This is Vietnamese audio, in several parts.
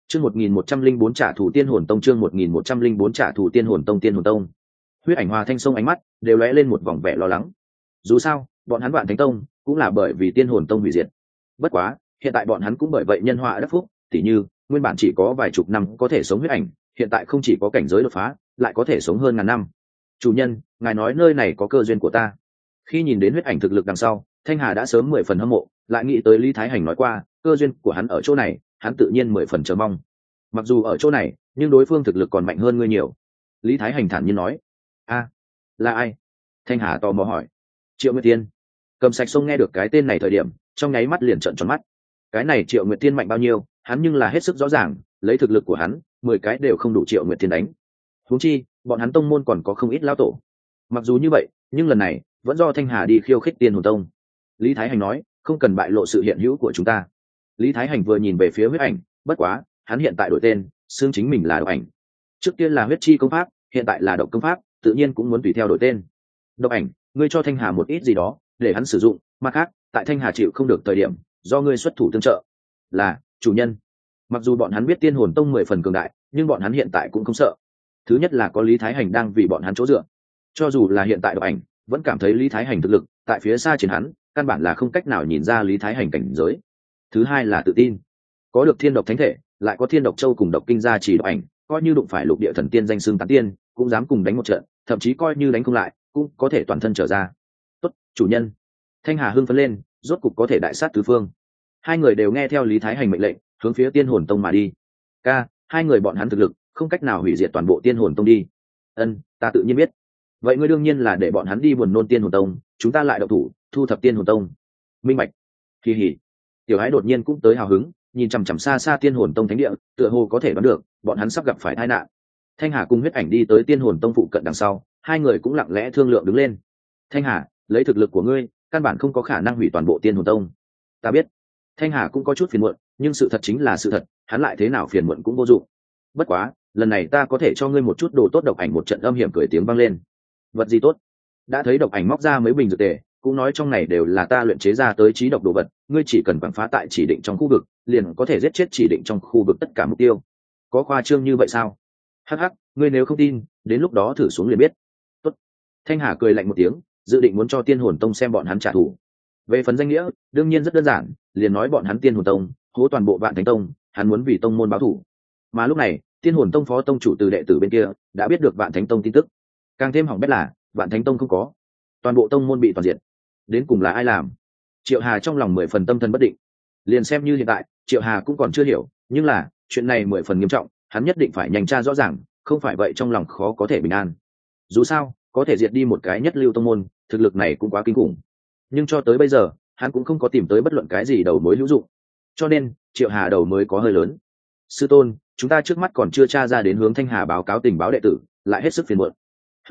Chương 1104 trả thù tiên hồn tông, chương 1104 trả thù tiên hồn tông, tiên hồn tông. Huyết Ảnh Hòa Thanh Sông ánh mắt đều lóe lên một vòng vẻ lo lắng. Dù sao, bọn hắn Vạn Thánh Tông cũng là bởi vì tiên hồn tông hủy diệt. Bất quá, hiện tại bọn hắn cũng bởi vậy nhân họa đắc phúc, tỉ như, nguyên bản chỉ có vài chục năm có thể sống huyết ảnh, hiện tại không chỉ có cảnh giới đột phá, lại có thể sống hơn ngàn năm. Chủ nhân, ngài nói nơi này có cơ duyên của ta. Khi nhìn đến huyết ảnh thực lực đằng sau, Thanh Hà đã sớm 10 phần hâm mộ, lại nghĩ tới Lý Thái Hành nói qua, cơ duyên của hắn ở chỗ này, hắn tự nhiên 10 phần chờ mong. Mặc dù ở chỗ này, nhưng đối phương thực lực còn mạnh hơn ngươi nhiều. Lý Thái Hành thản nhiên nói. A, là ai? Thanh Hà tò mò hỏi. Triệu Nguyệt Tiên. Cầm Sạch Sông nghe được cái tên này thời điểm, trong nháy mắt liền trợn tròn mắt. Cái này Triệu Nguyệt Tiên mạnh bao nhiêu, hắn nhưng là hết sức rõ ràng, lấy thực lực của hắn, 10 cái đều không đủ Triệu Nguyệt Tiên đánh. Huống chi, bọn hắn tông môn còn có không ít lão tổ. Mặc dù như vậy, nhưng lần này, vẫn do Thanh Hà đi khiêu khích Tiên Hồn Tông. Lý Thái Hành nói, không cần bại lộ sự hiện hữu của chúng ta. Lý Thái Hành vừa nhìn về phía Huyết Ảnh, bất quá, hắn hiện tại đổi tên, xưng chính mình là Độc Ảnh. Trước tiên là Huyết Chi công pháp, hiện tại là Độc công pháp, tự nhiên cũng muốn tùy theo đổi tên. Độc Ảnh, ngươi cho Thanh Hà một ít gì đó, để hắn sử dụng, mặt khác, tại Thanh Hà chịu không được thời điểm, do ngươi xuất thủ tương trợ. Là, chủ nhân. Mặc dù bọn hắn biết Tiên Hồn Tông 10 phần cường đại, nhưng bọn hắn hiện tại cũng không sợ. Thứ nhất là có Lý Thái Hành đang vì bọn hắn chỗ dựa. Cho dù là hiện tại Độc Ảnh, vẫn cảm thấy Lý Thái Hành thực lực, tại phía xa trên hắn, căn bản là không cách nào nhìn ra Lý Thái Hành cảnh giới. Thứ hai là tự tin. Có được Thiên Độc Thánh Thể, lại có Thiên Độc Châu cùng Độc Kinh gia chỉ Độc Ảnh, coi như đụng phải lục địa thần tiên danh xưng tán tiên, cũng dám cùng đánh một trận, thậm chí coi như đánh không lại, cũng có thể toàn thân trở ra. Tốt, chủ nhân. Thanh Hà hưng phấn lên, rốt cục có thể đại sát tứ phương. Hai người đều nghe theo Lý Thái Hành mệnh lệnh, hướng phía Tiên Hồn Tông mà đi. Ca, hai người bọn hắn thực lực, không cách nào hủy diệt toàn bộ Tiên Hồn Tông đi. Ân, ta tự nhiên biết. Vậy ngươi đương nhiên là để bọn hắn đi buồn nôn Tiên Hồn Tông, chúng ta lại động thủ, thu thập Tiên Hồn Tông. Minh bạch. Kỳ hỉ. Tiểu Ái đột nhiên cũng tới hào hứng, nhìn chằm chằm xa xa Tiên Hồn Tông thánh địa, tựa hồ có thể đoán được, bọn hắn sắp gặp phải tai nạn. Thanh Hà cùng Huyết Ảnh đi tới Tiên Hồn Tông phụ cận đằng sau, hai người cũng lặng lẽ thương lượng đứng lên. Thanh Hà, lấy thực lực của ngươi, căn bản không có khả năng hủy toàn bộ Tiên Hồn Tông. Ta biết. Thanh Hà cũng có chút phiền muộn, nhưng sự thật chính là sự thật, hắn lại thế nào phiền muộn cũng vô dụng. Bất quá, lần này ta có thể cho ngươi một chút đồ tốt. Độc Ảnh một trận âm hiểm cười tiếng vang lên. Vật gì tốt? Đã thấy Độc Ảnh móc ra mấy bình dược tề, cũng nói trong này đều là ta luyện chế ra tới trí độc đồ vật, ngươi chỉ cần quảng phá tại chỉ định trong khu vực, liền có thể giết chết chỉ định trong khu vực tất cả mục tiêu. Có khoa trương như vậy sao? Hắc hắc, ngươi nếu không tin, đến lúc đó thử xuống liền biết. Tốt. Thanh Hà cười lạnh một tiếng, dự định muốn cho Tiên Hồn Tông xem bọn hắn trả thù. Về phần danh nghĩa, đương nhiên rất đơn giản, liền nói bọn hắn Tiên Hồn Tông hố toàn bộ Vạn Thánh Tông, hắn muốn vì tông môn báo thù. Mà lúc này, Tiên Hồn Tông phó tông chủ từ đệ tử bên kia đã biết được Vạn Thánh Tông tin tức. Càng thêm hỏng bét là, Vạn Thánh Tông không có, toàn bộ tông môn bị toàn diệt. Đến cùng là ai làm? Triệu Hà trong lòng 10 phần tâm thần bất định. Liền xem như hiện tại, Triệu Hà cũng còn chưa hiểu, nhưng là chuyện này 10 phần nghiêm trọng, hắn nhất định phải nhanh tra rõ ràng, không phải vậy trong lòng khó có thể bình an. Dù sao, có thể diệt đi một cái nhất lưu tông môn, thực lực này cũng quá kinh khủng. Nhưng cho tới bây giờ, hắn cũng không có tìm tới bất luận cái gì đầu mối hữu dụng. Cho nên, Triệu Hà đầu mới có hơi lớn. Sư tôn, chúng ta trước mắt còn chưa tra ra đến hướng Thanh Hà báo cáo tình báo đệ tử, lại hết sức phiền muộn.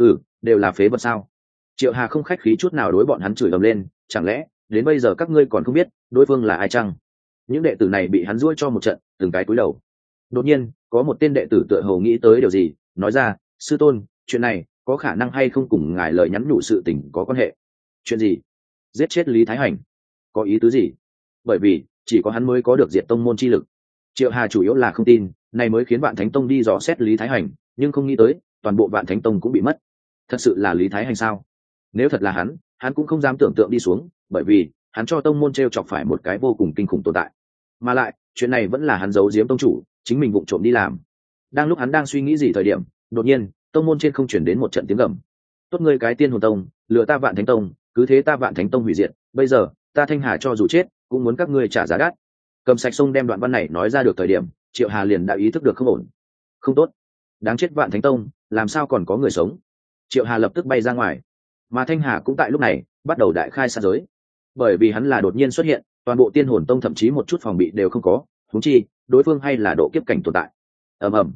Đều là phế vật sao? Triệu Hà không khách khí chút nào đối bọn hắn chửi ầm lên, chẳng lẽ đến bây giờ các ngươi còn không biết đối phương là ai chăng? Những đệ tử này bị hắn giũa cho một trận, từng cái cúi đầu. Đột nhiên, có một tên đệ tử tựa hồ nghĩ tới điều gì, nói ra, sư tôn, chuyện này có khả năng hay không cùng ngài lời nhắn nhủ sự tình có quan hệ? Chuyện gì? Giết chết Lý Thái Hành? Có ý tứ gì? Bởi vì chỉ có hắn mới có được diệt tông môn chi lực. Triệu Hà chủ yếu là không tin, này mới khiến Vạn Thánh Tông đi dò xét Lý Thái Hành, nhưng không nghĩ tới, toàn bộ Vạn Thánh Tông cũng bị mất. Thật sự là Lý Thái Hành sao? Nếu thật là hắn cũng không dám tưởng tượng đi xuống, bởi vì hắn cho tông môn treo chọc phải một cái vô cùng kinh khủng tồn tại. Mà lại, chuyện này vẫn là hắn giấu giếm tông chủ, chính mình vụng trộm đi làm. Đang lúc hắn đang suy nghĩ gì thời điểm, đột nhiên, tông môn trên không chuyển đến một trận tiếng gầm. Tốt ngươi cái Tiên Hồn Tông, lừa ta Vạn Thánh Tông, cứ thế ta Vạn Thánh Tông hủy diệt, bây giờ, ta Thanh Hà cho dù chết, cũng muốn các ngươi trả giá đắt. Cầm Sạch Sông đem đoạn văn này nói ra được thời điểm, Triệu Hà liền đã ý thức được không ổn. Không tốt, đáng chết Vạn Thánh Tông, làm sao còn có người sống? Triệu Hà lập tức bay ra ngoài, mà Thanh Hà cũng tại lúc này bắt đầu đại khai sát giới. Bởi vì hắn là đột nhiên xuất hiện, toàn bộ Tiên Hồn Tông thậm chí một chút phòng bị đều không có, huống chi đối phương hay là độ kiếp cảnh tồn tại. Ầm ầm.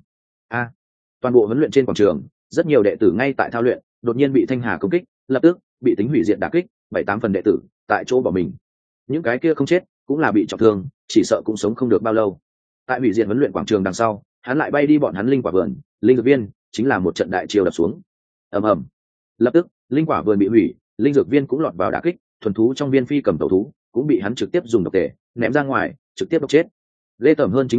Toàn bộ huấn luyện trên quảng trường, rất nhiều đệ tử ngay tại thao luyện, đột nhiên bị Thanh Hà công kích, lập tức bị tính hủy diệt đả kích, 7-8 phần đệ tử tại chỗ bỏ mình. Những cái kia không chết, cũng là bị trọng thương, chỉ sợ cũng sống không được bao lâu. Tại hủy diệt huấn luyện quảng trường đằng sau, hắn lại bay đi bọn hắn linh quả vườn, linh dược viên, chính là một trận đại chiêu đập xuống. Ầm ầm. Lập tức, linh quả vườn bị hủy, linh dược viên cũng lọt vào đả kích, thuần thú trong viên phi cầm tẩu thú cũng bị hắn trực tiếp dùng độc tề ném ra ngoài, trực tiếp độc chết. Lê tởm hơn chính là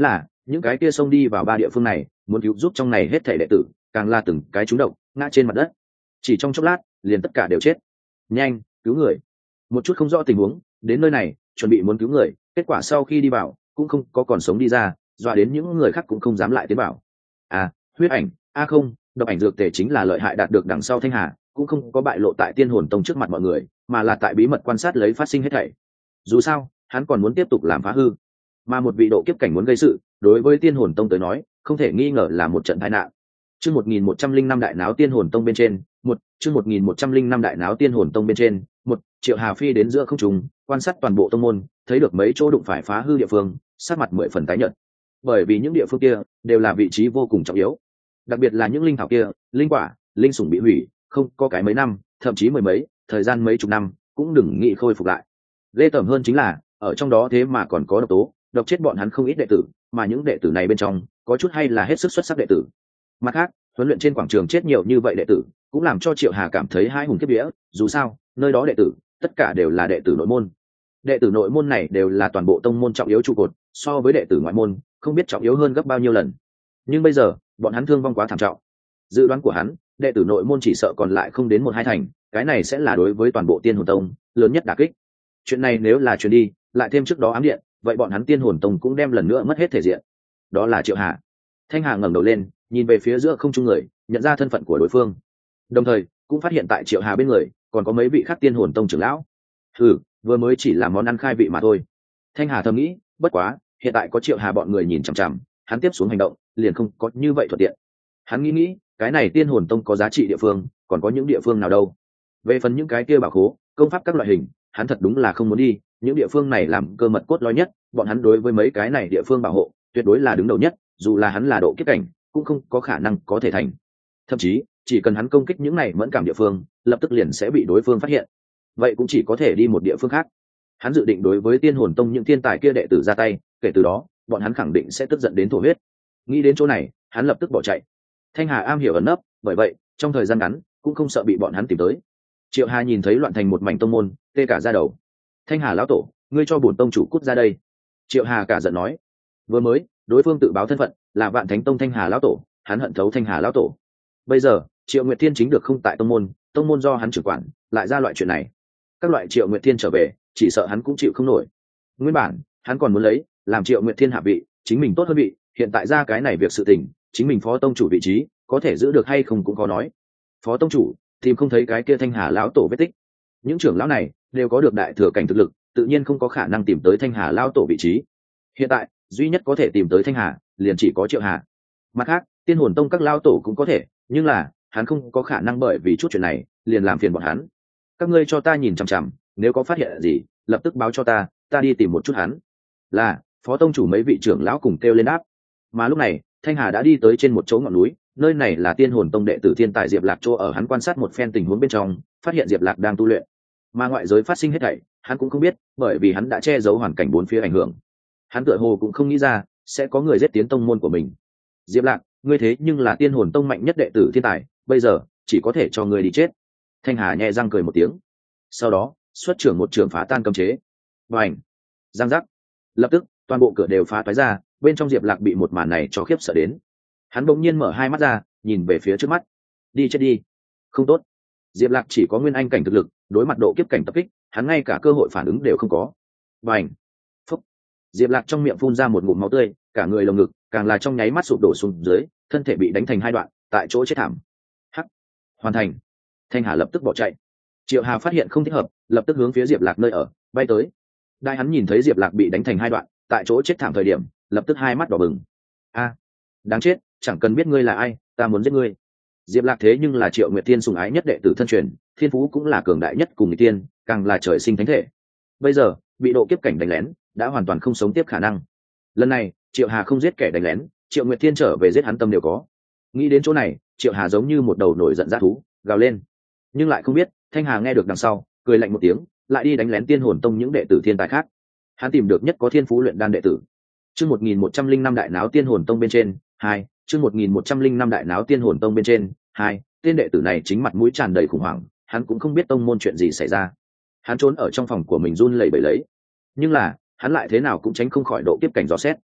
những cái kia xông đi vào ba địa phương này muốn cứu giúp trong này hết thể đệ tử càng là từng cái trúng độc ngã trên mặt đất, chỉ trong chốc lát liền tất cả đều chết. Nhanh cứu người! Một chút không rõ tình huống đến nơi này chuẩn bị muốn cứu người, kết quả sau khi đi vào cũng không có còn sống đi ra, dọa đến những người khác cũng không dám lại tiến vào. Huyết ảnh không, độc ảnh dược tề chính là lợi hại đạt được đằng sau Thanh Hà cũng không có bại lộ tại Tiên Hồn Tông trước mặt mọi người, mà là tại bí mật quan sát lấy phát sinh hết thảy. Dù sao hắn còn muốn tiếp tục làm phá hư, mà một vị độ kiếp cảnh muốn gây sự đối với Tiên Hồn Tông tới nói không thể nghi ngờ là một trận tai nạn. Chương 1105 đại náo Tiên Hồn Tông bên trên, chương 1105 đại náo Tiên Hồn Tông bên trên, Triệu Hà phi đến giữa không trung, quan sát toàn bộ tông môn, thấy được mấy chỗ đụng phải phá hư địa phương, sắc mặt 10 phần tái nhợt. Bởi vì những địa phương kia đều là vị trí vô cùng trọng yếu, đặc biệt là những linh thảo kia, linh quả, linh sủng bị hủy, không có cái mấy năm, thậm chí mười mấy, thời gian mấy chục năm cũng đừng nghĩ khôi phục lại. Ghê tởm hơn chính là ở trong đó thế mà còn có độc tố, độc chết bọn hắn không ít đệ tử, mà những đệ tử này bên trong có chút hay là hết sức xuất sắc đệ tử. Mặt khác, huấn luyện trên quảng trường chết nhiều như vậy đệ tử cũng làm cho Triệu Hà cảm thấy hai hùng kiếp vía. Dù sao nơi đó đệ tử tất cả đều là đệ tử nội môn, đệ tử nội môn này đều là toàn bộ tông môn trọng yếu trụ cột, so với đệ tử ngoại môn không biết trọng yếu hơn gấp bao nhiêu lần. Nhưng bây giờ bọn hắn thương vong quá thảm trọng, dự đoán của hắn đệ tử nội môn chỉ sợ còn lại không đến 1-2 thành, cái này sẽ là đối với toàn bộ Tiên Hồn Tông lớn nhất đả kích. Chuyện này nếu là truyền đi, lại thêm trước đó ám điện, vậy bọn hắn Tiên Hồn Tông cũng đem lần nữa mất hết thể diện. Đó là Triệu Hà. Thanh Hà ngẩng đầu lên nhìn về phía giữa không trung người, nhận ra thân phận của đối phương, đồng thời cũng phát hiện tại Triệu Hà bên người còn có mấy vị khác Tiên Hồn Tông trưởng lão. Vừa mới chỉ là món ăn khai vị mà thôi, Thanh Hà thầm nghĩ. Bất quá hiện tại có Triệu Hà bọn người nhìn chằm chằm, hắn tiếp xuống hành động liền không có như vậy thuận tiện. Hắn nghĩ cái này Tiên Hồn Tông có giá trị địa phương còn có những địa phương nào đâu. Về phần những cái kia bảo khố, công pháp các loại hình, hắn thật đúng là không muốn đi. Những địa phương này làm cơ mật cốt lõi nhất, bọn hắn đối với mấy cái này địa phương bảo hộ tuyệt đối là đứng đầu nhất, dù là hắn là độ kiếp cảnh cũng không có khả năng có thể thành. Thậm chí chỉ cần hắn công kích những này mẫn cảm địa phương, lập tức liền sẽ bị đối phương phát hiện, vậy cũng chỉ có thể đi một địa phương khác. Hắn dự định đối với Tiên Hồn Tông những thiên tài kia đệ tử ra tay, kể từ đó bọn hắn khẳng định sẽ tức giận đến thổ huyết. Nghĩ đến chỗ này hắn lập tức bỏ chạy. Thanh Hà am hiểu ẩn nấp, bởi vậy trong thời gian ngắn cũng không sợ bị bọn hắn tìm tới. Triệu Hà nhìn thấy loạn thành một mảnh tông môn, tê cả da đầu. Thanh Hà lão tổ, ngươi cho bổn tông chủ cút ra đây! Triệu Hà cả giận nói. Vừa mới đối phương tự báo thân phận là Vạn Thánh Tông Thanh Hà lão tổ, hắn hận thấu Thanh Hà lão tổ. Bây giờ Triệu Nguyệt Thiên chính được không tại tông môn do hắn trưởng quản, lại ra loại chuyện này, các loại Triệu Nguyệt Thiên trở về chỉ sợ hắn cũng chịu không nổi. Nguyên bản hắn còn muốn lấy làm Triệu Nguyệt Thiên hạ vị, chính mình tốt hơn vị, hiện tại ra cái này việc sự tình, chính mình phó tông chủ vị trí có thể giữ được hay không cũng khó nói. Phó tông chủ tìm không thấy cái kia Thanh Hà lão tổ vết tích, những trưởng lão này đều có được đại thừa cảnh thực lực, tự nhiên không có khả năng tìm tới Thanh Hà lão tổ vị trí. Hiện tại duy nhất có thể tìm tới Thanh Hà liền chỉ có Triệu Hà. Mặt khác Tiên Hồn Tông các lão tổ cũng có thể, nhưng là hắn không có khả năng bởi vì chút chuyện này liền làm phiền bọn hắn. Các ngươi cho ta nhìn chằm chằm, nếu có phát hiện gì lập tức báo cho ta đi tìm một chút hắn. Là phó tông chủ mấy vị trưởng lão cùng kêu lên đáp. Mà lúc này Thanh Hà đã đi tới trên một chỗ ngọn núi, nơi này là Tiên Hồn Tông đệ tử thiên tài Diệp Lạc chỗ ở. Hắn quan sát một phen tình huống bên trong, phát hiện Diệp Lạc đang tu luyện, mà ngoại giới phát sinh hết thảy hắn cũng không biết, bởi vì hắn đã che giấu hoàn cảnh bốn phía ảnh hưởng. Hắn tựa hồ cũng không nghĩ ra sẽ có người giết tiến tông môn của mình. Diệp Lạc, ngươi thế nhưng là Tiên Hồn Tông mạnh nhất đệ tử thiên tài, bây giờ chỉ có thể cho ngươi đi chết. Thanh Hà nhẹ răng cười một tiếng, sau đó xuất trưởng một trường phá tan cấm chế. Bành! Giang giác! Lập tức toàn bộ cửa đều phá toái ra, bên trong Diệp Lạc bị một màn này cho khiếp sợ đến. Hắn bỗng nhiên mở hai mắt ra, nhìn về phía trước mắt. Đi chết đi! Không tốt! Diệp Lạc chỉ có nguyên anh cảnh thực lực, đối mặt độ kiếp cảnh tập kích, hắn ngay cả cơ hội phản ứng đều không có. Bành! Phúc! Diệp Lạc trong miệng phun ra một ngụm máu tươi, cả người lồng ngực càng là trong nháy mắt sụp đổ xuống dưới, thân thể bị đánh thành hai đoạn, tại chỗ chết thảm. Hắc! Hoàn thành! Thanh Hà lập tức bỏ chạy. Triệu Hà phát hiện không thích hợp, lập tức hướng phía Diệp Lạc nơi ở bay tới. Đại hắn nhìn thấy Diệp Lạc bị đánh thành hai đoạn, tại chỗ chết thảm thời điểm, lập tức hai mắt đỏ bừng. Đáng chết, chẳng cần biết ngươi là ai, ta muốn giết ngươi. Diệp Lạc thế nhưng là Triệu Nguyệt Tiên sủng ái nhất đệ tử thân truyền, thiên phú cũng là cường đại nhất cùng người tiên, càng là trời sinh thánh thể. Bây giờ bị độ kiếp cảnh đánh lén, đã hoàn toàn không sống tiếp khả năng. Lần này Triệu Hà không giết kẻ đánh lén, Triệu Nguyệt Tiên trở về giết hắn tâm đều có. Nghĩ đến chỗ này, Triệu Hà giống như một đầu nổi giận dã thú, gào lên. Nhưng lại không biết Thanh Hà nghe được đằng sau cười lạnh một tiếng, lại đi đánh lén Tiên Hồn Tông những đệ tử thiên tài khác. Hắn tìm được nhất có thiên phú luyện đan đệ tử. Chương 1105 đại náo Tiên Hồn Tông bên trên 2, chương 1105 đại náo Tiên Hồn Tông bên trên 2, tên đệ tử này chính mặt mũi tràn đầy khủng hoảng, hắn cũng không biết tông môn chuyện gì xảy ra. Hắn trốn ở trong phòng của mình run lẩy bẩy lấy, nhưng là hắn lại thế nào cũng tránh không khỏi độ kiếp cảnh dò xét.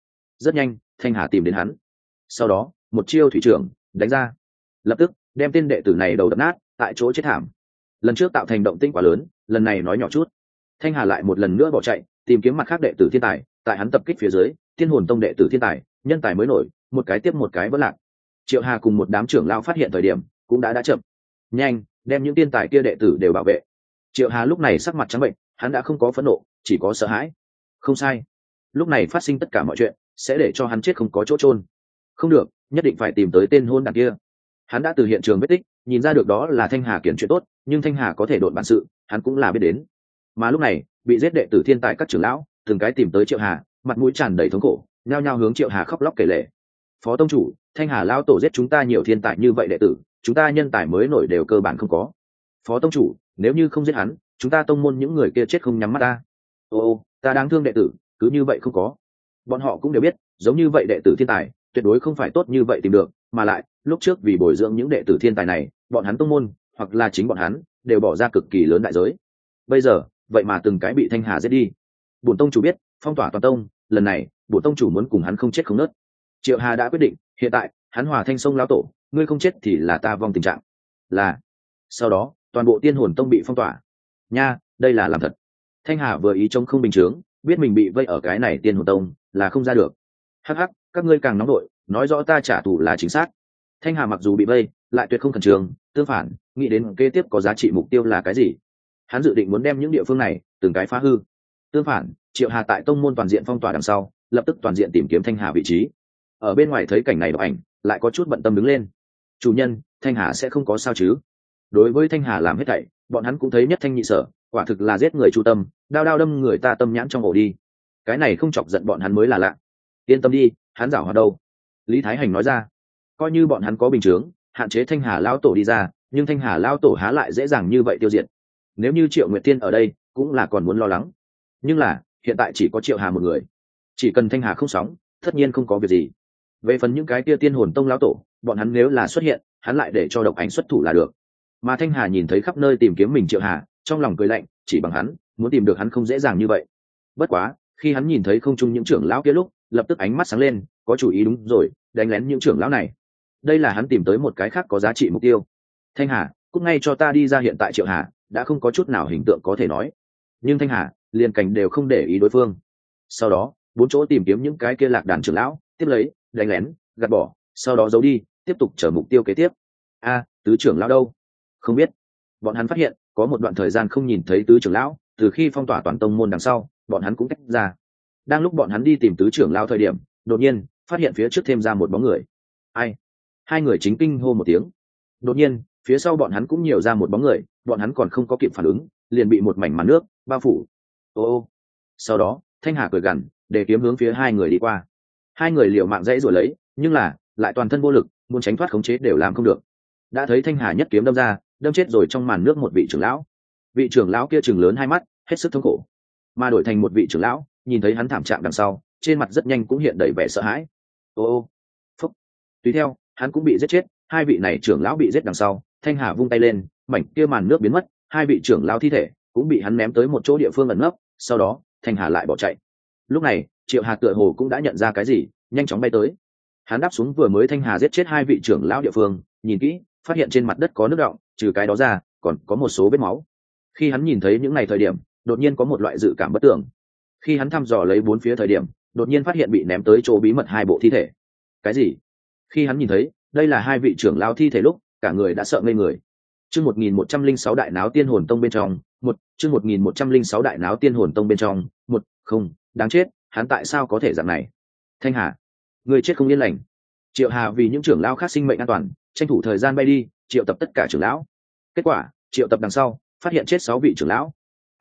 rất nhanh thanh hà tìm đến hắn, sau đó một chiêu thủy trưởng đánh ra, lập tức đem tên đệ tử này đầu đập nát tại chỗ chết thảm. Lần trước tạo thành động tĩnh quá lớn, lần này nói nhỏ chút. Thanh hà lại một lần nữa bỏ chạy tìm kiếm mặt khác đệ tử thiên tài, tại hắn tập kích phía dưới, Tiên Hồn Tông đệ tử thiên tài nhân tài mới nổi một cái tiếp một cái vỡ lạc. Triệu Hà cùng một đám trưởng lao phát hiện thời điểm cũng đã chậm, nhanh đem những tiên tài kia đệ tử đều bảo vệ. Triệu Hà lúc này sắc mặt trắng bệnh, hắn đã không có phẫn nộ, chỉ có sợ hãi. Không sai, lúc này phát sinh tất cả mọi chuyện sẽ để cho hắn chết không có chỗ chôn. Không được, nhất định phải tìm tới tên hôn đản kia. Hắn đã từ hiện trường vết tích nhìn ra được đó là Thanh Hà kiện chuyện tốt, nhưng Thanh Hà có thể độn bản sự hắn cũng là biết đến. Mà lúc này bị giết đệ tử thiên tài các trưởng lão từng cái tìm tới Triệu Hà, mặt mũi tràn đầy thống khổ, nhao nhao hướng Triệu Hà khóc lóc kể lể. Phó tông chủ, Thanh Hà lao tổ giết chúng ta nhiều thiên tài như vậy đệ tử, chúng ta nhân tài mới nổi đều cơ bản không có. Phó tông chủ, nếu như không giết hắn, chúng ta tông môn những người kia chết không nhắm mắt ta. Ô, ta đáng thương đệ tử, cứ như vậy không có. Bọn họ cũng đều biết, giống như vậy đệ tử thiên tài tuyệt đối không phải tốt như vậy tìm được, mà lại lúc trước vì bồi dưỡng những đệ tử thiên tài này, bọn hắn tông môn hoặc là chính bọn hắn đều bỏ ra cực kỳ lớn đại giới. Bây giờ vậy mà từng cái bị Thanh Hà giết đi. Bổn tông chủ biết, phong tỏa toàn tông, lần này bổn tông chủ muốn cùng hắn không chết không nớt. Triệu Hà đã quyết định, hiện tại hắn Hòa Thanh Sông lão tổ, ngươi không chết thì là ta vong tình trạng. Là. Sau đó toàn bộ Tiên Hồn Tông bị phong tỏa. Nha, đây là làm thật. Thanh Hà vừa ý trông không bình thường, biết mình bị vây ở cái này Tiên Hồn Tông là không ra được. Hắc hắc, các ngươi càng nóng đội, nói rõ ta trả thù là chính xác. Thanh Hà mặc dù bị vây, lại tuyệt không khẩn trương, tương phản, nghĩ đến kế tiếp có giá trị mục tiêu là cái gì. Hắn dự định muốn đem những địa phương này từng cái phá hư. Tương phản, Triệu Hà tại tông môn toàn diện phong tỏa đằng sau, lập tức toàn diện tìm kiếm Thanh Hà vị trí. Ở bên ngoài thấy cảnh này đọc ảnh, lại có chút bận tâm đứng lên. Chủ nhân, Thanh Hà sẽ không có sao chứ? Đối với Thanh Hà làm hết thảy, bọn hắn cũng thấy nhất thanh nhị sở, quả thực là giết người chu tâm, đao đao đâm người ta tâm nhãn trong ổ đi. Cái này không chọc giận bọn hắn mới là lạ. Yên tâm đi, hắn giảo hoạt đâu. Lý Thái Hành nói ra, coi như bọn hắn có bình chướng, hạn chế Thanh Hà lao tổ đi ra, nhưng Thanh Hà lao tổ há lại dễ dàng như vậy tiêu diệt. Nếu như Triệu Nguyệt Tiên ở đây, cũng là còn muốn lo lắng. Nhưng là hiện tại chỉ có Triệu Hà một người, chỉ cần Thanh Hà không sóng, tất nhiên không có việc gì. Về phần những cái kia Tiên Hồn Tông lão tổ, bọn hắn nếu là xuất hiện, hắn lại để cho Độc Ảnh xuất thủ là được. Mà Thanh Hà nhìn thấy khắp nơi tìm kiếm mình Triệu Hà, trong lòng cười lạnh, chỉ bằng hắn muốn tìm được hắn không dễ dàng như vậy. Bất quá khi hắn nhìn thấy không trung những trưởng lão kia lúc, lập tức ánh mắt sáng lên, có chủ ý đúng rồi, đánh lén những trưởng lão này. Đây là hắn tìm tới một cái khác có giá trị mục tiêu. Thanh Hà, cút ngay cho ta đi ra, hiện tại Triệu Hà đã không có chút nào hình tượng có thể nói. Nhưng Thanh Hà liền cảnh đều không để ý đối phương. Sau đó bốn chỗ tìm kiếm những cái kia lạc đàn trưởng lão, tiếp lấy đánh lén, gạt bỏ, sau đó giấu đi, tiếp tục chờ mục tiêu kế tiếp. Tứ trưởng lão đâu? Không biết. Bọn hắn phát hiện có một đoạn thời gian không nhìn thấy tứ trưởng lão, từ khi phong tỏa toàn tông môn đằng sau, bọn hắn cũng tách ra. Đang lúc bọn hắn đi tìm tứ trưởng lão thời điểm, đột nhiên phát hiện phía trước thêm ra một bóng người. Ai? Hai người chính kinh hô một tiếng. Đột nhiên phía sau bọn hắn cũng nhiều ra một bóng người, bọn hắn còn không có kịp phản ứng, liền bị một mảnh màn nước bao phủ. Ô. Sau đó Thanh Hà cười gằn, để kiếm hướng phía hai người đi qua. Hai người liều mạng dãy rồi lấy, nhưng là lại toàn thân vô lực, muốn tránh thoát khống chế đều làm không được. Đã thấy Thanh Hà nhất kiếm đâm ra, đâm chết rồi trong màn nước một vị trưởng lão. Vị trưởng lão kia trừng lớn hai mắt, hết sức thống khổ. Mà đổi thành một vị trưởng lão, nhìn thấy hắn thảm trạng đằng sau, trên mặt rất nhanh cũng hiện đầy vẻ sợ hãi. Ô. Phúc. Tùy theo hắn cũng bị giết chết. Hai vị này trưởng lão bị giết đằng sau, Thanh Hà vung tay lên, mảnh kia màn nước biến mất, hai vị trưởng lão thi thể cũng bị hắn ném tới một chỗ địa phương ẩn nấp. Sau đó Thanh Hà lại bỏ chạy. Lúc này Triệu Hà tựa hồ cũng đã nhận ra cái gì, nhanh chóng bay tới. Hắn đáp xuống vừa mới Thanh Hà giết chết hai vị trưởng lão địa phương, nhìn kỹ phát hiện trên mặt đất có nước đọng, trừ cái đó ra còn có một số vết máu. Khi hắn nhìn thấy những ngày thời điểm, đột nhiên có một loại dự cảm bất tưởng. Khi hắn thăm dò lấy bốn phía thời điểm, đột nhiên phát hiện bị ném tới chỗ bí mật hai bộ thi thể. Cái gì? Khi hắn nhìn thấy đây là hai vị trưởng lão thi thể lúc, cả người đã sợ ngây người. Chương 1106 đại náo Tiên Hồn Tông bên trong, chương 1106 đại náo Tiên Hồn Tông bên trong, không, đáng chết, hắn tại sao có thể dạng này? Thanh Hà, người chết không yên lành. Triệu Hà vì những trưởng lão khác sinh mệnh an toàn, tranh thủ thời gian bay đi, triệu tập tất cả trưởng lão. Kết quả triệu tập đằng sau, phát hiện chết 6 vị trưởng lão.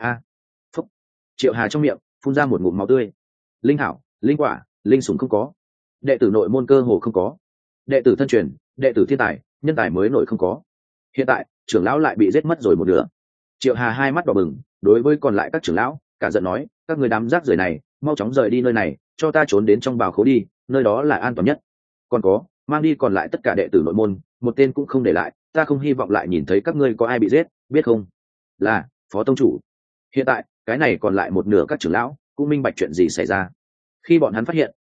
Phúc. Triệu Hà trong miệng phun ra một ngụm máu tươi. Linh thảo, linh quả, linh sủng không có, đệ tử nội môn cơ hồ không có, đệ tử thân truyền, đệ tử thiên tài, nhân tài mới nổi không có. Hiện tại trưởng lão lại bị giết mất rồi một nửa. Triệu Hà hai mắt đỏ bừng, đối với còn lại các trưởng lão cả giận nói, các người đám rác rưởi này, mau chóng rời đi nơi này, cho ta trốn đến trong bào khố đi, nơi đó là an toàn nhất. Còn có, mang đi còn lại tất cả đệ tử nội môn, một tên cũng không để lại, ta không hy vọng lại nhìn thấy các ngươi có ai bị giết, biết không? Là phó tông chủ. Hiện tại cái này còn lại một nửa các trưởng lão cũng minh bạch chuyện gì xảy ra. Khi bọn hắn phát hiện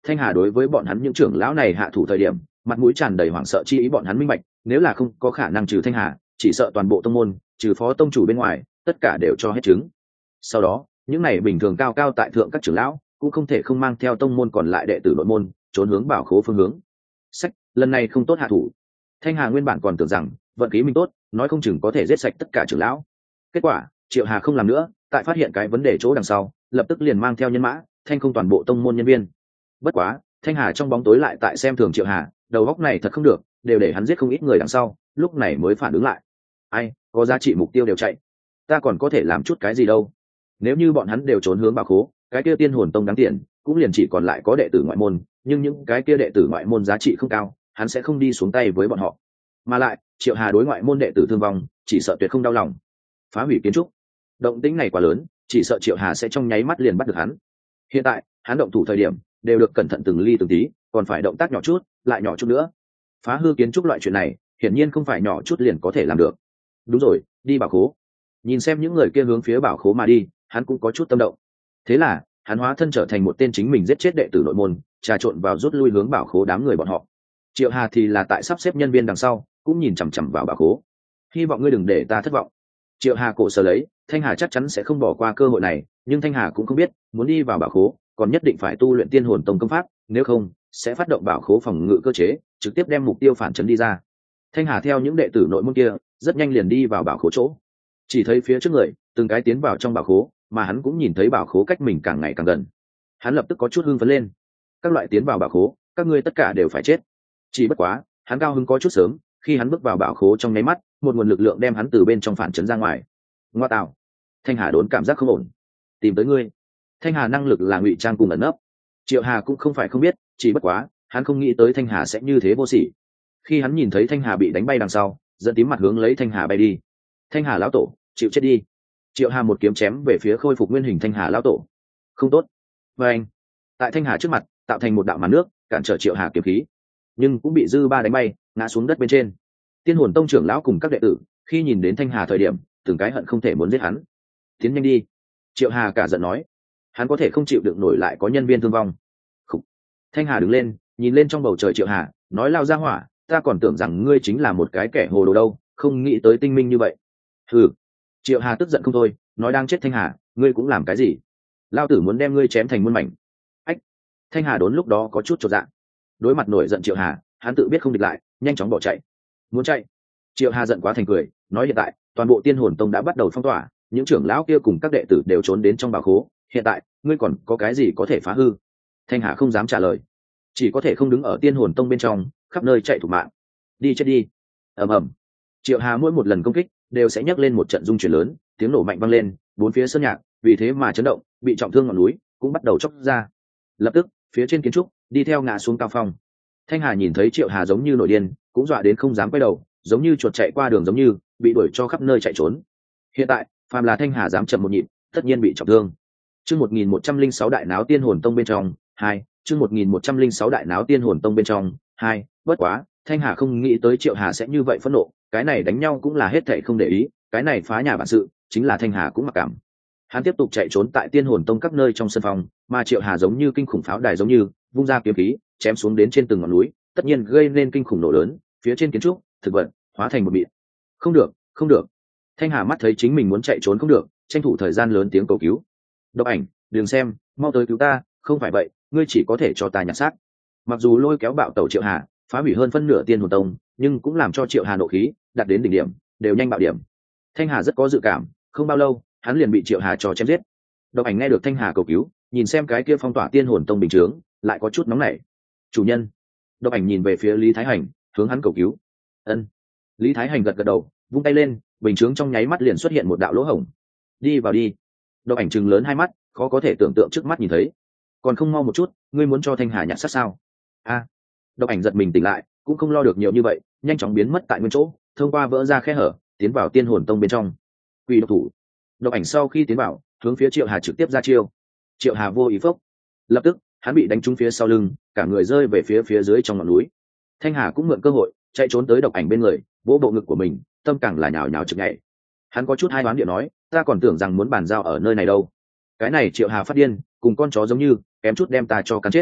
Thanh Hà đối với bọn hắn những trưởng lão này hạ thủ thời điểm mặt mũi tràn đầy hoảng sợ chi ý, bọn hắn minh bạch nếu là không có khả năng trừ Thanh Hà, chỉ sợ toàn bộ tông môn trừ phó tông chủ bên ngoài tất cả đều cho hết trứng. Sau đó những này bình thường cao cao tại thượng các trưởng lão cũng không thể không mang theo tông môn còn lại đệ tử nội môn trốn hướng bảo khố phương hướng. Sách, lần này không tốt hạ thủ. Thanh Hà nguyên bản còn tưởng rằng vận khí mình tốt, nói không chừng có thể giết sạch tất cả trưởng lão. Kết quả Triệu Hà không làm nữa, tại phát hiện cái vấn đề chỗ đằng sau lập tức liền mang theo nhân mã thanh không toàn bộ tông môn nhân viên. Bất quá Thanh Hà trong bóng tối lại tại xem thường Triệu Hà, đầu óc này thật không được, đều để hắn giết không ít người đằng sau, lúc này mới phản ứng lại. Ai, có giá trị mục tiêu đều chạy, ta còn có thể làm chút cái gì đâu. Nếu như bọn hắn đều trốn hướng bảo khố, cái kia Tiên Hồn Tông đáng tiền cũng liền chỉ còn lại có đệ tử ngoại môn, nhưng những cái kia đệ tử ngoại môn giá trị không cao, hắn sẽ không đi xuống tay với bọn họ. Mà lại Triệu Hà đối ngoại môn đệ tử thương vong chỉ sợ tuyệt không đau lòng. Phá hủy kiến trúc, động tĩnh này quá lớn, chỉ sợ Triệu Hà sẽ trong nháy mắt liền bắt được hắn. Hiện tại hắn động thủ thời điểm đều được cẩn thận từng ly từng tí, còn phải động tác nhỏ chút lại nhỏ chút nữa. Phá hư kiến trúc loại chuyện này hiển nhiên không phải nhỏ chút liền có thể làm được. Đúng rồi, đi bảo khố. Nhìn xem những người kia hướng phía bảo khố mà đi, hắn cũng có chút tâm động. Thế là hắn hóa thân trở thành một tên chính mình giết chết đệ tử nội môn, trà trộn vào rút lui hướng bảo khố đám người bọn họ. Triệu Hà thì là tại sắp xếp nhân viên đằng sau cũng nhìn chằm chằm vào bảo khố. Hy vọng ngươi đừng để ta thất vọng. Triệu Hà cổ sở lấy, Thanh Hà chắc chắn sẽ không bỏ qua cơ hội này, nhưng Thanh Hà cũng không biết muốn đi vào bảo khố còn nhất định phải tu luyện Tiên Hồn Tông công pháp, nếu không sẽ phát động bảo khố phòng ngự cơ chế, trực tiếp đem mục tiêu phản chấn đi ra. Thanh Hà theo những đệ tử nội môn kia rất nhanh liền đi vào bảo khố chỗ, chỉ thấy phía trước người từng cái tiến vào trong bảo khố, mà hắn cũng nhìn thấy bảo khố cách mình càng ngày càng gần. Hắn lập tức có chút hưng phấn lên. Các loại tiến vào bảo khố, các ngươi tất cả đều phải chết. Chỉ bất quá hắn cao hứng có chút sớm, khi hắn bước vào bảo khố trong nháy mắt, một nguồn lực lượng đem hắn từ bên trong phản chấn ra ngoài. Ngoa tạo! Thanh Hà đốn cảm giác không ổn. Tìm tới ngươi. Thanh Hà năng lực là ngụy trang cùng ẩn nấp. Triệu Hà cũng không phải không biết, chỉ bất quá hắn không nghĩ tới Thanh Hà sẽ như thế vô sỉ. Khi hắn nhìn thấy Thanh Hà bị đánh bay đằng sau, dẫn tím mặt hướng lấy Thanh Hà bay đi. Thanh Hà lão tổ, chịu chết đi. Triệu Hà một kiếm chém về phía khôi phục nguyên hình Thanh Hà lão tổ. Không tốt. Và anh, tại Thanh Hà trước mặt tạo thành một đạo màn nước cản trở Triệu Hà kiếm khí, nhưng cũng bị dư ba đánh bay ngã xuống đất bên trên. Tiên Hồn Tông trưởng lão cùng các đệ tử khi nhìn đến Thanh Hà thời điểm từng cái hận không thể muốn giết hắn. Tiến nhanh đi. Triệu Hà cả giận nói. Hắn có thể không chịu đựng nổi lại có nhân viên thương vong. Khủ. Thanh Hà đứng lên nhìn lên trong bầu trời Triệu Hà, nói lao ra hỏa, ta còn tưởng rằng ngươi chính là một cái kẻ hồ đồ đâu, không nghĩ tới tinh minh như vậy. Ừ. Triệu Hà tức giận không thôi, nói đang chết Thanh Hà, ngươi cũng làm cái gì? Lao tử muốn đem ngươi chém thành muôn mảnh. Ách. Thanh Hà đốn lúc đó có chút chột dạ. Đối mặt nổi giận Triệu Hà, hắn tự biết không địch lại, nhanh chóng bỏ chạy. Muốn chạy? Triệu Hà giận quá thành cười, nói hiện tại toàn bộ Tiên Hồn Tông đã bắt đầu phong tỏa, những trưởng lão kia cùng các đệ tử đều trốn đến trong bảo khố, hiện tại ngươi còn có cái gì có thể phá hư? Thanh Hà không dám trả lời, chỉ có thể không đứng ở Tiên Hồn Tông bên trong khắp nơi chạy thủ mạng. Đi chết đi. Ầm ầm. Triệu Hà mỗi một lần công kích đều sẽ nhấc lên một trận rung chuyển lớn, tiếng nổ mạnh vang lên, bốn phía sơn nhạc vì thế mà chấn động, bị trọng thương ngọn núi cũng bắt đầu chóc ra. Lập tức phía trên kiến trúc đi theo ngã xuống cao phong. Thanh Hà nhìn thấy Triệu Hà giống như nổi điên, cũng dọa đến không dám quay đầu, giống như chuột chạy qua đường, giống như bị đuổi cho khắp nơi chạy trốn. Hiện tại phàm là Thanh Hà dám chậm một nhịp tất nhiên bị trọng thương. Chương 1106 đại náo Tiên Hồn Tông bên trong 2, chương 1106 đại náo Tiên Hồn Tông bên trong 2, bất quá Thanh Hà không nghĩ tới Triệu Hà sẽ như vậy phẫn nộ, cái này đánh nhau cũng là hết thảy không để ý, cái này phá nhà bản sự chính là Thanh Hà cũng mặc cảm. Hắn tiếp tục chạy trốn tại Tiên Hồn Tông các nơi trong sân phòng, mà Triệu Hà giống như kinh khủng pháo đài giống như vung ra kiếm khí chém xuống đến trên từng ngọn núi, tất nhiên gây nên kinh khủng nổ lớn, phía trên kiến trúc thực vật hóa thành một mịn. Không được, không được. Thanh Hà mắt thấy chính mình muốn chạy trốn không được, tranh thủ thời gian lớn tiếng cầu cứu. Độc Ảnh, đừng xem, mau tới cứu ta, không phải vậy ngươi chỉ có thể cho ta nhặt xác. Mặc dù lôi kéo bạo tẩu Triệu Hà phá hủy hơn phân nửa Tiên Hồn Tông, nhưng cũng làm cho Triệu Hà nộ khí đạt đến đỉnh điểm, đều nhanh bạo điểm. Thanh Hà rất có dự cảm, không bao lâu hắn liền bị Triệu Hà cho chém giết. Độc Ảnh nghe được Thanh Hà cầu cứu, nhìn xem cái kia phong tỏa Tiên Hồn Tông bình chướng, lại có chút nóng nảy. Chủ nhân. Độc Ảnh nhìn về phía Lý Thái Hành, hướng hắn cầu cứu. Ân. Lý Thái Hành gật gật đầu, vung tay lên, bình chướng trong nháy mắt liền xuất hiện một đạo lỗ hổng. Đi vào đi. Độc Ảnh trừng lớn hai mắt, khó có thể tưởng tượng trước mắt nhìn thấy. Còn không mau một chút, ngươi muốn cho Thanh Hà nhặt xác sao? A. Độc Ảnh giật mình tỉnh lại, cũng không lo được nhiều như vậy, nhanh chóng biến mất tại nguyên chỗ, thông qua vỡ ra khe hở tiến vào Tiên Hồn Tông bên trong. Quỷ độc thủ. Độc Ảnh sau khi tiến vào hướng phía Triệu Hà trực tiếp ra chiêu. Triệu Hà vô ý phốc, lập tức hắn bị đánh trúng phía sau lưng, cả người rơi về phía dưới trong ngọn núi. Thanh Hà cũng mượn cơ hội chạy trốn tới Độc Ảnh bên người, vỗ bộ ngực của mình, tâm càng là nhào nhào trực nhảy. Hắn có chút hai đoán địa nói, ta còn tưởng rằng muốn bàn giao ở nơi này đâu, cái này Triệu Hà phát điên, cùng con chó giống như, kém chút đem ta cho cắn chết.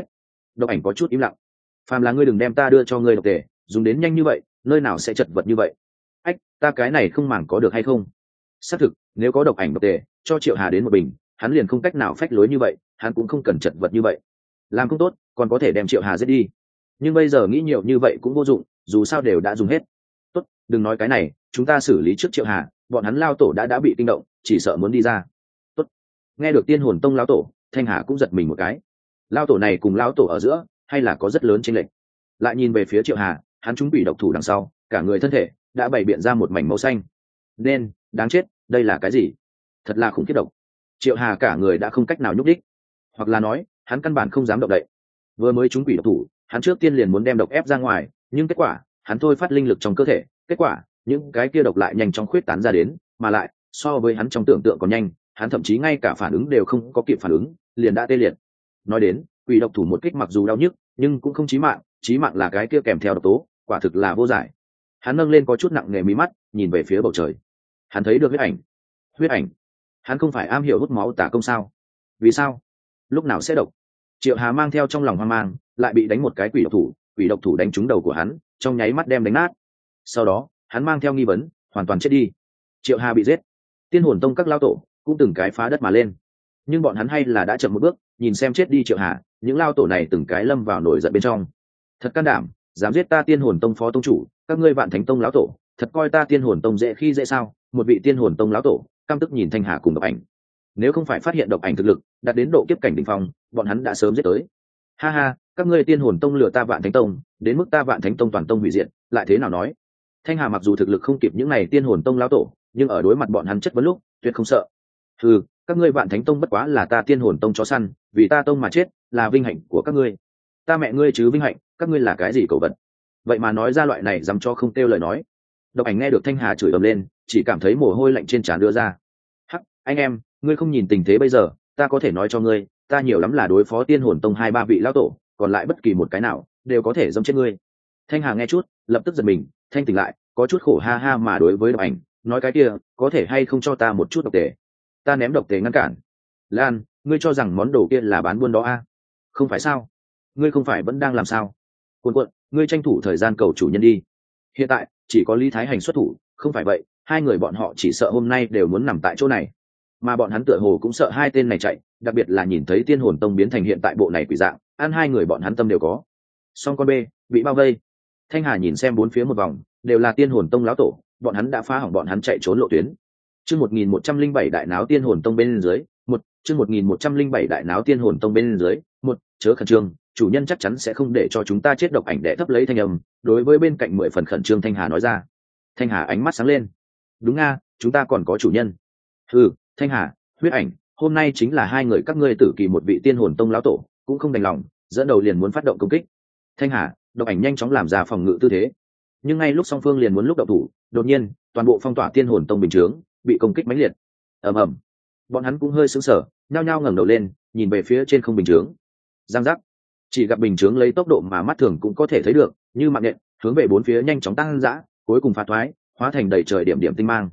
Độc ảnh có chút im lặng. Phàm là ngươi đừng đem ta đưa cho ngươi độc tề dùng đến nhanh như vậy, nơi nào sẽ chật vật như vậy. Ách, ta cái này không màng có được hay không? Xác thực, nếu có độc ảnh độc tề cho Triệu Hà đến một bình, hắn liền không cách nào phách lối như vậy, hắn cũng không cần chật vật như vậy. Làm không tốt còn có thể đem Triệu Hà giết đi, nhưng bây giờ nghĩ nhiều như vậy cũng vô dụng, dù sao đều đã dùng hết. Tốt, đừng nói cái này, chúng ta xử lý trước Triệu Hà, bọn hắn lao tổ đã bị kinh động, chỉ sợ muốn đi ra. Tốt. Nghe được Tiên Hồn Tông lao tổ, Thanh Hà cũng giật mình một cái. Lao tổ này cùng lao tổ ở giữa hay là có rất lớn chênh lệch. Lại nhìn về phía Triệu Hà, hắn trúng bị độc thủ đằng sau, cả người thân thể đã bày biện ra một mảnh màu xanh. Nên, đáng chết, đây là cái gì? Thật là khủng khiếp độc. Triệu Hà cả người đã không cách nào nhúc đích, hoặc là nói, hắn căn bản không dám động đậy. Vừa mới trúng quỷ độc thủ, hắn trước tiên liền muốn đem độc ép ra ngoài, nhưng kết quả, hắn thôi phát linh lực trong cơ thể, kết quả, những cái kia độc lại nhanh chóng khuyết tán ra đến, mà lại, so với hắn trong tưởng tượng còn nhanh, hắn thậm chí ngay cả phản ứng đều không có kịp phản ứng, liền đã tê liệt. Nói đến, quỷ độc thủ một kích mặc dù đau nhức, nhưng cũng không chí mạng là cái kia kèm theo độc tố, quả thực là vô giải. Hắn nâng lên có chút nặng nề mí mắt, nhìn về phía bầu trời. Hắn thấy được huyết ảnh. Huyết ảnh? Hắn không phải am hiểu hút máu tả công sao? Vì sao? Lúc nào sẽ độc? Triệu Hà mang theo trong lòng hoang mang, lại bị đánh một cái quỷ độc thủ đánh trúng đầu của hắn, trong nháy mắt đem đánh nát. Sau đó, hắn mang theo nghi vấn, hoàn toàn chết đi. Triệu Hà bị giết. Tiên Hồn Tông các lao tổ cũng từng cái phá đất mà lên, nhưng bọn hắn hay là đã chậm một bước, nhìn xem chết đi Triệu Hà, những lao tổ này từng cái lâm vào nổi giận bên trong. Thật can đảm, dám giết ta Tiên Hồn Tông phó tông chủ, các ngươi Vạn Thánh Tông lão tổ, thật coi ta Tiên Hồn Tông dễ khi dễ sao? Một vị Tiên Hồn Tông lão tổ căm tức nhìn Thanh Hà cùng Độc Ảnh. Nếu không phải phát hiện Độc Ảnh thực lực đạt đến độ kiếp cảnh đỉnh phong, bọn hắn đã sớm giết tới. Ha ha, các ngươi Tiên Hồn Tông lừa ta Vạn Thánh Tông, đến mức ta Vạn Thánh Tông toàn tông hủy diệt, lại thế nào nói? Thanh Hà mặc dù thực lực không kịp những này Tiên Hồn Tông lão tổ, nhưng ở đối mặt bọn hắn chất vấn lúc, tuyệt không sợ. Ừ, các ngươi Vạn Thánh Tông bất quá là ta Tiên Hồn Tông chó săn, vì ta tông mà chết, là vinh hạnh của các ngươi. Ta mẹ ngươi chứ vinh hạnh, các ngươi là cái gì cầu vật? Vậy mà nói ra loại này dám cho không tiêu lời nói. Độc Ảnh nghe được Thanh Hà chửi ầm lên, chỉ cảm thấy mồ hôi lạnh trên trán đưa ra. Hắc, anh em, ngươi không nhìn tình thế bây giờ, ta có thể nói cho ngươi, ta nhiều lắm là đối phó Tiên Hồn Tông 2-3 vị lão tổ, còn lại bất kỳ một cái nào đều có thể dẫm chết ngươi. Thanh Hà nghe chút, lập tức giật mình, thanh tỉnh lại, có chút khổ ha ha mà đối với Độc Ảnh, nói cái kia, có thể hay không cho ta một chút độc tề? Ta ném độc tề ngăn cản. Lan, ngươi cho rằng món đồ kia là bán buôn đó a? Không phải sao? Ngươi không phải vẫn đang làm sao? Cuộn cuộn, ngươi tranh thủ thời gian cầu chủ nhân đi. Hiện tại chỉ có Lý Thái Hành xuất thủ, không phải vậy hai người bọn họ chỉ sợ hôm nay đều muốn nằm tại chỗ này. Mà bọn hắn tựa hồ cũng sợ hai tên này chạy, đặc biệt là nhìn thấy Tiên Hồn Tông biến thành hiện tại bộ này quỷ dạng, ăn hai người bọn hắn tâm đều có. Song con B bị bao vây. Thanh Hà nhìn xem bốn phía một vòng, đều là Tiên Hồn Tông lão tổ, bọn hắn đã phá hỏng bọn hắn chạy trốn lộ tuyến. Chương 1107 đại náo Tiên Hồn Tông bên dưới, chương 1107 đại náo Tiên Hồn Tông bên dưới, chớ khẩn trương, chủ nhân chắc chắn sẽ không để cho chúng ta chết. Độc Ảnh đệ thấp lấy thanh âm, đối với bên cạnh 10 phần khẩn trương Thanh Hà nói ra. Thanh Hà ánh mắt sáng lên. Đúng nga, chúng ta còn có chủ nhân. Ừ, Thanh Hà, Huyết Ảnh, hôm nay chính là hai người các ngươi tử kỳ một vị Tiên Hồn Tông lão tổ, cũng không đành lòng, dẫn đầu liền muốn phát động công kích. Thanh Hà, Độc Ảnh nhanh chóng làm ra phòng ngự tư thế. Nhưng ngay lúc song phương liền muốn lúc động thủ, đột nhiên, toàn bộ phong tỏa Tiên Hồn Tông bình chướng bị công kích mãnh liệt. Ầm ầm. Bọn hắn cũng hơi sững sờ, nhao nhao ngẩng đầu lên, nhìn về phía trên không bình chướng. Giang giác. Chỉ gặp bình chướng lấy tốc độ mà mắt thường cũng có thể thấy được, như mạng nhện, hướng về bốn phía nhanh chóng tăng dã, cuối cùng phá thoái, hóa thành đầy trời điểm điểm tinh mang.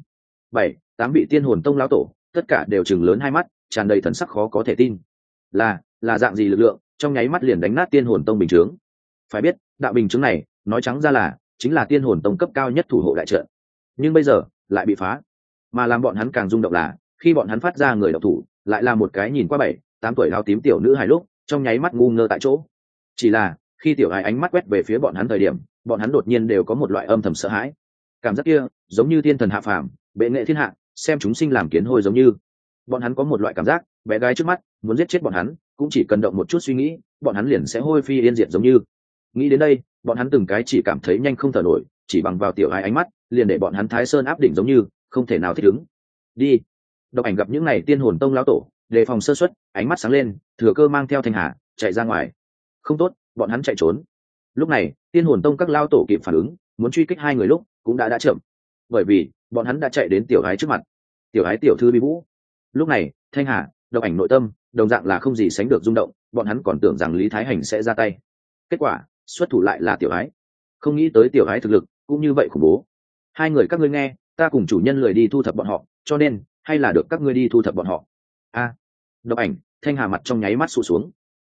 7-8 vị Tiên Hồn Tông lão tổ, tất cả đều trừng lớn hai mắt, tràn đầy thần sắc khó có thể tin. Là dạng gì lực lượng, trong nháy mắt liền đánh nát Tiên Hồn Tông bình chướng? Phải biết, đạo bình chướng này, nói trắng ra là chính là Tiên Hồn Tông cấp cao nhất thủ hộ đại trận. Nhưng bây giờ, lại bị phá. Mà làm bọn hắn càng rung động là, khi bọn hắn phát ra người độc thủ, lại là một cái nhìn qua 7-8 tuổi áo tím tiểu nữ hài lúc, trong nháy mắt ngu ngơ tại chỗ. Chỉ là, khi tiểu hài ánh mắt quét về phía bọn hắn thời điểm, bọn hắn đột nhiên đều có một loại âm thầm sợ hãi. Cảm giác kia, giống như thiên thần hạ phàm, bệ nghệ thiên hạ, xem chúng sinh làm kiến hôi giống như. Bọn hắn có một loại cảm giác, bé gái trước mắt muốn giết chết bọn hắn, cũng chỉ cần động một chút suy nghĩ, bọn hắn liền sẽ hôi phi yên diệt giống như. Nghĩ đến đây, bọn hắn từng cái chỉ cảm thấy nhanh không thở nổi, chỉ bằng vào tiểu hài ánh mắt, liền để bọn hắn Thái Sơn áp đỉnh giống như, không thể nào thích ứng. Đi. Độc Ảnh gặp những này Tiên Hồn Tông lão tổ, đề phòng sơ suất, ánh mắt sáng lên, thừa cơ mang theo Thanh Hà chạy ra ngoài. Không tốt, bọn hắn chạy trốn. Lúc này, Tiên Hồn Tông các lão tổ kịp phản ứng, muốn truy kích hai người lúc cũng đã chậm, bởi vì bọn hắn đã chạy đến tiểu gái trước mặt. Tiểu gái tiểu thư Bi Vũ. Lúc này, Thanh Hà, Độc Ảnh nội tâm đồng dạng là không gì sánh được rung động, bọn hắn còn tưởng rằng Lý Thái Hành sẽ ra tay, kết quả xuất thủ lại là tiểu gái. Không nghĩ tới tiểu gái thực lực cũng như vậy khủng bố. Hai người các ngươi nghe, ta cùng chủ nhân lười đi thu thập bọn họ, cho nên hay là được các ngươi đi thu thập bọn họ. Độc Ảnh, Thanh Hà mặt trong nháy mắt sụt xuống.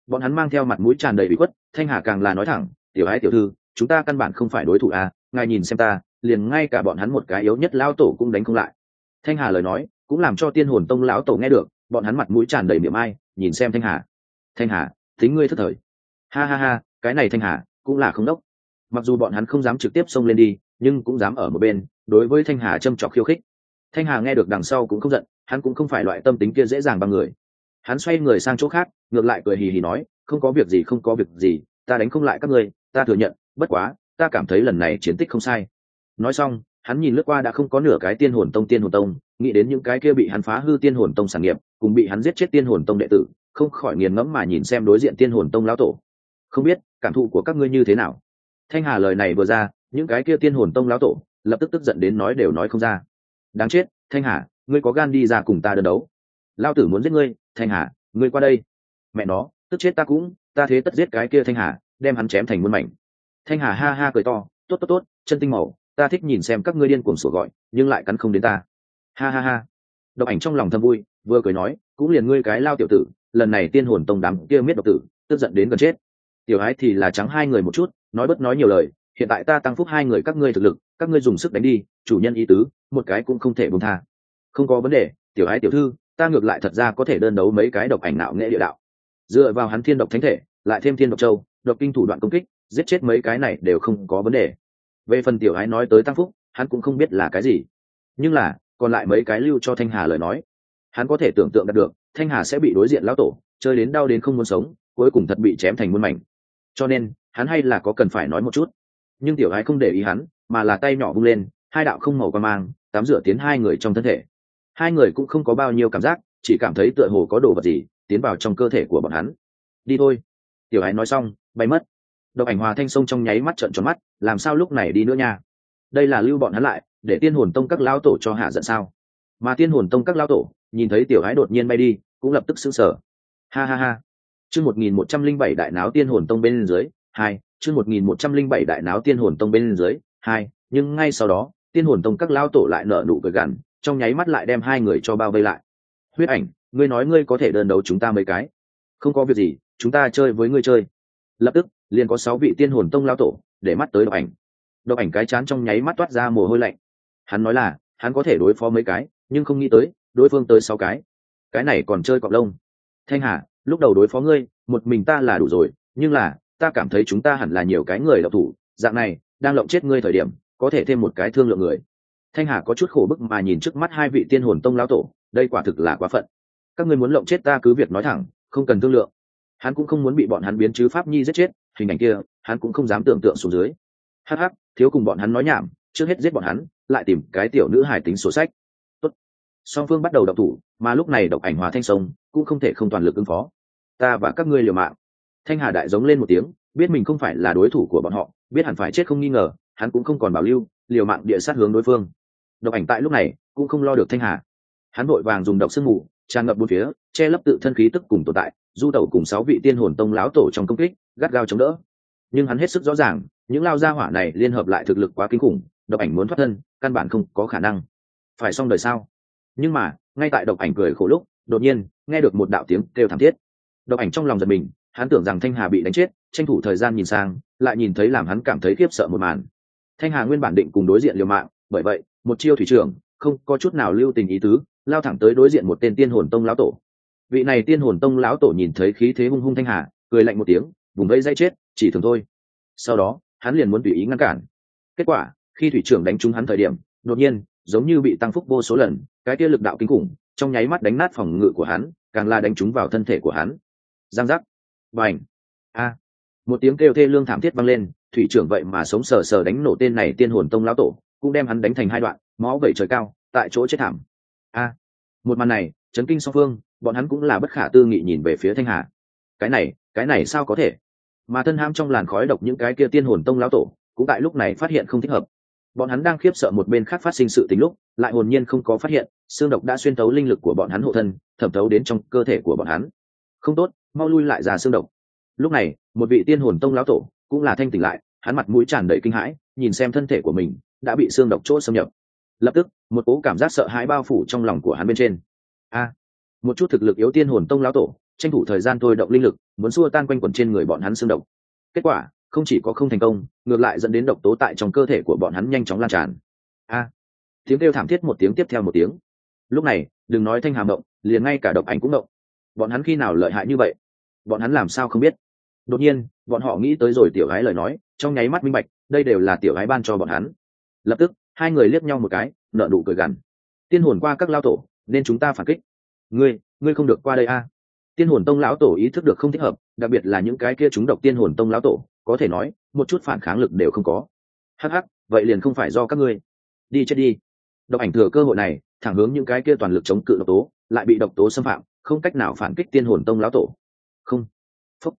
Bọn hắn mang theo mặt mũi tràn đầy bị khuất, Thanh Hà càng là nói thẳng, tiểu ái tiểu thư, chúng ta căn bản không phải đối thủ à, ngài nhìn xem ta, liền ngay cả bọn hắn một cái yếu nhất lão tổ cũng đánh không lại. Thanh Hà lời nói cũng làm cho Tiên Hồn Tông lão tổ nghe được, bọn hắn mặt mũi tràn đầy miệng ai, nhìn xem Thanh Hà. Thanh Hà, tính ngươi thất thời. Ha ha ha, cái này Thanh Hà cũng là không đốc. Mặc dù bọn hắn không dám trực tiếp xông lên đi, nhưng cũng dám ở một bên, đối với Thanh Hà châm chọc khiêu khích. Thanh Hà nghe được đằng sau cũng không giận, hắn cũng không phải loại tâm tính kia dễ dàng bằng người. Hắn xoay người sang chỗ khác, ngược lại cười hì hì nói, không có việc gì, không có việc gì, ta đánh không lại các ngươi, ta thừa nhận, bất quá ta cảm thấy lần này chiến tích không sai. Nói xong, hắn nhìn lướt qua đã không có nửa cái Tiên Hồn Tông, nghĩ đến những cái kia bị hắn phá hư Tiên Hồn Tông sản nghiệp, cùng bị hắn giết chết Tiên Hồn Tông đệ tử, không khỏi nghiền ngẫm mà nhìn xem đối diện Tiên Hồn Tông lão tổ. Không biết cảm thụ của các ngươi như thế nào? Thanh Hà lời này vừa ra, những cái kia Tiên Hồn Tông lão tổ lập tức tức giận đến nói đều nói không ra. Đáng chết, Thanh Hà, ngươi có gan đi ra cùng ta đơn đấu? Lão tử muốn giết ngươi, Thanh Hà, ngươi qua đây. Mẹ nó, tức chết ta cũng, ta thế tất giết cái kia Thanh Hà, đem hắn chém thành muôn mảnh. Thanh Hà ha ha cười to, tốt tốt tốt, chân tinh màu, ta thích nhìn xem các ngươi điên cuồng sủa gọi, nhưng lại cắn không đến ta. Ha ha ha. Độc Ảnh trong lòng thầm vui, vừa cười nói, cũng liền ngươi cái lao tiểu tử, lần này Tiên Hồn Tông đám kia miết độc tử, tức giận đến gần chết. Tiểu Ái thì là trắng hai người một chút, nói bất nói nhiều lời, hiện tại ta tăng phúc hai người các ngươi thực lực, các ngươi dùng sức đánh đi, chủ nhân ý tứ, một cái cũng không thể buông tha. Không có vấn đề, Tiểu Ái tiểu thư, ta ngược lại thật ra có thể đơn đấu mấy cái Độc Ảnh nạo nghệ địa đạo. Dựa vào hắn Thiên Độc Thánh Thể, lại thêm Thiên Độc Châu, độc kinh thủ đoạn công kích, giết chết mấy cái này đều không có vấn đề. Về phần Tiểu Ái nói tới tăng phúc, hắn cũng không biết là cái gì, nhưng là còn lại mấy cái lưu cho Thanh Hà lời nói, hắn có thể tưởng tượng được Thanh Hà sẽ bị đối diện lão tổ chơi đến đau đến không muốn sống, cuối cùng thật bị chém thành muôn mảnh. Cho nên hắn hay là có cần phải nói một chút. Nhưng Tiểu Ái không để ý hắn, mà là tay nhỏ vung lên, hai đạo không màu quang mang tắm rửa tiến hai người trong thân thể. Hai người cũng không có bao nhiêu cảm giác, chỉ cảm thấy tựa hồ có đồ vật gì tiến vào trong cơ thể của bọn hắn. Đi thôi. Tiểu Ái nói xong bay mất. Độc Ảnh Hòa Thanh Sông trong nháy mắt trợn tròn mắt, làm sao lúc này đi nữa nha? Đây là lưu bọn hắn lại để Tiên Hồn Tông các lão tổ cho hạ giận sao? Mà Tiên Hồn Tông các lão tổ nhìn thấy Tiểu Ái đột nhiên bay đi, cũng lập tức sững sờ. Ha ha ha. Chương 1107 đại náo Tiên Hồn Tông bên dưới, 2, chương 1107 đại náo Tiên Hồn Tông bên dưới, 2, nhưng ngay sau đó, Tiên Hồn Tông các lão tổ lại nở nụ cười gằn, trong nháy mắt lại đem hai người cho bao vây lại. Huyết Ảnh, ngươi nói ngươi có thể đơn đấu chúng ta mấy cái? Không có việc gì, chúng ta chơi với ngươi chơi. Lập tức, liền có 6 vị Tiên Hồn Tông lão tổ để mắt tới Độc Ảnh. Độc Ảnh cái chán trong nháy mắt toát ra mồ hôi lạnh. Hắn nói là, hắn có thể đối phó mấy cái, nhưng không nghĩ tới, đối phương tới 6 cái này còn chơi cọp lông. Thanh Hà, lúc đầu đối phó ngươi, một mình ta là đủ rồi, nhưng là, ta cảm thấy chúng ta hẳn là nhiều cái người độc thủ, dạng này, đang lộng chết ngươi thời điểm, có thể thêm một cái thương lượng người. Thanh Hà có chút khổ bức mà nhìn trước mắt hai vị Tiên Hồn Tông lão tổ, đây quả thực là quá phận. Các ngươi muốn lộng chết ta cứ việc nói thẳng, không cần thương lượng. Hắn cũng không muốn bị bọn hắn biến chứ pháp nhi giết chết, hình ảnh kia, hắn cũng không dám tưởng tượng xuống dưới. Hắc hắc, thiếu cùng bọn hắn nói nhảm, trước hết giết bọn hắn, lại tìm cái tiểu nữ hài tính sổ sách. Tốt. Song phương bắt đầu động thủ, mà lúc này Độc Ảnh Hòa Thanh Sông cũng không thể không toàn lực ứng phó. Ta và các ngươi liều mạng. Thanh Hà đại giống lên một tiếng, biết mình không phải là đối thủ của bọn họ, biết hẳn phải chết không nghi ngờ, hắn cũng không còn bảo lưu, liều mạng địa sát hướng đối phương. Độc Ảnh tại lúc này cũng không lo được Thanh Hà, hắn vội vàng dùng độc sương mù tràn ngập bốn phía, che lấp tự thân khí tức cùng tồn tại, du tẩu cùng 6 vị Tiên Hồn Tông lão tổ trong công kích, gắt gao chống đỡ. Nhưng hắn hết sức rõ ràng, những lao gia hỏa này liên hợp lại thực lực quá kinh khủng, Độc Ảnh muốn thoát thân, căn bản không có khả năng. Phải xong đời sao? Nhưng mà, ngay tại Độc Ảnh cười khổ lúc, đột nhiên nghe được một đạo tiếng kêu thảm thiết. Độc Ảnh trong lòng giật mình, hắn tưởng rằng Thanh Hà bị đánh chết, tranh thủ thời gian nhìn sang, lại nhìn thấy làm hắn cảm thấy khiếp sợ một màn. Thanh Hà nguyên bản định cùng đối diện liều mạng, bởi vậy, một chiêu thủy trưởng, không có chút nào lưu tình ý tứ, lao thẳng tới đối diện một tên Tiên Hồn Tông lão tổ. Vị này Tiên Hồn Tông lão tổ nhìn thấy khí thế hung hung Thanh Hà, cười lạnh một tiếng, vùng vẫy dây chết, chỉ thường thôi. Sau đó, hắn liền muốn tùy ý ngăn cản. Kết quả, khi thủy trưởng đánh trúng hắn thời điểm, đột nhiên, giống như bị tăng phúc vô số lần, cái kia lực đạo kinh khủng, trong nháy mắt đánh nát phòng ngự của hắn, càng là đánh trúng vào thân thể của hắn. Giang giác, bành, a, một tiếng kêu thê lương thảm thiết vang lên, thủy trưởng vậy mà sống sờ sờ đánh nổ tên này Tiên Hồn Tông lão tổ, cũng đem hắn đánh thành hai đoạn, máu vẩy trời cao, tại chỗ chết thảm. A, một màn này, chấn kinh song phương, bọn hắn cũng là bất khả tư nghị nhìn về phía Thanh Hà. Cái này sao có thể? Mà thân ham trong làn khói độc những cái kia Tiên Hồn Tông lão tổ, cũng tại lúc này phát hiện không thích hợp. Bọn hắn đang khiếp sợ một bên khác phát sinh sự tình lúc, lại hồn nhiên không có phát hiện, xương độc đã xuyên tấu linh lực của bọn hắn hộ thân, thẩm thấu đến trong cơ thể của bọn hắn. Không tốt, mau lui lại ra xương độc. Lúc này, một vị Tiên Hồn Tông lão tổ cũng là thanh tỉnh lại, hắn mặt mũi tràn đầy kinh hãi, nhìn xem thân thể của mình đã bị xương độc chỗ xâm nhập. Lập tức, một cỗ cảm giác sợ hãi bao phủ trong lòng của hắn bên trên. A, một chút thực lực yếu Tiên Hồn Tông lão tổ, tranh thủ thời gian thôi động linh lực, muốn xua tan quanh quẩn trên người bọn hắn xương độc. Kết quả không chỉ có không thành công, ngược lại dẫn đến độc tố tại trong cơ thể của bọn hắn nhanh chóng lan tràn. Tiếng kêu thảm thiết một tiếng tiếp theo một tiếng. Lúc này đừng nói Thanh Hà động, liền ngay cả Độc Ảnh cũng động. Bọn hắn khi nào lợi hại như vậy? Bọn hắn làm sao không biết? Đột nhiên bọn họ nghĩ tới rồi tiểu gái lời nói, trong nháy mắt minh bạch đây đều là tiểu gái ban cho bọn hắn. Lập tức hai người liếc nhau một cái, nở nụ cười gằn. Tiên hồn qua các lao tổ, nên chúng ta phản kích. Ngươi không được qua đây a. Tiên hồn tông lão tổ ý thức được không thích hợp, đặc biệt là những cái kia chúng độc tiên hồn tông lão tổ, có thể nói một chút phản kháng lực đều không có. Hắc hắc, vậy liền không phải do các ngươi. Đi chết đi. Độc Ảnh thừa cơ hội này thẳng hướng những cái kia toàn lực chống cự độc tố, lại bị độc tố xâm phạm, không cách nào phản kích tiên hồn tông lão tổ. Không. Phúc.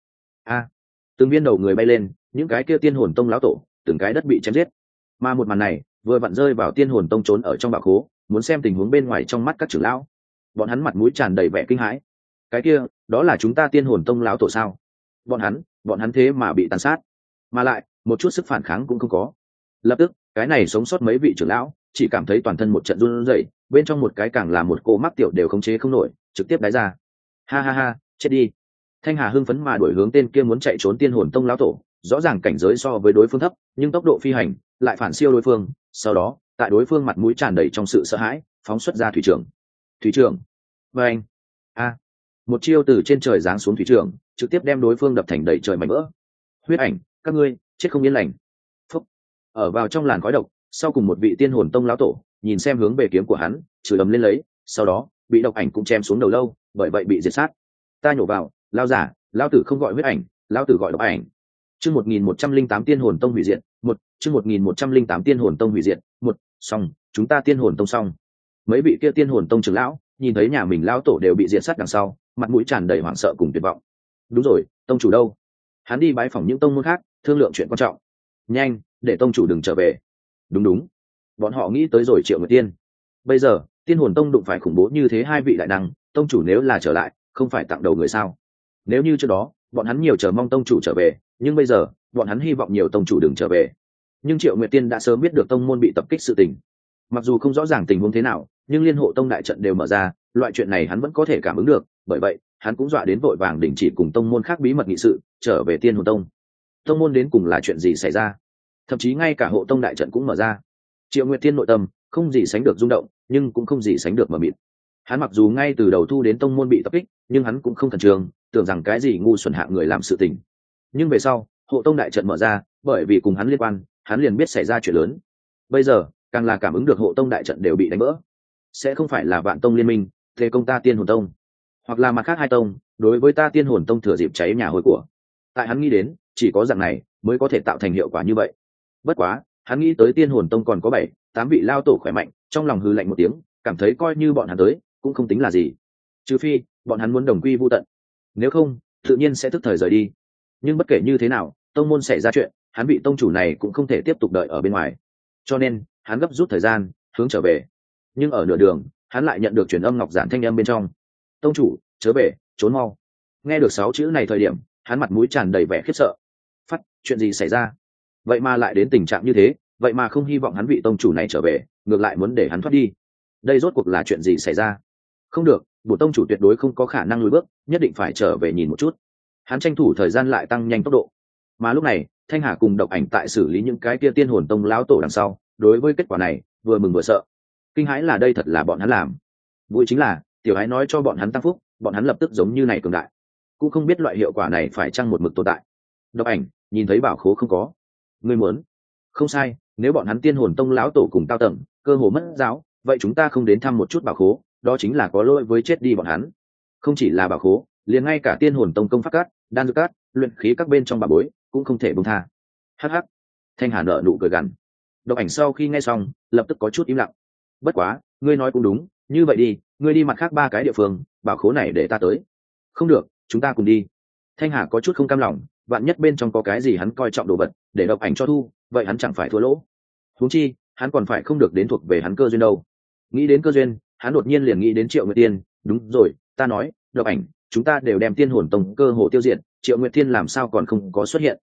Từng viên đầu người bay lên, những cái kia tiên hồn tông lão tổ từng cái đất bị chém giết. Mà một màn này vừa vặn rơi vào tiên hồn tông trốn ở trong bảo khố, muốn xem tình huống bên ngoài trong mắt các trưởng lão. Bọn hắn mặt mũi tràn đầy vẻ kinh hãi. Cái kia đó là chúng ta tiên hồn tông lão tổ sao? Bọn hắn thế mà bị tàn sát, mà lại một chút sức phản kháng cũng không có. Lập tức cái này sống sót mấy vị trưởng lão chỉ cảm thấy toàn thân một trận run rẩy, bên trong một cái càng là một cô mắc tiểu đều khống chế không nổi, trực tiếp đái ra. Ha, chết đi. Thanh Hà hưng phấn mà đuổi hướng tên kia muốn chạy trốn tiên hồn tông lão tổ, rõ ràng cảnh giới so với đối phương thấp, nhưng tốc độ phi hành lại phản siêu đối phương. Sau đó tại đối phương mặt mũi tràn đầy trong sự sợ hãi, phóng xuất ra thủy trưởng. Và anh một chiêu từ trên trời giáng xuống thủy trưởng, trực tiếp đem đối phương đập thành đầy trời mảnh vỡ. Huyết Ảnh, các ngươi chết không yên lành. Phúc. Ở vào trong làn khói độc, sau cùng một vị tiên hồn tông lão tổ nhìn xem hướng về kiếm của hắn, chửi ầm lên lấy, sau đó bị Độc Ảnh cũng chém xuống đầu lâu, bởi vậy bị diệt sát. Ta nhổ vào, lao giả, lao tử không gọi Huyết Ảnh, lao tử gọi Độc Ảnh. Chương 1108 tiên hồn tông hủy diệt, chương 1108 tiên hồn tông hủy diệt, xong, chúng ta tiên hồn tông xong. Mấy vị kia tiên hồn tông trưởng lão nhìn thấy nhà mình lão tổ đều bị diệt sát đằng sau, mặt mũi tràn đầy hoảng sợ cùng tuyệt vọng. Đúng rồi, tông chủ đâu? Hắn đi bái phỏng những tông môn khác, thương lượng chuyện quan trọng. Nhanh, để tông chủ đừng trở về. Đúng, bọn họ nghĩ tới rồi Triệu Nguyệt Tiên. Bây giờ tiên hồn tông đụng phải khủng bố như thế hai vị đại năng, tông chủ nếu là trở lại, không phải tặng đầu người sao? Nếu như trước đó bọn hắn nhiều chờ mong tông chủ trở về, nhưng bây giờ bọn hắn hy vọng nhiều tông chủ đừng trở về. Nhưng Triệu Nguyệt Tiên đã sớm biết được tông môn bị tập kích sự tình. Mặc dù không rõ ràng tình huống thế nào, nhưng liên hộ tông đại trận đều mở ra, loại chuyện này hắn vẫn có thể cảm ứng được, bởi vậy hắn cũng dọa đến vội vàng đình chỉ cùng tông môn khác bí mật nghị sự, trở về tiên hồn tông. Tông môn đến cùng là chuyện gì xảy ra? Thậm chí ngay cả hộ tông đại trận cũng mở ra. Triệu Nguyệt Tiên nội tâm không gì sánh được rung động, nhưng cũng không gì sánh được mờ mịt. Hắn mặc dù ngay từ đầu thu đến tông môn bị tập kích, nhưng hắn cũng không khẩn trương, tưởng rằng cái gì ngu xuẩn hạng người làm sự tình. Nhưng về sau hộ tông đại trận mở ra, bởi vì cùng hắn liên quan, hắn liền biết xảy ra chuyện lớn. Bây giờ càng là cảm ứng được hộ tông đại trận đều bị đánh vỡ. Sẽ không phải là Vạn Tông liên minh thế công ta tiên hồn tông, hoặc là mặt khác hai tông đối với ta tiên hồn tông thừa dịp cháy nhà hôi của. Tại hắn nghĩ đến chỉ có dạng này mới có thể tạo thành hiệu quả như vậy. Bất quá hắn nghĩ tới tiên hồn tông còn có 7-8 vị lao tổ khỏe mạnh, trong lòng hừ lạnh một tiếng, cảm thấy coi như bọn hắn tới cũng không tính là gì, trừ phi bọn hắn muốn đồng quy vu tận, nếu không tự nhiên sẽ tức thời rời đi. Nhưng bất kể như thế nào, tông môn xảy ra chuyện, hắn vị tông chủ này cũng không thể tiếp tục đợi ở bên ngoài, cho nên hắn gấp rút thời gian hướng trở về. Nhưng ở nửa đường hắn lại nhận được truyền âm ngọc giản thanh âm bên trong: tông chủ chớ về, trốn mau. Nghe được 6 chữ này thời điểm, hắn mặt mũi tràn đầy vẻ khiếp sợ. Chuyện gì xảy ra? Vậy mà lại đến tình trạng như thế, vậy mà không hy vọng hắn vị tông chủ này trở về, ngược lại muốn để hắn thoát đi. Đây rốt cuộc là chuyện gì xảy ra? Không được, bổn tông chủ tuyệt đối không có khả năng lùi bước, nhất định phải trở về nhìn một chút. Hắn tranh thủ thời gian lại tăng nhanh tốc độ. Mà lúc này Thanh Hà cùng Độc Ảnh tại xử lý những cái kia tiên hồn tông lão tổ đằng sau, đối với kết quả này vừa mừng vừa sợ. Kinh hãi là đây thật là bọn hắn làm. Vui chính là tiểu ái nói cho bọn hắn tăng phúc, bọn hắn lập tức giống như này cường đại. Cũng không biết loại hiệu quả này phải chăng một mực tồn tại. Độc Ảnh nhìn thấy bảo khố không có. Ngươi muốn? Không sai, nếu bọn hắn tiên hồn tông lão tổ cùng cao tầng cơ hồ mất giáo, vậy chúng ta không đến thăm một chút bảo khố, đó chính là có lỗi với chết đi bọn hắn. Không chỉ là bảo khố, liền ngay cả tiên hồn tông công pháp cát, đan dược cát, luyện khí các bên trong bà bối cũng không thể buông tha. Hắc hắc. Thanh Hà nở nụ cười gằn. Độc Ảnh sau khi nghe xong lập tức có chút im lặng. Bất quá ngươi nói cũng đúng, như vậy đi, ngươi đi mặt khác 3 cái địa phương, bảo khố này để ta tới. Không được, chúng ta cùng đi. Thanh Hà có chút không cam lòng, vạn nhất bên trong có cái gì hắn coi trọng đồ vật, để Độc Ảnh cho thu, vậy hắn chẳng phải thua lỗ. Huống chi hắn còn phải không được đến thuộc về hắn cơ duyên đâu. Nghĩ đến cơ duyên, hắn đột nhiên liền nghĩ đến Triệu Nguyệt Tiên. Đúng rồi, ta nói Độc Ảnh, chúng ta đều đem tiên hồn tông cơ hồ tiêu diệt, Triệu Nguyệt Tiên làm sao còn không có xuất hiện?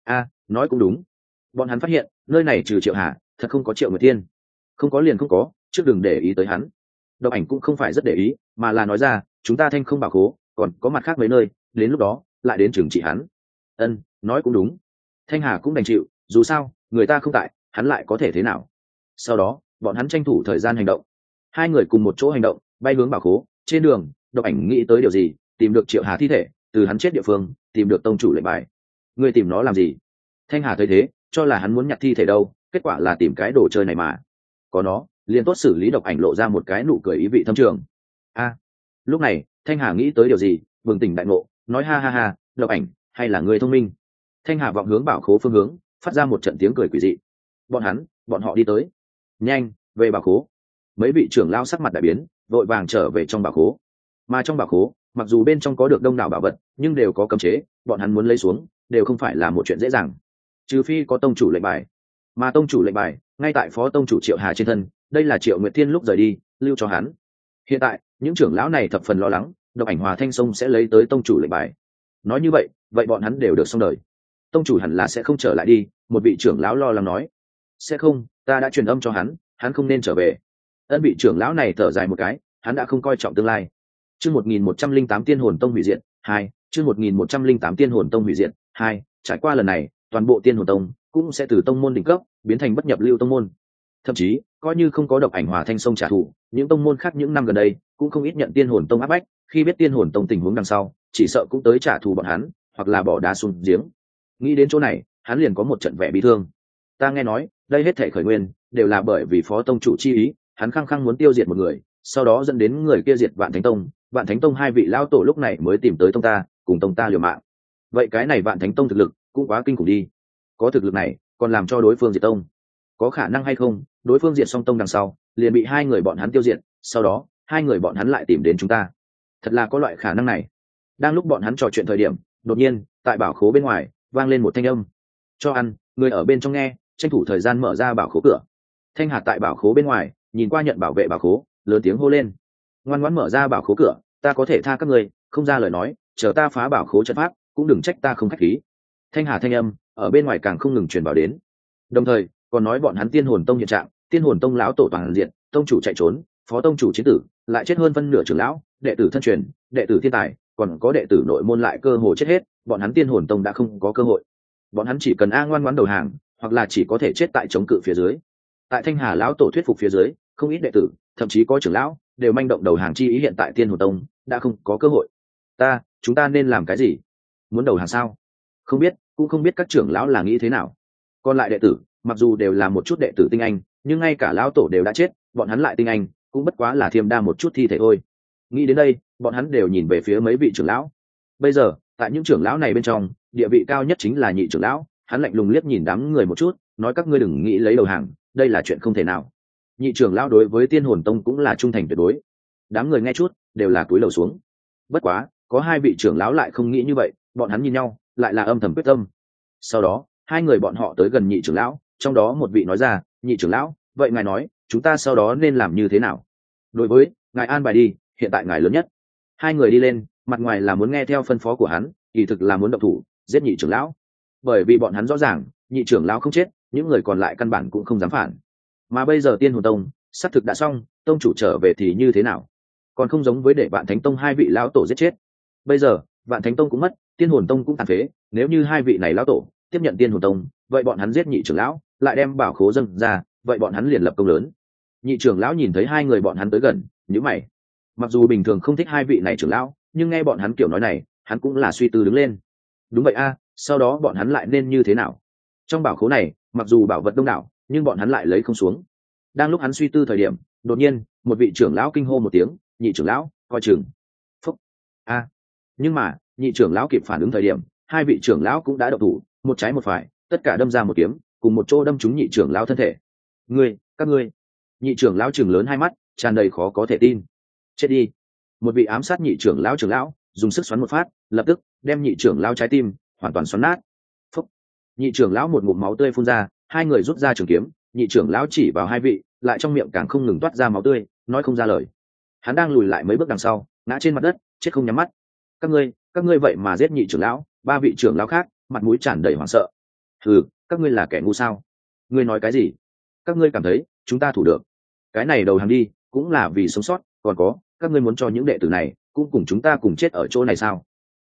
Nói cũng đúng. Bọn hắn phát hiện nơi này trừ Triệu Hà thật không có Triệu Nguyệt Tiên. Không có liền không có, trước đừng để ý tới hắn. Độc Ảnh cũng không phải rất để ý, mà là nói ra, chúng ta thanh không bảo khố, còn có mặt khác mấy nơi, đến lúc đó lại đến trừng trị hắn. Nói cũng đúng. Thanh Hà cũng đành chịu, dù sao người ta không tại, hắn lại có thể thế nào. Sau đó bọn hắn tranh thủ thời gian hành động, hai người cùng một chỗ hành động, bay hướng bảo khố. Trên đường Độc Ảnh nghĩ tới điều gì, tìm được Triệu Hà thi thể, từ hắn chết địa phương tìm được tông chủ lệnh bài. Ngươi tìm nó làm gì? Thanh Hà thấy thế cho là hắn muốn nhặt thi thể đâu, kết quả là tìm cái đồ chơi này mà. Có nó liền tốt xử lý. Độc Ảnh lộ ra một cái nụ cười ý vị thâm trường. Lúc này Thanh Hà nghĩ tới điều gì, bừng tỉnh đại ngộ, nói ha ha ha, Độc Ảnh, hay là người thông minh. Thanh Hà vọng hướng bảo khố phương hướng, phát ra một trận tiếng cười quỷ dị. Bọn họ đi tới. Nhanh về bảo khố. Mấy vị trưởng lao sắc mặt đại biến, vội vàng trở về trong bảo khố. Mà trong bảo khố mặc dù bên trong có được đông đảo bảo vật, nhưng đều có cấm chế, bọn hắn muốn lấy xuống đều không phải là một chuyện dễ dàng, trừ phi có tông chủ lệnh bài. Mà tông chủ lệnh bài ngay tại phó tông chủ Triệu Hà trên thân, đây là Triệu Nguyệt Thiên lúc rời đi lưu cho hắn. Hiện tại những trưởng lão này thập phần lo lắng Độc Ảnh Hòa Thanh Sông sẽ lấy tới tông chủ lệnh bài. Nói như vậy bọn hắn đều được xong đời. Tông chủ hẳn là sẽ không trở lại đi, một vị trưởng lão lo lắng nói. Sẽ không, ta đã truyền âm cho hắn không nên trở về. Vị trưởng lão này thở dài một cái, hắn đã không coi trọng tương lai. Chương 1108 Tiên Hồn Tông hủy diệt 2, chương 1108 Tiên Hồn Tông hủy diệt 2, trải qua lần này, toàn bộ Tiên Hồn Tông cũng sẽ từ tông môn đỉnh cấp biến thành bất nhập lưu tông môn. Thậm chí, coi như không có Độc Ảnh Hòa Thanh Sông trả thù, những tông môn khác những năm gần đây cũng không ít nhận Tiên Hồn Tông áp bách, khi biết Tiên Hồn Tông tình huống đằng sau, chỉ sợ cũng tới trả thù bọn hắn, hoặc là bỏ đá xuống giếng. Nghĩ đến chỗ này, hắn liền có một trận vẻ bi thương. Ta nghe nói, đây hết thảy khởi nguyên đều là bởi vì phó tông chủ chi ý, hắn khăng khăng muốn tiêu diệt một người, sau đó dẫn đến người kia diệt Vạn Thánh Tông. Vạn Thánh Tông hai vị lão tổ lúc này mới tìm tới tông ta, cùng tông ta liều mạng. Vậy cái này Vạn Thánh Tông thực lực cũng quá kinh khủng đi. Có thực lực này, còn làm cho đối phương diệt tông. Có khả năng hay không, đối phương diệt xong tông đằng sau, liền bị hai người bọn hắn tiêu diệt, sau đó hai người bọn hắn lại tìm đến chúng ta. Thật là có loại khả năng này. Đang lúc bọn hắn trò chuyện thời điểm, đột nhiên, tại bảo khố bên ngoài vang lên một thanh âm. Cho ăn, người ở bên trong nghe, tranh thủ thời gian mở ra bảo khố cửa. Thanh Hà tại bảo khố bên ngoài nhìn qua nhận bảo vệ bảo khố, lớn tiếng hô lên. Ngoan ngoãn mở ra bảo khố cửa, ta có thể tha các ngươi, không ra lời nói, chờ ta phá bảo khố trận pháp, cũng đừng trách ta không khách khí. Thanh Hà thanh âm ở bên ngoài càng không ngừng truyền vào đến, đồng thời còn nói bọn hắn Tiên Hồn Tông hiện trạng. Tiên Hồn Tông lão tổ toàn diện, tông chủ chạy trốn, phó tông chủ chiến tử, lại chết hơn phân nửa trưởng lão, đệ tử thân truyền, đệ tử thiên tài, còn có đệ tử nội môn lại cơ hồ chết hết. Bọn hắn Tiên Hồn Tông đã không có cơ hội, bọn hắn chỉ cần ngoan ngoãn đầu hàng, hoặc là chỉ có thể chết tại chống cự phía dưới. Tại Thanh Hà lão tổ thuyết phục phía dưới, không ít đệ tử, thậm chí có trưởng lão đều manh động đầu hàng chi ý. Hiện tại Tiên Hồn Tông đã không có cơ hội. Chúng ta nên làm cái gì? Muốn đầu hàng sao? Không biết, cũng không biết các trưởng lão là nghĩ thế nào. Còn lại đệ tử, mặc dù đều là một chút đệ tử tinh anh, nhưng ngay cả lão tổ đều đã chết, bọn hắn lại tinh anh, cũng bất quá là thiêm đa một chút thi thể thôi. Nghĩ đến đây, bọn hắn đều nhìn về phía mấy vị trưởng lão. Bây giờ, tại những trưởng lão này bên trong, địa vị cao nhất chính là nhị trưởng lão. Hắn lạnh lùng liếc nhìn đám người một chút, nói các ngươi đừng nghĩ lấy đầu hàng, đây là chuyện không thể nào. Nhị trưởng lão đối với Tiên Hồn Tông cũng là trung thành tuyệt đối. Đám người nghe chút đều là cúi đầu xuống. Bất quá, có hai vị trưởng lão lại không nghĩ như vậy, bọn hắn nhìn nhau, lại là âm thầm quyết tâm. Sau đó, hai người bọn họ tới gần nhị trưởng lão, trong đó một vị nói ra, nhị trưởng lão, vậy ngài nói, chúng ta sau đó nên làm như thế nào? Đối với ngài an bài đi, hiện tại ngài lớn nhất. Hai người đi lên, mặt ngoài là muốn nghe theo phân phó của hắn, kỳ thực là muốn động thủ giết nhị trưởng lão. Bởi vì bọn hắn rõ ràng, nhị trưởng lão không chết, những người còn lại căn bản cũng không dám phản. Mà bây giờ Tiên Hồn Tông xác thực đã xong, tông chủ trở về thì như thế nào? Còn không giống với để Vạn Thánh Tông hai vị lão tổ giết chết. Bây giờ Vạn Thánh Tông cũng mất, Tiên Hồn Tông cũng tàn phế, nếu như hai vị này lão tổ tiếp nhận Tiên Hồn Tông, vậy bọn hắn giết nhị trưởng lão, lại đem bảo khố dâng ra, vậy bọn hắn liền lập công lớn. Nhị trưởng lão nhìn thấy hai người bọn hắn tới gần, nhíu mày. Mặc dù bình thường không thích hai vị này trưởng lão, nhưng nghe bọn hắn kiểu nói này, hắn cũng là suy tư đứng lên. Đúng vậy sau đó bọn hắn lại nên như thế nào? Trong bảo khố này, mặc dù bảo vật đông đảo, nhưng bọn hắn lại lấy không xuống. Đang lúc hắn suy tư thời điểm, đột nhiên, một vị trưởng lão kinh hô một tiếng, nhị trưởng lão, coi chừng. Phúc. Nhưng mà, nhị trưởng lão kịp phản ứng thời điểm, hai vị trưởng lão cũng đã động thủ, một trái một phải, tất cả đâm ra một kiếm, cùng một chỗ đâm trúng nhị trưởng lão thân thể. Các ngươi. Nhị trưởng lão trừng lớn hai mắt, tràn đầy khó có thể tin. Chết đi. Một vị ám sát nhị trưởng lão dùng sức xoắn một phát, lập tức đem nhị trưởng lão trái tim hoàn toàn xoắn nát. Phúc. Nhị trưởng lão một ngụm máu tươi phun ra, hai người rút ra trường kiếm, nhị trưởng lão chỉ vào hai vị, lại trong miệng càng không ngừng toát ra máu tươi, nói không ra lời. Hắn đang lùi lại mấy bước đằng sau, ngã trên mặt đất, chết không nhắm mắt. Các ngươi vậy mà giết nhị trưởng lão, ba vị trưởng lão khác mặt mũi tràn đầy hoảng sợ. Các ngươi là kẻ ngu sao? Ngươi nói cái gì? Các ngươi cảm thấy chúng ta thủ được? Cái này đầu hàng đi, cũng là vì sống sót, còn có, các ngươi muốn cho những đệ tử này cũng cùng chúng ta cùng chết ở chỗ này sao?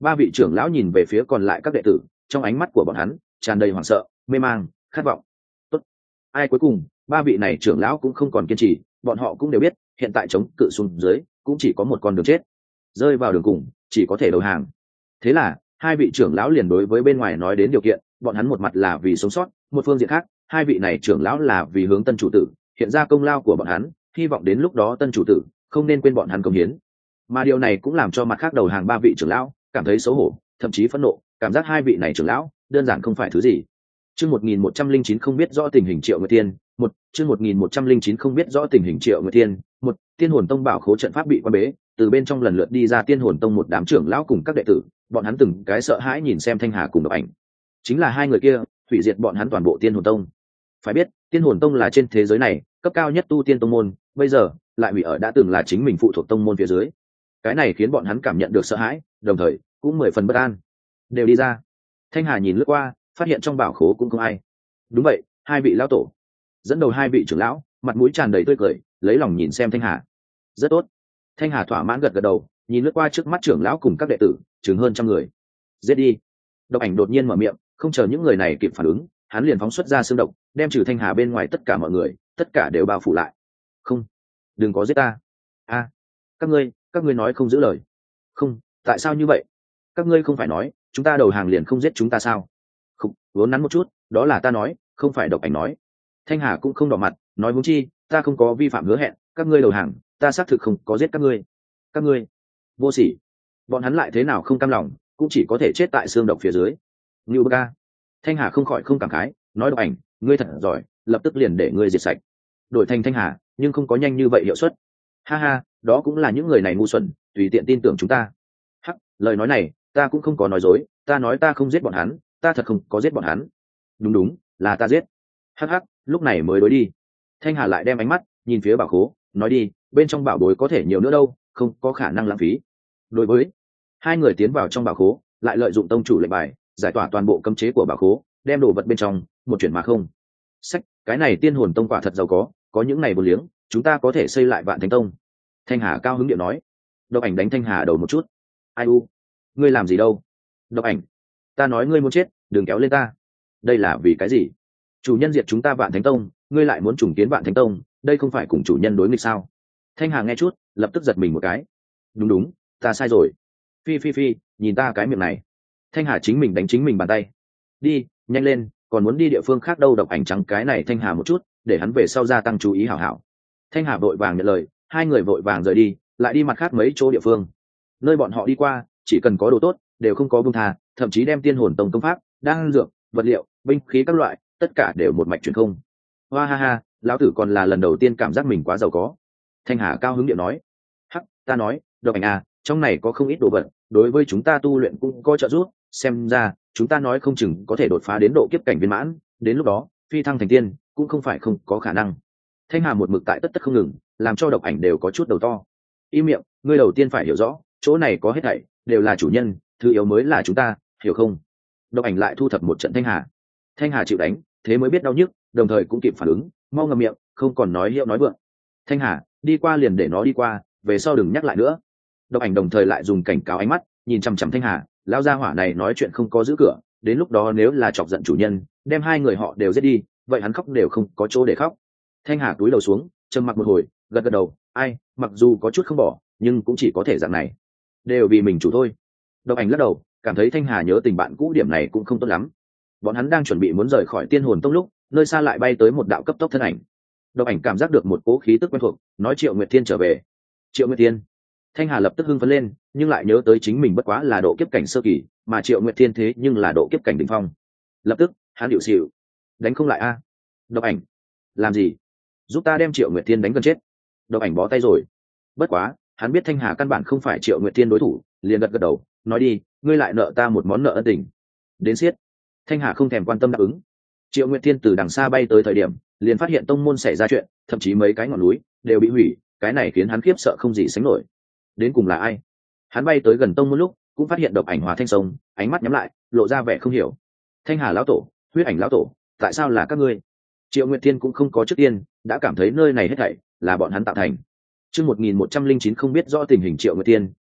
Ba vị trưởng lão nhìn về phía còn lại các đệ tử, trong ánh mắt của bọn hắn tràn đầy hoảng sợ, mê mang, khát vọng. Tốt. Ai cuối cùng, ba vị này trưởng lão cũng không còn kiên trì, bọn họ cũng đều biết hiện tại chống cự xuống dưới cũng chỉ có một con đường chết, rơi vào đường cùng chỉ có thể đầu hàng. Thế là hai vị trưởng lão liền đối với bên ngoài nói đến điều kiện, bọn hắn một mặt là vì sống sót, một phương diện khác hai vị này trưởng lão là vì hướng tân chủ tử hiện ra công lao của bọn hắn, hy vọng đến lúc đó tân chủ tử không nên quên bọn hắn công hiến. Mà điều này cũng làm cho mặt khác đầu hàng ba vị trưởng lão cảm thấy xấu hổ, thậm chí phẫn nộ, cảm giác hai vị này trưởng lão đơn giản không phải thứ gì. Chương 1109 không biết rõ tình hình Triệu Nguyệt Tiên, một chương 1109 không biết rõ tình hình Triệu Nguyệt Tiên, một Tiên Hồn Tông bảo khố trận pháp bị quan bế, từ bên trong lần lượt đi ra Tiên Hồn Tông một đám trưởng lão cùng các đệ tử, bọn hắn từng cái sợ hãi nhìn xem Thanh Hà cùng Độc Ảnh. Chính là hai người kia, hủy diệt bọn hắn toàn bộ Tiên Hồn Tông. Phải biết, Tiên Hồn Tông là trên thế giới này cấp cao nhất tu tiên tông môn, bây giờ lại hủy ở đã từng là chính mình phụ thuộc tông môn phía dưới. Cái này khiến bọn hắn cảm nhận được sợ hãi, đồng thời cũng 10 phần bất an. Đều đi ra. Thanh Hà nhìn lướt qua, phát hiện trong bảo khố cũng không ai. Đúng vậy, hai vị lão tổ dẫn đầu hai vị trưởng lão, mặt mũi tràn đầy tươi cười, lấy lòng nhìn xem Thanh Hà. Rất tốt. Thanh Hà thỏa mãn gật gật đầu, nhìn lướt qua trước mắt trưởng lão cùng các đệ tử, chừng hơn 100 người. Giết đi. Độc Ảnh đột nhiên mở miệng, không chờ những người này kịp phản ứng, hắn liền phóng xuất ra xương độc, đem trừ Thanh Hà bên ngoài tất cả mọi người, tất cả đều bao phủ lại. Không, đừng có giết ta. A, các ngươi nói không giữ lời. Không, tại sao như vậy? Các ngươi không phải nói chúng ta đầu hàng liền không giết chúng ta sao? Không, vốn nắn một chút, đó là ta nói, không phải Độc Ảnh nói. Thanh Hà cũng không đỏ mặt, nói huống chi, ta không có vi phạm hứa hẹn, các ngươi đầu hàng, ta xác thực không có giết các ngươi. Các ngươi vô sỉ. Bọn hắn lại thế nào không cam lòng, cũng chỉ có thể chết tại xương độc phía dưới. Ngưu Bơ Ca. Thanh Hà không khỏi không cảm khái, nói Độc Ảnh, ngươi thật giỏi, lập tức liền để ngươi diệt sạch. Đổi thành Thanh Hà, nhưng không có nhanh như vậy hiệu suất. Ha ha, đó cũng là những người này ngu xuẩn, tùy tiện tin tưởng chúng ta. Hắc, lời nói này, ta cũng không có nói dối, ta nói ta không giết bọn hắn, ta thật không có giết bọn hắn. Đúng đúng, là ta giết. Hắc hắc, lúc này mới đối đi. Thanh Hà lại đem ánh mắt nhìn phía bảo khố, nói đi, bên trong bảo bối có thể nhiều nữa đâu, không có khả năng lãng phí. Đối với hai người tiến vào trong bảo khố, lại lợi dụng tông chủ lệnh bài giải tỏa toàn bộ cấm chế của bảo khố, đem đồ vật bên trong một chuyển mà không. Sách, cái này Tiên Hồn Tông quả thật giàu có những này vô liếng, chúng ta có thể xây lại Vạn Thánh Tông. Thanh Hà cao hứng điện nói. Độc Ảnh đánh Thanh Hà đầu một chút. Ai u, ngươi làm gì đâu? Độc Ảnh, ta nói ngươi muốn chết, đừng kéo lên ta. Đây là vì cái gì? Chủ nhân diệt chúng ta Vạn Thánh Tông, ngươi lại muốn trùng kiến Vạn Thánh Tông, đây không phải cùng chủ nhân đối nghịch sao? Thanh Hà nghe chút, lập tức giật mình một cái. Đúng đúng, ta sai rồi. Phi phi phi, nhìn ta cái miệng này. Thanh Hà chính mình đánh chính mình bàn tay. Đi, nhanh lên, còn muốn đi địa phương khác đâu. Độc Ảnh trắng cái này Thanh Hà một chút, để hắn về sau gia tăng chú ý hảo hảo. Thanh Hà vội vàng nhận lời, hai người vội vàng rời đi, lại đi mặt khác mấy chỗ địa phương. Nơi bọn họ đi qua, chỉ cần có đồ tốt, đều không có buông tha, thậm chí đem Tiên Hồn Tông công pháp, đan dược, vật liệu, binh khí các loại, tất cả đều một mạch truyền không. Hoa ha ha, lão tử còn là lần đầu tiên cảm giác mình quá giàu có. Thanh Hà cao hứng điện nói. Hắc, ta nói, Độc Ảnh à, trong này có không ít đồ vật, đối với chúng ta tu luyện cũng có trợ giúp, xem ra chúng ta nói không chừng có thể đột phá đến độ kiếp cảnh viên mãn, đến lúc đó phi thăng thành tiên cũng không phải không có khả năng. Thanh Hà một mực tại tất tất không ngừng, làm cho Độc Ảnh đều có chút đầu to. Im miệng, ngươi đầu tiên phải hiểu rõ, chỗ này có hết thảy đều là chủ nhân, thứ yếu mới là chúng ta, hiểu không? Độc Ảnh lại thu thập một trận Thanh Hà. Thanh Hà chịu đánh, thế mới biết đau nhức, đồng thời cũng kịp phản ứng, mau ngậm miệng, không còn nói hiệu nói vượng. Thanh Hà, đi qua liền để nó đi qua, về sau đừng nhắc lại nữa. Độc Ảnh đồng thời lại dùng cảnh cáo ánh mắt nhìn chằm chằm Thanh Hà, lão gia hỏa này nói chuyện không có giữ cửa, đến lúc đó nếu là chọc giận chủ nhân, đem hai người họ đều giết đi, vậy hắn khóc đều không có chỗ để khóc. Thanh Hà cúi đầu xuống, trầm mặc một hồi, gật gật đầu, ai, mặc dù có chút không bỏ, nhưng cũng chỉ có thể dạng này, đều vì mình chủ thôi. Độc Ảnh lắc đầu, cảm thấy Thanh Hà nhớ tình bạn cũ, điểm này cũng không tốt lắm. Bọn hắn đang chuẩn bị muốn rời khỏi Tiên Hồn Tông lúc, nơi xa lại bay tới một đạo cấp tốc thân ảnh. Độc Ảnh cảm giác được một cỗ khí tức quen thuộc, nói Triệu Nguyệt Thiên trở về. Triệu Nguyệt Thiên. Thanh Hà lập tức hưng phấn lên, nhưng lại nhớ tới chính mình bất quá là độ kiếp cảnh sơ kỳ, mà Triệu Nguyệt Thiên thế nhưng là độ kiếp cảnh đỉnh phong. Lập tức, hắn điệu xỉu. Đánh không lại a? Độc Ảnh, làm gì? Giúp ta đem Triệu Nguyệt Thiên đánh gần chết. Độc Ảnh bó tay rồi. Bất quá, hắn biết Thanh Hà căn bản không phải Triệu Nguyệt Thiên đối thủ, liền gật gật đầu, nói đi, ngươi lại nợ ta một món nợ ân tình. Đến xiết. Thanh Hà không thèm quan tâm đáp ứng. Triệu Nguyệt Thiên từ đằng xa bay tới thời điểm, liền phát hiện tông môn xảy ra chuyện, thậm chí mấy cái ngọn núi đều bị hủy, cái này khiến hắn khiếp sợ không gì sánh nổi. Đến cùng là ai? Hắn bay tới gần tông môn lúc, cũng phát hiện Độc Ảnh Hòa Thanh Sông, ánh mắt nhắm lại, lộ ra vẻ không hiểu. Thanh Hà lão tổ, Huyết Ảnh lão tổ, tại sao là các ngươi? Triệu Nguyệt Thiên cũng không có trước tiên đã cảm thấy nơi này hết thảy là bọn hắn tạo thành. Chương 1109 không biết rõ tình hình Triệu Nguyệt Thiên, hai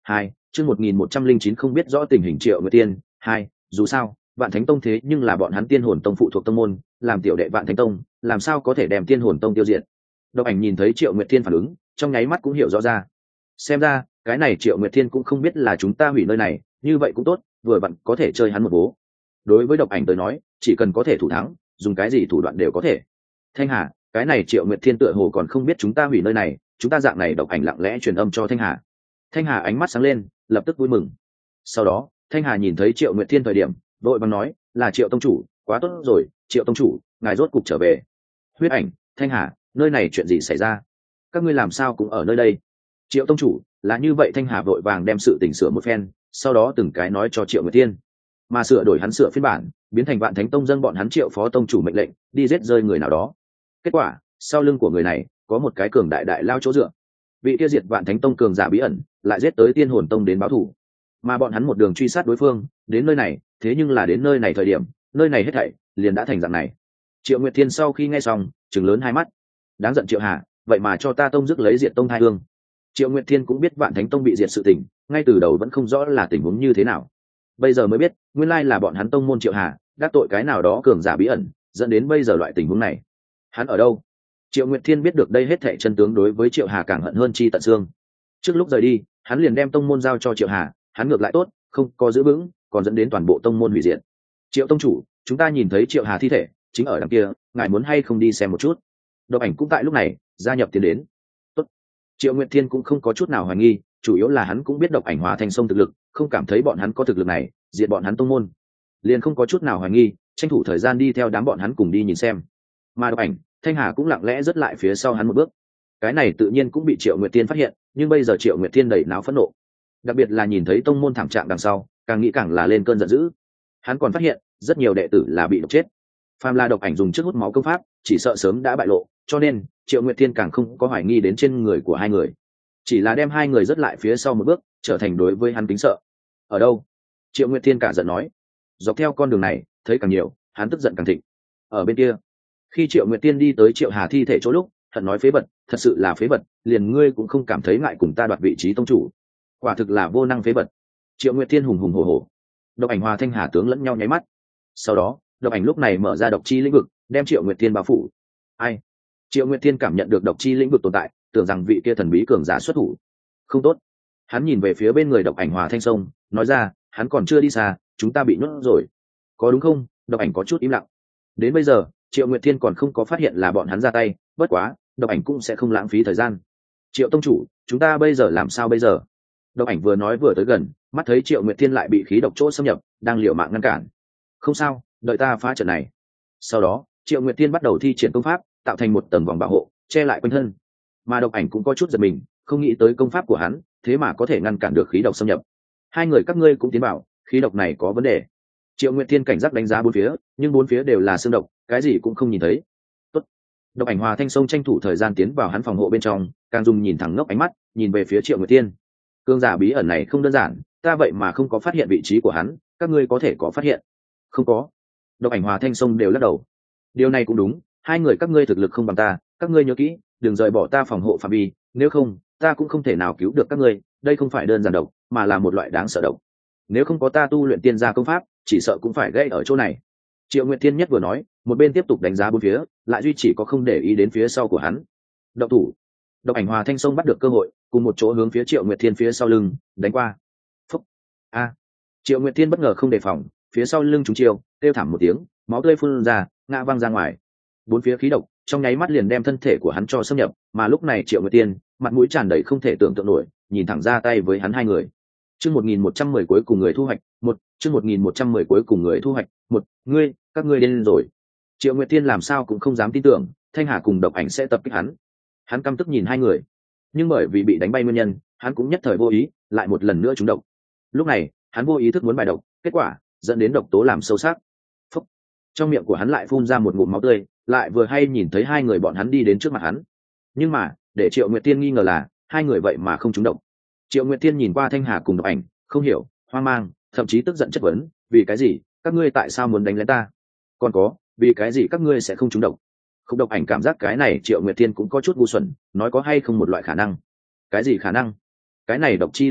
chương 1109 không biết rõ tình hình Triệu Nguyệt Tiên. Hai, dù sao Vạn Thánh Tông thế nhưng là bọn hắn Tiên Hồn Tông phụ thuộc tông môn, làm tiểu đệ Vạn Thánh Tông làm sao có thể đem Tiên Hồn Tông tiêu diệt. Độc Ảnh nhìn thấy Triệu Nguyệt Thiên phản ứng, trong nháy mắt cũng hiểu rõ ra. Xem ra cái này Triệu Nguyệt Thiên cũng không biết là chúng ta hủy nơi này, như vậy cũng tốt, vừa vặn có thể chơi hắn một vố. Đối với Độc Ảnh tới nói, chỉ cần có thể thủ thắng, dùng cái gì thủ đoạn đều có thể. Thanh Hà, cái này Triệu Nguyệt Thiên tựa hồ còn không biết chúng ta hủy nơi này, chúng ta dạng này Độc Ảnh lặng lẽ truyền âm cho Thanh Hà. Thanh Hà ánh mắt sáng lên, lập tức vui mừng. Sau đó Thanh Hà nhìn thấy Triệu Nguyệt Thiên thời điểm, đội bằng nói là Triệu tông chủ, quá tốt rồi, Triệu tông chủ ngài rốt cục trở về. Huyết Ảnh, Thanh Hà, nơi này chuyện gì xảy ra, các ngươi làm sao cũng ở nơi đây? Triệu tông chủ, là như vậy. Thanh Hà vội vàng đem sự tình sửa một phen, sau đó từng cái nói cho Triệu Nguyệt Thiên, mà sửa đổi hắn sửa phiên bản biến thành Vạn Thánh Tông dâng bọn hắn Triệu phó tông chủ mệnh lệnh đi giết rơi người nào đó. Kết quả sau lưng của người này có một cái cường đại đại lao chỗ dựa, vị tiêu diệt Vạn Thánh Tông cường giả bí ẩn lại giết tới Tiên Hồn Tông đến báo thù, mà bọn hắn một đường truy sát đối phương đến nơi này. Thế nhưng là đến nơi này thời điểm, nơi này hết thảy liền đã thành dạng này. Triệu Nguyệt Thiên sau khi nghe xong chừng lớn hai mắt, đáng giận Triệu Hà, vậy mà cho ta tông dứt lấy diệt tông hai hương. Triệu Nguyệt Thiên cũng biết Vạn Thánh Tông bị diệt sự tình, ngay từ đầu vẫn không rõ là tình huống như thế nào, bây giờ mới biết nguyên lai là bọn hắn tông môn Triệu Hà đắc tội cái nào đó cường giả bí ẩn, dẫn đến bây giờ loại tình huống này. Hắn ở đâu? Triệu Nguyệt Thiên biết được đây hết thảy chân tướng, đối với Triệu Hà càng hận hơn chi tận xương. Trước lúc rời đi, hắn liền đem tông môn giao cho Triệu Hà, hắn ngược lại tốt, không có giữ vững, còn dẫn đến toàn bộ tông môn hủy diệt. Triệu tông chủ, chúng ta nhìn thấy Triệu Hà thi thể chính ở đằng kia, ngài muốn hay không đi xem một chút? Độc Ảnh cũng tại lúc này gia nhập tiến đến. Tốt. Triệu Nguyệt Thiên cũng không có chút nào hoài nghi, chủ yếu là hắn cũng biết Độc Ảnh Hòa Thanh Sông thực lực, không cảm thấy bọn hắn có thực lực này diệt bọn hắn tông môn, liền không có chút nào hoài nghi, tranh thủ thời gian đi theo đám bọn hắn cùng đi nhìn xem. Mà Độc Ảnh, Thanh Hà cũng lặng lẽ rớt lại phía sau hắn một bước. Cái này tự nhiên cũng bị Triệu Nguyệt Thiên phát hiện, nhưng bây giờ Triệu Nguyệt Thiên đầy náo phẫn nộ, đặc biệt là nhìn thấy tông môn thảm trạng đằng sau, càng nghĩ càng là lên cơn giận dữ. Hắn còn phát hiện rất nhiều đệ tử là bị độc chết, phàm là Độc Ảnh dùng trước hút máu công pháp chỉ sợ sớm đã bại lộ, cho nên Triệu Nguyệt Thiên càng không có hoài nghi đến trên người của hai người, chỉ là đem hai người rớt lại phía sau một bước, trở thành đối với hắn kính sợ. Ở đâu? Triệu Nguyệt Thiên cả giận nói. Dọc theo con đường này thấy càng nhiều, hắn tức giận càng thịnh. Ở bên kia, khi Triệu Nguyệt Thiên đi tới Triệu Hà thi thể chỗ lúc, hận nói phế vật, thật sự là phế vật, liền ngươi cũng không cảm thấy ngại cùng ta đoạt vị trí tông chủ, quả thực là vô năng phế vật. Triệu Nguyệt Thiên hùng hùng hổ hổ. Độc Ảnh Hòa Thanh Hà tướng lẫn nhau nháy mắt, sau đó Độc Ảnh lúc này mở ra độc chi lĩnh vực, đem Triệu Nguyệt Thiên bao phủ. Ai? Triệu Nguyệt Thiên cảm nhận được độc chi lĩnh vực tồn tại, tưởng rằng vị kia thần bí cường giả xuất thủ. Không tốt. Hắn nhìn về phía bên người Độc Ảnh Hòa Thanh Sông, nói ra, hắn còn chưa đi xa, chúng ta bị nhốt rồi, có đúng không? Độc Ảnh có chút im lặng. Đến bây giờ Triệu Nguyệt Thiên còn không có phát hiện là bọn hắn ra tay, bất quá Độc Ảnh cũng sẽ không lãng phí thời gian. Triệu tông chủ, chúng ta bây giờ làm sao bây giờ? Độc Ảnh vừa nói vừa tới gần, mắt thấy Triệu Nguyệt Thiên lại bị khí độc chỗ xâm nhập, đang liều mạng ngăn cản. Không sao, đợi ta phá trận này. Sau đó Triệu Nguyệt Thiên bắt đầu thi triển công pháp, tạo thành một tầng vòng bảo hộ che lại quanh thân, mà Độc Ảnh cũng có chút giật mình, không nghĩ tới công pháp của hắn thế mà có thể ngăn cản được khí độc xâm nhập. Hai người các ngươi cũng tiến bảo, khí độc này có vấn đề. Triệu Nguyệt Thiên cảnh giác đánh giá bốn phía, nhưng bốn phía đều là xương độc, cái gì cũng không nhìn thấy. Tốt. Độc Ảnh Hòa Thanh Sông tranh thủ thời gian tiến vào hắn phòng hộ bên trong, càng dùng nhìn thẳng ngốc ánh mắt nhìn về phía Triệu Nguyệt Thiên. Cương giả bí ẩn này không đơn giản, ta vậy mà không có phát hiện vị trí của hắn, các ngươi có thể có phát hiện? Không có. Độc Ảnh Hòa Thanh Sông đều lắc đầu. Điều này cũng đúng, hai người các ngươi thực lực không bằng ta, các ngươi nhớ kỹ, đừng rời bỏ ta phòng hộ phạm vi, nếu không ta cũng không thể nào cứu được các ngươi. Đây không phải đơn giản độc, mà là một loại đáng sợ độc, nếu không có ta tu luyện tiên gia công pháp, chỉ sợ cũng phải gây ở chỗ này. Triệu Nguyệt Thiên nhất vừa nói, một bên tiếp tục đánh giá bốn phía, lại duy chỉ có không để ý đến phía sau của hắn. Độc thủ. Độc Ảnh Hòa Thanh Sông bắt được cơ hội, cùng một chỗ hướng phía Triệu Nguyệt Thiên phía sau lưng đánh qua. Phúc. A. Triệu Nguyệt Thiên bất ngờ không đề phòng, phía sau lưng trúng chiêu, kêu thảm một tiếng, máu tươi phun ra, ngã văng ra ngoài. Bốn phía khí độc trong nháy mắt liền đem thân thể của hắn cho xâm nhập, mà lúc này Triệu Nguyệt Thiên mặt mũi tràn đầy không thể tưởng tượng nổi, nhìn thẳng ra tay với hắn hai người. Chương 1110 cuối cùng người thu hoạch, một, chương 1110 cuối cùng người thu hoạch, một, các ngươi điên rồi. Triệu Nguyệt Thiên làm sao cũng không dám tin tưởng, Thanh Hà cùng Độc Ảnh sẽ tập kích hắn. Hắn căm tức nhìn hai người, nhưng bởi vì bị đánh bay nguyên nhân, hắn cũng nhất thời vô ý, lại một lần nữa trúng độc. Lúc này, hắn vô ý thức muốn bài độc, kết quả dẫn đến độc tố làm sâu sắc. Phúc. Trong miệng của hắn lại phun ra một ngụm máu tươi, lại vừa hay nhìn thấy hai người bọn hắn đi đến trước mặt hắn. Nhưng mà, để Triệu Nguyệt Thiên nghi ngờ là, hai người vậy mà không trúng độc. Triệu Nguyệt Thiên nhìn qua Thanh Hà cùng Độc Ảnh, không hiểu, hoang mang, thậm chí tức giận chất vấn, vì cái gì các ngươi tại sao muốn đánh lén ta? Còn có, vì cái gì các ngươi sẽ không trúng độc? Không. Độc Ảnh cảm giác cái này Triệu Nguyệt Thiên cũng có chút ngu xuẩn, nói có hay không một loại khả năng. Cái gì khả năng? Cái này độc chi lĩnh vực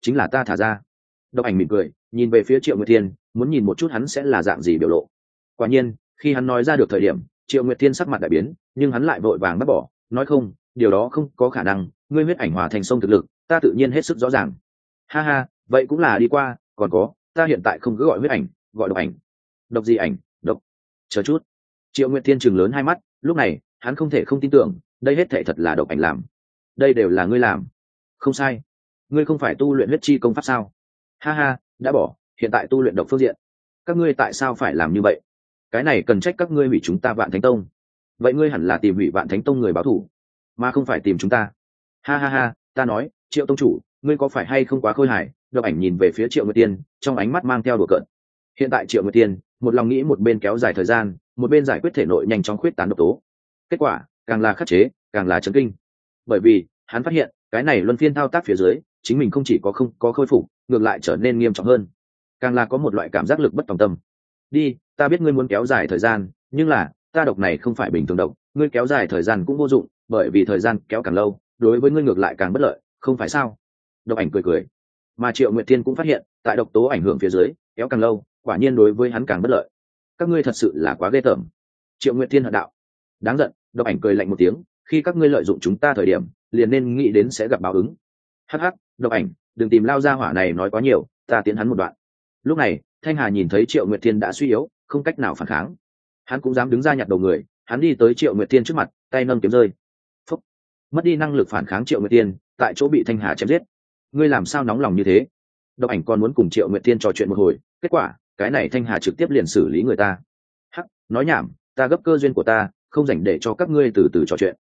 chính là ta thả ra. Độc Ảnh mỉm cười nhìn về phía Triệu Nguyệt Thiên, muốn nhìn một chút hắn sẽ là dạng gì biểu lộ. Quả nhiên khi hắn nói ra được thời điểm, Triệu Nguyệt Thiên sắc mặt đại biến, nhưng hắn lại vội vàng bác bỏ, nói không, điều đó không có khả năng, ngươi huyết ảnh hòa thành sông thực lực ta tự nhiên hết sức rõ ràng. Ha ha, vậy cũng là đi qua, còn có, ta hiện tại không cứ gọi huyết ảnh, gọi độc ảnh. Độc gì ảnh? Độc. Chờ chút. Triệu Nguyệt Thiên trừng lớn hai mắt, lúc này hắn không thể không tin tưởng, đây hết thảy thật là Độc Ảnh làm. Đây đều là ngươi làm. Không sai. Ngươi không phải tu luyện huyết chi công pháp sao? Ha ha, đã bỏ, hiện tại tu luyện độc phương diện. Các ngươi tại sao phải làm như vậy? Cái này cần trách các ngươi hủy chúng ta Vạn Thánh Tông. Vậy ngươi hẳn là tìm hủy Vạn Thánh Tông người báo thù, mà không phải tìm chúng ta. Ha ha ha, ta nói, Triệu tông chủ, ngươi có phải hay không quá khôi hài? Độc Ảnh nhìn về phía Triệu Nguyệt Tiên, trong ánh mắt mang theo đùa cợt. Hiện tại Triệu Nguyệt Tiên một lòng nghĩ một bên kéo dài thời gian, một bên giải quyết thể nội nhanh chóng khuyết tán độc tố. Kết quả càng là khắc chế càng là chấn kinh, bởi vì hắn phát hiện cái này luân phiên thao tác phía dưới, chính mình không chỉ có không có khôi phục, ngược lại trở nên nghiêm trọng hơn, càng là có một loại cảm giác lực bất tòng tâm. Đi, ta biết ngươi muốn kéo dài thời gian, nhưng là ta độc này không phải bình thường độc, ngươi kéo dài thời gian cũng vô dụng, bởi vì thời gian kéo càng lâu đối với ngươi ngược lại càng bất lợi, không phải sao? Độc Ảnh cười cười, mà Triệu Nguyệt Thiên cũng phát hiện tại độc tố ảnh hưởng phía dưới, kéo càng lâu quả nhiên đối với hắn càng bất lợi. Các ngươi thật sự là quá ghê tởm. Triệu Nguyệt Thiên hận đạo. Đáng giận. Độc Ảnh cười lạnh một tiếng, khi các ngươi lợi dụng chúng ta thời điểm, liền nên nghĩ đến sẽ gặp báo ứng. Hắc hắc, Độc Ảnh, đừng tìm lao ra hỏa này nói quá nhiều, ta tiến hắn một đoạn. Lúc này Thanh Hà nhìn thấy Triệu Nguyệt Thiên đã suy yếu, không cách nào phản kháng, hắn cũng dám đứng ra nhặt đầu người. Hắn đi tới Triệu Nguyệt Thiên trước mặt, tay nâng kiếm rơi. Phúc. Mất đi năng lực phản kháng Triệu Nguyệt Thiên tại chỗ bị Thanh Hà chém giết. Ngươi làm sao nóng lòng như thế? Độc Ảnh còn muốn cùng Triệu Nguyệt Thiên trò chuyện một hồi, kết quả cái này Thanh Hà trực tiếp liền xử lý người ta. Hắc, nói nhảm, ta gấp cơ duyên của ta, không dành để cho các ngươi từ từ trò chuyện.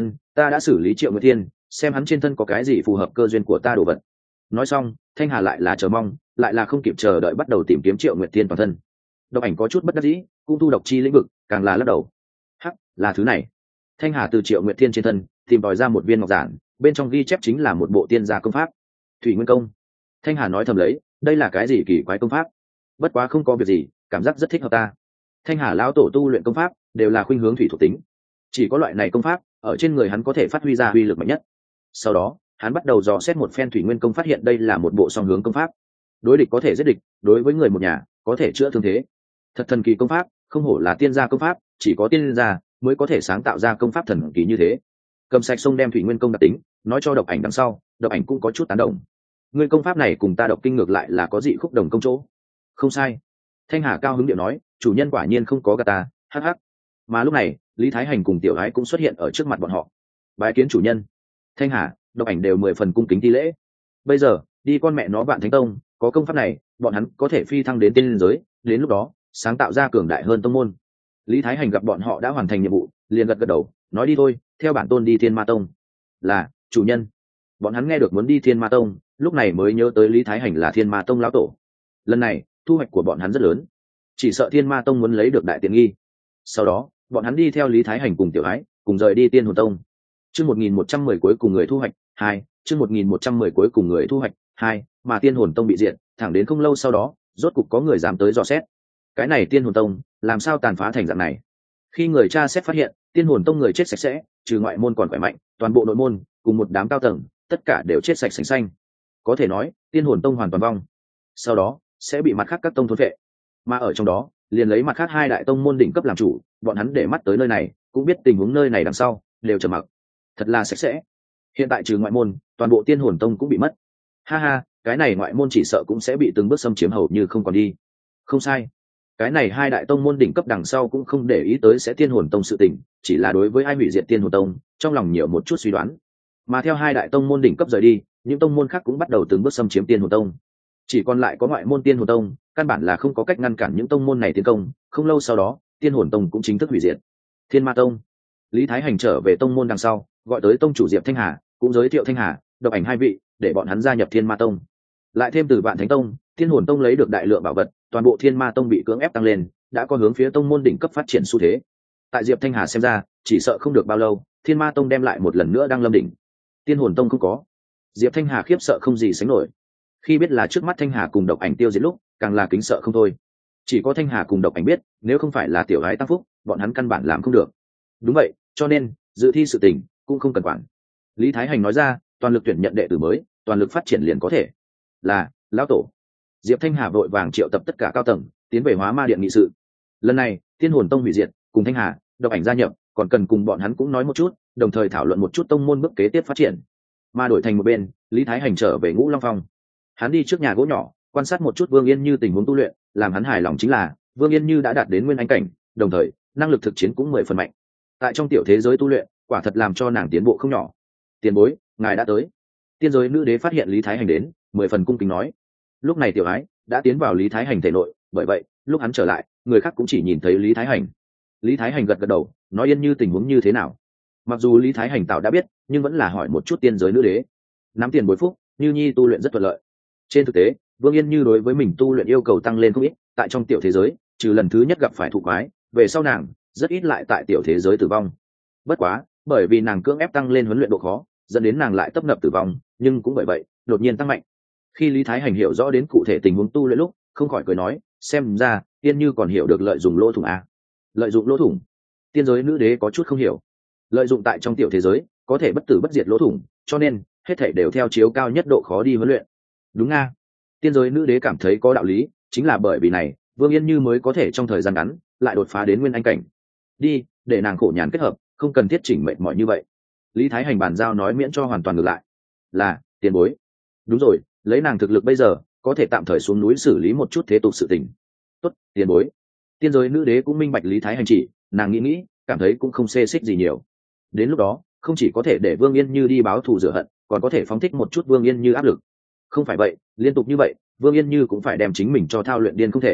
Ta đã xử lý Triệu Nguyệt Thiên, xem hắn trên thân có cái gì phù hợp cơ duyên của ta đồ vật. Nói xong Thanh Hà lại là chờ mong, lại là không kịp chờ đợi bắt đầu tìm kiếm Triệu Nguyệt Thiên toàn thân. Độc Ảnh có chút bất đắc dĩ, cũng tu độc chi lĩnh vực, càng là lắc đầu. Hắc, là thứ này. Thanh Hà từ Triệu Nguyệt Thiên trên thân tìm tòi ra một viên ngọc giản, bên trong ghi chép chính là một bộ tiên gia công pháp, Thủy Nguyên Công. Thanh Hà nói thầm lấy, đây là cái gì kỳ quái công pháp? Bất quá không có việc gì, cảm giác rất thích hợp ta. Thanh Hà lão tổ tu luyện công pháp đều là khuynh hướng thủy thuộc tính, chỉ có loại này công pháp ở trên người hắn có thể phát huy ra uy lực mạnh nhất. Sau đó hắn bắt đầu dò xét một phen Thủy Nguyên Công, phát hiện đây là một bộ song hướng công pháp, đối địch có thể giết địch, đối với người một nhà có thể chữa thương thế. Thật thần kỳ công pháp, không hổ là tiên gia công pháp, chỉ có tiên gia mới có thể sáng tạo ra công pháp thần kỳ như thế. Cầm sạch sông đem Thủy Nguyên Công đặc tính nói cho Độc Ảnh đằng sau, Độc Ảnh cũng có chút tán đồng. Người công pháp này cùng ta độc kinh ngược lại là có dị khúc đồng công chỗ. Không sai. Thanh Hà cao hứng điệu nói, chủ nhân quả nhiên không có gạt ta. Hắc hắc. Mà lúc này Lý Thái Hành cùng Tiểu Ái cũng xuất hiện ở trước mặt bọn họ. Bái kiến chủ nhân. Thanh Hà, Độc Ảnh đều 10 phần cung kính thi lễ. Bây giờ đi con mẹ nó Vạn Thánh Tông, có công pháp này bọn hắn có thể phi thăng đến tiên giới, đến lúc đó sáng tạo ra cường đại hơn tông môn. Lý Thái Hành gặp bọn họ đã hoàn thành nhiệm vụ, liền gật gật đầu, nói đi thôi, theo bản tôn đi Thiên Ma Tông. Là chủ nhân. Bọn hắn nghe được muốn đi Thiên Ma Tông, lúc này mới nhớ tới Lý Thái Hành là Thiên Ma Tông lão tổ. Lần này thu hoạch của bọn hắn rất lớn, chỉ sợ Thiên Ma Tông muốn lấy được đại tiện nghi. Sau đó bọn hắn đi theo Lý Thái Hành cùng Tiểu Ái cùng rời đi Tiên Hồn Tông. Chương 1110 cuối cùng người thu hoạch 2, chương 1110 cuối cùng người thu hoạch 2, mà Tiên Hồn Tông bị diệt, thẳng đến không lâu sau đó, rốt cục có người dám tới dò xét. Cái này Tiên Hồn Tông làm sao tàn phá thành dạng này? Khi người tra xét phát hiện, Tiên Hồn Tông người chết sạch sẽ, trừ ngoại môn còn khỏe mạnh, toàn bộ nội môn cùng một đám cao tầng, tất cả đều chết sạch sành xanh. Có thể nói, Tiên Hồn Tông hoàn toàn vong. Sau đó sẽ bị mặt khác các tông thôn vệ, mà ở trong đó liền lấy mặt khác hai đại tông môn đỉnh cấp làm chủ. Bọn hắn để mắt tới nơi này, cũng biết tình huống nơi này đằng sau, đều trầm mặc. Thật là sạch sẽ. Hiện tại trừ ngoại môn, toàn bộ Tiên Hồn Tông cũng bị mất. Ha ha, cái này ngoại môn chỉ sợ cũng sẽ bị từng bước xâm chiếm hầu như không còn đi. Không sai, cái này hai đại tông môn đỉnh cấp đằng sau cũng không để ý tới sẽ Tiên Hồn Tông sự tình, chỉ là đối với ai hủy diệt Tiên Hồn Tông, trong lòng nhiều một chút suy đoán. Mà theo hai đại tông môn đỉnh cấp rời đi, những tông môn khác cũng bắt đầu từng bước xâm chiếm Tiên Hồn Tông. Chỉ còn lại có ngoại môn Tiên Hồn Tông, căn bản là không có cách ngăn cản những tông môn này tiến công. Không lâu sau đó, Tiên Hồn Tông cũng chính thức hủy diệt. Thiên Ma Tông. Lý Thái Hành trở về tông môn đằng sau, gọi tới tông chủ Diệp Thanh Hà, cũng giới thiệu Thanh Hà, Độc Ảnh hai vị, để bọn hắn gia nhập Thiên Ma Tông. Lại thêm từ Vạn Thánh Tông, Tiên Hồn Tông lấy được đại lượng bảo vật, toàn bộ Thiên Ma Tông bị cưỡng ép tăng lên, đã có hướng phía tông môn đỉnh cấp phát triển xu thế. Tại Diệp Thanh Hà xem ra, chỉ sợ không được bao lâu, Thiên Ma Tông đem lại một lần nữa đang lâm đỉnh. Tiên Hồn Tông không có. Diệp Thanh Hà khiếp sợ không gì sánh nổi. Khi biết là trước mắt Thanh Hà cùng Độc Ảnh tiêu diệt lúc, càng là kính sợ không thôi. Chỉ có Thanh Hà cùng Độc Ảnh biết, nếu không phải là Tiểu Ái tăng phúc, bọn hắn căn bản làm không được. Đúng vậy, cho nên dự thi sự tình cũng không cần quản. Lý Thái Hành nói ra, toàn lực tuyển nhận đệ tử mới, toàn lực phát triển liền có thể. là lão tổ. Diệp Thanh Hà vội vàng triệu tập tất cả cao tầng tiến về Hóa Ma Điện nghị sự. Lần này Tiên Hồn Tông hủy diệt, cùng Thanh Hà, Độc Ảnh gia nhập, còn cần cùng bọn hắn cũng nói một chút, đồng thời thảo luận một chút tông môn bước kế tiếp phát triển. Mà đổi thành một bên, Lý Thái Hành trở về Ngũ Long Phong. Hắn đi trước nhà gỗ nhỏ, quan sát một chút Vương Yên Như tình huống tu luyện, làm hắn hài lòng chính là Vương Yên Như đã đạt đến nguyên anh cảnh, đồng thời năng lực thực chiến cũng 10 phần mạnh. Tại trong tiểu thế giới tu luyện, quả thật làm cho nàng tiến bộ không nhỏ. Tiền bối, ngài đã tới. Tiên giới nữ đế phát hiện Lý Thái Hành đến, 10 phần cung kính nói. Lúc này tiểu ái đã tiến vào Lý Thái Hành thể nội, bởi vậy lúc hắn trở lại, người khác cũng chỉ nhìn thấy Lý Thái Hành. Lý Thái Hành gật gật đầu, nói Yên Như tình huống như thế nào. Mặc dù Lý Thái Hành tạo đã biết, nhưng vẫn là hỏi một chút tiên giới nữ đế. Nắm tiền bối phúc, Như Nhi tu luyện rất thuận lợi. Trên thực tế, Vương Yên Như đối với mình tu luyện yêu cầu tăng lên không ít, tại trong tiểu thế giới, trừ lần thứ nhất gặp phải thụ quái, về sau nàng rất ít lại tại tiểu thế giới tử vong. Bất quá, bởi vì nàng cưỡng ép tăng lên huấn luyện độ khó, dẫn đến nàng lại tấp nập tử vong, nhưng cũng bởi vậy, đột nhiên tăng mạnh. Khi Lý Thái Hành hiểu rõ đến cụ thể tình huống tu luyện lúc, không khỏi cười nói, xem ra Yên Như còn hiểu được lợi dụng lỗ thủng a. Lợi dụng lỗ thủng? Tiên giới nữ đế có chút không hiểu. Lợi dụng tại trong tiểu thế giới, có thể bất tử bất diệt lỗ thủng, cho nên hết thảy đều theo chiếu cao nhất độ khó đi huấn luyện. Đúng nga. Tiên giới nữ đế cảm thấy có đạo lý, chính là bởi vì này, Vương Yên Như mới có thể trong thời gian ngắn lại đột phá đến nguyên anh cảnh. Đi, để nàng khổ nhàn kết hợp, không cần thiết chỉnh mệt mỏi như vậy. Lý Thái Hành bàn giao nói miễn cho hoàn toàn ngược lại. Là, tiền bối. Đúng rồi, lấy nàng thực lực bây giờ, có thể tạm thời xuống núi xử lý một chút thế tục sự tình. Tốt, tiền bối. Tiên giới nữ đế cũng minh bạch Lý Thái Hành chỉ, nàng nghĩ, cảm thấy cũng không xê xích gì nhiều. Đến lúc đó, không chỉ có thể để Vương Yên Như đi báo thù rửa hận, còn có thể phóng thích một chút Vương Yên Như áp lực. Không phải vậy, liên tục như vậy, Vương Yên Như cũng phải đem chính mình cho thao luyện điên không thể.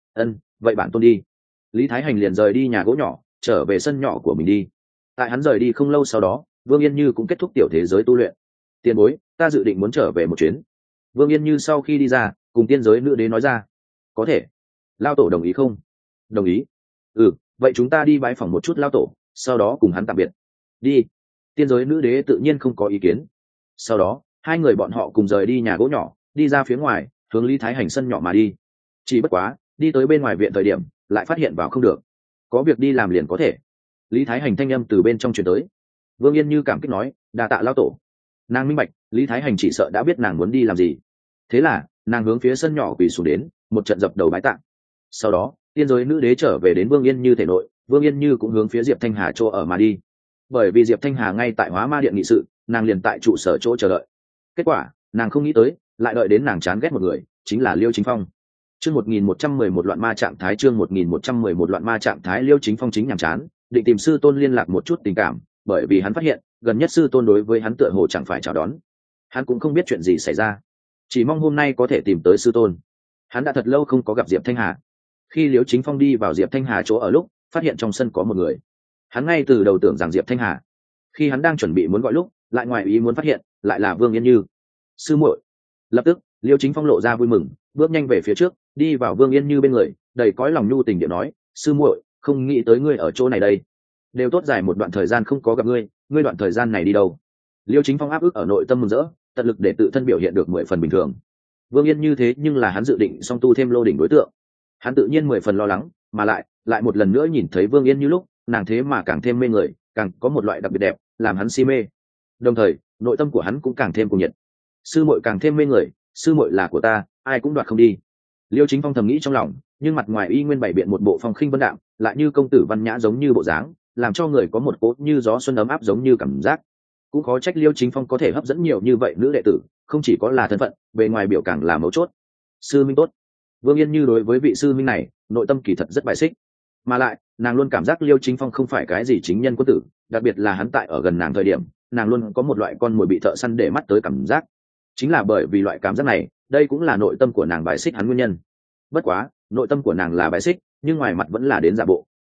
Vậy bản tôn đi. Lý Thái Hành liền rời đi nhà gỗ nhỏ, trở về sân nhỏ của mình đi. Tại hắn rời đi không lâu sau đó, Vương Yên Như cũng kết thúc tiểu thế giới tu luyện. Tiền bối, ta dự định muốn trở về một chuyến. Vương Yên Như sau khi đi ra, cùng tiên giới nữ đế nói ra. Có thể. Lao tổ đồng ý không? Đồng ý. Vậy chúng ta đi bái phỏng một chút lao tổ, sau đó cùng hắn tạm biệt. Đi. Tiên giới nữ đế tự nhiên không có ý kiến. Sau đó, hai người bọn họ cùng rời đi nhà gỗ nhỏ, đi ra phía ngoài, hướng Lý Thái Hành sân nhỏ mà đi. Chỉ bất quá, đi tới bên ngoài viện thời điểm, lại phát hiện vào không được. Có việc đi làm liền có thể. Lý Thái Hành thanh âm từ bên trong truyền tới. Vương Yên Như cảm kích nói, đa tạ lao tổ. Nàng minh bạch, Lý Thái Hành chỉ sợ đã biết nàng muốn đi làm gì. Thế là, nàng hướng phía sân nhỏ quỳ xuống đến, một trận dập đầu bái tạ. Sau đó, tiên giới nữ đế trở về đến Vương Yên Như thể nội, Vương Yên Như cũng hướng phía Diệp Thanh Hà chỗ ở mà đi. Bởi vì Diệp Thanh Hà ngay tại Hóa Ma Điện nghị sự, nàng liền tại trụ sở chỗ chờ đợi. Kết quả, nàng không nghĩ tới, lại đợi đến nàng chán ghét một người, chính là Liêu Chính Phong. Chương 1111 loạn ma trạng thái, chương 1111 loạn ma trạng thái. Liêu Chính Phong chính nhàm chán, định tìm sư tôn liên lạc một chút tình cảm, bởi vì hắn phát hiện, gần nhất sư tôn đối với hắn tựa hồ chẳng phải chào đón. Hắn cũng không biết chuyện gì xảy ra, chỉ mong hôm nay có thể tìm tới sư tôn. Hắn đã thật lâu không có gặp Diệp Thanh Hà. Khi Liêu Chính Phong đi vào Diệp Thanh Hà chỗ ở lúc, phát hiện trong sân có một người. Hắn ngay từ đầu tưởng rằng Diệp Thanh Hà. Khi hắn đang chuẩn bị muốn gọi lúc, lại ngoài ý muốn phát hiện, lại là Vương Yên Như. Sư muội. Lập tức, Liêu Chính Phong lộ ra vui mừng, bước nhanh về phía trước, đi vào Vương Yên Như bên người, đầy cõi lòng nhu tình điệu nói, sư muội, không nghĩ tới ngươi ở chỗ này đây. Đều tốt dài một đoạn thời gian không có gặp ngươi, ngươi đoạn thời gian này đi đâu? Liêu Chính Phong áp ức ở nội tâm mừng rỡ, tận lực để tự thân biểu hiện được 10 phần bình thường. Vương Yên Như thế nhưng là hắn dự định song tu thêm lô đỉnh đối tượng. Hắn tự nhiên 10 phần lo lắng, mà lại một lần nữa nhìn thấy Vương Yên Như lúc, nàng thế mà càng thêm mê người, càng có một loại đặc biệt đẹp, làm hắn si mê. Đồng thời, nội tâm của hắn cũng càng thêm cuồng nhiệt. Sư muội càng thêm mê người, sư muội là của ta, ai cũng đoạt không đi. Liêu Chính Phong thầm nghĩ trong lòng, nhưng mặt ngoài y nguyên bày biện một bộ phong khinh vân đạm, lại như công tử văn nhã giống như bộ dáng, làm cho người có một cỗ như gió xuân ấm áp giống như cảm giác. Cũng khó trách Liêu Chính Phong có thể hấp dẫn nhiều như vậy nữ đệ tử, không chỉ có là thân phận, bề ngoài biểu càng là mấu chốt. Sư minh tốt. Vương Yên Như đối với vị sư minh này, nội tâm kỳ thật rất bài xích, mà lại nàng luôn cảm giác Liêu Chính Phong không phải cái gì chính nhân quân tử, đặc biệt là hắn tại ở gần nàng thời điểm, nàng luôn có một loại con mồi bị thợ săn để mắt tới cảm giác. Chính là bởi vì loại cảm giác này, đây cũng là nội tâm của nàng bài xích hắn nguyên nhân. Bất quá, nội tâm của nàng là bài xích, nhưng ngoài mặt vẫn là đến giả bộ.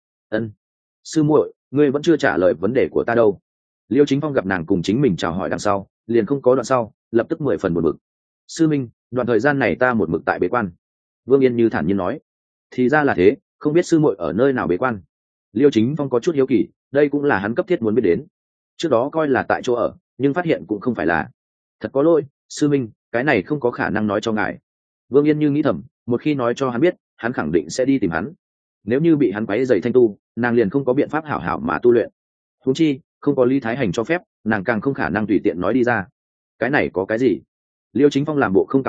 Sư muội, ngươi vẫn chưa trả lời vấn đề của ta đâu. Liêu Chính Phong gặp nàng cùng chính mình chào hỏi đằng sau, liền không có đoạn sau, lập tức 10 phần buồn bực. Sư minh, đoạn thời gian này ta một mực tại bế quan. Vương Yên Như thản nhiên nói. Thì ra là thế, không biết sư muội ở nơi nào bế quan. Liêu Chính Phong có chút hiếu kỳ, đây cũng là hắn cấp thiết muốn biết đến. Trước đó coi là tại chỗ ở, nhưng phát hiện cũng không phải là. Thật có lỗi, sư minh, cái này không có khả năng nói cho ngài. Vương Yên Như nghĩ thầm, một khi nói cho hắn biết, hắn khẳng định sẽ đi tìm hắn. Nếu như bị hắn quấy rầy thanh tu, nàng liền không có biện pháp hảo hảo mà tu luyện. Huống chi, không có Lý Thái Hành cho phép, nàng càng không khả năng tùy tiện nói đi ra. Cái này có cái gì? Liêu Chính Phong làm bộ không cao hứng,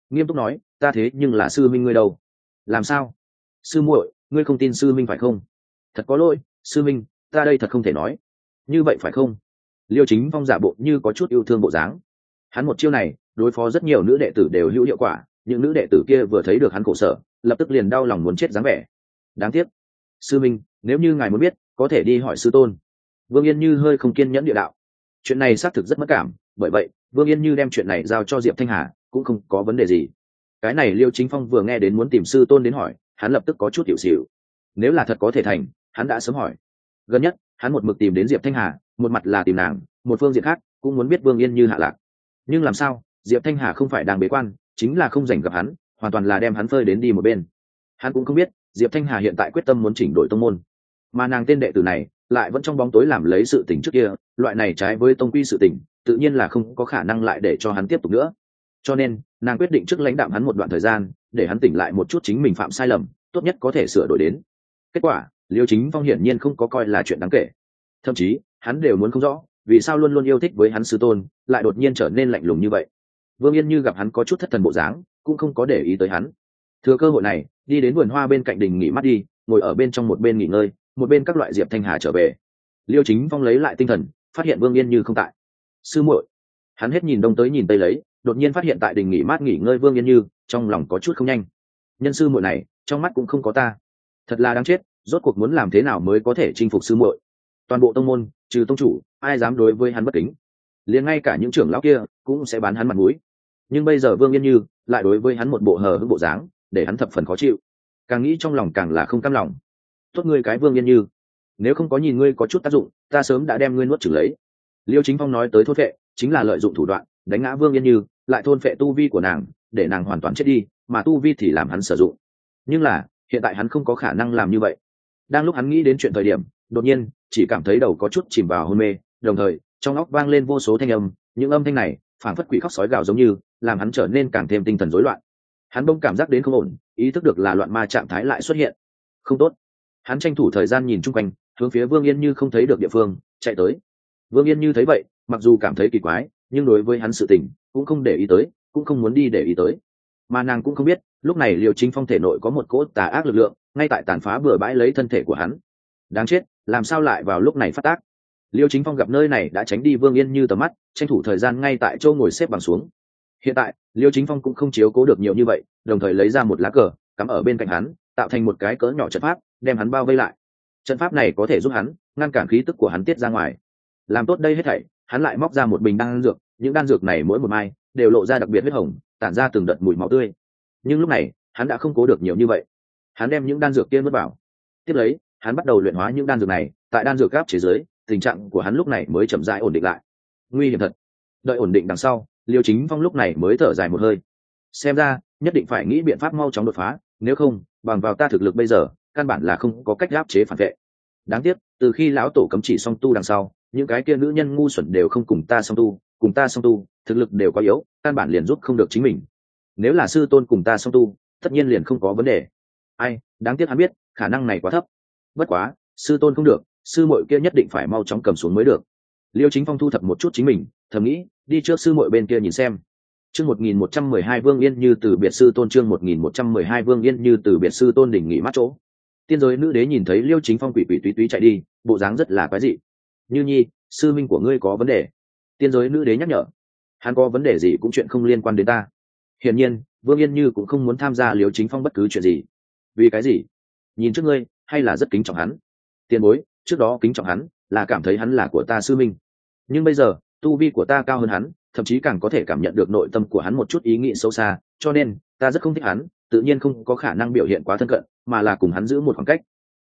nghiêm túc nói, ta thế nhưng là sư minh ngươi đâu. Làm sao? Sư muội, ngươi không tin sư minh phải không? Thật có lỗi, sư minh, ta đây thật không thể nói. Như vậy phải không? Liêu Chính Phong giả bộ như có chút yêu thương bộ dáng. Hắn một chiêu này đối phó rất nhiều nữ đệ tử đều hữu hiệu quả, những nữ đệ tử kia vừa thấy được hắn khổ sở, lập tức liền đau lòng muốn chết dáng vẻ. Đáng tiếc, sư minh, nếu như ngài muốn biết, có thể đi hỏi sư tôn. Vương Yên Như hơi không kiên nhẫn địa đạo. Chuyện này xác thực rất mất cảm, bởi vậy Vương Yên Như đem chuyện này giao cho Diệp Thanh Hà cũng không có vấn đề gì. Cái này Liêu Chính Phong vừa nghe đến muốn tìm sư tôn đến hỏi, hắn lập tức có chút hiểu xỉu. Nếu là thật có thể thành, hắn đã sớm hỏi. Gần nhất hắn một mực tìm đến Diệp Thanh Hà, một mặt là tìm nàng, một phương diện khác cũng muốn biết Vương Yên Như hạ lạc. Nhưng làm sao Diệp Thanh Hà không phải đang bế quan, chính là không rảnh gặp hắn, hoàn toàn là đem hắn phơi đến đi một bên. Hắn cũng không biết Diệp Thanh Hà hiện tại quyết tâm muốn chỉnh đổi tông môn, mà nàng tên đệ tử này lại vẫn trong bóng tối làm lấy sự tình trước kia, loại này trái với tông quy sự tình, tự nhiên là không có khả năng lại để cho hắn tiếp tục nữa. Cho nên nàng quyết định trước lãnh đạm hắn một đoạn thời gian, để hắn tỉnh lại một chút chính mình phạm sai lầm, tốt nhất có thể sửa đổi đến. Kết quả Liêu Chính Phong hiển nhiên không có coi là chuyện đáng kể, thậm chí hắn đều muốn không rõ vì sao luôn luôn yêu thích với hắn sư tôn lại đột nhiên trở nên lạnh lùng như vậy. Vương Yên Như gặp hắn có chút thất thần bộ dáng, cũng không có để ý tới hắn. Thừa cơ hội này đi đến vườn hoa bên cạnh đình nghỉ mắt đi, ngồi ở bên trong một bên nghỉ ngơi, một bên các loại Diệp Thanh Hà trở về. Liêu Chính Phong lấy lại tinh thần, phát hiện Vương Yên Như không tại. Sư muội. Hắn hết nhìn đông tới nhìn tây lấy, đột nhiên phát hiện tại đình nghỉ mát nghỉ ngơi Vương Yên Như, trong lòng có chút không nhanh. Nhân sư muội này trong mắt cũng không có ta, thật là đáng chết, rốt cuộc muốn làm thế nào mới có thể chinh phục sư muội. Toàn bộ tông môn trừ tông chủ, ai dám đối với hắn bất kính, liền ngay cả những trưởng lão kia cũng sẽ bán hắn mặt mũi. Nhưng bây giờ Vương Yên Như lại đối với hắn một bộ hờ hững bộ dáng, để hắn thập phần khó chịu. Càng nghĩ trong lòng càng là không cam lòng. Tốt ngươi cái Vương Yên Như, nếu không có nhìn ngươi có chút tác dụng, ta sớm đã đem ngươi nuốt chửng lấy. Liêu Chính Phong nói tới thôn phệ, chính là lợi dụng thủ đoạn đánh ngã Vương Yên Như, lại thôn phệ tu vi của nàng, để nàng hoàn toàn chết đi, mà tu vi thì làm hắn sử dụng. Nhưng là hiện tại hắn không có khả năng làm như vậy. Đang lúc hắn nghĩ đến chuyện thời điểm, đột nhiên chỉ cảm thấy đầu có chút chìm vào hôn mê, đồng thời trong óc vang lên vô số thanh âm, những âm thanh này phảng phất quỷ khóc sói gào giống như, làm hắn trở nên càng thêm tinh thần rối loạn. Hắn bỗng cảm giác đến không ổn, ý thức được là loạn ma trạng thái lại xuất hiện. Không tốt. Hắn tranh thủ thời gian nhìn chung quanh, hướng phía Vương Yên Như không thấy được địa phương chạy tới. Vương Yên Như thấy vậy, mặc dù cảm thấy kỳ quái, nhưng đối với hắn sự tình cũng không để ý tới, cũng không muốn đi để ý tới. Mà nàng cũng không biết, lúc này Liêu Chính Phong thể nội có một cỗ tà ác lực lượng ngay tại tàn phá bừa bãi lấy thân thể của hắn. Đáng chết, làm sao lại vào lúc này phát tác? Liêu Chính Phong gặp nơi này đã tránh đi Vương Yên Như tầm mắt, tranh thủ thời gian ngay tại chỗ ngồi xếp bằng xuống. Hiện tại Liêu Chính Phong cũng không chiếu cố được nhiều như vậy, đồng thời lấy ra một lá cờ cắm ở bên cạnh hắn, tạo thành một cái cỡ nhỏ trận pháp, đem hắn bao vây lại. Trận pháp này có thể giúp hắn ngăn cản khí tức của hắn tiết ra ngoài. Làm tốt đây hết thảy, hắn lại móc ra một bình đan dược, những đan dược này mỗi một mai đều lộ ra đặc biệt huyết hồng, tản ra từng đợt mùi máu tươi. Nhưng lúc này hắn đã không cố được nhiều như vậy, hắn đem những đan dược kia nuốt vào. Tiếp lấy hắn bắt đầu luyện hóa những đan dược này, tại đan dược áp chế giới, tình trạng của hắn lúc này mới chậm rãi ổn định lại. Nguy hiểm thật. Đợi ổn định đằng sau, Liêu Chính Phong lúc này mới thở dài một hơi. Xem ra nhất định phải nghĩ biện pháp mau chóng đột phá, nếu không bằng vào ta thực lực bây giờ căn bản là không có cách áp chế phản vệ. Đáng tiếc từ khi lão tổ cấm chỉ song tu đằng sau, những cái kia nữ nhân ngu xuẩn đều không cùng ta song tu, cùng ta song tu thực lực đều quá yếu, căn bản liền giúp không được chính mình. Nếu là sư tôn cùng ta song tu, tất nhiên liền không có vấn đề. Ai, đáng tiếc hắn biết khả năng này quá thấp. Bất quá sư tôn không được, sư muội kia nhất định phải mau chóng cầm xuống mới được. Liêu Chính Phong thu thập một chút chính mình, thầm nghĩ đi trước sư muội bên kia nhìn xem. Chương 1112 Vương Yên Như từ biệt sư tôn, chương 1112 Vương Yên Như từ biệt sư tôn đỉnh nghỉ mát chỗ. Tiên giới nữ đế nhìn thấy Liêu Chính Phong quỷ quỷ túy túy chạy đi, bộ dáng rất là quái dị. Như Nhi, sư minh của ngươi có vấn đề. Tiên giới nữ đế nhắc nhở. Hắn có vấn đề gì cũng chuyện không liên quan đến ta. Hiển nhiên Vương Yên Như cũng không muốn tham gia Liêu Chính Phong bất cứ chuyện gì. Vì cái gì? Nhìn trước ngươi hay là rất kính trọng hắn. Tiền bối, trước đó kính trọng hắn là cảm thấy hắn là của ta sư minh, nhưng bây giờ tu vi của ta cao hơn hắn, thậm chí càng có thể cảm nhận được nội tâm của hắn một chút ý nghĩ sâu xa, cho nên ta rất không thích hắn, tự nhiên không có khả năng biểu hiện quá thân cận, mà là cùng hắn giữ một khoảng cách.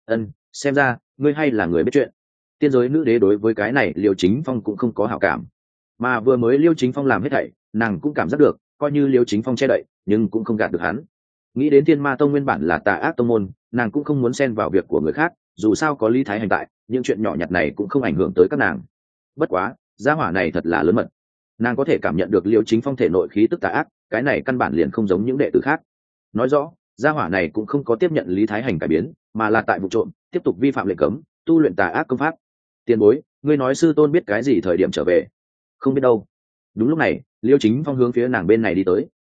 Xem ra ngươi hay là người biết chuyện. Tiên giới nữ đế đối với cái này Liêu Chính Phong cũng không có hảo cảm, mà vừa mới Liêu Chính Phong làm hết thảy nàng cũng cảm giác được, coi như Liêu Chính Phong che đậy nhưng cũng không gạt được hắn. Nghĩ đến Thiên Ma Tông nguyên bản là tà ác tông môn, nàng cũng không muốn xen vào việc của người khác, dù sao có Lý Thái Hành tại, những chuyện nhỏ nhặt này cũng không ảnh hưởng tới các nàng. Bất quá gia hỏa này thật là lớn mật, nàng có thể cảm nhận được Liêu Chính Phong thể nội khí tức tà ác, cái này căn bản liền không giống những đệ tử khác. Nói rõ gia hỏa này cũng không có tiếp nhận Lý Thái Hành cải biến, mà là tại vụ trộm tiếp tục vi phạm lệnh cấm, tu luyện tà ác công pháp. Tiền bối, ngươi nói sư tôn biết cái gì thời điểm trở về? Không biết đâu. Đúng lúc này Liêu Chính Phong hướng phía nàng bên này đi tới.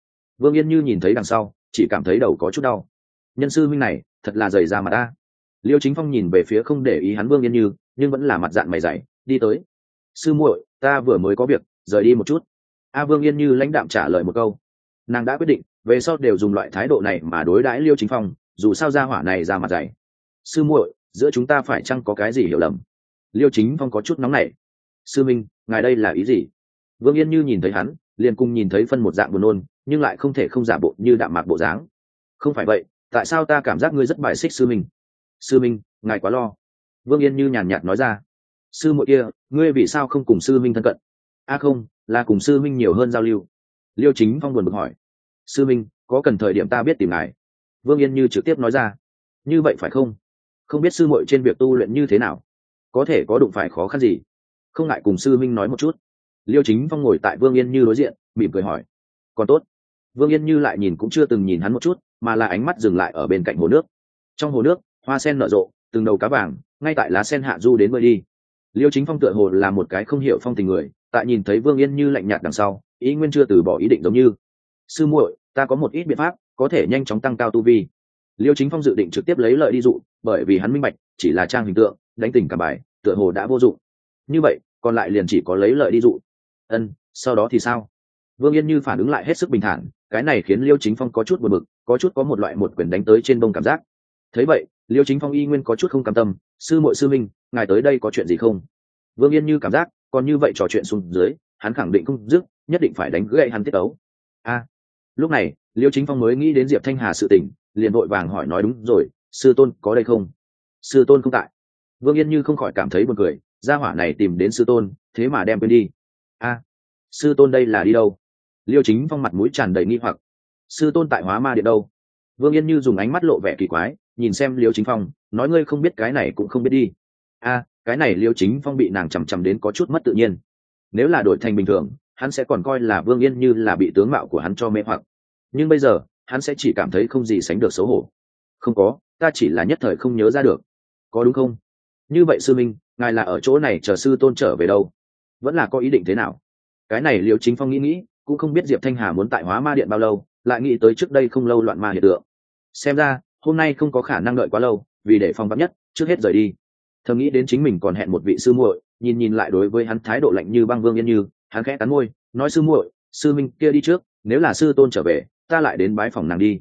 Vương Yên Như nhìn thấy đằng sau chỉ cảm thấy đầu có chút đau. Nhân sư huynh này thật là dày ra mà ta. Liêu Chính Phong nhìn về phía không để ý hắn Vương Yên Như, nhưng vẫn là mặt dạng mày dày đi tới. Sư muội, ta vừa mới có việc, rời đi một chút. Vương Yên Như lãnh đạm trả lời một câu. Nàng đã quyết định về sau đều dùng loại thái độ này mà đối đãi Liêu Chính Phong, dù sao ra hỏa này ra mặt dày. Sư muội, giữa chúng ta phải chăng có cái gì hiểu lầm? Liêu Chính Phong có chút nóng nảy. Sư minh, ngài đây là ý gì? Vương Yên Như nhìn thấy hắn liền cùng nhìn thấy phân một dạng buồn nôn, nhưng lại không thể không giả bộ như đạm mạc bộ dáng. Không phải vậy, tại sao ta cảm giác ngươi rất bài xích sư minh? Sư minh, ngài quá lo. Vương Yên Như nhàn nhạt nói ra. Sư muội kia, ngươi vì sao không cùng sư minh thân cận? Không, là cùng sư minh nhiều hơn giao lưu. Liêu Chính Phong buồn bực hỏi. Sư minh, có cần thời điểm ta biết tìm ngài. Vương Yên Như trực tiếp nói ra. Như vậy phải không? Không biết sư muội trên việc tu luyện như thế nào, có thể có đụng phải khó khăn gì, không ngại cùng sư minh nói một chút. Liêu Chính Phong ngồi tại Vương Yên Như đối diện mỉm cười hỏi. Còn tốt. Vương Yên Như lại nhìn cũng chưa từng nhìn hắn một chút, mà là ánh mắt dừng lại ở bên cạnh hồ nước. Trong hồ nước hoa sen nở rộ, từng đầu cá vàng ngay tại lá sen hạ du đến bơi đi. Liêu Chính Phong tựa hồ là một cái không hiểu phong tình người, tại nhìn thấy Vương Yên Như lạnh nhạt đằng sau ý nguyên chưa từ bỏ ý định, giống như sư muội, ta có một ít biện pháp có thể nhanh chóng tăng cao tu vi. Liêu Chính Phong dự định trực tiếp lấy lợi đi dụ, bởi vì hắn minh bạch chỉ là trang hình tượng đánh tình cả bài tựa hồ đã vô dụng, như vậy còn lại liền chỉ có lấy lợi đi dụ. Sau đó thì sao? Vương Yên Như phản ứng lại hết sức bình thản, cái này khiến Liêu Chính Phong có chút buồn bực, có chút có một loại một quyền đánh tới trên đông cảm giác. Thấy vậy Liêu Chính Phong y nguyên có chút không cam tâm. Sư muội, sư minh, ngài tới đây có chuyện gì không? Vương Yên Như cảm giác còn như vậy trò chuyện xuống dưới hắn khẳng định không dứt, nhất định phải đánh gãy hắn tiết ấu. Lúc này Liêu Chính Phong mới nghĩ đến Diệp Thanh Hà sự tình, liền vội vàng hỏi nói đúng rồi, sư tôn có đây không? Sư tôn không tại. Vương Yên Như không khỏi cảm thấy buồn cười, gia hỏa này tìm đến sư tôn thế mà đem quên đi. Sư tôn đây là đi đâu? Liêu Chính Phong mặt mũi tràn đầy nghi hoặc. Sư tôn tại Hóa Ma Điện đâu? Vương Yên Như dùng ánh mắt lộ vẻ kỳ quái nhìn xem Liêu Chính Phong, nói ngươi không biết cái này cũng không biết đi. Cái này Liêu Chính Phong bị nàng chằm chằm đến có chút mất tự nhiên. Nếu là đổi thành bình thường hắn sẽ còn coi là Vương Yên Như là bị tướng mạo của hắn cho mê hoặc, nhưng bây giờ hắn sẽ chỉ cảm thấy không gì sánh được xấu hổ. Không có, ta chỉ là nhất thời không nhớ ra được. Có đúng không? Như vậy sư minh, ngài là ở chỗ này chờ sư tôn trở về đâu, vẫn là có ý định thế nào? Cái này Liêu Chính Phong nghĩ cũng không biết Diệp Thanh Hà muốn tại Hóa Ma Điện bao lâu, lại nghĩ tới trước đây không lâu loạn ma hiện tượng. Xem ra hôm nay không có khả năng đợi quá lâu, vì để phòng vắn nhất trước hết rời đi. Thầm nghĩ đến chính mình còn hẹn một vị sư muội, nhìn lại đối với hắn thái độ lạnh như băng Vương Yên Như, hắn khẽ cắn môi nói sư muội, sư minh kia đi trước, nếu là sư tôn trở về ta lại đến bái phòng nàng đi.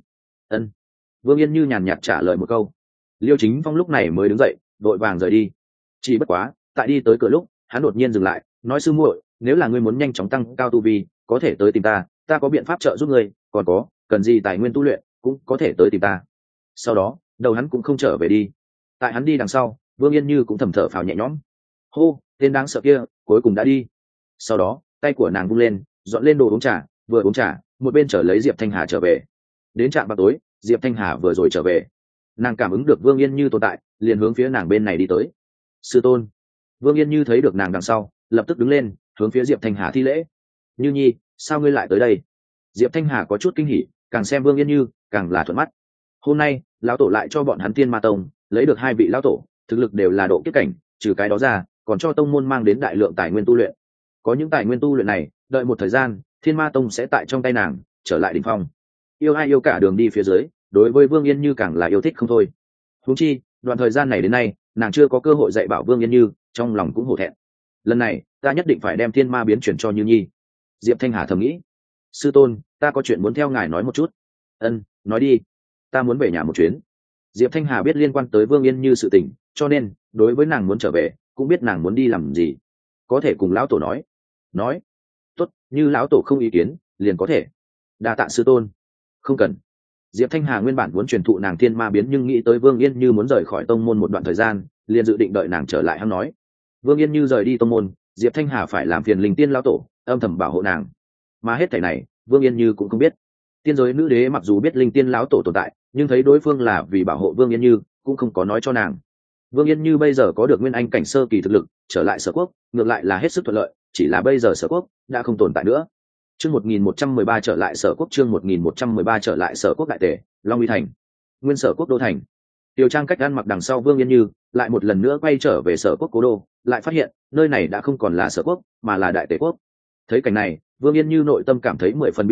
Vương Yên Như nhàn nhạt trả lời một câu. Liêu Chính Phong lúc này mới đứng dậy vội vàng rời đi. Chỉ bất quá tại đi tới cửa lúc hắn đột nhiên dừng lại nói sư muội, nếu là ngươi muốn nhanh chóng tăng cao tu vi có thể tới tìm ta, ta có biện pháp trợ giúp ngươi, còn có cần gì tài nguyên tu luyện cũng có thể tới tìm ta. Sau đó đầu hắn cũng không trở về đi. Tại hắn đi đằng sau Vương Yên Như cũng thầm thở phào nhẹ nhõm. Hô, tên đáng sợ kia cuối cùng đã đi. Sau đó tay của nàng vung lên dọn lên đồ uống trà, vừa uống trà một bên chờ lấy Diệp Thanh Hà trở về. Đến trạm vào tối Diệp Thanh Hà vừa rồi trở về, nàng cảm ứng được Vương Yên Như tồn tại liền hướng phía nàng bên này đi tới. Sư tôn. Vương Yên Như thấy được nàng đằng sau lập tức đứng lên hướng phía Diệp Thanh Hà thi lễ. Như nhi, sao ngươi lại tới đây? Diệp Thanh Hà có chút kinh hỉ, càng xem Vương Yên Như càng là thuận mắt. Hôm nay lão tổ lại cho bọn hắn Tiên Ma Tông lấy được 2 vị lão tổ, thực lực đều là độ kiếp cảnh, trừ cái đó ra còn cho tông môn mang đến đại lượng tài nguyên tu luyện. Có những tài nguyên tu luyện này, đợi một thời gian Thiên Ma Tông sẽ tại trong tay nàng trở lại đỉnh phong. Yêu ai yêu cả đường đi phía dưới, đối với Vương Yên Như càng là yêu thích không thôi. Huống chi đoạn thời gian này đến nay nàng chưa có cơ hội dạy bảo Vương Yên Như, trong lòng cũng hổ thẹn. Lần này ta nhất định phải đem thiên ma biến chuyển cho Như nhi. Diệp Thanh Hà thầm nghĩ. Sư tôn, ta có chuyện muốn theo ngài nói một chút. Nói đi. Ta muốn về nhà một chuyến. Diệp Thanh Hà biết liên quan tới Vương Yên Như sự tình, cho nên đối với nàng muốn trở về cũng biết nàng muốn đi làm gì, có thể cùng lão tổ nói. Tốt, như lão tổ không ý kiến liền có thể. Đa tạ sư tôn. Không cần. Diệp Thanh Hà nguyên bản muốn truyền thụ nàng thiên ma biến, nhưng nghĩ tới Vương Yên Như muốn rời khỏi tông môn một đoạn thời gian, liền dự định đợi nàng trở lại hắn nói. Vương Yên Như rời đi tông môn, Diệp Thanh Hà phải làm phiền Linh Tiên lão tổ âm thầm bảo hộ nàng, mà hết thảy này Vương Yên Như cũng không biết. Tiên giới nữ đế mặc dù biết Linh Tiên lão tổ tồn tại, nhưng thấy đối phương là vì bảo hộ Vương Yên Như cũng không có nói cho nàng. Vương Yên Như bây giờ có được nguyên anh cảnh sơ kỳ thực lực, trở lại Sở Quốc ngược lại là hết sức thuận lợi, chỉ là bây giờ Sở Quốc đã không tồn tại nữa. Chương 1113 trở lại Sở Quốc, chương 1113 trở lại Sở Quốc đại tề, Long Uy thành, nguyên Sở Quốc đô thành. Tiêu Trang cách ăn mặc đằng sau Vương Yên Như lại một lần nữa quay trở về Sở Quốc cố đô, lại phát hiện nơi này đã không còn là Sở Quốc mà là đại tề quốc. Thấy cảnh này Vương Yên Như nội tâm cảm thấy 10 phần bi thống,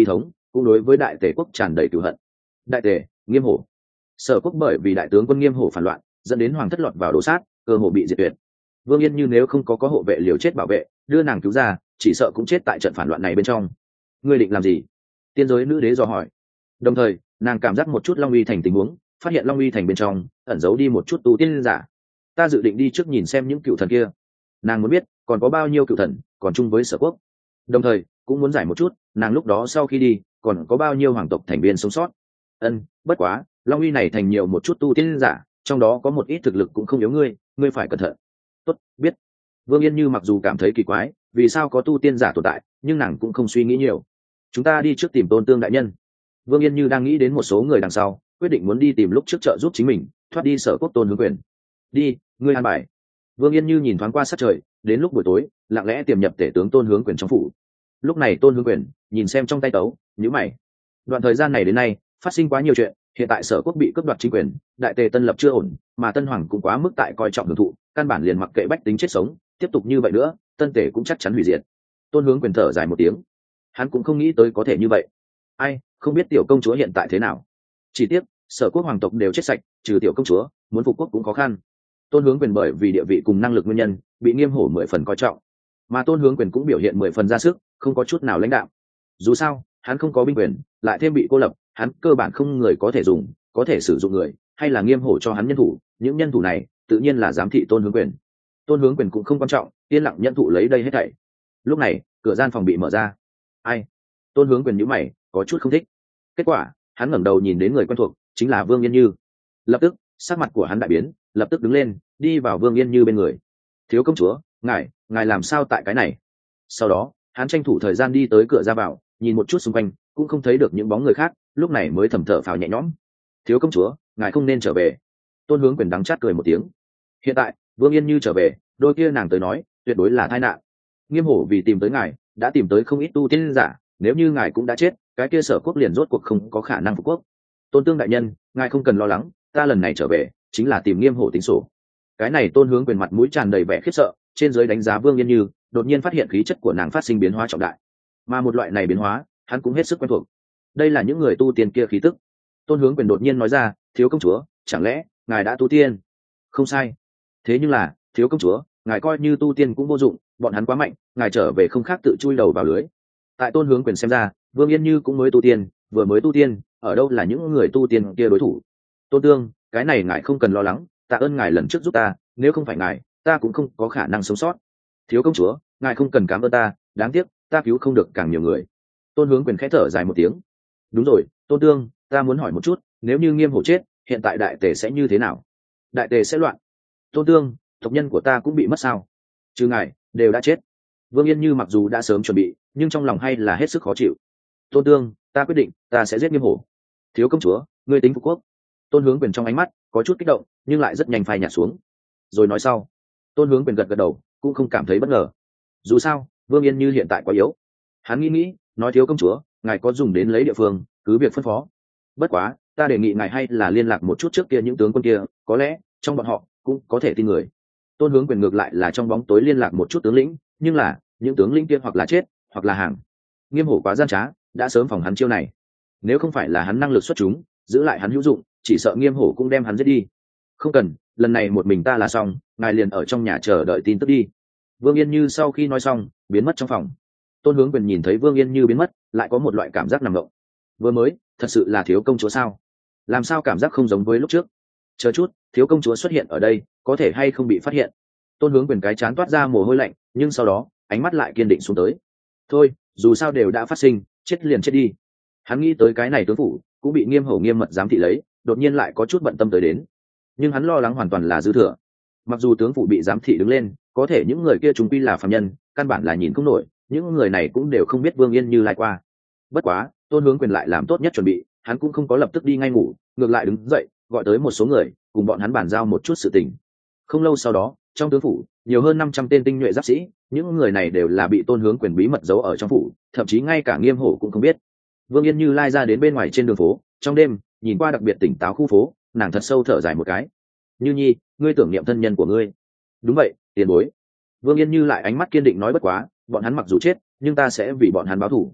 cũng đối với đại tề quốc tràn đầy cửu hận. Đại tề, Nghiêm Hổ. Sở quốc bởi vì đại tướng quân Nghiêm Hổ phản loạn, dẫn đến hoàng thất lọt vào đổ sát, cơ hồ bị diệt tuyệt. Vương Yên Như nếu không có hộ vệ liều chết bảo vệ, đưa nàng cứu ra, chỉ sợ cũng chết tại trận phản loạn này bên trong. Ngươi định làm gì? Tiên giới nữ đế dò hỏi. Đồng thời, nàng cảm giác một chút Long Uy thành tình huống, phát hiện Long Uy thành bên trong ẩn giấu đi một chút tu tiên giả. Ta dự định đi trước nhìn xem những cựu thần kia. Nàng muốn biết còn có bao nhiêu cựu thần còn chung với Sở quốc. Đồng thời, cũng muốn giải một chút, nàng lúc đó sau khi đi, còn có bao nhiêu hoàng tộc thành viên sống sót. Bất quá, Long Uy này thành nhiều một chút tu tiên giả, trong đó có một ít thực lực cũng không yếu ngươi phải cẩn thận. Tốt, biết. Vương Yên Như mặc dù cảm thấy kỳ quái, vì sao có tu tiên giả tồn tại, nhưng nàng cũng không suy nghĩ nhiều. Chúng ta đi trước tìm Tôn Tương đại nhân. Vương Yên Như đang nghĩ đến một số người đằng sau, quyết định muốn đi tìm lúc trước trợ giúp chính mình thoát đi Sở quốc Tôn Hướng Quyền. Đi, ngươi an bài. Vương Yên Như nhìn thoáng qua sát trời, đến lúc buổi tối lặng lẽ tiềm nhập tể tướng Tôn Hướng Quyền trong phủ. Lúc này Tôn Hướng Quyền nhìn xem trong tay tấu, nhíu mày. Đoạn thời gian này đến nay phát sinh quá nhiều chuyện, hiện tại Sở quốc bị cướp đoạt chính quyền, đại tề tân lập chưa ổn, mà Tân Hoàng cũng quá mức tại coi trọng hưởng thụ, căn bản liền mặc kệ bách tính chết sống, tiếp tục như vậy nữa tân tề cũng chắc chắn hủy diệt. Tôn Hướng Quyền thở dài một tiếng, hắn cũng không nghĩ tới có thể như vậy. Ai, không biết tiểu công chúa hiện tại thế nào. Chỉ tiếc Sở quốc hoàng tộc đều chết sạch, trừ tiểu công chúa, muốn phục quốc cũng khó khăn. Tôn Hướng Quyền bởi vì địa vị cùng năng lực nguyên nhân bị Nghiêm Hổ 10 phần coi trọng, mà Tôn Hướng Quyền cũng biểu hiện 10 phần ra sức, không có chút nào lãnh đạo. Dù sao hắn không có binh quyền, lại thêm bị cô lập, hắn cơ bản không người có thể dùng, có thể sử dụng người hay là Nghiêm Hổ cho hắn nhân thủ, những nhân thủ này tự nhiên là giám thị Tôn Hướng Quyền. Tôn Hướng Quyền cũng không quan trọng, yên lặng nhận thụ lấy đây hết thảy. Lúc này cửa gian phòng bị mở ra. Ai? Tôn Hướng Quyền nhíu mày, có chút không thích. Kết quả hắn ngẩng đầu nhìn đến người quen thuộc, chính là Vương Yên Như. Lập tức sắc mặt của hắn đại biến, lập tức đứng lên đi vào Vương Yên Như bên người. Thiếu công chúa, ngài làm sao tại cái này? Sau đó hắn tranh thủ thời gian đi tới cửa ra vào, nhìn một chút xung quanh, cũng không thấy được những bóng người khác, lúc này mới thầm thở phào nhẹ nhõm. Thiếu công chúa, ngài không nên trở về. Tôn Hướng Quyền đắng chát cười một tiếng. Hiện tại Vương Yên Như trở về, đôi kia nàng tới nói tuyệt đối là tai nạn. Nghiêm Hổ vì tìm tới ngài đã tìm tới không ít tu tiên giả, nếu như ngài cũng đã chết, cái kia Sở quốc liền rốt cuộc không có khả năng phục quốc. Tôn Tương đại nhân, ngài không cần lo lắng, ta lần này trở về chính là tìm Nghiêm Hổ tính sổ. Cái này Tôn Hướng Quyền mặt mũi tràn đầy vẻ khiếp sợ, trên dưới đánh giá Vương Yên Như, đột nhiên phát hiện khí chất của nàng phát sinh biến hóa trọng đại, mà một loại này biến hóa hắn cũng hết sức quen thuộc. Đây là những người tu tiên kia khí tức. Tôn Hướng Quyền đột nhiên nói ra, thiếu công chúa, chẳng lẽ ngài đã tu tiên? Không sai. Thế nhưng là thiếu công chúa, ngài coi như tu tiên cũng vô dụng, bọn hắn quá mạnh, ngài trở về không khác tự chui đầu vào lưới. Tại Tôn Hướng Quyền xem ra, Vương Yên Như cũng mới tu tiên, vừa mới tu tiên, ở đâu là những người tu tiên kia đối thủ. Tôn Tương, cái này ngài không cần lo lắng, tạ ơn ngài lần trước giúp ta, nếu không phải ngài, ta cũng không có khả năng sống sót. Thiếu công chúa, ngài không cần cảm ơn ta, đáng tiếc ta cứu không được càng nhiều người. Tôn Hướng Quyền khẽ thở dài một tiếng. Đúng rồi, Tôn Tương, ta muốn hỏi một chút, nếu như Nghiêm Hổ chết, hiện tại đại tề sẽ như thế nào? Đại tề sẽ loạn. Tôn Tương, tộc nhân của ta cũng bị mất sao? Chứ ngài đều đã chết. Vương Yên Như mặc dù đã sớm chuẩn bị, nhưng trong lòng hay là hết sức khó chịu. Tôn Tương, ta quyết định ta sẽ giết Nghiêm Hổ. Thiếu công chúa, ngươi tính phục quốc. Tôn Hướng Quyền trong ánh mắt có chút kích động, nhưng lại rất nhanh phai nhạt xuống. Rồi nói sau. Tôn Hướng Quyền gật gật đầu, cũng không cảm thấy bất ngờ. Dù sao Vương Yên Như hiện tại quá yếu. Hắn nghĩ nói, thiếu công chúa, ngài có dùng đến lấy địa phương, cứ việc phân phó. Bất quá ta đề nghị ngài hay là liên lạc một chút trước kia những tướng quân kia, có lẽ trong bọn họ cũng có thể tin người. Tôn Hướng Quyền ngược lại là trong bóng tối liên lạc một chút tướng lĩnh, nhưng là những tướng lĩnh kia hoặc là chết hoặc là hàng. Nghiêm Hổ quá gian trá, đã sớm phòng hắn chiêu này. Nếu không phải là hắn năng lực xuất chúng, giữ lại hắn hữu dụng, chỉ sợ Nghiêm Hổ cũng đem hắn giết đi. Không cần, lần này một mình ta là xong, ngài liền ở trong nhà chờ đợi tin tức đi. Vương Yên Như sau khi nói xong biến mất trong phòng. Tôn Hướng Quyền nhìn thấy Vương Yên Như biến mất, lại có một loại cảm giác nằm động. Vừa mới thật sự là thiếu công chúa sao? Làm sao cảm giác không giống với lúc trước? Chờ chút, thiếu công chúa xuất hiện ở đây, có thể hay không bị phát hiện? Tôn Hướng Quyền cái chán toát ra mồ hôi lạnh, nhưng sau đó ánh mắt lại kiên định xuống tới. Thôi, dù sao đều đã phát sinh, chết liền chết đi. Hắn nghĩ tới cái này tướng phủ cũng bị Nghiêm Hổ nghiêm mật giám thị lấy, đột nhiên lại có chút bận tâm tới đến. Nhưng hắn lo lắng hoàn toàn là dư thừa. Mặc dù tướng phủ bị giám thị đứng lên, có thể những người kia chúng quy là phàm nhân, căn bản là nhìn không nổi, những người này cũng đều không biết Vương Yên Như lại qua. Bất quá Tôn Hướng Quyền lại làm tốt nhất chuẩn bị, hắn cũng không có lập tức đi ngay ngủ, ngược lại đứng dậy gọi tới một số người cùng bọn hắn bàn giao một chút sự tình. Không lâu sau đó trong tướng phủ nhiều hơn 500 tên tinh nhuệ giáp sĩ, những người này đều là bị Tôn Hướng Quyền bí mật giấu ở trong phủ, thậm chí ngay cả Nghiêm Hổ cũng không biết. Vương Yên Như lai ra đến bên ngoài trên đường phố, trong đêm nhìn qua đặc biệt tỉnh táo khu phố, nàng thật sâu thở dài một cái. Như Nhi, ngươi tưởng niệm thân nhân của ngươi. Đúng vậy, tiền bối. Vương Yên Như lại ánh mắt kiên định nói, bất quá bọn hắn mặc dù chết, nhưng ta sẽ vì bọn hắn báo thù.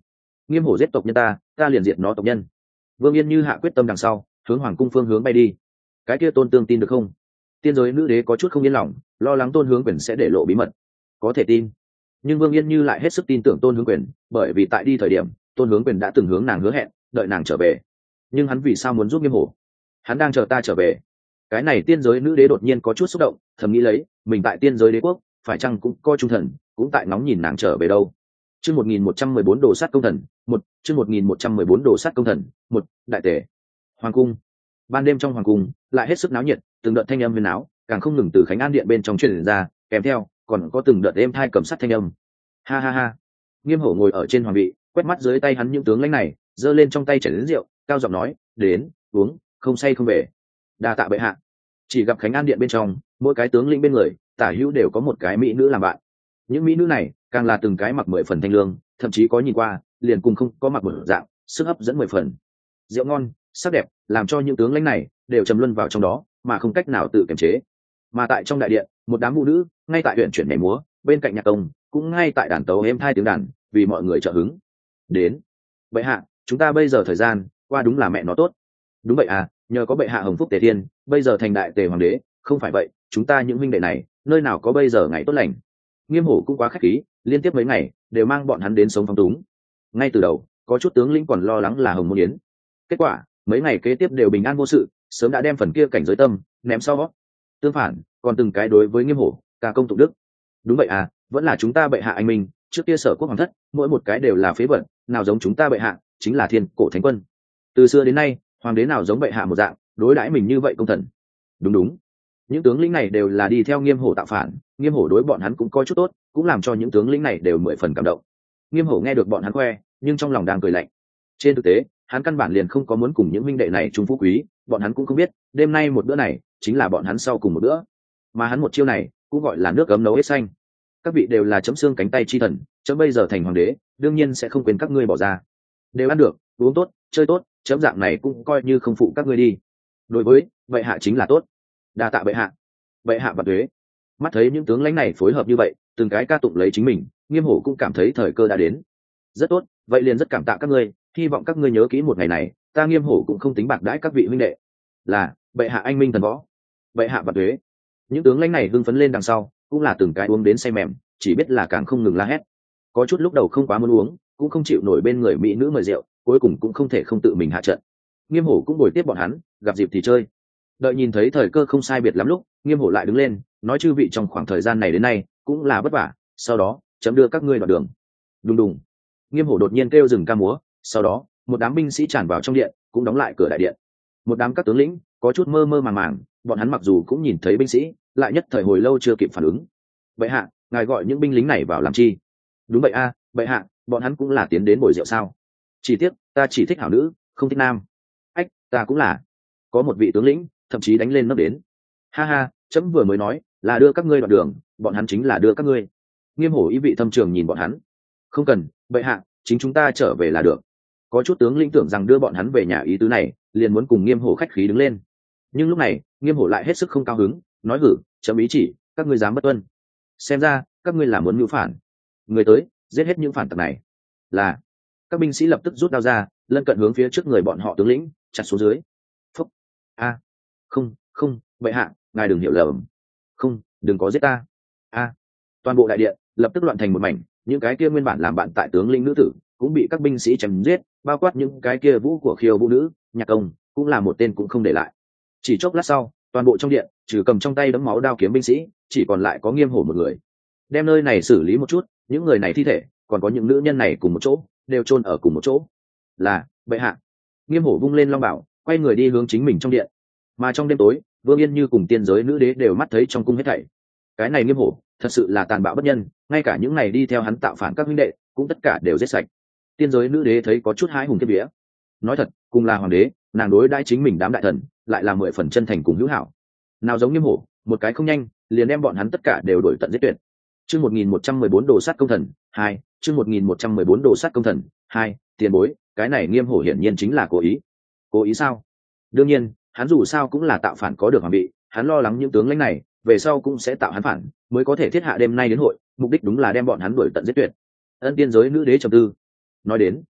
Nghiêm hổ giết tộc nhân ta liền diệt nó tộc nhân. Vương Yên Như hạ quyết tâm đằng sau hướng hoàng cung phương hướng bay đi. Cái kia Tôn Tương tin được không? Tiên giới nữ đế có chút không yên lòng, lo lắng Tôn Hướng Quyền sẽ để lộ bí mật. Có thể tin, nhưng Vương Yên Như lại hết sức tin tưởng Tôn Hướng Quyền, bởi vì tại đi thời điểm Tôn Hướng Quyền đã từng hướng nàng hứa hẹn đợi nàng trở về. Nhưng hắn vì sao muốn giúp Nghiêm hổ? Hắn đang chờ ta trở về. Cái này tiên giới nữ đế đột nhiên có chút xúc động, thầm nghĩ lấy mình tại tiên giới đế quốc phải chăng cũng coi trung thần, cũng tại ngóng nhìn nàng trở về đâu. Chương 1114 đồ sát công thần, chương 1114 đồ sát công thần, đại tể. Hoàng cung. Ban đêm trong hoàng cung lại hết sức náo nhiệt, từng đợt thanh âm huyền áo càng không ngừng từ Khánh An điện bên trong truyền ra, kèm theo còn có từng đợt êm thai cầm sắt thanh âm. Ha ha ha. Nghiêm hổ ngồi ở trên hoàng vị, quét mắt dưới tay hắn những tướng lãnh này, giơ lên trong tay chén lớn rượu, cao giọng nói, đến uống, không say không về. Đa tạ bệ hạ. Chỉ gặp Khánh An điện bên trong, mỗi cái tướng lĩnh bên người tả hữu đều có một cái mỹ nữ làm bạn. Những mỹ nữ này càng là từng cái mặc 10 phần thanh lương, thậm chí có nhìn qua liền cùng không có mặc một dạng, sức hấp dẫn 10 phần. Rượu ngon, sắc đẹp, làm cho những tướng lãnh này đều trầm luân vào trong đó, mà không cách nào tự kiềm chế. Mà tại trong đại điện, một đám vũ nữ ngay tại huyện chuyển nhảy múa, bên cạnh nhạc công cũng ngay tại đàn tấu êm thai tiếng đàn, vì mọi người trợ hứng. Đến, bệ hạ, chúng ta bây giờ thời gian qua đúng là mẹ nó tốt. Đúng vậy à, nhờ có bệ hạ hồng phúc tề thiên, bây giờ thành đại tề hoàng đế, không phải vậy chúng ta những huynh đệ này nơi nào có bây giờ ngày tốt lành. Nghiêm hổ cũng quá khách khí, liên tiếp mấy ngày đều mang bọn hắn đến sống phong túng. Ngay từ đầu có chút tướng lĩnh còn lo lắng là hồng môn yến, kết quả mấy ngày kế tiếp đều bình an vô sự, sớm đã đem phần kia cảnh giới tâm ném sau. Tương phản còn từng cái đối với Nghiêm hổ ca công tụng đức. Đúng vậy à, vẫn là chúng ta bệ hạ anh minh, trước kia Sở Quốc hoàng thất mỗi một cái đều là phế vật, nào giống chúng ta bệ hạ chính là thiên cổ thánh quân. Từ xưa đến nay hoàng đế nào giống bệ hạ một dạng đối đãi mình như vậy công thần. Đúng, những tướng lĩnh này đều là đi theo Nghiêm hổ tạo phản, Nghiêm hổ đối bọn hắn cũng coi chút tốt, cũng làm cho những tướng lĩnh này đều 10 phần cảm động. Nghiêm hổ nghe được bọn hắn khoe, nhưng trong lòng đang cười lạnh. Trên thực tế hắn căn bản liền không có muốn cùng những minh đệ này chung phú quý, bọn hắn cũng không biết đêm nay một bữa này chính là bọn hắn sau cùng một bữa, mà hắn một chiêu này cũng gọi là nước cấm nấu hết xanh. Các vị đều là chấm xương cánh tay chi thần, chấm bây giờ thành hoàng đế đương nhiên sẽ không quên các ngươi bỏ ra. Đều ăn được, uống tốt, chơi tốt, chấm dạng này cũng coi như không phụ các ngươi đi. Đối với bệ hạ chính là tốt. Đa tạ bệ hạ. Bệ hạ vạn tuế. Mắt thấy những tướng lãnh này phối hợp như vậy, từng cái ca tụng lấy chính mình, Nghiêm hổ cũng cảm thấy thời cơ đã đến. Rất tốt, vậy liền rất cảm tạ các ngươi, hy vọng các ngươi nhớ kỹ một ngày này, ta Nghiêm hổ cũng không tính bạc đãi các vị huynh đệ. Là bệ hạ anh minh thần võ. Bệ hạ vạn tuế. Những tướng lãnh này hưng phấn lên đằng sau cũng là từng cái uống đến say mềm, chỉ biết là càng không ngừng la hét. Có chút lúc đầu không quá muốn uống, cũng không chịu nổi bên người mỹ nữ mời rượu, cuối cùng cũng không thể không tự mình hạ trận. Nghiêm hổ cũng bồi tiếp bọn hắn, gặp dịp thì chơi. Đợi nhìn thấy thời cơ không sai biệt lắm lúc, Nghiêm hổ lại đứng lên nói, chư vị trong khoảng thời gian này đến nay cũng là vất vả, sau đó chấm đưa các ngươi đoạn đường. Đùng đùng. Nghiêm hổ đột nhiên kêu dừng ca múa, sau đó một đám binh sĩ tràn vào trong điện, cũng đóng lại cửa đại điện. Một đám các tướng lĩnh có chút mơ mơ màng màng, bọn hắn mặc dù cũng nhìn thấy binh sĩ, lại nhất thời hồi lâu chưa kịp phản ứng. Bệ hạ, ngài gọi những binh lính này vào làm chi? Đúng vậy a, bệ hạ, bọn hắn cũng là tiến đến bồi rượu sao? Chỉ tiếc ta chỉ thích hảo nữ, không thích nam. Ách, ta cũng là. Có một vị tướng lĩnh thậm chí đánh lên nấp đến. Ha ha, chấm vừa mới nói là đưa các ngươi đoạn đường, bọn hắn chính là đưa các ngươi. Nghiêm hổ ý vị thâm trường nhìn bọn hắn. Không cần, bệ hạ, chính chúng ta trở về là được. Có chút tướng lĩnh tưởng rằng đưa bọn hắn về nhà ý tứ này, liền muốn cùng Nghiêm hổ khách khí đứng lên. Nhưng lúc này Nghiêm hổ lại hết sức không cao hứng, nói hử, chấm ý chỉ, các ngươi dám bất tuân, xem ra các ngươi là muốn mưu phản. Người tới, giết hết những phản tặc này. Là. Các binh sĩ lập tức rút đao ra, lân cận hướng phía trước người bọn họ tướng lĩnh chặt xuống dưới. Phúc. A. Không, bệ hạ, ngài đừng hiểu lầm. Không, đừng có giết ta. A. Toàn bộ đại điện lập tức loạn thành một mảnh, những cái kia nguyên bản làm bạn tại tướng lĩnh nữ tử cũng bị các binh sĩ chém giết, bao quát những cái kia vũ của khiêu vũ nữ, nhạc công cũng là một tên cũng không để lại. Chỉ chốc lát sau, toàn bộ trong điện trừ cầm trong tay đấm máu đao kiếm binh sĩ, chỉ còn lại có Nghiêm hổ một người. Đem nơi này xử lý một chút, những người này thi thể còn có những nữ nhân này cùng một chỗ đều chôn ở cùng một chỗ. Là bệ hạ. Nghiêm hổ vung lên long bảo, quay người đi hướng chính mình trong điện. Mà trong đêm tối, Vương Yên Như cùng tiên giới nữ đế đều mắt thấy trong cung hết thảy. Cái này Nghiêm hổ thật sự là tàn bạo bất nhân, ngay cả những này đi theo hắn tạo phản các huynh đệ cũng tất cả đều giết sạch. Tiên giới nữ đế thấy có chút hãi hùng kiếp vía. Nói thật, cùng là hoàng đế, nàng đối đãi chính mình đám đại thần lại là 10 phần chân thành cùng hữu hảo. Nào giống Nghiêm hổ, một cái không nhanh liền đem bọn hắn tất cả đều đuổi tận giết tuyệt. Chương 1114 đồ sát công thần 2, chương 1114 đồ sát công thần 2, tiền bối, cái này Nghiêm hổ hiển nhiên chính là cố ý. Cố ý sao? Đương nhiên, hắn dù sao cũng là tạo phản có được hoàng vị, hắn lo lắng những tướng lãnh này về sau cũng sẽ tạo hắn phản, mới có thể thiết hạ đêm nay đến hội, mục đích đúng là đem bọn hắn đuổi tận giết tuyệt. Ân tiên giới nữ đế trầm tư. Nói đến,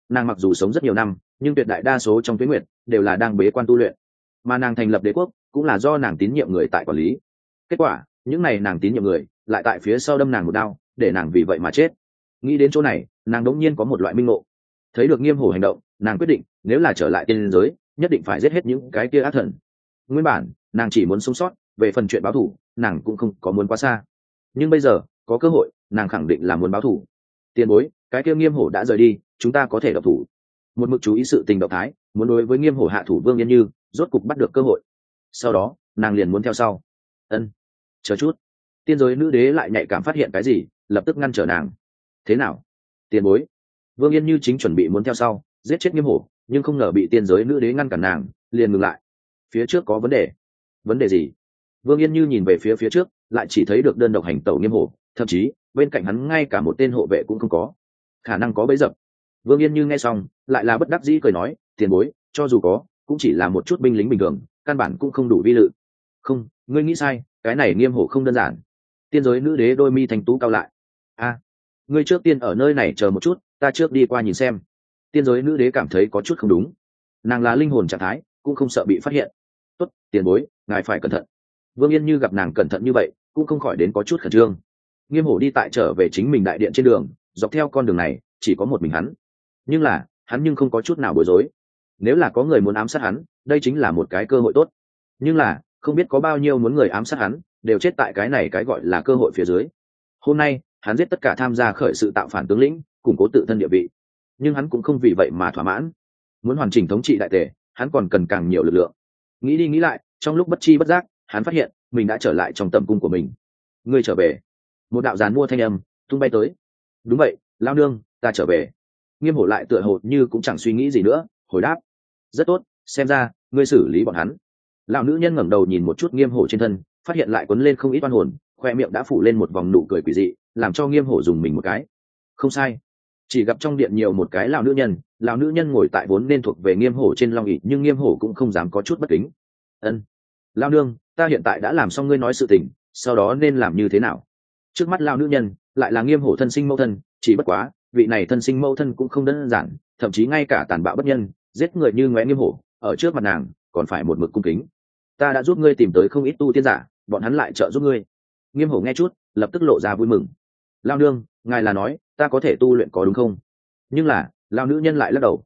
nàng mặc dù sống rất nhiều năm nhưng tuyệt đại đa số trong tuyến nguyệt đều là đang bế quan tu luyện, mà nàng thành lập đế quốc cũng là do nàng tín nhiệm người tại quản lý. Kết quả những này nàng tín nhiệm người lại tại phía sau đâm nàng một đao, để nàng vì vậy mà chết. Nghĩ đến chỗ này, nàng đống nhiên có một loại minh ngộ. Thấy được Nghiêm Hổ hành động, nàng quyết định nếu là trở lại tiên giới nhất định phải giết hết những cái kia ác thần. Nguyên bản nàng chỉ muốn sống sót, về phần chuyện báo thù nàng cũng không có muốn quá xa, nhưng bây giờ có cơ hội nàng khẳng định là muốn báo thù. Tiền bối, cái kia Nghiêm Hổ đã rời đi, chúng ta có thể độc thủ. Một mực chú ý sự tình động thái, muốn đối với Nghiêm Hổ hạ thủ Vương Yên Như rốt cục bắt được cơ hội, sau đó nàng liền muốn theo sau. Ân, chờ chút. Tiên giới nữ đế lại nhạy cảm phát hiện cái gì, lập tức ngăn trở nàng. Thế nào tiền bối? Vương Yên Như chính chuẩn bị muốn theo sau giết chết Nghiêm Hổ, nhưng không ngờ bị tiên giới nữ đế ngăn cản nàng, liền ngừng lại. Phía trước có vấn đề. Vấn đề gì? Vương Yên Như nhìn về phía trước, lại chỉ thấy được đơn độc hành tẩu Nghiêm Hổ, thậm chí bên cạnh hắn ngay cả một tên hộ vệ cũng không có, khả năng có bẫy dập. Vương Yên Như nghe xong lại là bất đắc dĩ cười nói, tiền bối, cho dù có cũng chỉ là một chút binh lính bình thường, căn bản cũng không đủ vi lự. Không, ngươi nghĩ sai, cái này Nghiêm Hổ không đơn giản. Tiên giới nữ đế đôi mi thành tú cao lại. Ngươi trước tiên ở nơi này chờ một chút, ta trước đi qua nhìn xem. Tiên giới nữ đế cảm thấy có chút không đúng, nàng là linh hồn trạng thái, cũng không sợ bị phát hiện. Tốt, tiền bối, ngài phải cẩn thận. Vương Yên Như gặp nàng cẩn thận như vậy cũng không khỏi đến có chút khẩn trương. Nghiêm Hổ đi tại trở về chính mình đại điện trên đường, dọc theo con đường này chỉ có một mình hắn, nhưng là hắn nhưng không có chút nào bối rối. Nếu là có người muốn ám sát hắn, đây chính là một cái cơ hội tốt, nhưng là không biết có bao nhiêu muốn người ám sát hắn đều chết tại cái này cái gọi là cơ hội phía dưới. Hôm nay hắn giết tất cả tham gia khởi sự tạo phản tướng lĩnh, củng cố tự thân địa vị, nhưng hắn cũng không vì vậy mà thỏa mãn. Muốn hoàn chỉnh thống trị đại tề, hắn còn cần càng nhiều lực lượng. Nghĩ đi nghĩ lại, trong lúc bất chi bất giác hắn phát hiện mình đã trở lại trong tầm cung của mình. Ngươi trở về. Một đạo giàn mua thanh âm tung bay tới. Đúng vậy, lao nương, ta trở về. Nghiêm Hổ lại tựa hồ như cũng chẳng suy nghĩ gì nữa, hồi đáp. Rất tốt, xem ra ngươi xử lý bọn hắn. Lão nữ nhân ngẩng đầu nhìn một chút Nghiêm Hổ trên thân, phát hiện lại quấn lên không ít oan hồn, khoe miệng đã phủ lên một vòng nụ cười quỷ dị, làm cho Nghiêm Hổ dùng mình một cái. Không sai, chỉ gặp trong điện nhiều một cái lão nữ nhân ngồi tại vốn nên thuộc về Nghiêm Hổ trên long ỷ, nhưng Nghiêm Hổ cũng không dám có chút bất kính. Ân, lão nương, ta hiện tại đã làm xong ngươi nói sự tình, sau đó nên làm như thế nào? Trước mắt lão nữ nhân lại là Nghiêm Hổ thân sinh mẫu thân, chỉ bất quá vị này thân sinh mẫu thân cũng không đơn giản, thậm chí ngay cả tàn bạo bất nhân, giết người như ngoé Nghiêm Hổ, ở trước mặt nàng còn phải một mực cung kính. Ta đã giúp ngươi tìm tới không ít tu tiên giả, bọn hắn lại trợ giúp ngươi. Nghiêm Hổ nghe chút lập tức lộ ra vui mừng. Lão nương, ngài là nói ta có thể tu luyện có đúng không? Nhưng là lão nữ nhân lại lắc đầu.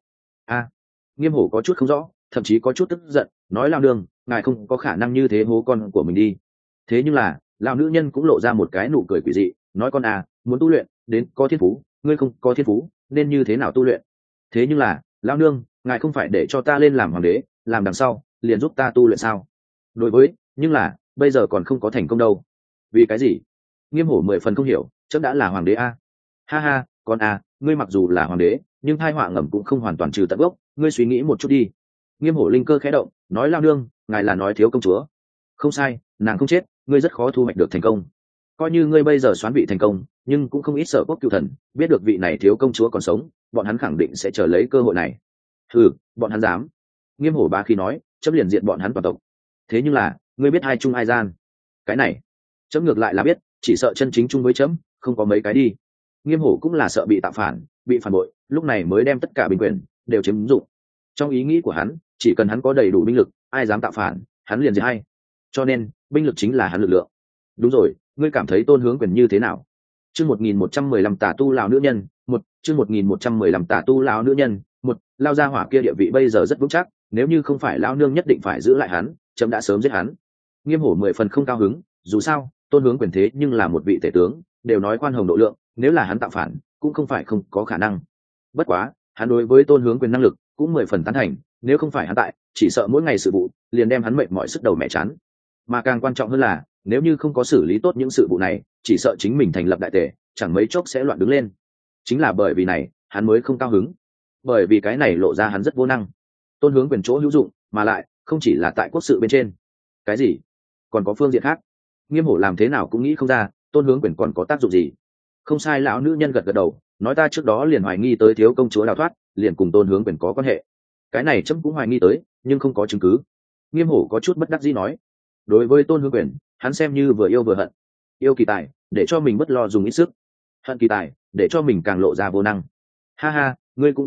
Nghiêm Hổ có chút không rõ, thậm chí có chút tức giận, nói lão nương, ngài không có khả năng như thế hố con của mình đi. Thế nhưng là lão nữ nhân cũng lộ ra một cái nụ cười quỷ dị, nói con muốn tu luyện đến có thiên phú, ngươi không có thiên phú nên như thế nào tu luyện? Thế nhưng là lão nương, ngài không phải để cho ta lên làm hoàng đế, làm đằng sau liền giúp ta tu luyện sao? Đối với, nhưng là bây giờ còn không có thành công đâu. Vì cái gì? Nghiêm Hổ 10 phần không hiểu, chấm đã là hoàng đế ha ha, con ngươi mặc dù là hoàng đế nhưng tai họa ngầm cũng không hoàn toàn trừ tận gốc, ngươi suy nghĩ một chút đi. Nghiêm Hổ linh cơ khẽ động, nói lao nương, ngài là nói thiếu công chúa. Không sai, nàng không chết, ngươi rất khó thu hoạch được thành công. Coi như ngươi bây giờ xoán vị thành công, nhưng cũng không ít Sở Quốc cựu thần biết được vị này thiếu công chúa còn sống, bọn hắn khẳng định sẽ chờ lấy cơ hội này. Bọn hắn dám? Nghiêm Hổ bá khí nói, chấm liền diện bọn hắn toàn tộc. Thế nhưng là ngươi biết hai chung ai gian? Cái này chấm ngược lại là biết, chỉ sợ chân chính chung với chấm không có mấy cái đi. Nghiêm Hổ cũng là sợ bị tạo phản, bị phản bội, lúc này mới đem tất cả binh quyền đều chiếm dụng. Trong ý nghĩ của hắn, chỉ cần hắn có đầy đủ binh lực, ai dám tạo phản hắn liền diệt hay. Cho nên binh lực chính là hắn lực lượng. Đúng rồi, ngươi cảm thấy Tôn Hướng Quyền như thế nào? Chương 1115 tà tu lão nữ nhân, chương 1115 tà tu lão nữ nhân, lao ra hỏa kia địa vị bây giờ rất vững chắc, nếu như không phải lão nương nhất định phải giữ lại hắn, chấm đã sớm giết hắn. Nghiêm Hổ 10 phần không cao hứng, dù sao Tôn Hướng Quyền thế nhưng là một vị tể tướng, đều nói khoan hồng độ lượng, nếu là hắn tạo phản cũng không phải không có khả năng. Bất quá hắn đối với Tôn Hướng Quyền năng lực cũng 10 phần tán thành, nếu không phải hắn tại, chỉ sợ mỗi ngày sự vụ liền đem hắn mệt mỏi sức đầu mẹ chán. Mà càng quan trọng hơn là, nếu như không có xử lý tốt những sự vụ này, chỉ sợ chính mình thành lập đại tề chẳng mấy chốc sẽ loạn đứng lên. Chính là bởi vì này hắn mới không cao hứng, bởi vì cái này lộ ra hắn rất vô năng. Tôn Hướng Quyền chỗ hữu dụng, mà lại không chỉ là tại quốc sự bên trên. Cái gì? Còn có phương diện khác? Nghiêm Hổ làm thế nào cũng nghĩ không ra Tôn Hướng Quyền còn có tác dụng gì. Không sai, lão nữ nhân gật gật đầu, nói ta trước đó liền hoài nghi tới thiếu công chúa đào thoát, liền cùng Tôn Hướng Quyền có quan hệ. Cái này chấm cũng hoài nghi tới, nhưng không có chứng cứ. Nghiêm Hổ có chút bất đắc dĩ nói. Đối với Tôn Hướng Quyền, hắn xem như vừa yêu vừa hận. Yêu kỳ tài, để cho mình bất lo dùng ít sức. Hận kỳ tài, để cho mình càng lộ ra vô năng. Ha ha, ngươi cũng đã biết,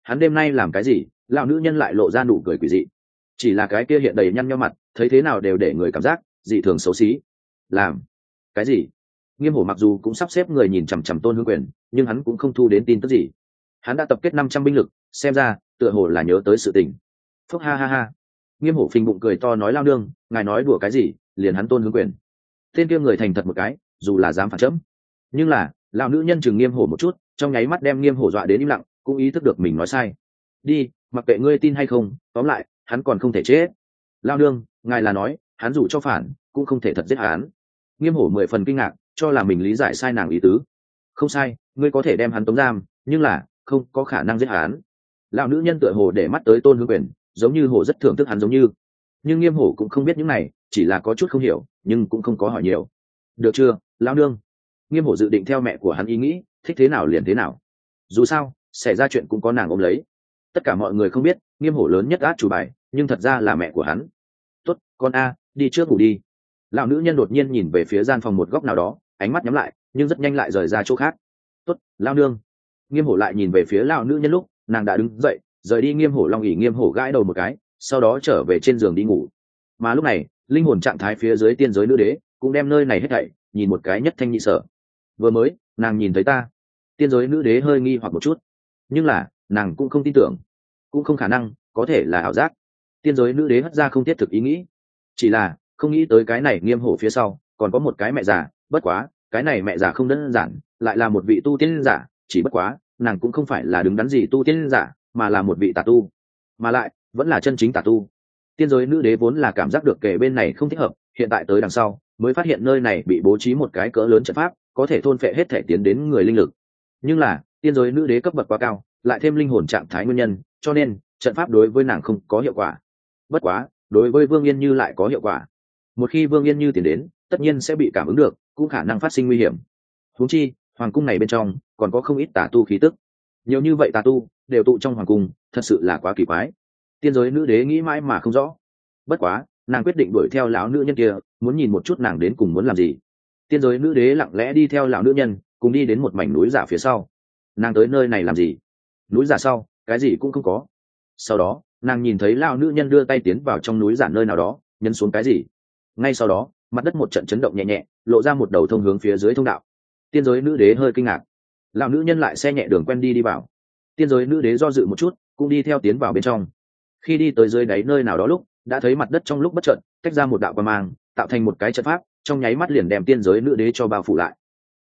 hắn đêm nay làm cái gì? Lão nữ nhân lại lộ ra nụ cười quỷ dị, chỉ là cái kia hiện đầy nhăn nhó mặt, thấy thế nào đều để người cảm giác dị thường xấu xí. Làm cái gì? Nghiêm Hổ mặc dù cũng sắp xếp người nhìn chằm chằm Tôn Hướng Quyền, nhưng hắn cũng không thu đến tin tức gì. Hắn đã tập kết 500 binh lực, xem ra tựa hồ là nhớ tới sự tình. Phúc ha ha ha. Nghiêm Hổ phình bụng cười to nói, lao nương, ngài nói đùa cái gì? Liền hắn Tôn Hướng Quyền. Tên kia người thành thật một cái, dù là dám phản chấm. Nhưng là, lão nữ nhân chừng Nghiêm Hổ một chút, trong nháy mắt đem Nghiêm Hổ dọa đến im lặng, cũng ý thức được mình nói sai. Đi, mặc kệ ngươi tin hay không, tóm lại, hắn còn không thể chết. Lao nương, ngài là nói, hắn dù cho phản, cũng không thể thật giết hắn. Nghiêm Hổ 10 phần kinh ngạc, cho là mình lý giải sai nàng ý tứ. Không sai, ngươi có thể đem hắn tống giam, nhưng là không có khả năng giết hắn. Lão nữ nhân tựa hồ để mắt tới Tôn Hướng Quyền, giống như Hổ rất thưởng thức hắn giống như. Nhưng Nghiêm Hổ cũng không biết những này, chỉ là có chút không hiểu, nhưng cũng không có hỏi nhiều. Được chưa, lão nương? Nghiêm Hổ dự định theo mẹ của hắn ý nghĩ, thích thế nào liền thế nào. Dù sao, xảy ra chuyện cũng có nàng ôm lấy. Tất cả mọi người không biết, Nghiêm Hổ lớn nhất át chủ bài, nhưng thật ra là mẹ của hắn. Tốt, con a, đi trước ngủ đi. Lão nữ nhân đột nhiên nhìn về phía gian phòng một góc nào đó, ánh mắt nhắm lại, nhưng rất nhanh lại rời ra chỗ khác. Tốt, lão nương. Nghiêm Hổ lại nhìn về phía lão nữ nhân lúc nàng đã đứng dậy, rời đi. Nghiêm Hổ long ỉ Nghiêm Hổ gãi đầu một cái, sau đó trở về trên giường đi ngủ. Mà lúc này, linh hồn trạng thái phía dưới tiên giới nữ đế cũng đem nơi này hết thảy nhìn một cái nhất thanh nhị sở. Vừa mới, nàng nhìn thấy ta. Tiên giới nữ đế hơi nghi hoặc một chút, nhưng là nàng cũng không tin tưởng, cũng không khả năng, có thể là ảo giác. Tiên giới nữ đế hất ra không thiết thực ý nghĩ, chỉ là không nghĩ tới cái này Nghiêm Hổ phía sau còn có một cái mẹ già. Bất quá cái này mẹ già không đơn giản, lại là một vị tu tiên giả. Chỉ bất quá nàng cũng không phải là đứng đắn gì tu tiên giả, mà là một vị tà tu, mà lại vẫn là chân chính tà tu. Tiên giới nữ đế vốn là cảm giác được kề bên này không thích hợp, hiện tại tới đằng sau mới phát hiện nơi này bị bố trí một cái cỡ lớn trận pháp, có thể thôn phệ hết thể tiến đến người linh lực. Nhưng là tiên giới nữ đế cấp bậc quá cao, lại thêm linh hồn trạng thái nguyên nhân, cho nên trận pháp đối với nàng không có hiệu quả. Bất quá đối với Vương Yên Như lại có hiệu quả. Một khi Vương Yên Như tiến đến, tất nhiên sẽ bị cảm ứng được, cũng khả năng phát sinh nguy hiểm. Huống chi hoàng cung này bên trong còn có không ít tà tu khí tức, nhiều như vậy tà tu đều tụ trong hoàng cung, thật sự là quá kỳ quái. Tiên giới nữ đế nghĩ mãi mà không rõ. Bất quá nàng quyết định đuổi theo lão nữ nhân kia, muốn nhìn một chút nàng đến cùng muốn làm gì. Tiên giới nữ đế lặng lẽ đi theo lão nữ nhân, cùng đi đến một mảnh núi giả phía sau. Nàng tới nơi này làm gì? Núi giả sau cái gì cũng không có. Sau đó nàng nhìn thấy lão nữ nhân đưa tay tiến vào trong núi giả nơi nào đó, nhấn xuống cái gì. Ngay sau đó mặt đất một trận chấn động nhẹ nhẹ, lộ ra một đầu thông hướng phía dưới thông đạo. Tiên giới nữ đế hơi kinh ngạc. Lão nữ nhân lại xe nhẹ đường quen đi vào. Tiên giới nữ đế do dự một chút, cũng đi theo tiến vào bên trong. Khi đi tới dưới đáy nơi nào đó lúc, đã thấy mặt đất trong lúc bất chợt tách ra một đạo quang mang, tạo thành một cái trận pháp, trong nháy mắt liền đem tiên giới nữ đế cho bao phủ lại.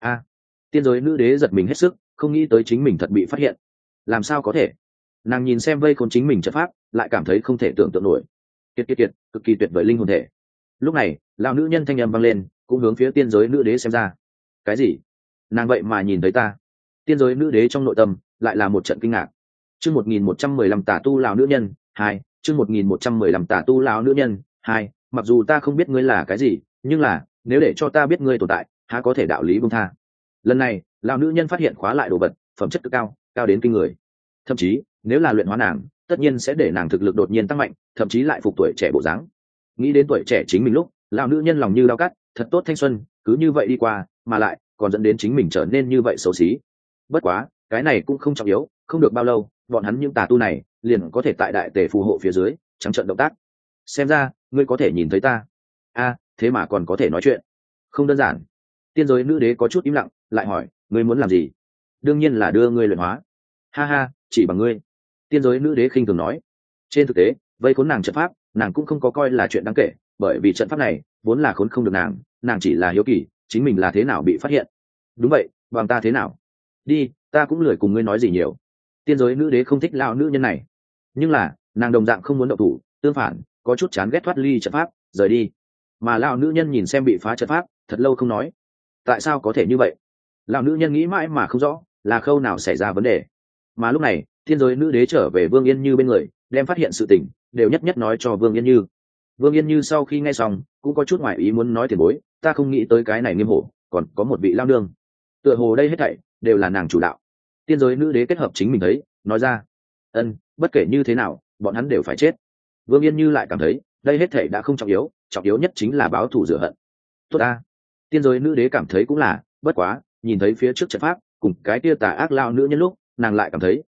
Tiên giới nữ đế giật mình hết sức, không nghĩ tới chính mình thật bị phát hiện. Làm sao có thể? Nàng nhìn xem vây khốn chính mình trận pháp, lại cảm thấy không thể tưởng tượng nổi. Kiệt, cực kỳ tuyệt vời linh hồn thể. Lúc này lão nữ nhân thanh âm vang lên, cũng hướng phía tiên giới nữ đế xem ra. Cái gì? Nàng vậy mà nhìn thấy ta? Tiên giới nữ đế trong nội tâm lại là một trận kinh ngạc. Chương 1115 tà tu lão nữ nhân 2, chương 1115 tà tu lão nữ nhân 2. Mặc dù ta không biết ngươi là cái gì, nhưng là nếu để cho ta biết ngươi tồn tại, há có thể đạo lý buông tha. Lần này lão nữ nhân phát hiện khóa lại đồ vật, phẩm chất cực cao, cao đến kinh người. Thậm chí nếu là luyện hóa nàng, tất nhiên sẽ để nàng thực lực đột nhiên tăng mạnh, thậm chí lại phục tuổi trẻ bộ dáng. Nghĩ đến tuổi trẻ chính mình lúc, lão nữ nhân lòng như dao cắt, thật tốt thanh xuân cứ như vậy đi qua, mà lại còn dẫn đến chính mình trở nên như vậy xấu xí. Bất quá cái này cũng không trọng yếu, không được bao lâu bọn hắn những tà tu này liền có thể tại đại tề phù hộ phía dưới trắng trợn động tác. Xem ra ngươi có thể nhìn thấy ta. Thế mà còn có thể nói chuyện, không đơn giản. Tiên giới nữ đế có chút im lặng, lại hỏi, ngươi muốn làm gì? Đương nhiên là đưa ngươi luyện hóa. Ha ha, chỉ bằng ngươi. Tiên giới nữ đế khinh thường nói. Trên thực tế vây khốn nàng trận pháp, nàng cũng không có coi là chuyện đáng kể, bởi vì trận pháp này vốn là khốn không được nàng chỉ là hiếu kỳ chính mình là thế nào bị phát hiện. Đúng vậy, bằng ta thế nào? Đi, ta cũng lười cùng ngươi nói gì nhiều. Tiên giới nữ đế không thích lão nữ nhân này, nhưng là nàng đồng dạng không muốn động thủ, tương phản có chút chán ghét thoát ly trận pháp rời đi. Mà lão nữ nhân nhìn xem bị phá trận pháp, thật lâu không nói. Tại sao có thể như vậy? Lão nữ nhân nghĩ mãi mà không rõ là khâu nào xảy ra vấn đề. Mà lúc này tiên giới nữ đế trở về Vương Yên Như bên người, đem phát hiện sự tình đều nhất nhất nói cho Vương Yên Như. Vương Yên Như sau khi nghe xong cũng có chút ngoại ý muốn nói, tiền bối, ta không nghĩ tới cái này Nghiêm Hổ còn có một vị lao nương, tựa hồ đây hết thảy đều là nàng chủ đạo. Tiên giới nữ đế kết hợp chính mình thấy, nói ra, bất kể như thế nào bọn hắn đều phải chết. Vương Yên Như lại cảm thấy đây hết thảy đã không trọng yếu, trọng yếu nhất chính là báo thù rửa hận. Tốt ta. Tiên giới nữ đế cảm thấy cũng là, bất quá nhìn thấy phía trước trận pháp cùng cái tia tà ác lao nữ nhân lúc, nàng lại cảm thấy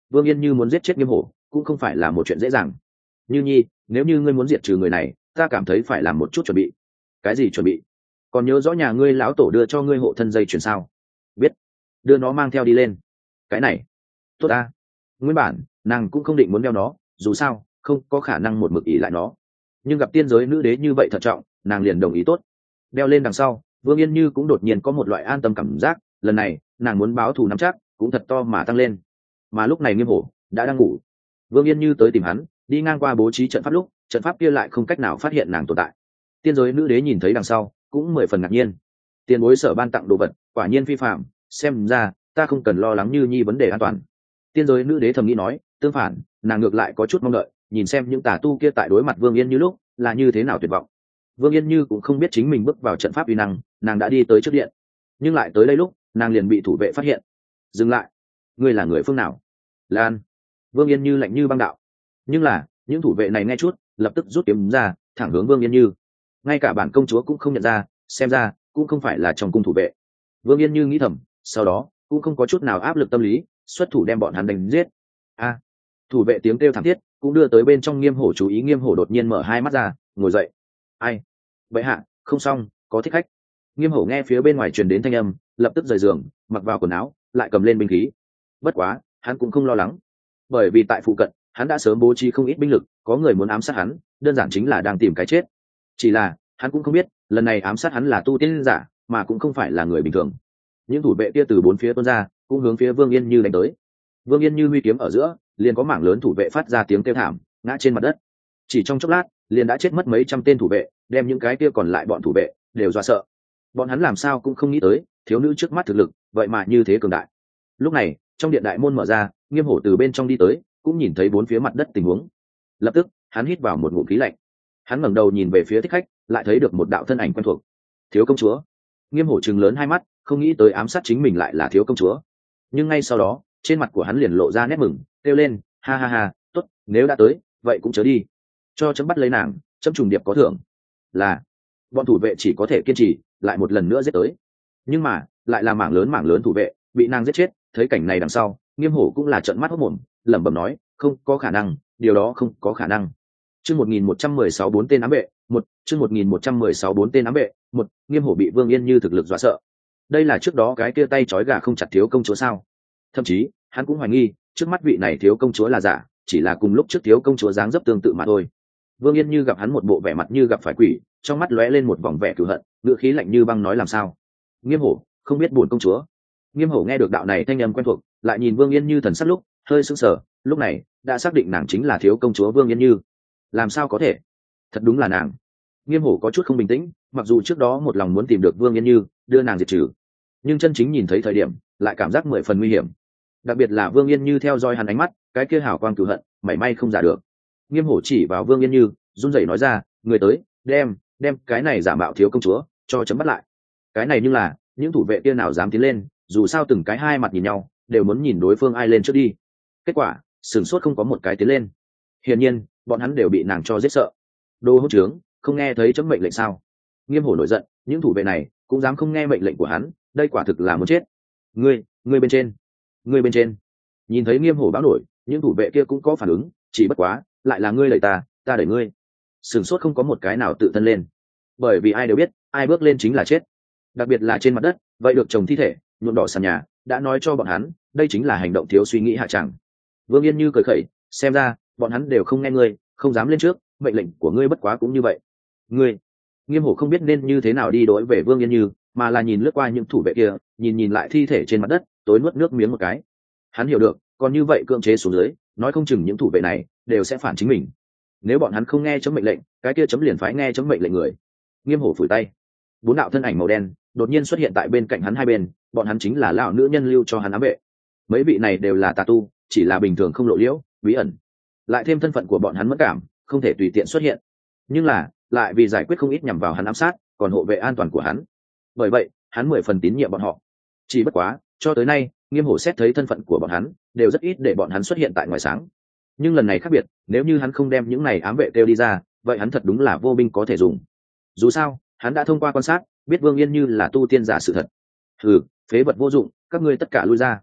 Vương Yên Như muốn giết chết Nghiêm Hổ cũng không phải là một chuyện dễ dàng. Như Nhi, nếu như ngươi muốn diệt trừ người này, ta cảm thấy phải làm một chút chuẩn bị. Cái gì chuẩn bị? Còn nhớ rõ nhà ngươi lão tổ đưa cho ngươi hộ thân dây chuyền sao? Biết. Đưa nó mang theo đi lên. Cái này tốt ta. Nguyên bản nàng cũng không định muốn đeo nó, dù sao không có khả năng một mực ỷ lại nó, nhưng gặp tiên giới nữ đế như vậy thận trọng, nàng liền đồng ý tốt. Đeo lên đằng sau, Vương Yên Như cũng đột nhiên có một loại an tâm cảm giác, lần này nàng muốn báo thù nắm chắc cũng thật to mà tăng lên. Mà lúc này Nghiêm Hổ đã đang ngủ. Vương Yên Như tới tìm hắn, đi ngang qua bố trí trận pháp lúc, trận pháp kia lại không cách nào phát hiện nàng tồn tại. Tiên giới nữ đế nhìn thấy đằng sau cũng 10 phần ngạc nhiên. Tiền bối sở ban tặng đồ vật quả nhiên phi phạm, xem ra ta không cần lo lắng Như Nhi vấn đề an toàn. Tiên giới nữ đế thầm nghĩ nói, tương phản nàng ngược lại có chút mong đợi, nhìn xem những tà tu kia tại đối mặt Vương Yên Như lúc là như thế nào tuyệt vọng. Vương Yên Như cũng không biết chính mình bước vào trận pháp uy năng, nàng đã đi tới trước điện, nhưng lại tới đây lúc nàng liền bị thủ vệ phát hiện. Dừng lại, ngươi là người phương nào? Lan. Vương Yên Như lạnh như băng đạo. Nhưng là những thủ vệ này nghe chút lập tức rút kiếm ra thẳng hướng Vương Yên Như. Ngay cả bản công chúa cũng không nhận ra, xem ra cũng không phải là trong cung thủ vệ. Vương Yên Như nghĩ thầm, sau đó cũng không có chút nào áp lực tâm lý, xuất thủ đem bọn hắn đánh giết. A. Thủ vệ tiếng kêu thảm thiết cũng đưa tới bên trong Nghiêm Hổ chú ý. Nghiêm Hổ đột nhiên mở hai mắt ra, ngồi dậy. Ai? Vậy hạ, không xong, có thích khách. Nghiêm Hổ nghe phía bên ngoài truyền đến thanh âm, lập tức rời giường, mặc vào quần áo, lại cầm lên binh khí. Bất quá hắn cũng không lo lắng, bởi vì tại phụ cận hắn đã sớm bố trí không ít binh lực, có người muốn ám sát hắn đơn giản chính là đang tìm cái chết. Chỉ là hắn cũng không biết lần này ám sát hắn là tu tiên giả, mà cũng không phải là người bình thường. Những thủ vệ kia từ bốn phía tuôn ra, cũng hướng phía Vương Yên Như đánh tới. Vương Yên Như huy kiếm ở giữa, liền có mảng lớn thủ vệ phát ra tiếng kêu thảm, ngã trên mặt đất. Chỉ trong chốc lát liền đã chết mất mấy trăm tên thủ vệ, đem những cái kia còn lại bọn thủ vệ đều dọa sợ. Bọn hắn làm sao cũng không nghĩ tới thiếu nữ trước mắt thực lực vậy mà như thế cường đại. Lúc này trong điện đại môn mở ra, Nghiêm Hổ từ bên trong đi tới, cũng nhìn thấy bốn phía mặt đất tình huống. Lập tức hắn hít vào một ngụm khí lạnh. Hắn ngẩng đầu nhìn về phía thích khách, lại thấy được một đạo thân ảnh quen thuộc. Thiếu công chúa. Nghiêm Hổ trừng lớn hai mắt, không nghĩ tới ám sát chính mình lại là thiếu công chúa. Nhưng ngay sau đó trên mặt của hắn liền lộ ra nét mừng, kêu lên, ha ha ha, tốt, nếu đã tới vậy cũng chớ đi, cho chấm bắt lấy nàng, chấm trùng điệp có thưởng. Là. Bọn thủ vệ chỉ có thể kiên trì, lại một lần nữa giết tới. Nhưng mà lại là mảng lớn thủ vệ bị nàng giết chết. Thấy cảnh này đằng sau, Nghiêm Hổ cũng là trợn mắt hốt mồm, lẩm bẩm nói, không có khả năng, điều đó không có khả năng. Chương 1116 bốn tên ám vệ, chương 1116 bốn tên ám vệ, Nghiêm Hổ bị Vương Yên Như thực lực dọa sợ. Đây là trước đó cái kia tay trói gà không chặt thiếu công chúa sao? Thậm chí hắn cũng hoài nghi trước mắt vị này thiếu công chúa là giả, chỉ là cùng lúc trước thiếu công chúa dáng dấp tương tự mà thôi. Vương Yên Như gặp hắn một bộ vẻ mặt như gặp phải quỷ, trong mắt lóe lên một vòng vẻ cừu hận, ngữ khí lạnh như băng nói, làm sao? Nghiêm Hổ không biết buồn công chúa. Nghiêm Hổ nghe được đạo này thanh âm quen thuộc, lại nhìn Vương Yên Như thần sắc lúc hơi sững sờ, lúc này đã xác định nàng chính là thiếu công chúa Vương Yên Như. Làm sao có thể? Thật đúng là nàng. Nghiêm Hổ có chút không bình tĩnh, mặc dù trước đó một lòng muốn tìm được Vương Yên Như, đưa nàng diệt trừ, nhưng chân chính nhìn thấy thời điểm lại cảm giác 10 phần nguy hiểm. Đặc biệt là Vương Yên Như theo dõi hắn ánh mắt, cái kia hào quang cừu hận mảy may không giả được. Nghiêm Hổ chỉ vào Vương Yên Như, run rẩy nói ra, người tới, đem cái này giả mạo thiếu công chúa cho chấm bắt lại. Cái này nhưng là những thủ vệ kia nào dám tiến lên, dù sao từng cái hai mặt nhìn nhau, đều muốn nhìn đối phương ai lên trước đi. Kết quả sửng sốt không có một cái tiến lên. Hiển nhiên bọn hắn đều bị nàng cho giết sợ. Đồ hỗn trướng, không nghe thấy chấm mệnh lệnh sao? Nghiêm Hổ nổi giận, những thủ vệ này cũng dám không nghe mệnh lệnh của hắn, đây quả thực là muốn chết. Ngươi bên trên, ngươi bên trên. Nhìn thấy Nghiêm Hổ báo nổi, những thủ vệ kia cũng có phản ứng, chỉ bất quá lại là ngươi đẩy ta đẩy ngươi. Sửng sốt không có một cái nào tự thân lên, bởi vì ai đều biết ai bước lên chính là chết. Đặc biệt là trên mặt đất vậy được chồng thi thể nhuộm đỏ sàn nhà, đã nói cho bọn hắn đây chính là hành động thiếu suy nghĩ hạ tràng. Vương Yên Như cười khẩy, xem ra bọn hắn đều không nghe ngươi, không dám lên trước, mệnh lệnh của ngươi bất quá cũng như vậy. Ngươi. Nghiêm Hổ không biết nên như thế nào đi đối về Vương Yên Như, mà là nhìn lướt qua những thủ vệ kia, nhìn lại thi thể trên mặt đất, tối nuốt nước miếng một cái. Hắn hiểu được, còn như vậy cưỡng chế xuống dưới, nói không chừng những thủ vệ này đều sẽ phản chính mình. Nếu bọn hắn không nghe chấm mệnh lệnh, cái kia chấm liền phải nghe chấm mệnh lệnh người. Nghiêm Hổ phủi tay, 4 đạo thân ảnh màu đen đột nhiên xuất hiện tại bên cạnh hắn hai bên, bọn hắn chính là lão nữ nhân lưu cho hắn ám vệ. Mấy vị này đều là tà tu, chỉ là bình thường không lộ liễu, bí ẩn. Lại thêm thân phận của bọn hắn mất cảm, không thể tùy tiện xuất hiện. Nhưng là lại vì giải quyết không ít nhằm vào hắn ám sát, còn hộ vệ an toàn của hắn. Bởi vậy hắn 10 phần tín nhiệm bọn họ. Chỉ bất quá cho tới nay Nghiêm Hổ xét thấy thân phận của bọn hắn đều rất ít để bọn hắn xuất hiện tại ngoài sáng. Nhưng lần này khác biệt, nếu như hắn không đem những này ám vệ kêu đi ra, vậy hắn thật đúng là vô binh có thể dùng. Dù sao hắn đã thông qua quan sát biết Vương Yên Như là tu tiên giả sự thật. Phế vật vô dụng, các ngươi tất cả lui ra.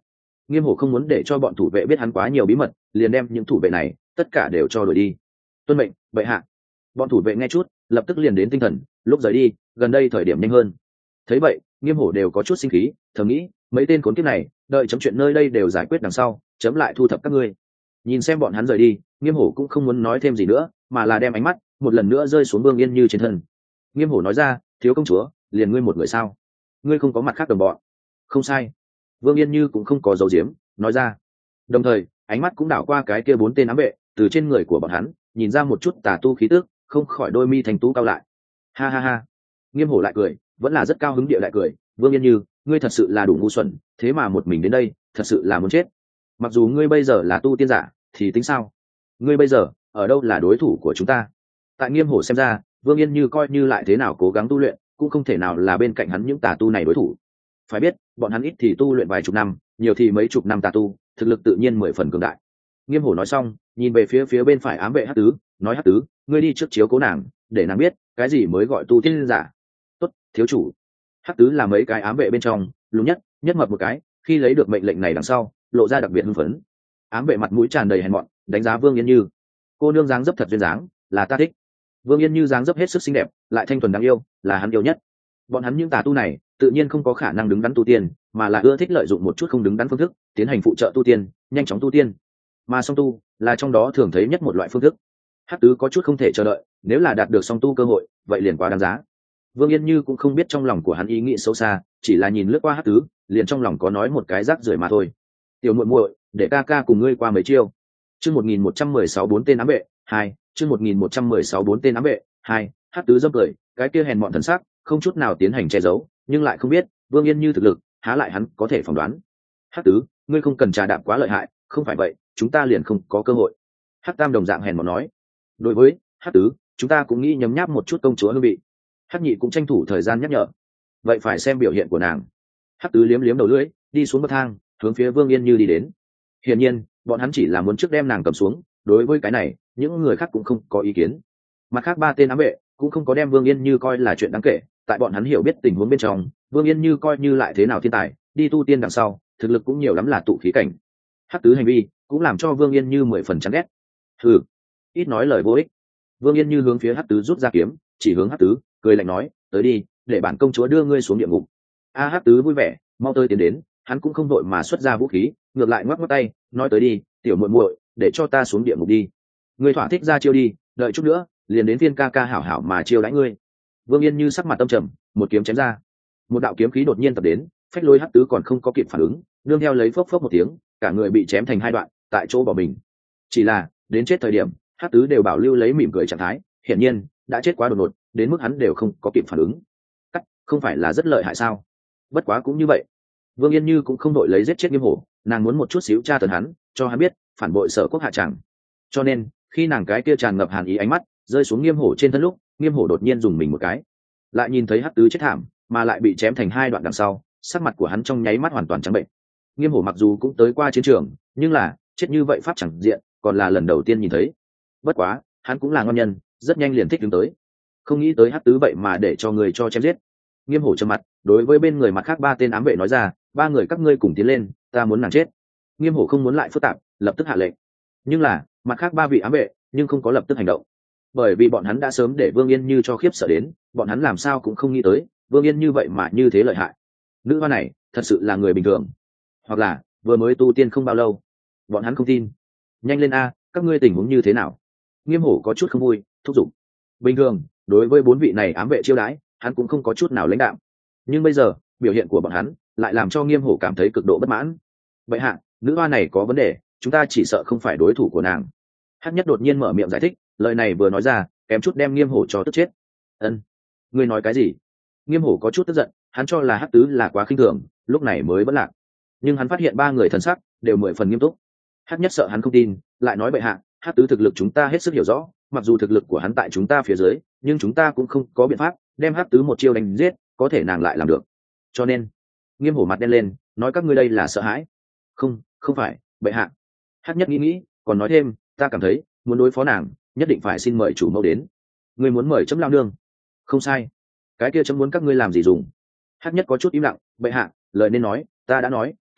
Nghiêm hổ không muốn để cho bọn thủ vệ biết hắn quá nhiều bí mật, liền đem những thủ vệ này tất cả đều cho đuổi đi. Tuân mệnh, bệ hạ. Bọn thủ vệ nghe chút lập tức liền đến tinh thần, lúc rời đi gần đây thời điểm nhanh hơn. Thấy vậy Nghiêm hổ đều có chút sinh khí, thầm nghĩ mấy tên khốn kiếp này đợi chấm chuyện nơi đây đều giải quyết đằng sau chấm lại thu thập các ngươi. Nhìn xem bọn hắn rời đi, Nghiêm hổ cũng không muốn nói thêm gì nữa, mà là đem ánh mắt một lần nữa rơi xuống Vương Yên Như trên thân. Nghiêm hổ nói ra, thiếu công chúa, liền ngươi một người sao? Ngươi không có mặt khác đồng bọn? Không sai. Vương Yên Như cũng không có dấu diếm, nói ra. Đồng thời ánh mắt cũng đảo qua cái kia 4 tên ám vệ, từ trên người của bọn hắn nhìn ra một chút tà tu khí tức, không khỏi đôi mi thành tú cao lại. Ha ha ha. Nghiêm hổ lại cười, vẫn là rất cao hứng địa lại cười. Vương Yên Như, ngươi thật sự là đủ ngu xuẩn, thế mà một mình đến đây, thật sự là muốn chết. Mặc dù ngươi bây giờ là tu tiên giả thì tính sao, ngươi bây giờ ở đâu là đối thủ của chúng ta? Tại Nghiêm hổ xem ra, Vương Yên Như coi như lại thế nào cố gắng tu luyện cũng không thể nào là bên cạnh hắn những tà tu này đối thủ. Phải biết bọn hắn ít thì tu luyện vài chục năm, nhiều thì mấy chục năm tà tu, thực lực tự nhiên 10 phần cường đại. Nghiêm hổ nói xong nhìn về phía bên phải ám vệ Hắc Tứ, nói: Hắc Tứ, ngươi đi trước chiếu cố nàng, để nàng biết cái gì mới gọi tu tiên giả. Tốt, thiếu chủ. Hắc Tứ là mấy cái ám vệ bên trong lúng nhất mập một cái, khi lấy được mệnh lệnh này đằng sau lộ ra đặc biệt hưng phấn. Ám vệ mặt mũi tràn đầy hèn mọn, đánh giá Vương Yên Như: cô nương dáng dấp thật duyên dáng, là ta thích. Vương Yên Như dáng dấp hết sức xinh đẹp, lại thanh thuần đáng yêu, là hắn yêu nhất. Bọn hắn những tà tu này tự nhiên không có khả năng đứng đắn tu tiên, mà là ưa thích lợi dụng một chút không đứng đắn phương thức tiến hành phụ trợ tu tiên, nhanh chóng tu tiên. Mà song tu là trong đó thường thấy nhất một loại phương thức. Hắc Tứ có chút không thể chờ đợi, nếu là đạt được song tu cơ hội vậy liền quá đáng giá. Vương Yên Như cũng không biết trong lòng của hắn ý nghĩ xấu xa, chỉ là nhìn lướt qua Hắc Tứ liền trong lòng có nói một cái rác rưởi mà thôi. Tiểu muội muội, để ca ca cùng ngươi qua mấy chiêu. Chương 1116 4 tên ám vệ 2, chương 1116 4 tên ám vệ 2. Hắc Tứ dâm cười, cái kia hèn mọn thần sắc không chút nào tiến hành che giấu, nhưng lại không biết Vương Yên Như thực lực há lại hắn có thể phỏng đoán. Hắc Tứ, ngươi không cần trà đạp quá lợi hại, không phải vậy chúng ta liền không có cơ hội. Hắc Tam đồng dạng hèn mọn nói. Đối với Hắc Tứ, chúng ta cũng nghĩ nhấm nháp một chút công chúa hương vị. Hắc Nhị cũng tranh thủ thời gian nhắc nhở. Vậy phải xem biểu hiện của nàng. Hắc Tứ liếm liếm đầu lưỡi, đi xuống bậc thang hướng phía Vương Yên Như đi đến. Hiển nhiên bọn hắn chỉ là muốn trước đem nàng cầm xuống, đối với cái này những người khác cũng không có ý kiến. Mặt khác 3 tên ám vệ cũng không có đem Vương Yên Như coi là chuyện đáng kể, tại bọn hắn hiểu biết tình huống bên trong, Vương Yên Như coi như lại thế nào thiên tài, đi tu tiên đằng sau thực lực cũng nhiều lắm là tụ khí cảnh. Hắc Tứ hành vi cũng làm cho Vương Yên Như 10 phần chán ghét. Hừ, ít nói lời vô ích. Vương Yên Như hướng phía Hắc Tứ rút ra kiếm, chỉ hướng Hắc Tứ cười lạnh nói: tới đi, để bản công chúa đưa ngươi xuống địa ngục. Hắc Tứ vui vẻ mau tới tiến đến, hắn cũng không đội mà xuất ra vũ khí, ngược lại ngoắc ngoắc tay nói: tới đi, tiểu muội muội, để cho ta xuống địa ngục đi. Ngươi thỏa thích ra chiêu đi, đợi chút nữa liền đến phiên ca ca hảo hảo mà chiêu đãi ngươi. Vương Yên Như sắc mặt tâm trầm, một kiếm chém ra. Một đạo kiếm khí đột nhiên tập đến, phách lôi Hắc Tứ còn không có kịp phản ứng, nương theo lấy phốc phốc một tiếng, cả người bị chém thành 2 đoạn, tại chỗ bỏ mình. Chỉ là đến chết thời điểm, Hắc Tứ đều bảo lưu lấy mỉm cười trạng thái, hiển nhiên đã chết quá đột ngột, đến mức hắn đều không có kịp phản ứng. Cắt, không phải là rất lợi hại sao? Bất quá cũng như vậy. Vương Yên Như cũng không đội lấy giết chết Nghiêm hổ, nàng muốn một chút xíu tra tấn hắn, cho hắn biết phản bội Sở Quốc hạ tràng. Cho nên khi nàng cái kia tràn ngập hàn ý ánh mắt rơi xuống Nghiêm hổ trên thân lúc, Nghiêm hổ đột nhiên dùng mình một cái, lại nhìn thấy Hắc Tứ chết thảm mà lại bị chém thành 2 đoạn đằng sau, sắc mặt của hắn trong nháy mắt hoàn toàn trắng bệnh. Nghiêm hổ mặc dù cũng tới qua chiến trường, nhưng là chết như vậy pháp chẳng diện còn là lần đầu tiên nhìn thấy. Bất quá hắn cũng là ngon nhân, rất nhanh liền thích đứng tới. Không nghĩ tới Hắc Tứ vậy mà để cho người cho chém giết. Nghiêm hổ trầm mặt, đối với bên người mặt khác 3 tên ám vệ nói ra: 3 người các ngươi cùng tiến lên, ta muốn nàng chết. Nghiêm hổ không muốn lại phức tạp, lập tức hạ lệnh. Nhưng là mặt khác 3 vị ám vệ nhưng không có lập tức hành động, bởi vì bọn hắn đã sớm để Vương Yên Như cho khiếp sợ đến, bọn hắn làm sao cũng không nghĩ tới Vương Yên Như vậy mà như thế lợi hại. Nữ hoa này thật sự là người bình thường, hoặc là vừa mới tu tiên không bao lâu. Bọn hắn không tin. Nhanh lên a, các ngươi tình huống như thế nào? Nghiêm hổ có chút không vui, thúc giục. Bình thường đối với 4 vị này ám vệ chiêu đãi, hắn cũng không có chút nào lãnh đạm, nhưng bây giờ biểu hiện của bọn hắn lại làm cho Nghiêm hổ cảm thấy cực độ bất mãn. Vậy hạ, nữ hoa này có vấn đề, chúng ta chỉ sợ không phải đối thủ của nàng. Hắc Nhất đột nhiên mở miệng giải thích, lời này vừa nói ra kém chút đem Nghiêm hổ cho tức chết. Ân, ngươi nói cái gì? Nghiêm hổ có chút tức giận, hắn cho là Hắc Tứ là quá khinh thường, lúc này mới vẫn lạc. Nhưng hắn phát hiện 3 người thần sắc đều 10 phần nghiêm túc. Hắc Nhất sợ hắn không tin, lại nói: bệ hạ, Hắc Tứ thực lực chúng ta hết sức hiểu rõ, mặc dù thực lực của hắn tại chúng ta phía dưới, nhưng chúng ta cũng không có biện pháp đem Hắc Tứ một chiêu đánh giết, có thể nàng lại làm được. Cho nên Nghiêm hổ mặt đen lên, nói: các ngươi đây là sợ hãi. Không phải, bệ hạ. Hắc Nhất nghĩ, còn nói thêm: ta cảm thấy muốn đối phó nàng nhất định phải xin mời chủ mẫu đến. Ngươi muốn mời chấm lao nương? Không sai. Cái kia chấm muốn các ngươi làm gì dùng? Hắc Nhất có chút im lặng. bệ hạ, lời nên nói ta đã nói, tóm lại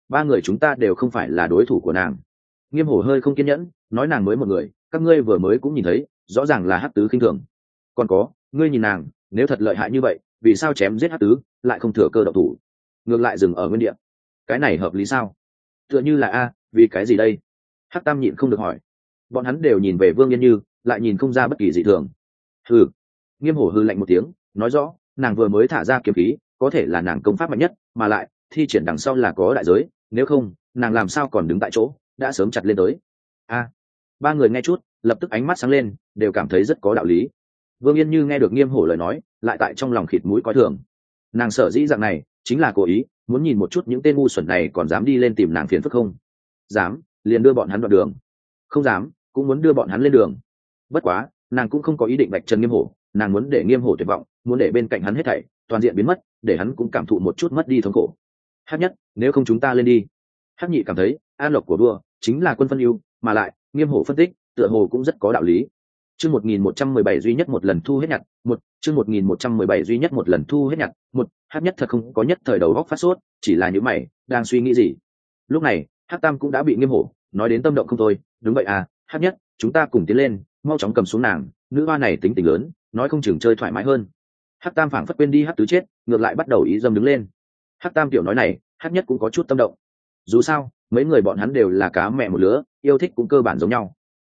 ba người chúng ta đều không phải là đối thủ của nàng. Nghiêm hổ hơi không kiên nhẫn nói, nàng mới một người, các ngươi vừa mới cũng nhìn thấy rõ ràng là hắc tứ khinh thường. Còn có, ngươi nhìn nàng nếu thật lợi hại như vậy, vì sao chém giết hắc tứ lại không thừa cơ động thủ, ngược lại dừng ở nguyên địa? Cái này hợp lý sao? Tựa như là a, vì cái gì đây? Hắc tam nhịn không được hỏi. Bọn hắn đều nhìn về Vương Yên Như, lại nhìn không ra bất kỳ dị thường. Hừ. Nghiêm hổ hừ lạnh một tiếng nói rõ, nàng vừa mới thả ra kiếm khí, có thể là nàng công pháp mạnh nhất, mà lại thi triển đằng sau là có đại giới, nếu không nàng làm sao còn đứng tại chỗ, đã sớm chặt lên tới. A. Ba người nghe chút lập tức ánh mắt sáng lên, đều cảm thấy rất có đạo lý. Vương Yên Như nghe được Nghiêm hổ lời nói, lại tại trong lòng khịt mũi coi thường. Nàng sở dĩ dạng này chính là cố ý muốn nhìn một chút những tên ngu xuẩn này còn dám đi lên tìm nàng phiền phức không. Dám liền đưa bọn hắn đoạn đường, không dám cũng muốn đưa bọn hắn lên đường. Bất quá nàng cũng không có ý định vạch trần Nghiêm hổ, nàng muốn để Nghiêm hổ tuyệt vọng, muốn để bên cạnh hắn hết thảy toàn diện biến mất, để hắn cũng cảm thụ một chút mất đi thống khổ. Hắc nhất, nếu không chúng ta lên đi. Hắc nhị cảm thấy an lộc của đua chính là quân phân ưu, mà lại Nghiêm hổ phân tích tựa hồ cũng rất có đạo lý. Chương 1117 duy nhất một lần thu hết nhặt, chương 1117 duy nhất một lần thu hết nhặt, Hắc nhất thật không có nhất thời đầu óc phát sốt, chỉ là những mày đang suy nghĩ gì. Lúc này Hắc tam cũng đã bị Nghiêm hổ nói đến tâm động không thôi. Đúng vậy à, Hắc nhất, chúng ta cùng tiến lên, mau chóng cầm xuống nàng, nữ hoa này tính tình lớn, nói không chừng chơi thoải mái hơn. Hắc tam phảng phất quên đi Hắc tứ chết, ngược lại bắt đầu ý dâm đứng lên. Hắc tam tiểu nói này, Hắc nhất cũng có chút tâm động. Dù sao mấy người bọn hắn đều là cá mẹ một lứa, yêu thích cũng cơ bản giống nhau.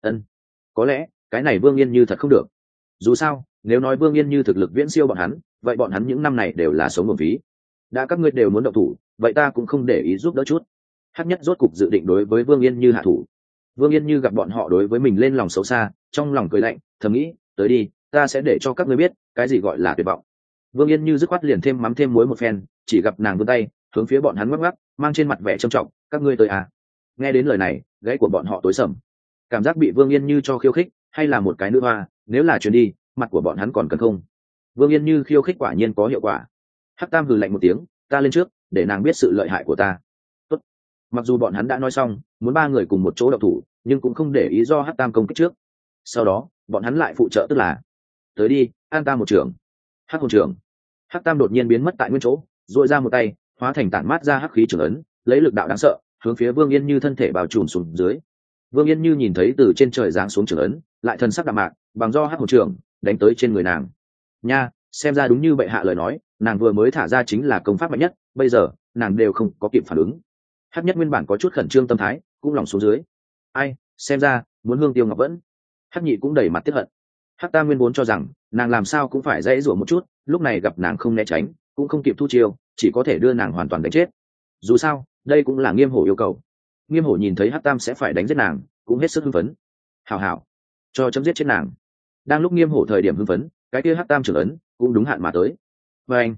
Có lẽ cái này Vương Yên Như thật không được. Dù sao nếu nói Vương Yên Như thực lực viễn siêu bọn hắn, vậy bọn hắn những năm này đều là sống nguồn phí. Đã các ngươi đều muốn động thủ, vậy ta cũng không để ý giúp đỡ chút. Hắc nhất rốt cục dự định đối với Vương Yên Như hạ thủ. Vương Yên Như gặp bọn họ đối với mình lên lòng xấu xa, trong lòng cười lạnh, thầm nghĩ, tới đi, ta sẽ để cho các ngươi biết cái gì gọi là tuyệt vọng. Vương Yên Như dứt khoát liền thêm mắm thêm muối một phen, chỉ gặp nàng vươn tay hướng phía bọn hắn ngoắc ngoắc, mang trên mặt vẻ trầm trọng, các ngươi tới à? Nghe đến lời này, gáy của bọn họ tối sầm. Cảm giác bị Vương Yên Như cho khiêu khích, hay là một cái nữ hoa, nếu là chuyến đi, mặt của bọn hắn còn cần không? Vương Yên Như khiêu khích quả nhiên có hiệu quả. Hắc tam hừ lạnh một tiếng, ta lên trước, để nàng biết sự lợi hại của ta. Tốt. Mặc dù bọn hắn đã nói xong muốn ba người cùng một chỗ động thủ, nhưng cũng không để ý do Hắc tam công kích trước. Sau đó bọn hắn lại phụ trợ, tức là tới đi, an ta một trưởng. Hắc hồn trưởng. Hắc tam đột nhiên biến mất tại nguyên chỗ, duỗi ra một tay, hóa thành tản mát ra hắc khí trưởng ấn, lấy lực đạo đáng sợ hướng phía Vương Yên Như thân thể bao trùm xuống dưới. Vương Yên Như nhìn thấy từ trên trời giáng xuống trưởng ấn, lại thần sắc đạm mạc, bằng do hắc hồn trưởng đánh tới trên người nàng. Nha, xem ra đúng như bệ hạ lời nói, nàng vừa mới thả ra chính là công pháp mạnh nhất, bây giờ nàng đều không có kịp phản ứng. Hắc nhất nguyên bản có chút khẩn trương tâm thái cũng lòng xuống dưới. Ai, xem ra muốn hương tiêu ngọc vẫn. Hắc nhị cũng đầy mặt tiếc hận. Hắc tam nguyên vốn cho rằng nàng làm sao cũng phải dãy rủa một chút, lúc này gặp nàng không né tránh, cũng không kịp thu chiêu, chỉ có thể đưa nàng hoàn toàn đánh chết. Dù sao đây cũng là Nghiêm hổ yêu cầu. Nghiêm hổ nhìn thấy Hắc tam sẽ phải đánh giết nàng, cũng hết sức hưng phấn. Hảo hảo, cho chấm giết chết nàng. Đang lúc Nghiêm hổ thời điểm hưng phấn, cái kia Hắc tam trưởng ấn cũng đúng hạn mà tới. Và anh,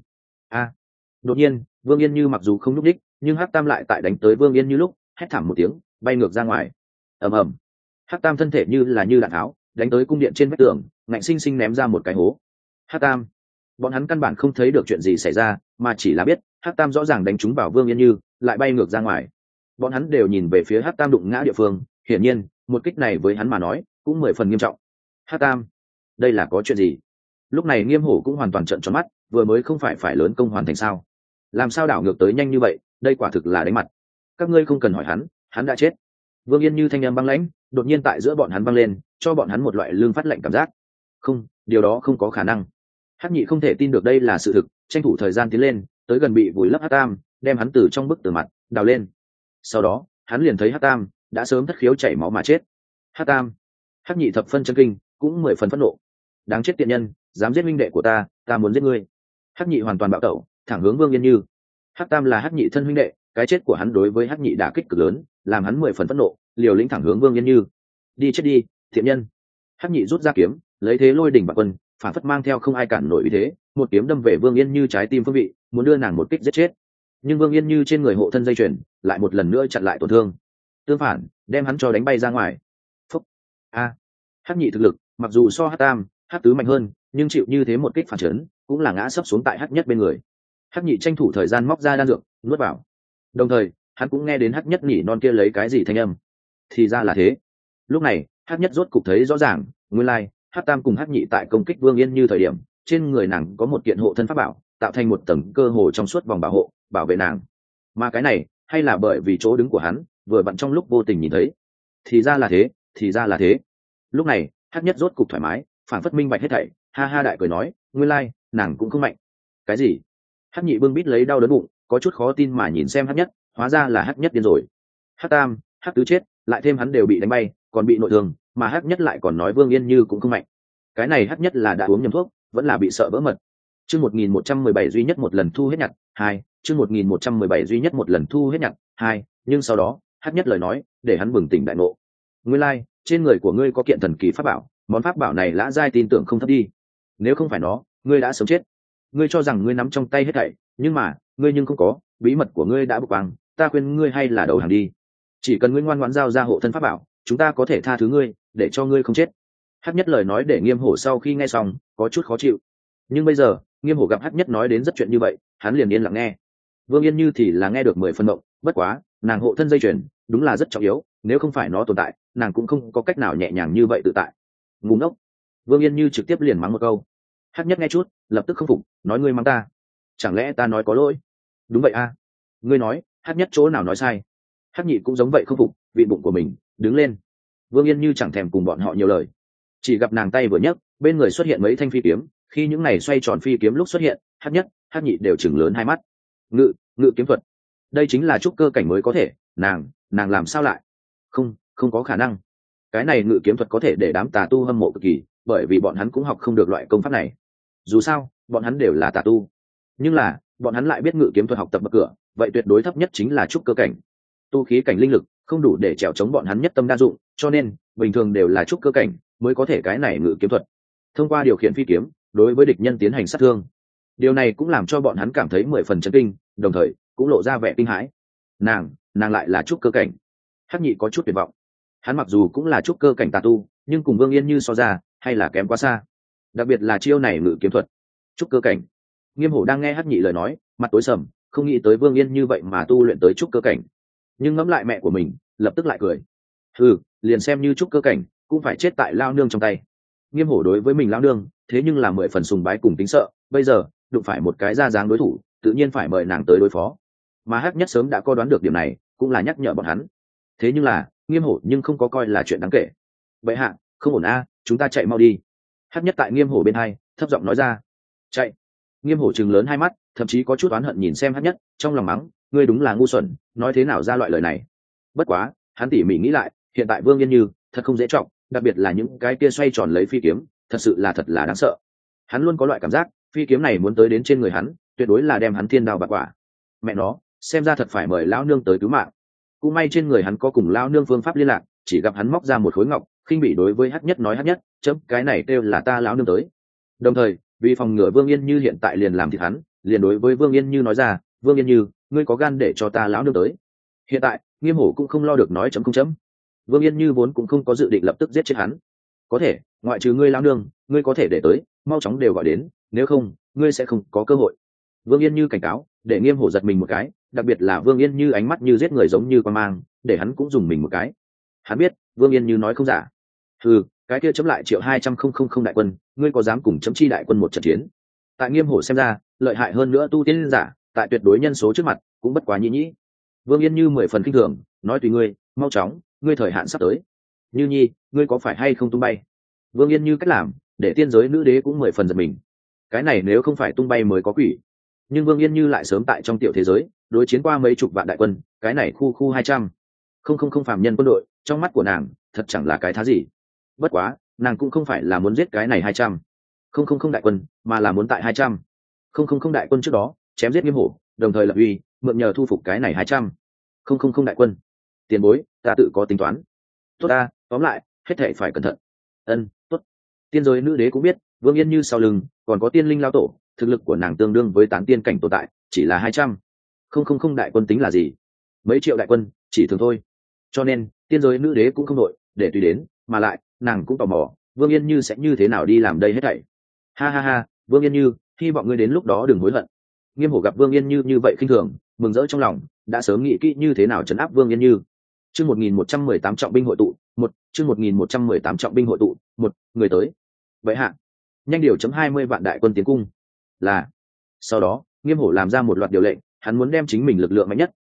đột nhiên Vương Yên Như mặc dù không lúc đích, nhưng Hắc tam lại tại đánh tới Vương Yên Như lúc hét thảm một tiếng, bay ngược ra ngoài. Ầm ầm. Hắc tam thân thể như đạn tháo đánh tới cung điện trên vách tường, ngạnh sinh sinh ném ra một cái hố. Hắc tam, bọn hắn căn bản không thấy được chuyện gì xảy ra, mà chỉ là biết Hắc tam rõ ràng đánh trúng vào Vương Yên Như, lại bay ngược ra ngoài. Bọn hắn đều nhìn về phía Hắc tam đụng ngã địa phương, hiển nhiên một kích này với hắn mà nói cũng 10 phần nghiêm trọng. Hắc tam, đây là có chuyện gì? Lúc này Nghiêm hổ cũng hoàn toàn trợn tròn mắt, vừa mới không phải lớn công hoàn thành sao? Làm sao đảo ngược tới nhanh như vậy, đây quả thực là đánh mặt. Các ngươi không cần hỏi hắn đã chết. Vương Yên Như thanh âm băng lãnh đột nhiên tại giữa bọn hắn vang lên, cho bọn hắn một loại lương phát lạnh cảm giác. Không, điều đó không có khả năng. Hắc nhị không thể tin được đây là sự thực, tranh thủ thời gian tiến lên, tới gần bị vùi lấp Hắc tam, đem hắn từ trong bức tường mặt đào lên. Sau đó hắn liền thấy Hắc tam đã sớm thất khiếu chảy máu mà chết. Hắc tam. Hắc nhị thập phân chân kinh, cũng 10 phần phẫn nộ. Đáng chết tiện nhân, dám giết minh đệ của ta muốn giết ngươi. Hắc nhị hoàn toàn bạo tẩu, thẳng hướng Vương Yên Như. Hắc tam là Hắc nhị thân huynh đệ, cái chết của hắn đối với Hắc nhị đả kích cực lớn, làm hắn 10 phần phẫn nộ, liều lĩnh thẳng hướng Vương Yên Như. Đi chết đi, thiện nhân. Hắc nhị rút ra kiếm, lấy thế lôi đỉnh bạc quân, phản phất mang theo không ai cản nổi uy thế, một kiếm đâm về Vương Yên Như trái tim phương vị, muốn đưa nàng một kích giết chết. Nhưng Vương Yên Như trên người hộ thân dây chuyền lại một lần nữa chặn lại tổn thương, tương phản đem hắn cho đánh bay ra ngoài. Phúc. Hắc nhị thực lực mặc dù so Hắc tam, Hắc tứ mạnh hơn, nhưng chịu như thế một kích phản chấn, cũng là ngã sấp xuống tại Hắc nhất bên người. Hắc nhị tranh thủ thời gian móc ra đan dược nuốt vào, đồng thời hắn cũng nghe đến Hắc nhất nhỉ non kia lấy cái gì thanh âm. Thì ra là thế. Lúc này Hắc nhất rốt cục thấy rõ ràng, nguyên lai Hắc tam cùng Hắc nhị tại công kích Vương Yên Như thời điểm, trên người nàng có một kiện hộ thân pháp bảo, tạo thành một tầng cơ hồ trong suốt vòng bảo hộ, bảo vệ nàng. Mà cái này hay là bởi vì chỗ đứng của hắn vừa vặn trong lúc vô tình nhìn thấy. Thì ra là thế, thì ra là thế. Lúc này Hắc Nhất rốt cục thoải mái, phản phất minh bạch hết thảy, ha ha đại cười nói, nguyên lai nàng cũng không mạnh. Cái gì? Hắc Nhị bưng bít lấy đau đớn bụng, có chút khó tin mà nhìn xem Hắc Nhất, hóa ra là Hắc Nhất điên rồi. Hắc Tam, Hắc Tứ chết, lại thêm hắn đều bị đánh bay, còn bị nội thương, mà Hắc Nhất lại còn nói Vương Yên Như cũng không mạnh. Cái này Hắc Nhất là đã uống nhầm thuốc, vẫn là bị sợ vỡ mật. Chương 1117 duy nhất một lần thu hết nhặt, 2, chương 1117 duy nhất một lần thu hết nhặt, 2, nhưng sau đó, Hắc Nhất lời nói, để hắn bừng tỉnh đại ngộ. Nguyên lai, trên người của ngươi có kiện thần kỳ pháp bảo, món pháp bảo này Lã Giai tin tưởng không thấp đi. Nếu không phải nó, ngươi đã sớm chết. Ngươi cho rằng ngươi nắm trong tay hết thảy, nhưng mà, ngươi nhưng không có, bí mật của ngươi đã bộc quang, ta khuyên ngươi hay là đầu hàng đi. Chỉ cần ngươi ngoan ngoãn giao ra hộ thân pháp bảo, chúng ta có thể tha thứ ngươi, để cho ngươi không chết. Hắc Nhất lời nói để Nghiêm Hổ sau khi nghe xong, có chút khó chịu. Nhưng bây giờ, Nghiêm Hổ gặp Hắc Nhất nói đến rất chuyện như vậy, hắn liền yên lặng nghe. Vương Yên Như thì là nghe được 10 phân động, bất quá, nàng hộ thân dây chuyền, đúng là rất trọng yếu, nếu không phải nó tồn tại, nàng cũng không có cách nào nhẹ nhàng như vậy tự tại. Ngu ngốc. Vương Yên Như trực tiếp liền mắng một câu. Hắc Nhất nghe chút, lập tức không phục, nói ngươi mắng ta, chẳng lẽ ta nói có lỗi? Đúng vậy a, ngươi nói, Hắc Nhất chỗ nào nói sai? Hắc Nhị cũng giống vậy không phục, vị bụng của mình, đứng lên. Vương Yên Như chẳng thèm cùng bọn họ nhiều lời, chỉ gặp nàng tay vừa nhấc, bên người xuất hiện mấy thanh phi kiếm, khi những này xoay tròn phi kiếm lúc xuất hiện, Hắc Nhất, Hắc Nhị đều chừng lớn hai mắt. Ngự kiếm thuật, đây chính là trúc cơ cảnh mới có thể, nàng làm sao lại? Không có khả năng. Cái này ngự kiếm thuật có thể để đám tà tu hâm mộ cực kỳ, bởi vì bọn hắn cũng học không được loại công pháp này. Dù sao, bọn hắn đều là tà tu, nhưng là bọn hắn lại biết ngự kiếm thuật học tập bậc cửa, vậy tuyệt đối thấp nhất chính là trúc cơ cảnh. Tu khí cảnh linh lực không đủ để trèo chống bọn hắn nhất tâm đa dụng, cho nên bình thường đều là trúc cơ cảnh mới có thể cái này ngự kiếm thuật. Thông qua điều khiển phi kiếm, đối với địch nhân tiến hành sát thương. Điều này cũng làm cho bọn hắn cảm thấy 10 phần chấn kinh, đồng thời cũng lộ ra vẻ kinh hãi. Nàng lại là trúc cơ cảnh. Hắc Nhị có chút tuyệt vọng. Hắn mặc dù cũng là trúc cơ cảnh tà tu, nhưng cùng Vương Yên Như so ra, hay là kém quá xa. Đặc biệt là chiêu này ngự kiếm thuật, trúc cơ cảnh. Nghiêm Hổ đang nghe Hắc Nhị lời nói, mặt tối sầm, không nghĩ tới Vương Yên Như vậy mà tu luyện tới trúc cơ cảnh. Nhưng ngẫm lại mẹ của mình, lập tức lại cười. Liền xem như trúc cơ cảnh, cũng phải chết tại lao nương trong tay. Nghiêm Hổ đối với mình lao nương, thế nhưng là 10 phần sùng bái cùng tính sợ, bây giờ đụng phải một cái ra dáng đối thủ, tự nhiên phải mời nàng tới đối phó. Mà Hắc Nhất sớm đã có đoán được điểm này, cũng là nhắc nhở bọn hắn. Thế nhưng là Nghiêm Hổ nhưng không có coi là chuyện đáng kể. Vậy hạ, không ổn a, chúng ta chạy mau đi. Hắc Nhất tại Nghiêm Hổ bên hai thấp giọng nói ra. Chạy? Nghiêm Hổ trừng lớn hai mắt, thậm chí có chút oán hận nhìn xem Hắc Nhất, trong lòng mắng, ngươi đúng là ngu xuẩn, nói thế nào ra loại lời này. Bất quá, hắn tỉ mỉ nghĩ lại, hiện tại Vương Yên Như thật không dễ trọng, đặc biệt là những cái kia xoay tròn lấy phi kiếm, thật là đáng sợ. Hắn luôn có loại cảm giác, phi kiếm này muốn tới đến trên người hắn, tuyệt đối là đem hắn thiên đao bạc quả. Mẹ nó, xem ra thật phải mời lão nương tới cứu mạng. Cũng may trên người hắn có cùng lão nương phương pháp liên lạc, chỉ gặp hắn móc ra một khối ngọc, khinh bị đối với Hắc Nhất nói, Hắc Nhất, chấm cái này kêu là ta lão nương tới. Đồng thời, vì phòng ngừa Vương Yên Như hiện tại liền làm thịt hắn, liền đối với Vương Yên Như nói ra, Vương Yên Như, ngươi có gan để cho ta lão nương tới. Hiện tại, Nghiêm Hổ cũng không lo được nói chấm không chấm. Vương Yên Như vốn cũng không có dự định lập tức giết chết hắn. Có thể, ngoại trừ ngươi lão nương, ngươi có thể để tới, mau chóng đều gọi đến, nếu không, ngươi sẽ không có cơ hội. Vương Yên Như cảnh cáo, để Nghiêm Hổ giật mình một cái, đặc biệt là Vương Yên Như ánh mắt như giết người giống như quan mang, để hắn cũng dùng mình một cái. Hắn biết, Vương Yên Như nói không giả. Cái kia chấm lại 1.200.000 đại quân, ngươi có dám cùng chấm chi đại quân một trận chiến? Tại Nghiêm Hổ xem ra, lợi hại hơn nữa tu tiên giả, tại tuyệt đối nhân số trước mặt, cũng bất quá nhĩ nhĩ. Vương Yên Như 10 phần kinh thường, nói tùy ngươi, mau chóng, ngươi thời hạn sắp tới. Như Nhi, ngươi có phải hay không tung bay? Vương Yên Như cách làm, để tiên giới nữ đế cũng 10 phần giật mình. Cái này nếu không phải tung bay mới có quỷ. Nhưng Vương Yên Như lại sớm tại trong tiểu thế giới, đối chiến qua mấy chục vạn đại quân, cái này khu 200. Không phàm nhân quân đội, trong mắt của nàng, thật chẳng là cái thá gì. Bất quá, nàng cũng không phải là muốn giết cái này 200. Không đại quân, mà là muốn tại 200. Không đại quân trước đó, chém giết Nghiêm Hổ, đồng thời lập uy, mượn nhờ thu phục cái này 200. Không đại quân. Tiền bối, ta tự có tính toán. Tốt ta, tóm lại, hết thảy phải cẩn thận. Tốt. Tiên giới nữ đế cũng biết, Vương Yên Như sau lưng còn có tiên linh lao tổ, thực lực của nàng tương đương với tán tiên cảnh tồn tại, chỉ là 200. Không đại quân tính là gì? Mấy triệu đại quân, chỉ thường thôi. Cho nên, tiên giới nữ đế cũng không đội, để tùy đến, mà lại, nàng cũng tò mò, Vương Yên Như sẽ như thế nào đi làm đây hết thảy. Ha, Vương Yên Như, hy vọng ngươi đến lúc đó đừng hối hận. Nghiêm Hổ gặp Vương Yên Như vậy khinh thường, mừng rỡ trong lòng, đã sớm nghĩ kỹ như thế nào trấn áp Vương Yên Như. Chương 1118 trọng binh hội tụ, chương 1118 trọng binh hội tụ, người tới. Vậy hạ, nhanh điều chấm 20 vạn đại quân tiến cung. Là. Sau đó, Nghiêm Hổ làm ra một loạt điều lệnh, hắn muốn đem chính mình lực lượng mạnh nhất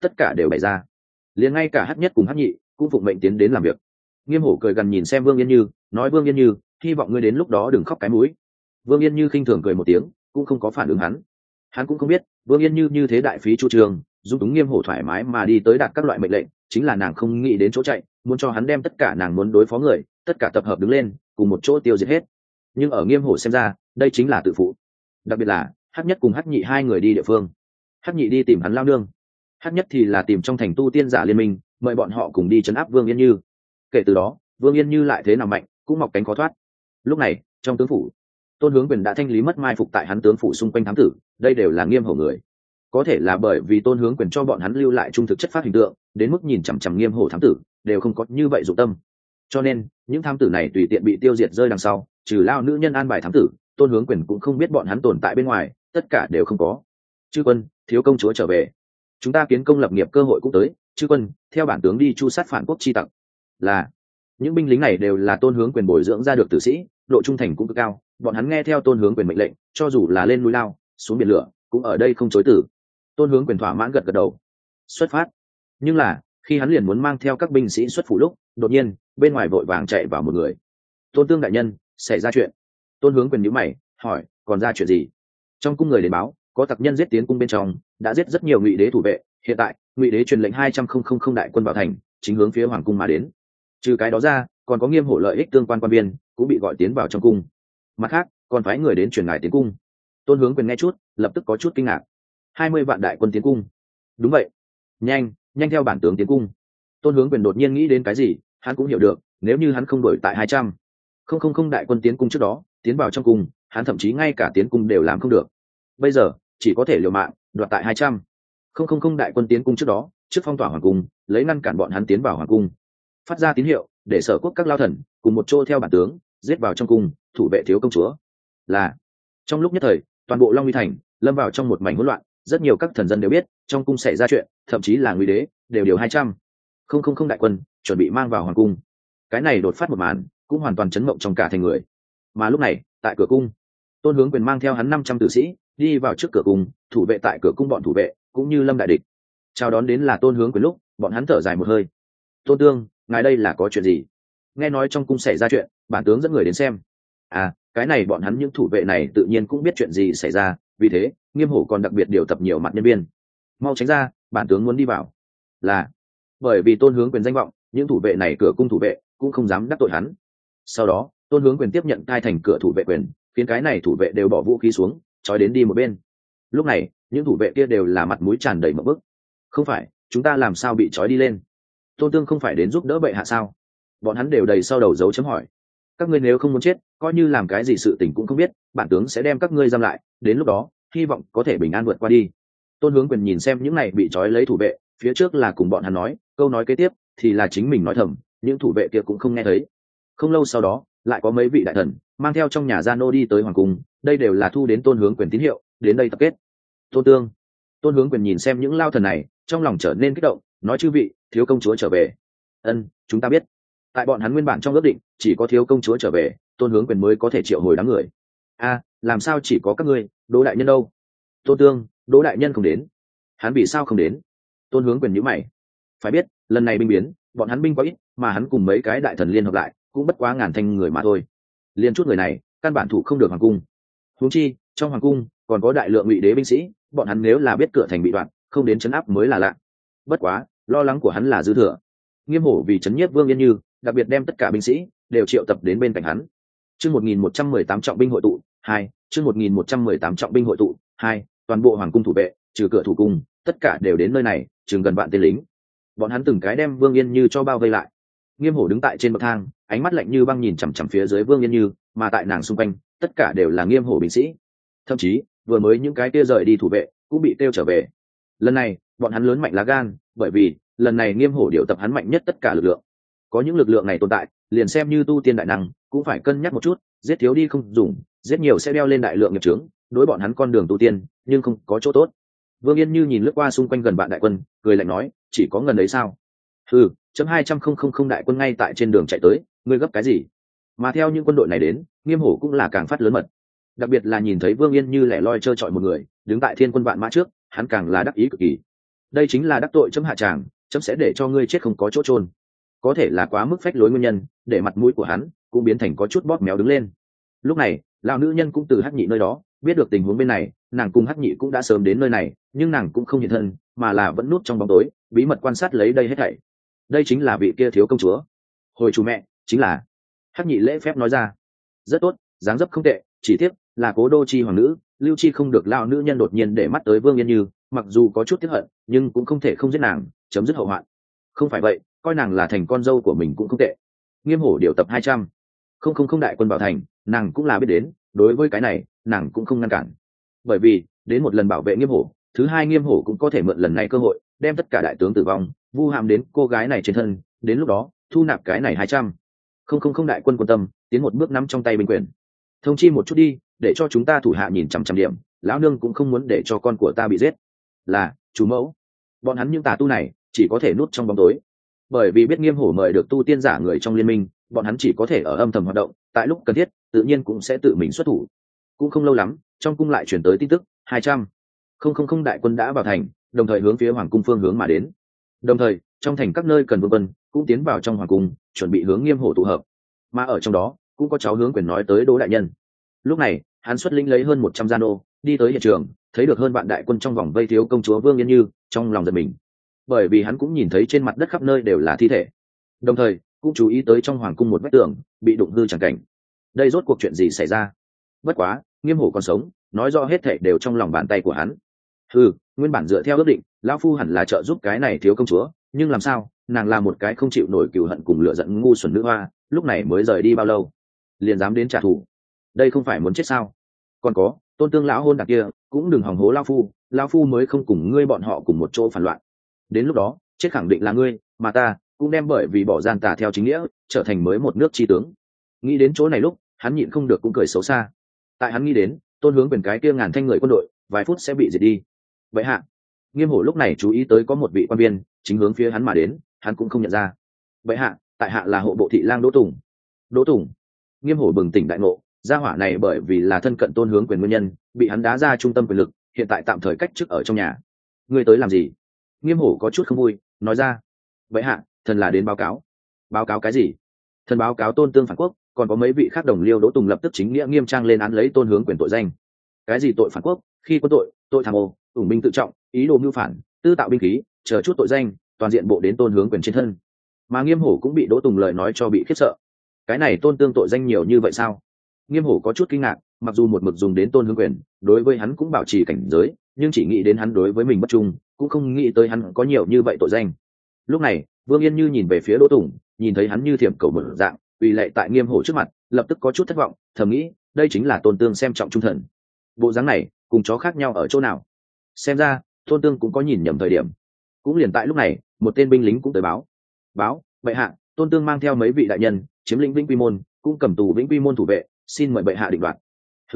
tất cả đều bày ra. Liền ngay cả Hắc Nhất cùng Hắc Nhị cũng phụng mệnh tiến đến làm việc. Nghiêm Hổ cười gần nhìn xem Vương Yên Như, nói: Vương Yên Như, hy vọng ngươi đến lúc đó đừng khóc cái mũi. Vương Yên Như khinh thường cười một tiếng, cũng không có phản ứng hắn. Hắn cũng không biết Vương Yên Như như thế đại phí chu trường, dung túng Nghiêm Hổ thoải mái mà đi tới đạt các loại mệnh lệnh, chính là nàng không nghĩ đến chỗ chạy, muốn cho hắn đem tất cả nàng muốn đối phó người, tất cả tập hợp đứng lên, cùng một chỗ tiêu diệt hết. Nhưng ở Nghiêm Hổ xem ra, đây chính là tự phụ. Đặc biệt là Hắc Nhất cùng Hắc Nhị hai người đi địa phương. Hắc Nhị đi tìm hắn lao nương, Hắc Nhất thì là tìm trong thành tu tiên giả liên minh, mời bọn họ cùng đi trấn áp Vương Yên Như. Kể từ đó, Vương Yên Như lại thế nào mạnh, cũng mọc cánh khó thoát. Lúc này, trong tướng phủ, Tôn Hướng Quyền đã thanh lý mất mai phục tại hắn tướng phủ xung quanh thám tử, đây đều là Nghiêm Hổ người. Có thể là bởi vì Tôn Hướng Quyền cho bọn hắn lưu lại trung thực chất phát hình tượng, đến mức nhìn chằm chằm Nghiêm Hổ thám tử, đều không có như vậy dụng tâm. Cho nên, những thám tử này tùy tiện bị tiêu diệt rơi đằng sau, trừ lao nữ nhân an bài thám tử, Tôn Hướng Quyền cũng không biết bọn hắn tồn tại bên ngoài, tất cả đều không có. Chư quân, thiếu công chúa trở về. Chúng ta kiến công lập nghiệp cơ hội cũng tới, chư quân, theo bản tướng đi chu sát phản quốc chi tặc. Là những binh lính này đều là Tôn Hướng Quyền bồi dưỡng ra được tử sĩ, độ trung thành cũng cực cao, bọn hắn nghe theo Tôn Hướng Quyền mệnh lệnh, cho dù là lên núi lao, xuống biển lửa, cũng ở đây không chối từ. Tôn Hướng Quyền thỏa mãn gật gật đầu. Xuất phát. Nhưng là, khi hắn liền muốn mang theo các binh sĩ xuất phủ lúc, đột nhiên, bên ngoài vội vàng chạy vào một người. Tôn Tương đại nhân, xảy ra chuyện. Tôn Hướng Quyền nhíu mày, hỏi, còn ra chuyện gì? Trong cung người đến báo, có tặc nhân giết tiến cung bên trong, đã giết rất nhiều ngụy đế thủ vệ, hiện tại, ngụy đế truyền lệnh 200,000 đại quân vào thành, chính hướng phía hoàng cung mà đến. Trừ cái đó ra, còn có Nghiêm Hổ lợi ích tương quan quan viên cũng bị gọi tiến vào trong cung. Mặt khác, còn phái người đến truyền ngài tiến cung. Tôn Hướng Quyền nghe chút, lập tức có chút kinh ngạc. 20 vạn đại quân tiến cung. Đúng vậy. Nhanh, nhanh theo bản tướng tiến cung. Tôn Hướng Quyền đột nhiên nghĩ đến cái gì, hắn cũng hiểu được, nếu như hắn không đuổi tại 200,000 đại quân tiến cung trước đó, tiến vào trong cung, hắn thậm chí ngay cả tiến cung đều làm không được. Bây giờ, chỉ có thể liều mạng, đoạt tại 200,000 đại quân tiến cung trước đó, trước phong tỏa hoàng cung, lấy ngăn cản bọn hắn tiến vào hoàng cung. Phát ra tín hiệu, để Sở Quốc các lao thần cùng một chỗ theo bản tướng, giết vào trong cung, thủ vệ thiếu công chúa. Là trong lúc nhất thời, toàn bộ Long Uy thành lâm vào trong một mảnh hỗn loạn, rất nhiều các thần dân đều biết trong cung xảy ra chuyện, thậm chí là ngụy đế đều điều 200,000 đại quân chuẩn bị mang vào hoàng cung. Cái này đột phát một màn, cũng hoàn toàn chấn động trong cả thành người. Mà lúc này, tại cửa cung, Tôn Hướng Quyền mang theo hắn 500 tử sĩ đi vào trước cửa cung, thủ vệ tại cửa cung bọn thủ vệ cũng như lâm đại địch. Chào đón đến là Tôn Hướng Quyền lúc, bọn hắn thở dài một hơi. Tôn Tương, ngài đây là có chuyện gì? Nghe nói trong cung xảy ra chuyện, bản tướng dẫn người đến xem. À, cái này bọn hắn những thủ vệ này tự nhiên cũng biết chuyện gì xảy ra, vì thế Nghiêm Hổ còn đặc biệt điều tập nhiều mặt nhân viên. Mau tránh ra, bản tướng muốn đi vào. Là bởi vì Tôn Hướng Quyền danh vọng, những thủ vệ này cửa cung thủ vệ cũng không dám đắc tội hắn. Sau đó, Tôn Hướng Quyền tiếp nhận cai thành cửa thủ vệ quyền, khiến cái này thủ vệ đều bỏ vũ khí xuống, trói đến đi một bên. Lúc này, những thủ vệ kia đều là mặt mũi tràn đầy mộng bức. Không phải, chúng ta làm sao bị trói đi lên? Tôn Tương không phải đến giúp đỡ bệ hạ sao? Bọn hắn đều đầy sau đầu dấu chấm hỏi. Các ngươi nếu không muốn chết, coi như làm cái gì sự tình cũng không biết, bản tướng sẽ đem các ngươi giam lại, đến lúc đó, hy vọng có thể bình an vượt qua đi. Tôn Hướng Quyền nhìn xem những này bị trói lấy thủ vệ, phía trước là cùng bọn hắn nói, câu nói kế tiếp thì là chính mình nói thầm, những thủ vệ kia cũng không nghe thấy. Không lâu sau đó, lại có mấy vị đại thần mang theo trong nhà gia nô đi tới hoàng cung, đây đều là thu đến Tôn Hướng Quyền tín hiệu, đến đây tập kết. Tôn Tương. Tôn Hướng Quyền nhìn xem những lao thần này, trong lòng trở nên kích động, nói: chư vị, thiếu công chúa trở về. Ân, chúng ta biết. Tại bọn hắn nguyên bản trong ước định, chỉ có thiếu công chúa trở về, Tôn Hướng Quyền mới có thể triệu hồi đám người. A, làm sao chỉ có các ngươi? Đỗ đại nhân đâu? Tôn Tương, Đỗ đại nhân không đến. Hắn vì sao không đến? Tôn Hướng Quyền nhíu mày. Phải biết, lần này binh biến, bọn hắn binh quá ít, mà hắn cùng mấy cái đại thần liên hợp lại, cũng bất quá ngàn thanh người mà thôi. Liên chút người này, căn bản thủ không được hoàng cung. Huống chi, trong hoàng cung còn có đại lượng ngụy đế binh sĩ, bọn hắn nếu là biết cửa thành bị đoạn, không đến trấn áp mới là lạ. Bất quá, lo lắng của hắn là dư thừa. Nghiêm Hổ vì trấn nhiếp Vương Yên Như, đặc biệt đem tất cả binh sĩ đều triệu tập đến bên cạnh hắn. Chương 1118 trọng binh hội tụ 2, chương 1118 trọng binh hội tụ 2, toàn bộ hoàng cung thủ vệ, trừ cửa thủ cung, tất cả đều đến nơi này, chừng gần vạn tên lính. Bọn hắn từng cái đem Vương Yên Như cho bao vây lại. Nghiêm Hổ đứng tại trên bậc thang, ánh mắt lạnh như băng nhìn chằm chằm phía dưới Vương Yên Như, mà tại nàng xung quanh, tất cả đều là Nghiêm Hổ binh sĩ. Thậm chí, vừa mới những cái kia rời đi thủ vệ, cũng bị kêu trở về. Lần này, bọn hắn lớn mạnh lá gan, bởi vì lần này Nghiêm Hổ điều tập hắn mạnh nhất tất cả lực lượng. Có những lực lượng này tồn tại, liền xem như tu tiên đại năng cũng phải cân nhắc một chút, giết thiếu đi không dùng, giết nhiều sẽ đeo lên đại lượng nghiệp chướng, đối bọn hắn con đường tu tiên nhưng không có chỗ tốt. Vương Yên Như nhìn lướt qua xung quanh gần bạn đại quân, cười lạnh nói: chỉ có ngần ấy sao? Ừ, chấm 200,000 đại quân ngay tại trên đường chạy tới, ngươi gấp cái gì? Mà theo những quân đội này đến, Nghiêm Hổ cũng là càng phát lớn mật. Đặc biệt là nhìn thấy Vương Yên Như lẻ loi trơ trọi một người đứng tại thiên quân vạn mã trước, hắn càng là đắc ý cực kỳ. đây chính là đắc tội chấm hạ tràng, chấm sẽ để cho ngươi chết không có chỗ chôn. Có thể là quá mức phách lối nguyên nhân, để mặt mũi của hắn cũng biến thành có chút bóp méo đứng lên. Lúc này lão nữ nhân cũng từ Hắc Nhị nơi đó biết được tình huống bên này, nàng cùng Hắc Nhị cũng đã sớm đến nơi này, nhưng nàng cũng không hiện thân, mà là vẫn núp trong bóng tối bí mật quan sát lấy đây hết thảy. Đây chính là vị kia thiếu công chúa. Hồi chủ mẹ, chính là. Hắc Nhị lễ phép nói ra. Rất tốt, dáng dấp không tệ, chỉ tiếc là cố đô chi hoàng nữ Lưu Chi không được lão nữ nhân đột nhiên để mắt tới Vương Yên Như, mặc dù có chút tiếc hận nhưng cũng không thể không giết nàng chấm dứt hậu hoạn. Không phải vậy, coi nàng là thành con dâu của mình cũng không tệ. Nghiêm Hổ điều tập 200. Không đại quân bảo thành, nàng cũng là biết đến, đối với cái này nàng cũng không ngăn cản, bởi vì đến một lần bảo vệ Nghiêm Hổ, thứ hai Nghiêm Hổ cũng có thể mượn lần này cơ hội đem tất cả đại tướng tử vong vu hãm đến cô gái này trên thân, đến lúc đó thu nạp cái này 200. Không đại quân quan tâm tiến một bước nắm trong tay binh quyền. Thông chi một chút đi, để cho chúng ta thủ hạ nhìn chằm chằm điểm, lão nương cũng không muốn để cho con của ta bị giết. Là chủ mẫu. Bọn hắn những tà tu này chỉ có thể núp trong bóng tối, bởi vì biết Nghiêm Hổ mời được tu tiên giả người trong liên minh, bọn hắn chỉ có thể ở âm thầm hoạt động, tại lúc cần thiết tự nhiên cũng sẽ tự mình xuất thủ. Cũng không lâu lắm, trong cung lại chuyển tới tin tức 200. Không đại quân đã vào thành, đồng thời hướng phía hoàng cung phương hướng mà đến. Đồng thời trong thành các nơi cần vương quân cũng tiến vào trong hoàng cung, chuẩn bị hướng Nghiêm Hổ tụ hợp. Mà ở trong đó cũng có cháu hướng quyền nói tới Đỗ đại nhân. Lúc này hắn xuất lĩnh lấy hơn 100 gia nô đi tới hiện trường, thấy được hơn vạn đại quân trong vòng vây thiếu công chúa Vương Yên Như, trong lòng giật mình, bởi vì hắn cũng nhìn thấy trên mặt đất khắp nơi đều là thi thể, đồng thời cũng chú ý tới trong hoàng cung một vách tường bị đụng hư chẳng cảnh. Đây rốt cuộc chuyện gì xảy ra? Bất quá Nghiêm Hổ còn sống, nói rõ hết thảy đều trong lòng bàn tay của hắn. Nguyên bản dựa theo ước định lão phu hẳn là trợ giúp cái này thiếu công chúa, nhưng làm sao nàng là một cái không chịu nổi cừu hận cùng lửa giận ngu xuẩn nữ hoa, lúc này mới rời đi bao lâu liền dám đến trả thù, đây không phải muốn chết sao? Còn có Tôn Tương lão hôn đặc kia cũng đừng hòng hố lão phu mới không cùng ngươi bọn họ cùng một chỗ phản loạn, đến lúc đó chết khẳng định là ngươi, mà ta cũng đem bởi vì bỏ gian tà theo chính nghĩa trở thành mới một nước tri tướng. Nghĩ đến chỗ này lúc hắn nhịn không được cũng cười xấu xa, tại hắn nghĩ đến Tôn Hướng Quyền cái kia ngàn thanh người quân đội vài phút sẽ bị diệt đi. Vậy hạ Nghiêm Hổ lúc này chú ý tới có một vị quan viên chính hướng phía hắn mà đến, hắn cũng không nhận ra. Vậy hạ tại hạ là hộ bộ thị lang Đỗ Tùng. Đỗ Tùng. Nghiêm Hổ bừng tỉnh đại ngộ, gia hỏa này bởi vì là thân cận Tôn Hướng Quyền nguyên nhân bị hắn đá ra trung tâm quyền lực, hiện tại tạm thời cách chức ở trong nhà. Ngươi tới làm gì? Nghiêm Hổ có chút không vui nói ra. Vậy hạ thần là đến báo cáo. Báo cáo cái gì? Thần báo cáo Tôn Tương phản quốc, còn có mấy vị khác đồng liêu. Đỗ Tùng lập tức chính nghĩa nghiêm trang lên án lấy Tôn Hướng Quyền tội danh. Cái gì tội phản quốc, khi quân tội, tội tham ô, ủng binh tự trọng, ý đồ mưu phản, tư tạo binh khí, chờ chút tội danh toàn diện bộ đến Tôn Hướng Quyền trên thân. Mà Nghiêm Hổ cũng bị Đỗ Tùng lời nói cho bị khiếp sợ. Cái này Tôn Tương tội danh nhiều như vậy sao? Nghiêm Hổ có chút kinh ngạc, mặc dù một mực dùng đến Tôn Hướng Quyền đối với hắn cũng bảo trì cảnh giới, nhưng chỉ nghĩ đến hắn đối với mình bất trung, cũng không nghĩ tới hắn có nhiều như vậy tội danh. Lúc này Vương Yên Như nhìn về phía Đỗ Tùng, nhìn thấy hắn như thiểm cầu mở dạng ủy lệ tại Nghiêm Hổ trước mặt, lập tức có chút thất vọng, thầm nghĩ đây chính là Tôn Tương xem trọng trung thần, bộ dáng này cùng chó khác nhau ở chỗ nào? Xem ra Tôn Tương cũng có nhìn nhầm thời điểm. Cũng liền tại lúc này một tên binh lính cũng tới báo bệ hạ, Tôn Tương mang theo mấy vị đại nhân chiếm lĩnh Vĩnh Quy Môn, cũng cầm tù Vĩnh Quy Môn thủ vệ, xin mời bệ hạ định đoạt.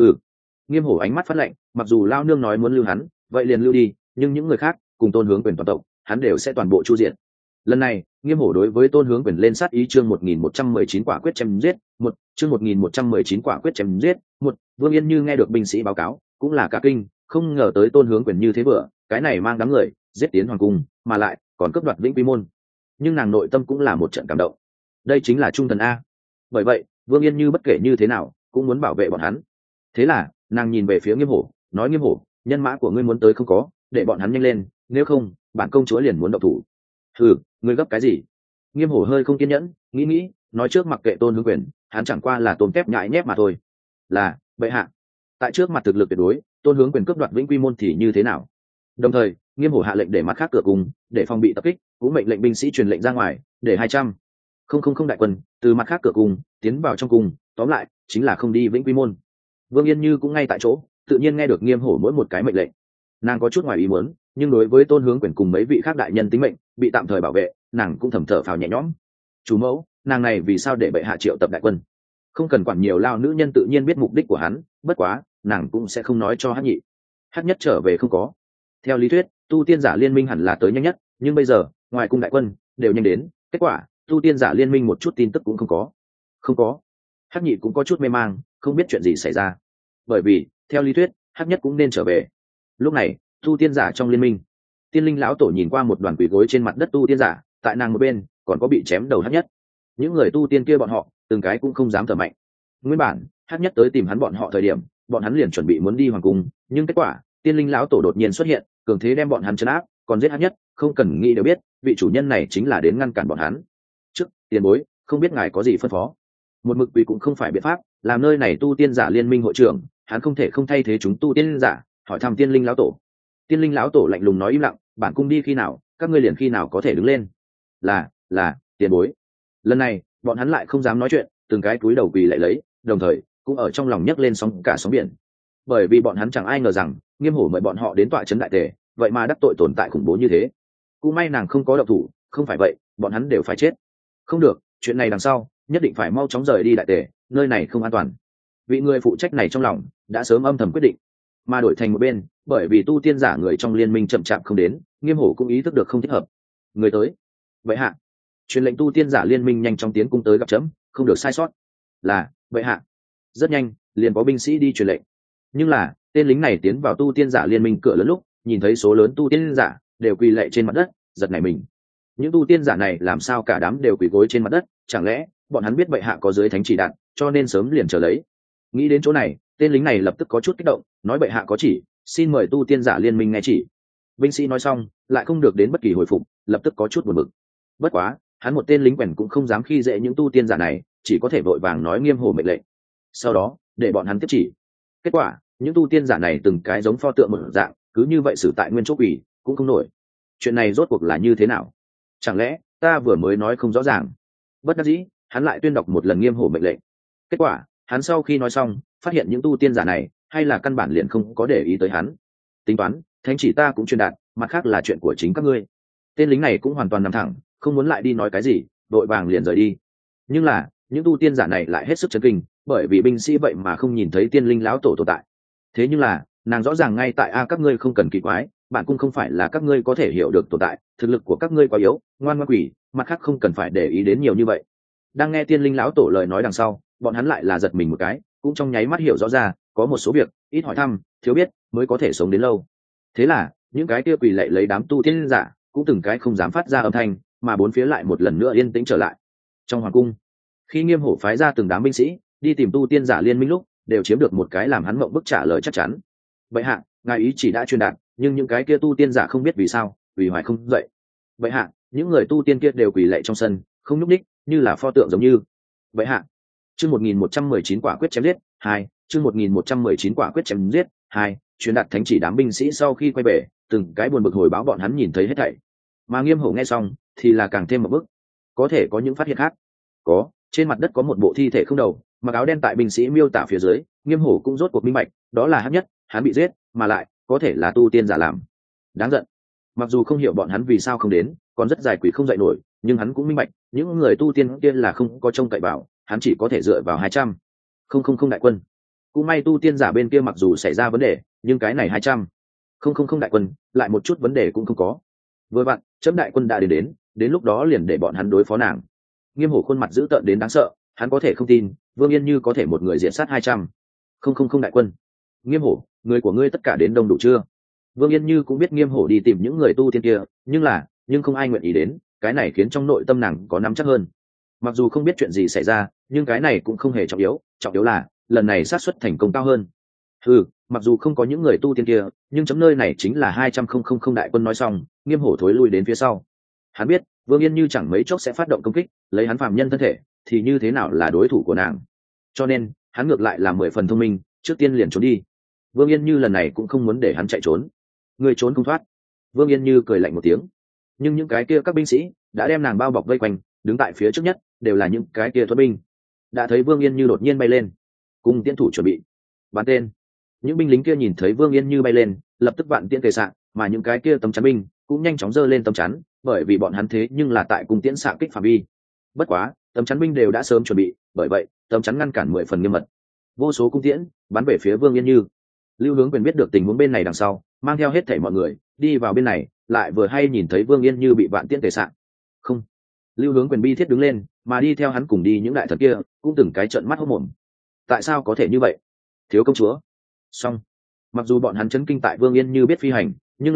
Nghiêm Hổ ánh mắt phát lạnh, mặc dù lao nương nói muốn lưu hắn, vậy liền lưu đi, nhưng những người khác cùng Tôn Hướng Quyền toàn tộc hắn đều sẽ toàn bộ chu diện. Lần này Nghiêm Hổ đối với Tôn Hướng Quyền lên sát ý. Chương 1119 quả quyết chém giết một. Chương 1119 quả quyết chém giết một. Vương Yên Như nghe được binh sĩ báo cáo cũng là cả kinh, không ngờ tới Tôn Hướng Quyền như thế vừa, cái này mang đám người giết tiến hoàng cung, mà lại còn cướp đoạt Vĩnh Quy Môn. Nhưng nàng nội tâm cũng là một trận cảm động, đây chính là trung thần a. Bởi vậy Vương Yên Như bất kể như thế nào cũng muốn bảo vệ bọn hắn. Thế là nàng nhìn về phía Nghiêm Hổ, nói: Nghiêm Hổ, nhân mã của ngươi muốn tới không có, để bọn hắn nhanh lên, nếu không bản công chúa liền muốn động thủ. Ngươi gấp cái gì? Nghiêm Hổ hơi không kiên nhẫn, nghĩ nói trước mặc kệ Tôn Hướng Quyền, hắn chẳng qua là tôm tép nhại nhép mà thôi. Là bệ hạ. Tại trước mặt thực lực tuyệt đối, Tôn Hướng Quyền cướp đoạt Vĩnh Quy Môn thì như thế nào? Đồng thời Nghiêm Hổ hạ lệnh để mặt khác cửa cung, để phòng bị tập kích, cũng mệnh lệnh binh sĩ truyền lệnh ra ngoài, để 200. Không đại quân từ mặt khác cửa cung tiến vào trong cung, tóm lại chính là không đi Vĩnh Quy Môn. Vương Yên Như cũng ngay tại chỗ tự nhiên nghe được Nghiêm Hổ mỗi một cái mệnh lệnh, nàng có chút ngoài ý muốn, nhưng đối với Tôn Hướng Quyền cùng mấy vị khác đại nhân tính mệnh bị tạm thời bảo vệ, nàng cũng thầm thở phào nhẹ nhõm. Chủ mẫu, nàng này vì sao để bệ hạ triệu tập đại quân? Không cần quản nhiều, lao nữ nhân tự nhiên biết mục đích của hắn, bất quá nàng cũng sẽ không nói cho Hắc Nhị. Hắc Nhất trở về không có? Theo lý thuyết tu tiên giả liên minh hẳn là tới nhanh nhất, nhưng bây giờ ngoài cung đại quân đều nhanh đến, kết quả tu tiên giả liên minh một chút tin tức cũng không có. Hắc Nhị cũng có chút mê mang, không biết chuyện gì xảy ra, bởi vì theo lý thuyết Hắc Nhất cũng nên trở về. Lúc này tu tiên giả trong liên minh Tiên linh lão tổ nhìn qua một đoàn quỷ gối trên mặt đất tu tiên giả, tại nàng một bên còn có bị chém đầu Hắc Nhất. Những người tu tiên kia bọn họ từng cái cũng không dám thở mạnh. Nguyên bản Hắc Nhất tới tìm hắn bọn họ thời điểm, bọn hắn liền chuẩn bị muốn đi hoàng cung, nhưng kết quả tiên linh lão tổ đột nhiên xuất hiện, cường thế đem bọn hắn trấn áp, còn giết Hắc Nhất, không cần nghĩ đều biết vị chủ nhân này chính là đến ngăn cản bọn hắn. Trước tiền bối, không biết ngài có gì phân phó? Một mực quỷ cũng không phải biện pháp, làm nơi này tu tiên giả liên minh hội trưởng, hắn không thể không thay thế chúng tu tiên giả, hỏi thăm tiên linh lão tổ. Tiên linh lão tổ lạnh lùng nói im lặng, bản cung đi khi nào, các ngươi liền khi nào có thể đứng lên. Là tiền bối. Lần này bọn hắn lại không dám nói chuyện, từng cái cúi đầu quỳ lại lấy, đồng thời cũng ở trong lòng nhấc lên sóng cả sóng biển. Bởi vì bọn hắn chẳng ai ngờ rằng Nghiêm Hổ mời bọn họ đến tọa trấn đại tề, vậy mà đắc tội tồn tại khủng bố như thế. Cũng may nàng không có động thủ, không phải vậy bọn hắn đều phải chết. Không được, chuyện này đằng sau nhất định phải mau chóng rời đi đại tề, nơi này không an toàn. Vị người phụ trách này trong lòng đã sớm âm thầm quyết định, mà đổi thành một bên, bởi vì tu tiên giả người trong liên minh chậm chạp không đến, Nghiêm Hổ cũng ý thức được không thích hợp. Người tới. Vậy hạ, truyền lệnh tu tiên giả liên minh nhanh chóng tiến cung tới gặp chấm, không được sai sót. Là vậy hạ. Rất nhanh liền có binh sĩ đi truyền lệnh. Nhưng là tên lính này tiến vào tu tiên giả liên minh cửa lớn lúc, nhìn thấy số lớn tu tiên giả đều quỳ lạy trên mặt đất, giật nảy mình. Những tu tiên giả này làm sao cả đám đều quỳ gối trên mặt đất, chẳng lẽ bọn hắn biết bệ hạ có dưới thánh chỉ đạn, cho nên sớm liền chờ lấy. Nghĩ đến chỗ này, tên lính này lập tức có chút kích động, nói bệ hạ có chỉ, xin mời tu tiên giả liên minh nghe chỉ. Binh sĩ nói xong lại không được đến bất kỳ hồi phục, lập tức có chút buồn bực. Bất quá hắn một tên lính quèn cũng không dám khi dễ những tu tiên giả này, chỉ có thể vội vàng nói Nghiêm Hổ mệnh lệnh, sau đó để bọn hắn tiếp chỉ. Kết quả những tu tiên giả này từng cái giống pho tượng một dạng, cứ như vậy xử tại nguyên chỗ quỷ cũng không nổi. Chuyện này rốt cuộc là như thế nào? Chẳng lẽ ta vừa mới nói không rõ ràng? Bất đắc dĩ hắn lại tuyên đọc một lần Nghiêm Hổ mệnh lệnh. Kết quả hắn sau khi nói xong phát hiện những tu tiên giả này hay là căn bản liền không có để ý tới hắn. Tính toán thánh chỉ ta cũng truyền đạt, mặt khác là chuyện của chính các ngươi. Tên lính này cũng hoàn toàn nằm thẳng, không muốn lại đi nói cái gì, đội vàng liền rời đi. Nhưng là những tu tiên giả này lại hết sức chấn kinh, bởi vì binh sĩ vậy mà không nhìn thấy tiên linh lão tổ tồn tại. Thế nhưng là nàng rõ ràng ngay tại các ngươi không cần kỳ quái, bản cung không phải là các ngươi có thể hiểu được tồn tại, thực lực của các ngươi quá yếu, ngoan ngoãn quỷ, mặt khác không cần phải để ý đến nhiều như vậy. Đang nghe tiên linh lão tổ lời nói đằng sau, bọn hắn lại là giật mình một cái, cũng trong nháy mắt hiểu rõ ra có một số việc ít hỏi thăm thiếu biết mới có thể sống đến lâu. Thế là những cái kia quỳ lạy lấy đám tu tiên giả cũng từng cái không dám phát ra âm thanh, mà bốn phía lại một lần nữa yên tĩnh trở lại. Trong hoàng cung, khi Nghiêm Hổ phái ra từng đám binh sĩ đi tìm tu tiên giả liên minh lúc, đều chiếm được một cái làm hắn mộng bức trả lời chắc chắn. Vậy hạ, ngài ý chỉ đã truyền đạt, nhưng những cái kia tu tiên giả không biết vì sao quỳ hoài không dậy. Vậy hạ, những người tu tiên kia đều quỳ lạy trong sân, không nhúc ních, như là pho tượng giống như. Vậy hạ. Chương 1119 quả quyết chém giết 2, chương 1119 quả quyết chém giết 2, truyền đạt thánh chỉ đám binh sĩ sau khi quay về, từng cái buồn bực hồi báo bọn hắn nhìn thấy hết thảy. Mà Nghiêm Hổ nghe xong thì là càng thêm một bức. Có thể có những phát hiện khác. Có, trên mặt đất có một bộ thi thể không đầu, mặc áo đen tại binh sĩ miêu tả phía dưới, Nghiêm Hổ cũng rốt cuộc minh bạch, đó là Hắc Nhất, hắn bị giết, mà lại có thể là tu tiên giả làm. Đáng giận. Mặc dù không hiểu bọn hắn vì sao không đến, còn rất dài quỷ không dậy nổi, nhưng hắn cũng minh bạch, những người tu tiên kia là không có trông cậy vào, hắn chỉ có thể dựa vào 200. Không đại quân. Cũng may tu tiên giả bên kia mặc dù xảy ra vấn đề, nhưng cái này 200. Không đại quân, lại một chút vấn đề cũng không có. Vừa vặn, chấm đại quân đã đến lúc đó liền để bọn hắn đối phó nàng. Nghiêm Hổ khuôn mặt dữ tợn đến đáng sợ, hắn có thể không tin, Vương Yên Như có thể một người diện sát 200. Không đại quân. Nghiêm Hổ, người của ngươi tất cả đến đông đủ chưa? Vương Yên Như cũng biết Nghiêm Hổ đi tìm những người tu tiên kia, nhưng không ai nguyện ý đến, cái này khiến trong nội tâm nàng có nắm chắc hơn. Mặc dù không biết chuyện gì xảy ra, nhưng cái này cũng không hề trọng yếu là lần này xác suất thành công cao hơn. Mặc dù không có những người tu tiên kia, nhưng chấm nơi này chính là 200 đại quân. Nói xong, Nghiêm Hổ thối lui đến phía sau. Hắn biết Vương Yên Như chẳng mấy chốc sẽ phát động công kích, lấy hắn phàm nhân thân thể thì như thế nào là đối thủ của nàng, cho nên hắn ngược lại là 10 phần thông minh, trước tiên liền trốn đi. Vương Yên Như lần này cũng không muốn để hắn chạy trốn. Người trốn không thoát. Vương Yên Như cười lạnh một tiếng, nhưng những cái kia các binh sĩ đã đem nàng bao bọc vây quanh, đứng tại phía trước nhất đều là những cái kia thuật binh. Đã thấy Vương Yên Như đột nhiên bay lên, cùng tiễn thủ chuẩn bị bắn tên. Những binh lính kia nhìn thấy Vương Yên Như bay lên, lập tức vạn tiễn kề xạ, mà những cái kia tấm chắn binh cũng nhanh chóng giơ lên tấm chắn, bởi vì bọn hắn thế nhưng là tại cung tiễn xạ kích phạm vi. Bất quá tấm chắn binh đều đã sớm chuẩn bị, bởi vậy tấm chắn ngăn cản 10 phần nghiêm mật. Vô số cung tiễn bắn về phía Vương Yên Như. Lưu Hướng Quyền biết được tình huống bên này đằng sau, mang theo hết thảy mọi người đi vào bên này, lại vừa hay nhìn thấy Vương Yên Như bị vạn tiễn kề xạ. Không. Lưu Hướng Quyền bi thiết đứng lên, mà đi theo hắn cùng đi những đại thần kia cũng từng cái trợn mắt hốt mồm. Tại sao có thể như vậy? Thiếu công chúa. Xong. Mặc dù bọn hắn chấn kinh tại Vương Yên Như biết phi hành, nhưng là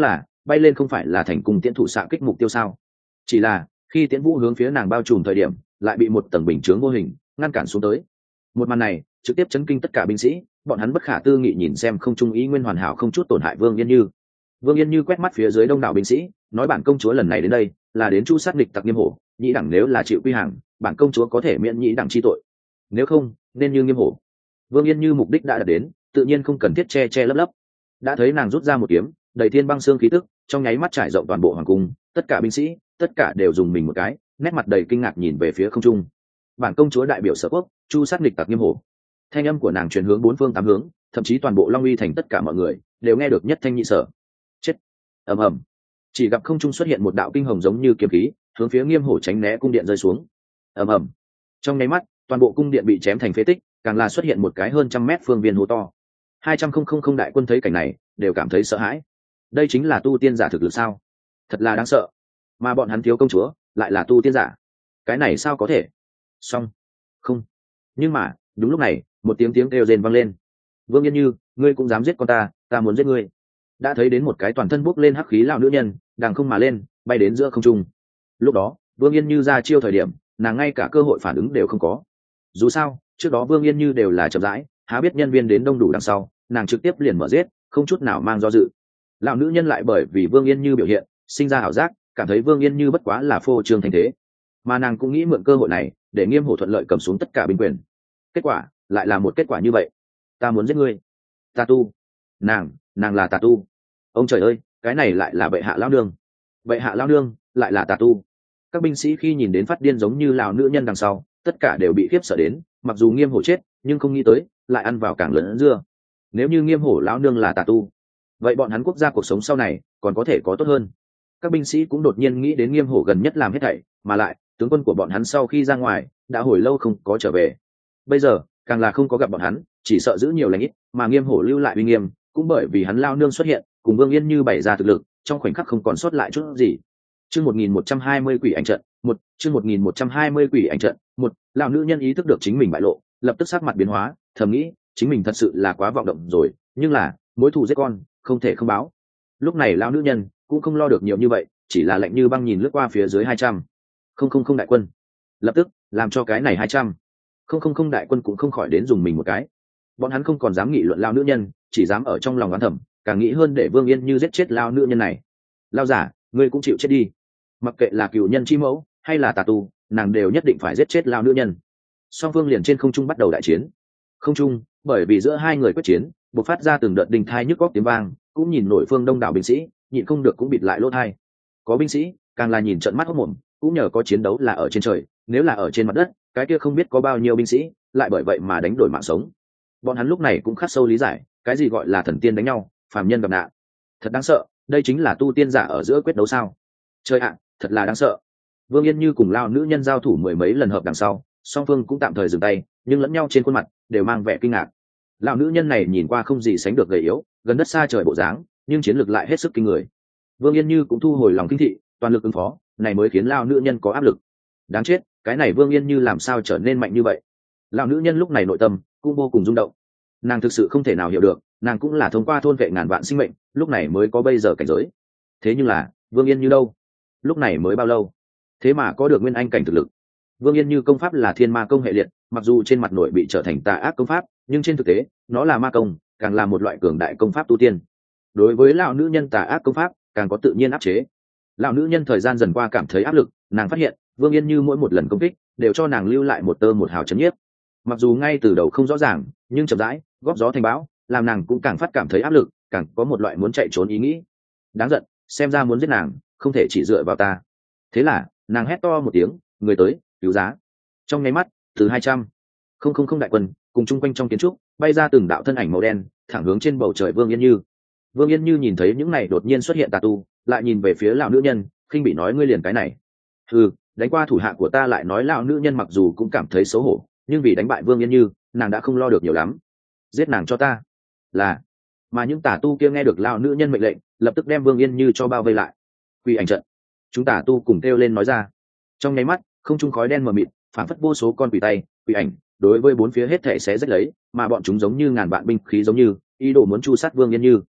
bay lên không phải là thành cung tiễn thủ xạ kích mục tiêu sao? Chỉ là khi tiễn vũ hướng phía nàng bao trùm thời điểm lại bị một tầng bình chướng vô hình ngăn cản xuống tới. Một màn này trực tiếp chấn kinh tất cả binh sĩ, bọn hắn bất khả tư nghị nhìn xem không trung ý nguyên hoàn hảo không chút tổn hại Vương Yên Như. Vương Yên Như quét mắt phía dưới đông đảo binh sĩ, nói bản công chúa lần này đến đây là đến chu sát địch tặc Nghiêm Hổ, nhĩ đẳng nếu là chịu quy hàng, bản công chúa có thể miễn nhĩ đẳng chi tội, nếu không nên như Nghiêm Hổ. Vương Yên Như mục đích đã đạt đến, tự nhiên không cần thiết che che lấp lấp. Đã thấy nàng rút ra một kiếm, đầy thiên băng xương khí tức, trong nháy mắt trải rộng toàn bộ hoàng cung, tất cả binh sĩ, tất cả đều dùng mình một cái, nét mặt đầy kinh ngạc nhìn về phía không trung. Bản công chúa đại biểu Sở Quốc, chu sát địch tặc Nghiêm Hổ. Thanh âm của nàng truyền hướng bốn phương tám hướng, thậm chí toàn bộ Long Uy thành tất cả mọi người đều nghe được nhất thanh nhị sở. Chết! Ầm ầm. Chỉ gặp không trung xuất hiện một đạo kinh hồng giống như kiếm khí, hướng phía Nghiêm Hổ tránh né cung điện rơi xuống. Ầm ầm. Trong nháy mắt, toàn bộ cung điện bị chém thành phế tích, càng là xuất hiện một cái hơn trăm mét phương viên hố to. 200,000 đại quân thấy cảnh này đều cảm thấy sợ hãi. Đây chính là tu tiên giả thực lực sao? Thật là đáng sợ. Mà bọn hắn thiếu công chúa lại là tu tiên giả, cái này sao có thể? Xong. Không. Nhưng mà đúng lúc này một tiếng kêu rên vang lên. Vương Yên Như, ngươi cũng dám giết con ta muốn giết ngươi. Đã thấy đến một cái toàn thân bốc lên hắc khí lão nữ nhân đằng không mà lên, bay đến giữa không trung. Lúc đó Vương Yên Như ra chiêu thời điểm, nàng ngay cả cơ hội phản ứng đều không có. Dù sao trước đó Vương Yên Như đều là chậm rãi, há biết nhân viên đến đông đủ đằng sau, nàng trực tiếp liền mở giết, không chút nào mang do dự. Lão nữ nhân lại bởi vì Vương Yên Như biểu hiện sinh ra ảo giác, cảm thấy Vương Yên Như bất quá là phô trương thành thế, mà nàng cũng nghĩ mượn cơ hội này để Nghiêm Hổ thuận lợi cầm xuống tất cả binh quyền. Kết quả lại là một kết quả như vậy. Ta muốn giết ngươi. Tà tu. Nàng là tà tu. Ông trời ơi, cái này lại là bệ hạ lão nương. Bệ hạ lão nương lại là tà tu. Các binh sĩ khi nhìn đến phát điên giống như lão nữ nhân đằng sau, tất cả đều bị khiếp sợ đến, mặc dù Nghiêm Hổ chết nhưng không nghĩ tới lại ăn vào càng lớn dưa. Nếu như Nghiêm Hổ lão nương là tà tu, vậy bọn hắn quốc gia cuộc sống sau này còn có thể có tốt hơn. Các binh sĩ cũng đột nhiên nghĩ đến Nghiêm Hổ gần nhất làm hết thảy, mà lại tướng quân của bọn hắn sau khi ra ngoài đã hồi lâu không có trở về, bây giờ càng là không có gặp bọn hắn, chỉ sợ giữ nhiều lành ít, mà Nghiêm Hổ lưu lại uy nghiêm cũng bởi vì hắn lao nương xuất hiện cùng Vương Yên Như bày ra thực lực, trong khoảnh khắc không còn sót lại chút gì. Chương 1120 quỷ ảnh trận một. Chương 1120 quỷ ảnh trận một. Lão nữ nhân ý thức được chính mình bại lộ, lập tức sắc mặt biến hóa, thầm nghĩ chính mình thật sự là quá vọng động rồi, nhưng là mối thù giết con không thể không báo. Lúc này lão nữ nhân cũng không lo được nhiều như vậy, chỉ là lạnh như băng nhìn lướt qua phía dưới 200,000 đại quân, lập tức làm cho cái này 200,000 đại quân cũng không khỏi đến dùng mình một cái. Bọn hắn không còn dám nghị luận lao nữ nhân, chỉ dám ở trong lòng oán thầm, càng nghĩ hơn để Vương Yên Như giết chết lao nữ nhân này. Lao giả, ngươi cũng chịu chết đi. Mặc kệ là cựu nhân chi mẫu hay là tà tu, nàng đều nhất định phải giết chết lao nữ nhân. Song phương liền trên không trung bắt đầu đại chiến. Không trung, bởi vì giữa hai người quyết chiến bộc phát ra từng đợt đình thai nhức góc tiếng vang, cũng nhìn nổi phương đông đảo binh sĩ nhịn không được cũng bịt lại lỗ thai. Có binh sĩ càng là nhìn trợn mắt hốt mồm, cũng nhờ có chiến đấu là ở trên trời, nếu là ở trên mặt đất, cái kia không biết có bao nhiêu binh sĩ lại bởi vậy mà đánh đổi mạng sống. Bọn hắn lúc này cũng khắc sâu lý giải cái gì gọi là thần tiên đánh nhau, phàm nhân gặp nạn. Thật đáng sợ, đây chính là tu tiên giả ở giữa quyết đấu sao? Trời ạ, thật là đáng sợ. Vương Yên Như cùng lao nữ nhân giao thủ mười mấy lần hợp đằng sau, song phương cũng tạm thời dừng tay, nhưng lẫn nhau trên khuôn mặt đều mang vẻ kinh ngạc. Lão nữ nhân này nhìn qua không gì sánh được gầy yếu, gần đất xa trời bộ dáng, nhưng chiến lược lại hết sức kinh người. Vương Yên Như cũng thu hồi lòng kinh thị, toàn lực ứng phó, này mới khiến lao nữ nhân có áp lực. Đáng chết, cái này Vương Yên Như làm sao trở nên mạnh như vậy? Lão nữ nhân lúc này nội tâm cũng vô cùng rung động. Nàng thực sự không thể nào hiểu được, nàng cũng là thông qua thôn vệ ngàn vạn sinh mệnh, lúc này mới có bây giờ cảnh giới. Thế nhưng là Vương Yên Như đâu? Lúc này mới bao lâu, thế mà có được nguyên anh cảnh thực lực? Vương Yên Như công pháp là Thiên Ma công hệ liệt, mặc dù trên mặt nội bị trở thành tà ác công pháp, nhưng trên thực tế nó là ma công, càng là một loại cường đại công pháp tu tiên. Đối với lão nữ nhân tà ác công pháp càng có tự nhiên áp chế. Lão nữ nhân thời gian dần qua cảm thấy áp lực, nàng phát hiện Vương Yên Như mỗi một lần công kích đều cho nàng lưu lại một tơ một hào chấn nhiếp. Mặc dù ngay từ đầu không rõ ràng, nhưng chậm rãi góp gió thành bão, làm nàng cũng càng phát cảm thấy áp lực, càng có một loại muốn chạy trốn ý nghĩ. Đáng giận, xem ra muốn giết nàng không thể chỉ dựa vào ta. Thế là nàng hét to một tiếng, người tới cứu giá. Trong nháy mắt, từ 200,000 đại quân cùng chung quanh trong kiến trúc bay ra từng đạo thân ảnh màu đen, thẳng hướng trên bầu trời Vương Yên Như. Vương Yên Như nhìn thấy những này đột nhiên xuất hiện tà tu, lại nhìn về phía lão nữ nhân, khinh bị nói ngươi liền cái này. Đánh qua thủ hạ của ta lại nói lão nữ nhân mặc dù cũng cảm thấy xấu hổ, nhưng vì đánh bại Vương Yên Như, nàng đã không lo được nhiều lắm. Giết nàng cho ta. Là. Mà những tà tu kia nghe được lão nữ nhân mệnh lệnh, lập tức đem Vương Yên Như cho bao vây lại. Quỷ ảnh trận. Chúng tà tu cùng kêu lên nói ra. Trong nháy mắt, không trung khói đen mờ mịt, phản phất vô số con quỷ tay, quỷ ảnh, đối với bốn phía hết thảy xé rách lấy, mà bọn chúng giống như ngàn vạn binh khí giống như, ý đồ muốn chu sát Vương Yên Như.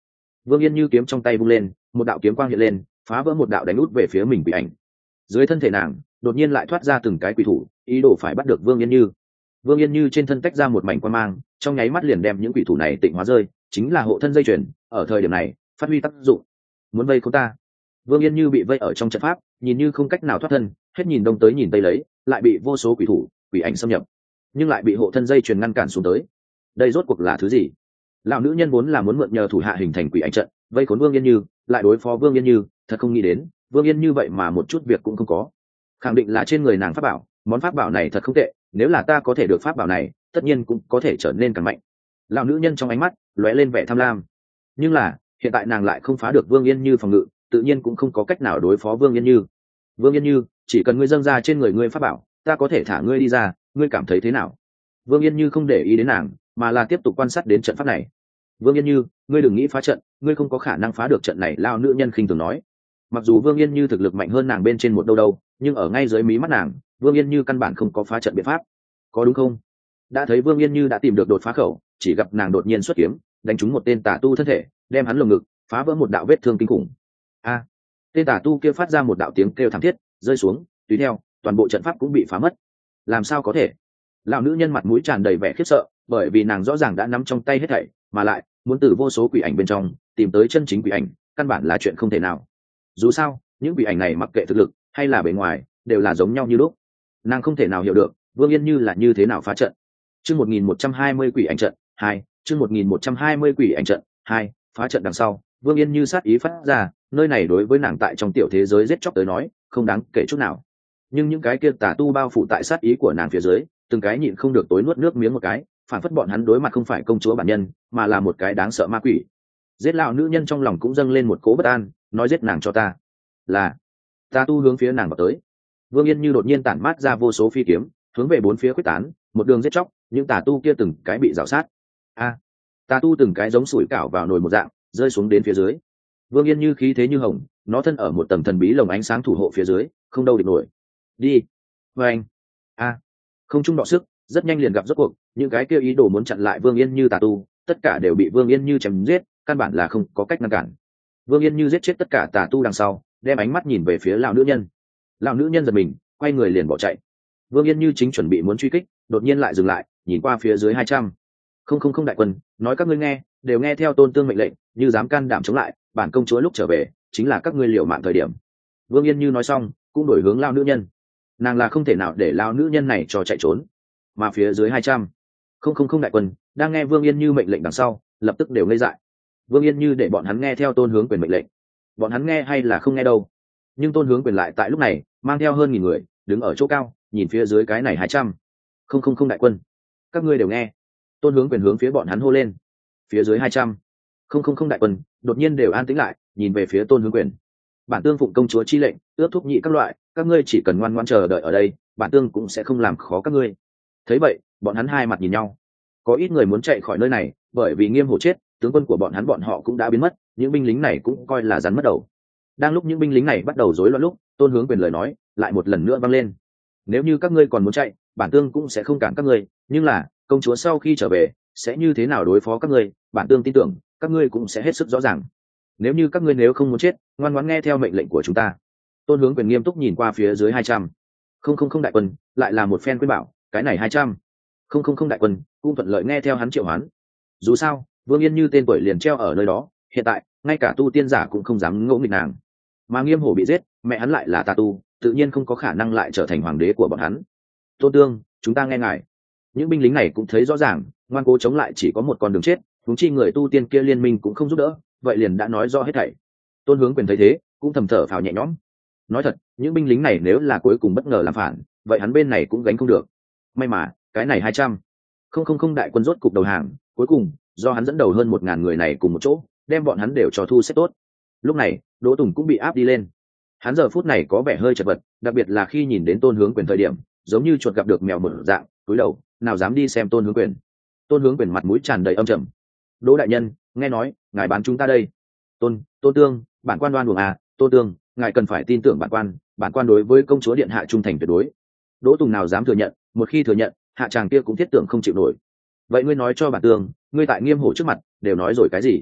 Vương Yên Như kiếm trong tay vung lên, một đạo kiếm quang hiện lên, phá vỡ một đạo đánh út về phía mình quỷ ảnh. Dưới thân thể nàng đột nhiên lại thoát ra từng cái quỷ thủ, ý đồ phải bắt được Vương Yên Như. Vương Yên Như trên thân tách ra một mảnh quang mang, trong nháy mắt liền đem những quỷ thủ này tịnh hóa rơi, chính là hộ thân dây chuyền, ở thời điểm này phát huy tác dụng. Muốn vây khốn ta? Vương Yên Như bị vây ở trong trận pháp, nhìn như không cách nào thoát thân, hết nhìn đông tới nhìn tây lấy, lại bị vô số quỷ thủ, quỷ ảnh xâm nhập, nhưng lại bị hộ thân dây chuyền ngăn cản xuống tới. Đây rốt cuộc là thứ gì? Lão nữ nhân vốn là muốn mượn nhờ thủ hạ hình thành quỷ ảnh trận, vây khốn Vương Yên Như, lại đối phó Vương Yên Như, thật không nghĩ đến, Vương Yên Như vậy mà một chút việc cũng không có. Khẳng định là trên người nàng pháp bảo, món pháp bảo này thật không tệ, nếu là ta có thể được pháp bảo này, tất nhiên cũng có thể trở nên càng mạnh. Lão nữ nhân trong ánh mắt lóe lên vẻ tham lam. Nhưng là, hiện tại nàng lại không phá được Vương Yên Như phòng ngự, tự nhiên cũng không có cách nào đối phó Vương Yên Như. Vương Yên Như, chỉ cần ngươi dâng ra trên người ngươi pháp bảo, ta có thể thả ngươi đi ra, ngươi cảm thấy thế nào? Vương Yên Như không để ý đến nàng, mà là tiếp tục quan sát đến trận pháp này. Vương Yên Như, ngươi đừng nghĩ phá trận, ngươi không có khả năng phá được trận này. Lão nữ nhân khinh thường nói. Mặc dù Vương Yên Như thực lực mạnh hơn nàng bên trên một đâu, nhưng ở ngay dưới mí mắt nàng, Vương Yên Như căn bản không có phá trận biện pháp, có đúng không? Đã thấy Vương Yên Như đã tìm được đột phá khẩu, chỉ gặp nàng đột nhiên xuất kiếm, đánh trúng một tên tà tu thân thể, đem hắn lồng ngực phá vỡ một đạo vết thương kinh khủng. A! Tên tà tu kia phát ra một đạo tiếng kêu thảm thiết, rơi xuống, tùy theo, toàn bộ trận pháp cũng bị phá mất. Làm sao có thể? Lão nữ nhân mặt mũi tràn đầy vẻ khiếp sợ, bởi vì nàng rõ ràng đã nắm trong tay hết thảy, mà lại muốn từ vô số quỷ ảnh bên trong tìm tới chân chính quỷ ảnh, căn bản là chuyện không thể nào. Dù sao, những quỷ ảnh này mặc kệ thực lực hay là bề ngoài, đều là giống nhau như lúc. Nàng không thể nào hiểu được Vương Yên Như là như thế nào phá trận. Chương 1120 quỷ ảnh trận 2, chương 1120 quỷ ảnh trận 2, phá trận đằng sau, Vương Yên Như sát ý phát ra, nơi này đối với nàng tại trong tiểu thế giới giết chóc tới nói, không đáng kể chút nào. Nhưng những cái kia tà tu bao phủ tại sát ý của nàng phía dưới, từng cái nhịn không được tối nuốt nước miếng một cái, phản phất bọn hắn đối mặt không phải công chúa bản nhân, mà là một cái đáng sợ ma quỷ. Giết lão nữ nhân trong lòng cũng dâng lên một cỗ bất an, nói giết nàng cho ta. Là tà tu hướng phía nàng vào tới. Vương Yên Như đột nhiên tản mát ra vô số phi kiếm, hướng về bốn phía quyết tán, một đường giết chóc, những tà tu kia từng cái bị rào sát. Tà tu từng cái giống sủi cảo vào nồi một dạng, rơi xuống đến phía dưới. Vương Yên Như khí thế như hồng, nó thân ở một tầng thần bí lồng ánh sáng thủ hộ phía dưới, không đâu địch nổi. Đi. Vâng. Không chung đọ sức, rất nhanh liền gặp rốt cuộc, những cái kia ý đồ muốn chặn lại Vương Yên Như tà tu, tất cả đều bị Vương Yên Như chém giết, căn bản là không có cách ngăn cản. Vương Yên Như giết chết tất cả tà tu đằng sau, đem ánh mắt nhìn về phía lão nữ nhân. Lão nữ nhân giật mình, quay người liền bỏ chạy. Vương Yên Như chính chuẩn bị muốn truy kích, đột nhiên lại dừng lại, nhìn qua phía dưới 200. Không đại quân, nói các ngươi nghe, đều nghe theo Tôn Tương mệnh lệnh, như dám can đảm chống lại, bản công chúa lúc trở về, chính là các ngươi liều mạng thời điểm. Vương Yên Như nói xong, cũng đổi hướng lão nữ nhân. Nàng là không thể nào để lão nữ nhân này cho chạy trốn. Mà phía dưới 200. Không đại quân, đang nghe Vương Yên Như mệnh lệnh đằng sau, lập tức đều ngây dại. Vương Yên Như để bọn hắn nghe theo Tôn Hướng Quyền mệnh lệnh. Bọn hắn nghe hay là không nghe đâu? Nhưng Tôn Hướng Quyền lại tại lúc này mang theo hơn 1000 người, đứng ở chỗ cao, nhìn phía dưới cái này 200. Không đại quân, các ngươi đều nghe. Tôn Hướng Quyền hướng phía bọn hắn hô lên. Phía dưới 200. Không đại quân, đột nhiên đều an tĩnh lại, nhìn về phía Tôn Hướng Quyền. Bản tương phụng công chúa chi lệnh, ước thúc nhị các loại, các ngươi chỉ cần ngoan ngoãn chờ đợi ở đây, bản tương cũng sẽ không làm khó các ngươi. Thấy vậy, bọn hắn hai mặt nhìn nhau. Có ít người muốn chạy khỏi nơi này, bởi vì Nghiêm Hổ chết, tướng quân của bọn hắn bọn họ cũng đã biến mất, những binh lính này cũng coi là rắn mất đầu. Đang lúc những binh lính này bắt đầu rối loạn lúc, Tôn Hướng Quyền lời nói lại một lần nữa vang lên. Nếu như các ngươi còn muốn chạy, bản tương cũng sẽ không cản các ngươi, nhưng là công chúa sau khi trở về sẽ như thế nào đối phó các ngươi, bản tương tin tưởng các ngươi cũng sẽ hết sức rõ ràng. Nếu như các ngươi nếu không muốn chết, ngoan ngoãn nghe theo mệnh lệnh của chúng ta. Tôn Hướng Quyền nghiêm túc nhìn qua phía dưới 200. Không đại quân, lại là một phen khuyên bảo, cái này 200. Không đại quân cũng thuận lợi nghe theo hắn triệu hoán. Dù sao, Vương Yên Như tên tuổi liền treo ở nơi đó, hiện tại ngay cả tu tiên giả cũng không dám ngỗ nghịch nàng. Mà Nghiêm Hổ bị giết, mẹ hắn lại là tà tu, tự nhiên không có khả năng lại trở thành hoàng đế của bọn hắn. Tôn Tương, chúng ta nghe ngài. Những binh lính này cũng thấy rõ ràng, ngoan cố chống lại chỉ có một con đường chết, huống chi người tu tiên kia liên minh cũng không giúp đỡ, vậy liền đã nói rõ hết thảy. Tôn Hướng Quyền thấy thế, cũng thầm thở phào nhẹ nhõm. Nói thật, những binh lính này nếu là cuối cùng bất ngờ làm phản, vậy hắn bên này cũng gánh không được. May mà, cái này 200. Không đại quân rốt cục đầu hàng, cuối cùng do hắn dẫn đầu hơn 1000 người này cùng một chỗ, đem bọn hắn đều cho thu xếp tốt. Lúc này, Đỗ Tùng cũng bị áp đi lên. Hắn giờ phút này có vẻ hơi chật vật, đặc biệt là khi nhìn đến Tôn Hướng Quyền thời điểm, giống như chuột gặp được mèo mở dạng, cúi đầu, nào dám đi xem Tôn Hướng Quyền. Tôn Hướng Quyền mặt mũi tràn đầy âm trầm. Đỗ đại nhân, nghe nói ngài bán chúng ta đây. Tôn Tương, bản quan đoan buồng à, Tôn Tương, ngài cần phải tin tưởng bản quan đối với công chúa điện hạ trung thành tuyệt đối. Đỗ Tùng nào dám thừa nhận, một khi thừa nhận, hạ tràng kia cũng thiết tưởng không chịu nổi. Vậy ngươi nói cho bản Tương, ngươi tại Nghiêm Hổ trước mặt đều nói rồi cái gì?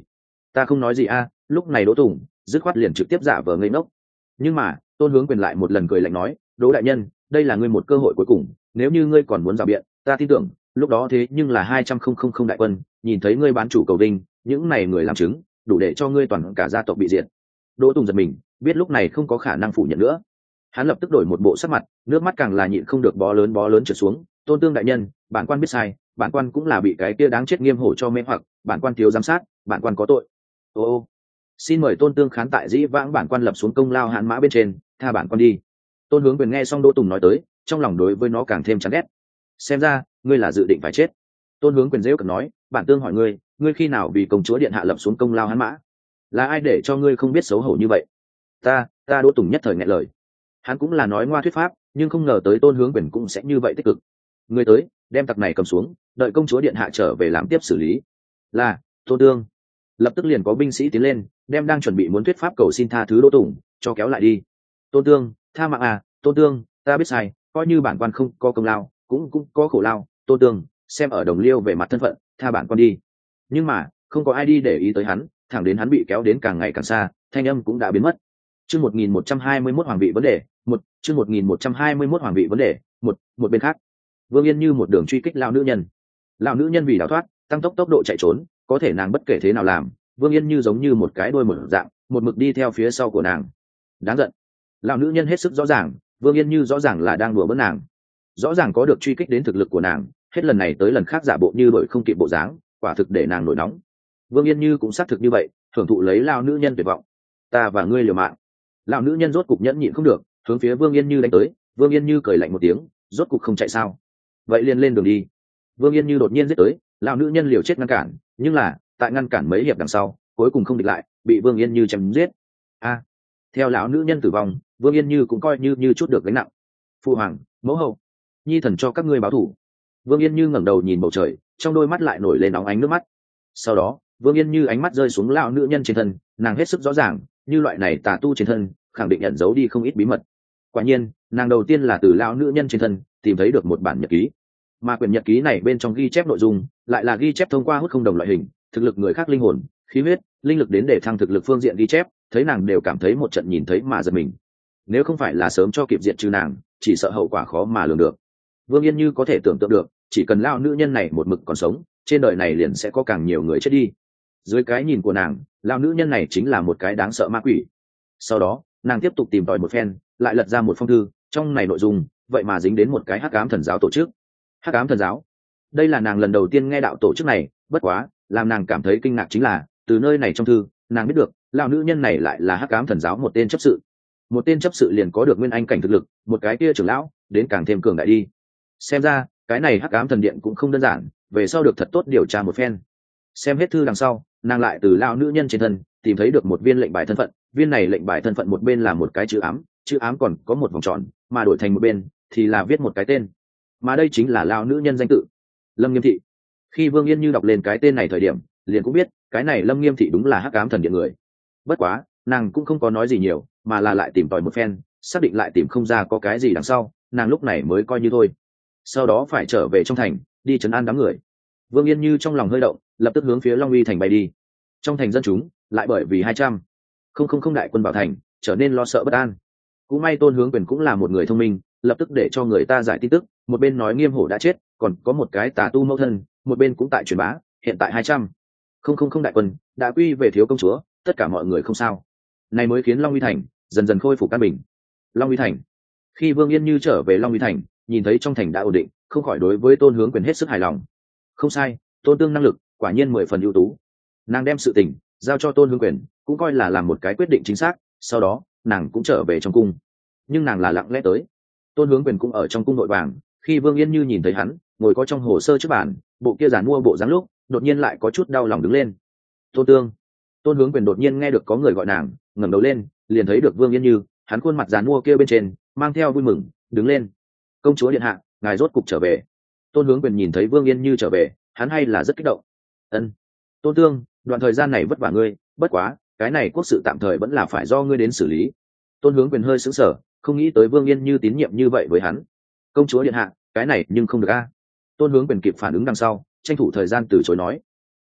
Ta không nói gì a. Lúc này Đỗ Tùng dứt khoát liền trực tiếp giả vờ ngây ngốc. Nhưng mà Tôn Hướng Quyền lại một lần cười lạnh nói, Đỗ đại nhân, đây là ngươi một cơ hội cuối cùng, nếu như ngươi còn muốn rào biện, ta tin tưởng lúc đó thế nhưng là 200,000 đại quân, nhìn thấy ngươi bán chủ cầu vinh, những này người làm chứng đủ để cho ngươi toàn cả gia tộc bị diệt. Đỗ Tùng giật mình, biết lúc này không có khả năng phủ nhận nữa. Hắn lập tức đổi một bộ sắc mặt, nước mắt càng là nhịn không được bó lớn trượt xuống. Tôn Tương đại nhân, bản quan biết sai, bản quan cũng là bị cái kia đáng chết Nghiêm Hổ cho mê hoặc, bản quan thiếu giám sát, bản quan có tội. Ô, xin mời Tôn Tương khán tại dĩ vãng bản quan lập xuống công lao hạn mã bên trên, tha bản quan đi. Tôn Hướng Quyền nghe xong Đỗ Tùng nói tới, trong lòng đối với nó càng thêm chán ghét. Xem ra ngươi là dự định phải chết. Tôn Hướng Quyền dễ cợt nói, bản tương hỏi ngươi, ngươi khi nào vì công chúa điện hạ lập xuống công lao hạn mã? Là ai để cho ngươi không biết xấu hổ như vậy? Ta Đỗ Tùng nhất thời nghẹn lời. Hắn cũng là nói ngoa thuyết pháp, nhưng không ngờ tới Tôn Hướng Quyền cũng sẽ như vậy tích cực. Ngươi tới, đem tặc này cầm xuống, đợi công chúa điện hạ trở về làm tiếp xử lý. Là Tôn Tương. Lập tức liền có binh sĩ tiến lên, đem đang chuẩn bị muốn thuyết pháp cầu xin tha thứ Đỗ Tùng cho kéo lại đi. Tôn Tương, tha mạng à, Tôn Tương, ta biết sai, coi như bản quan không có công lao, cũng có khổ lao. Tôn Tương, xem ở đồng liêu về mặt thân phận, tha bản quan đi. Nhưng mà không có ai đi để ý tới hắn, thẳng đến hắn bị kéo đến càng ngày càng xa, thanh âm cũng đã biến mất. Chương 1121 hoàng vị vấn đề, chương 1121 hoàng vị vấn đề, một bên khác. Vương Yên Như một đường truy kích lão nữ nhân. Lão nữ nhân vì đào thoát, tăng tốc độ chạy trốn, có thể nàng bất kể thế nào làm, Vương Yên Như giống như một cái đuôi mở dạng, một mực đi theo phía sau của nàng. Đáng giận. Lão nữ nhân hết sức rõ ràng, Vương Yên Như rõ ràng là đang đùa bỡn nàng. Rõ ràng có được truy kích đến thực lực của nàng, hết lần này tới lần khác giả bộ như đội không kịp bộ dáng, quả thực để nàng nổi nóng. Vương Yên Như cũng xác thực như vậy, thưởng thụ lấy lão nữ nhân tuyệt vọng. Ta và ngươi liều mạng. Lão nữ nhân rốt cục nhẫn nhịn không được, hướng phía Vương Yên Như đánh tới. Vương Yên Như cười lạnh một tiếng, rốt cục không chạy sao? Vậy liền lên đường đi. Vương Yên Như đột nhiên giết tới, lão nữ nhân liều chết ngăn cản, nhưng là tại ngăn cản mấy hiệp đằng sau, cuối cùng không địch lại, bị Vương Yên Như chém giết. A, theo lão nữ nhân tử vong, Vương Yên Như cũng coi như chút được gánh nặng. Phụ hoàng, mẫu hậu, nhi thần cho các ngươi báo thù. Vương Yên Như ngẩng đầu nhìn bầu trời, trong đôi mắt lại nổi lên óng ánh nước mắt. Sau đó Vương Yên Như ánh mắt rơi xuống lão nữ nhân trên thân, nàng hết sức rõ ràng, như loại này tà tu trên thân khẳng định ẩn giấu đi không ít bí mật. Quả nhiên nàng đầu tiên là từ lão nữ nhân trên thân tìm thấy được một bản nhật ký, mà quyển nhật ký này bên trong ghi chép nội dung lại là ghi chép thông qua hút không đồng loại hình, thực lực người khác linh hồn, khí huyết, linh lực đến để thăng thực lực phương diện ghi chép, thấy nàng đều cảm thấy một trận nhìn thấy mà giật mình. Nếu không phải là sớm cho kịp diệt trừ nàng, chỉ sợ hậu quả khó mà lường được. Vương Yên Như có thể tưởng tượng được, chỉ cần lão nữ nhân này một mực còn sống, trên đời này liền sẽ có càng nhiều người chết đi. Dưới cái nhìn của nàng, lão nữ nhân này chính là một cái đáng sợ ma quỷ. Sau đó nàng tiếp tục tìm tòi một phen, lại lật ra một phong thư, trong này nội dung vậy mà dính đến một cái hắc ám thần giáo tổ chức. Hắc ám thần giáo, đây là nàng lần đầu tiên nghe đạo tổ chức này, bất quá làm nàng cảm thấy kinh ngạc chính là từ nơi này trong thư nàng biết được lão nữ nhân này lại là hắc ám thần giáo một tên chấp sự. Một tên chấp sự liền có được nguyên anh cảnh thực lực, một cái kia trưởng lão đến càng thêm cường đại đi. Xem ra cái này hắc ám thần điện cũng không đơn giản, về sau được thật tốt điều tra một phen. Xem hết thư đằng sau, nàng lại từ lão nữ nhân trên thân tìm thấy được một viên lệnh bài thân phận. Viên này lệnh bài thân phận một bên là một cái chữ ám còn có một vòng tròn, mà đổi thành một bên thì là viết một cái tên, mà đây chính là lão nữ nhân danh tự, Lâm Nghiêm Thị. Khi Vương Yên Như đọc lên cái tên này thời điểm, liền cũng biết cái này Lâm Nghiêm Thị đúng là hắc ám thần điện người. Bất quá nàng cũng không có nói gì nhiều, mà là lại tìm tòi một phen, xác định lại tìm không ra có cái gì đằng sau, nàng lúc này mới coi như thôi. Sau đó phải trở về trong thành đi trấn an đám người. Vương Yên Như trong lòng hơi động, lập tức hướng phía Long Uy thành bay đi. Trong thành dân chúng lại bởi vì 200,000 đại quân vào thành trở nên lo sợ bất an. Cũng may Tôn Hướng Quyền cũng là một người thông minh, lập tức để cho người ta giải tin tức, một bên nói Nghiêm Hổ đã chết, còn có một cái tà tu mẫu thân, một bên cũng tại truyền bá, hiện tại 200,000 đại quân đã quy về thiếu công chúa, tất cả mọi người không sao. Này mới khiến Long Uy thành dần dần khôi phục an bình. Long Uy thành. Khi Vương Yên Như trở về Long Uy thành, nhìn thấy trong thành đã ổn định, không khỏi đối với Tôn Hướng Quyền hết sức hài lòng. Không sai, Tôn Tương năng lực quả nhiên 10 phần ưu tú. Nàng đem sự tình giao cho Tôn Hướng Quyền, cũng coi là làm một cái quyết định chính xác. Sau đó nàng cũng trở về trong cung, nhưng nàng là lặng lẽ tới. Tôn Hướng Quyền cũng ở trong cung nội vàng. Khi Vương Yên Như nhìn thấy hắn ngồi có trong hồ sơ trước bàn, bộ kia giàn mua bộ dáng lúc, đột nhiên lại có chút đau lòng đứng lên. Tôn Tương. Tôn Hướng Quyền đột nhiên nghe được có người gọi nàng, ngẩng đầu lên, liền thấy được Vương Yên Như, hắn khuôn mặt giàn mua kia bên trên mang theo vui mừng, đứng lên. Công chúa điện hạ, ngài rốt cục trở về. Tôn Hướng Quyền nhìn thấy Vương Yên Như trở về, hắn hay là rất kích động. Ân, Tôn Tương, đoạn thời gian này vất vả ngươi, bất quá cái này quốc sự tạm thời vẫn là phải do ngươi đến xử lý. Tôn Hướng Quyền hơi sững sờ, không nghĩ tới Vương Yên Như tín nhiệm như vậy với hắn. Công chúa điện hạ, cái này nhưng không được a. Tôn Hướng Quyền kịp phản ứng đằng sau, tranh thủ thời gian từ chối nói.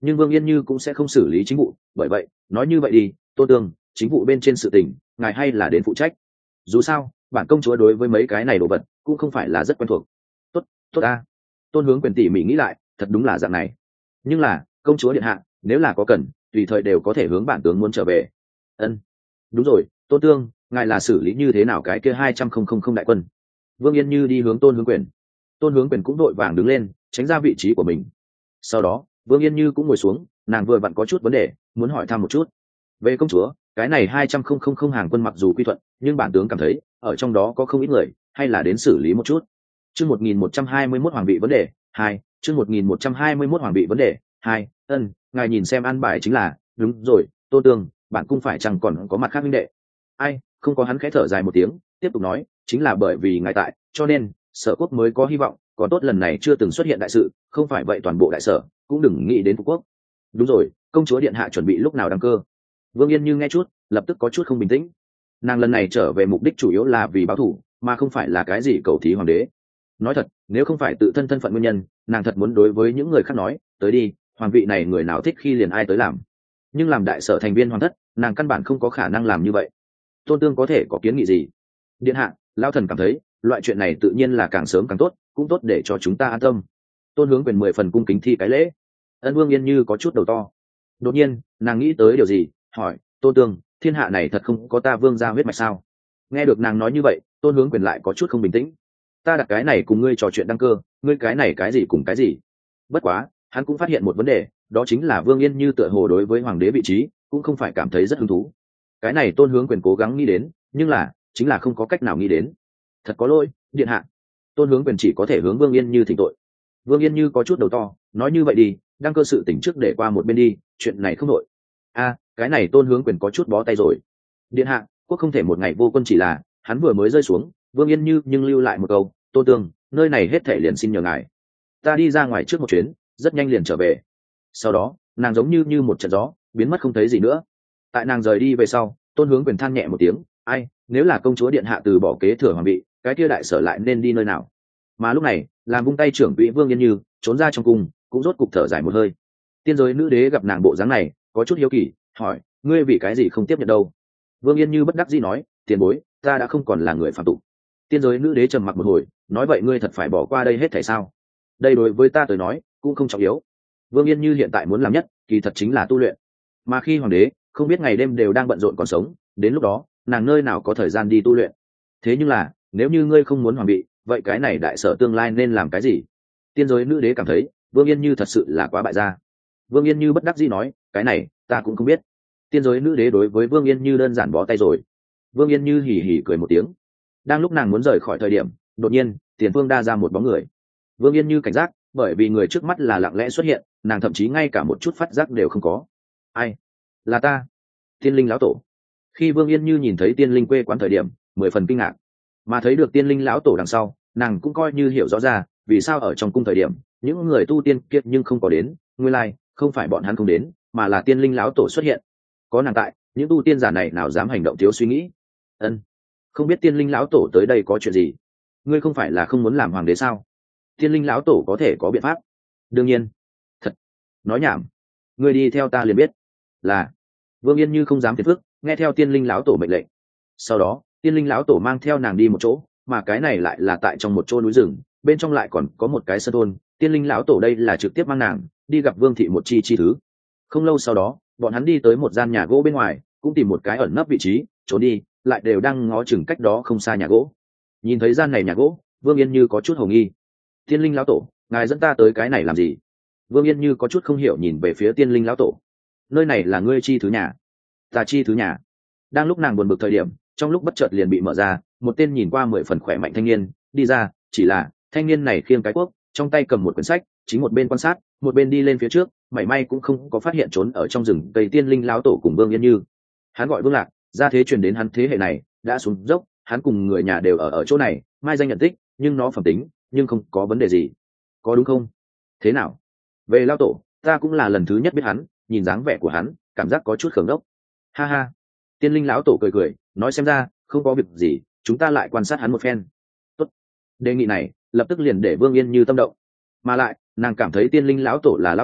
nhưng Vương Yên Như cũng sẽ không xử lý chính vụ, bởi vậy nói như vậy đi, Tôn Tương, chính vụ bên trên sự tình ngài hay là đến phụ trách. Dù sao bản công chúa đối với mấy cái này đồ vật cũng không phải là rất quen thuộc. Tốt, tốt ta. Tôn Hướng Quyền tỉ mỉ nghĩ lại, thật đúng là dạng này. Nhưng là công chúa điện hạ, nếu là có cần tùy thời đều có thể hướng bản tướng muốn trở về. Ân, đúng rồi, Tôn Tương, ngài là xử lý như thế nào cái kia 200,000 đại quân? Vương Yên Như đi hướng Tôn Hướng Quyền. Tôn Hướng Quyền cũng đội vàng đứng lên, tránh ra vị trí của mình. Sau đó Vương Yên Như cũng ngồi xuống, nàng vừa vặn có chút vấn đề muốn hỏi thăm một chút về công chúa. Cái này 200,000 hàng quân mặc dù quy thuận, nhưng bản tướng cảm thấy ở trong đó có không ít người hay là đến xử lý một chút. Chương 1121 hoàng vị vấn đề 2, chương 1121 hoàng vị vấn đề 2. Ngài nhìn xem an bài chính là, đúng rồi, Tôn Tương, bản cung phải chăng còn có mặt khác minh đệ? Ai, không có. Hắn khẽ thở dài một tiếng, tiếp tục nói, chính là bởi vì ngài tại, cho nên Sở Quốc mới có hy vọng, còn tốt lần này chưa từng xuất hiện đại sự, không phải vậy toàn bộ đại sở cũng đừng nghĩ đến Phú Quốc. Đúng rồi, công chúa điện hạ chuẩn bị lúc nào đăng cơ? Vương Yên Như nghe chút, lập tức có chút không bình tĩnh. Nàng lần này trở về mục đích chủ yếu là vì báo thù, mà không phải là cái gì cầu thí hoàng đế. Nói thật, nếu không phải tự thân thân phận nguyên nhân, nàng thật muốn đối với những người khác nói, tới đi, hoàng vị này người nào thích khi liền ai tới làm. Nhưng làm đại sở thành viên hoàng thất, nàng căn bản không có khả năng làm như vậy. Tôn Tương có thể có kiến nghị gì? Điện hạ, lao thần cảm thấy loại chuyện này tự nhiên là càng sớm càng tốt, cũng tốt để cho chúng ta an tâm. Tôn Hướng Quyền 10 phần cung kính thi cái lễ. Vương Yên Như có chút đầu to. Đột nhiên nàng nghĩ tới điều gì, hỏi, Tôn Tương, thiên hạ này thật không có ta vương gia huyết mạch sao? Nghe được nàng nói như vậy, Tôn Hướng Quyền lại có chút không bình tĩnh. Ta đặt cái này cùng ngươi trò chuyện đăng cơ, ngươi cái này cái gì cùng cái gì? Bất quá hắn cũng phát hiện một vấn đề, đó chính là Vương Yên Như tựa hồ đối với hoàng đế vị trí cũng không phải cảm thấy rất hứng thú. Cái này Tôn Hướng Quyền cố gắng nghĩ đến, nhưng là chính là không có cách nào nghĩ đến. Thật có lỗi, điện hạ. Tôn Hướng Quyền chỉ có thể hướng Vương Yên Như thỉnh tội. Vương Yên Như có chút đầu to, nói như vậy đi, đăng cơ sự tỉnh trước để qua một bên đi, chuyện này không nội. Cái này Tôn Hướng Quyền có chút bó tay rồi. Điện hạ, quốc không thể một ngày vô quân, chỉ là hắn vừa mới rơi xuống. Vương Yên Như nhưng lưu lại một câu, Tôn Tương, nơi này hết thể liền xin nhờ ngài, ta đi ra ngoài trước một chuyến, rất nhanh liền trở về. Sau đó nàng giống như một trận gió biến mất không thấy gì nữa. Tại nàng rời đi về sau, Tôn Hướng Quyền than nhẹ một tiếng, ai, nếu là công chúa điện hạ từ bỏ kế thừa hoàng vị, cái kia đại sở lại nên đi nơi nào? Mà lúc này làm vung tay trưởng quỹ Vương Yên Như trốn ra trong cung, cũng rốt cục thở dài một hơi. Tiên giới nữ đế gặp nàng bộ dáng này, có chút hiếu kỳ, hỏi, ngươi vì cái gì không tiếp nhận đâu? Vương Yên Như bất đắc dĩ nói, tiền bối, ta đã không còn là người phạm tục. Tiên giới nữ đế trầm mặc một hồi, nói, vậy ngươi thật phải bỏ qua đây hết thảy sao? Đây đối với ta tới nói cũng không trọng yếu. Vương Yên Như hiện tại muốn làm nhất kỳ thật chính là tu luyện, mà khi hoàng đế không biết ngày đêm đều đang bận rộn còn sống, đến lúc đó nàng nơi nào có thời gian đi tu luyện. Thế nhưng là nếu như ngươi không muốn hoàng vị, vậy cái này đại sở tương lai nên làm cái gì? Tiên giới nữ đế cảm thấy Vương Yên Như thật sự là quá bại gia. Vương Yên Như bất đắc dĩ nói, cái này ta cũng không biết. Tiên giới nữ đế đối với Vương Yên Như đơn giản bó tay rồi. Vương Yên Như hỉ hỉ cười một tiếng. Đang lúc nàng muốn rời khỏi thời điểm, đột nhiên tiền phương đa ra một bóng người. Vương Yên Như cảnh giác, bởi vì người trước mắt là lặng lẽ xuất hiện, nàng thậm chí ngay cả một chút phát giác đều không có. Ai? Là ta, Tiên Linh lão tổ. Khi Vương Yên Như nhìn thấy Tiên Linh quê quán thời điểm, 10 phần kinh ngạc. Mà thấy được Tiên Linh lão tổ đằng sau, nàng cũng coi như hiểu rõ ra vì sao ở trong cung thời điểm những người tu tiên kiệt nhưng không có đến. Nguyên lai không phải bọn hắn không đến, mà là Tiên Linh lão tổ xuất hiện. Có nàng tại, những tu tiên giả này nào dám hành động thiếu suy nghĩ. Không biết Tiên Linh lão tổ tới đây có chuyện gì? Ngươi không phải là không muốn làm hoàng đế sao? Tiên Linh lão tổ có thể có biện pháp. Đương nhiên. Thật. Nói nhảm. Ngươi đi theo ta liền biết. Là. Vương Yên Như không dám phiền phức, nghe theo Tiên Linh lão tổ mệnh lệnh. Sau đó Tiên Linh lão tổ mang theo nàng đi một chỗ, mà cái này lại là tại trong một chỗ núi rừng, bên trong lại còn có một cái sân thôn. Tiên Linh lão tổ đây là trực tiếp mang nàng đi gặp Vương thị một chi thứ. Không lâu sau đó bọn hắn đi tới một gian nhà gỗ bên ngoài, cũng tìm một cái ẩn nấp vị trí trốn đi, lại đều đang ngó chừng cách đó không xa nhà gỗ. Nhìn thấy gian này nhà gỗ, Vương Yên Như có chút hồ nghi. Tiên Linh lão tổ, ngài dẫn ta tới cái này làm gì? Vương Yên Như có chút không hiểu nhìn về phía Tiên Linh lão tổ. Nơi này là ngươi chi thứ nhà? Ta chi thứ nhà? Đang lúc nàng buồn bực thời điểm, trong lúc bất chợt liền bị mở ra, một tên nhìn qua 10 phần khỏe mạnh thanh niên đi ra. Chỉ là thanh niên này khiêng cái cuốc, trong tay cầm một quyển sách, chính một bên quan sát, một bên đi lên phía trước, mảy may cũng không có phát hiện trốn ở trong rừng cây Tiên Linh lão tổ cùng Vương Yên Như. Hắn gọi Vương Lạc, gia thế truyền đến hắn thế hệ này đã xuống dốc, hắn cùng người nhà đều ở chỗ này, mai danh nhận tích, nhưng nó phẩm tính nhưng không có vấn đề gì, có đúng không? Thế nào? Về lão tổ, ta cũng là lần thứ nhất biết hắn, nhìn dáng vẻ của hắn cảm giác có chút khổng đốc. Ha ha. Tiên Linh lão tổ cười cười, nói, xem ra không có việc gì, chúng ta lại quan sát hắn một phen. Tốt. Đề nghị này lập tức liền để Vương Yên Như tâm động, mà lại nàng cảm thấy Tiên Linh lão tổ là lão tổ,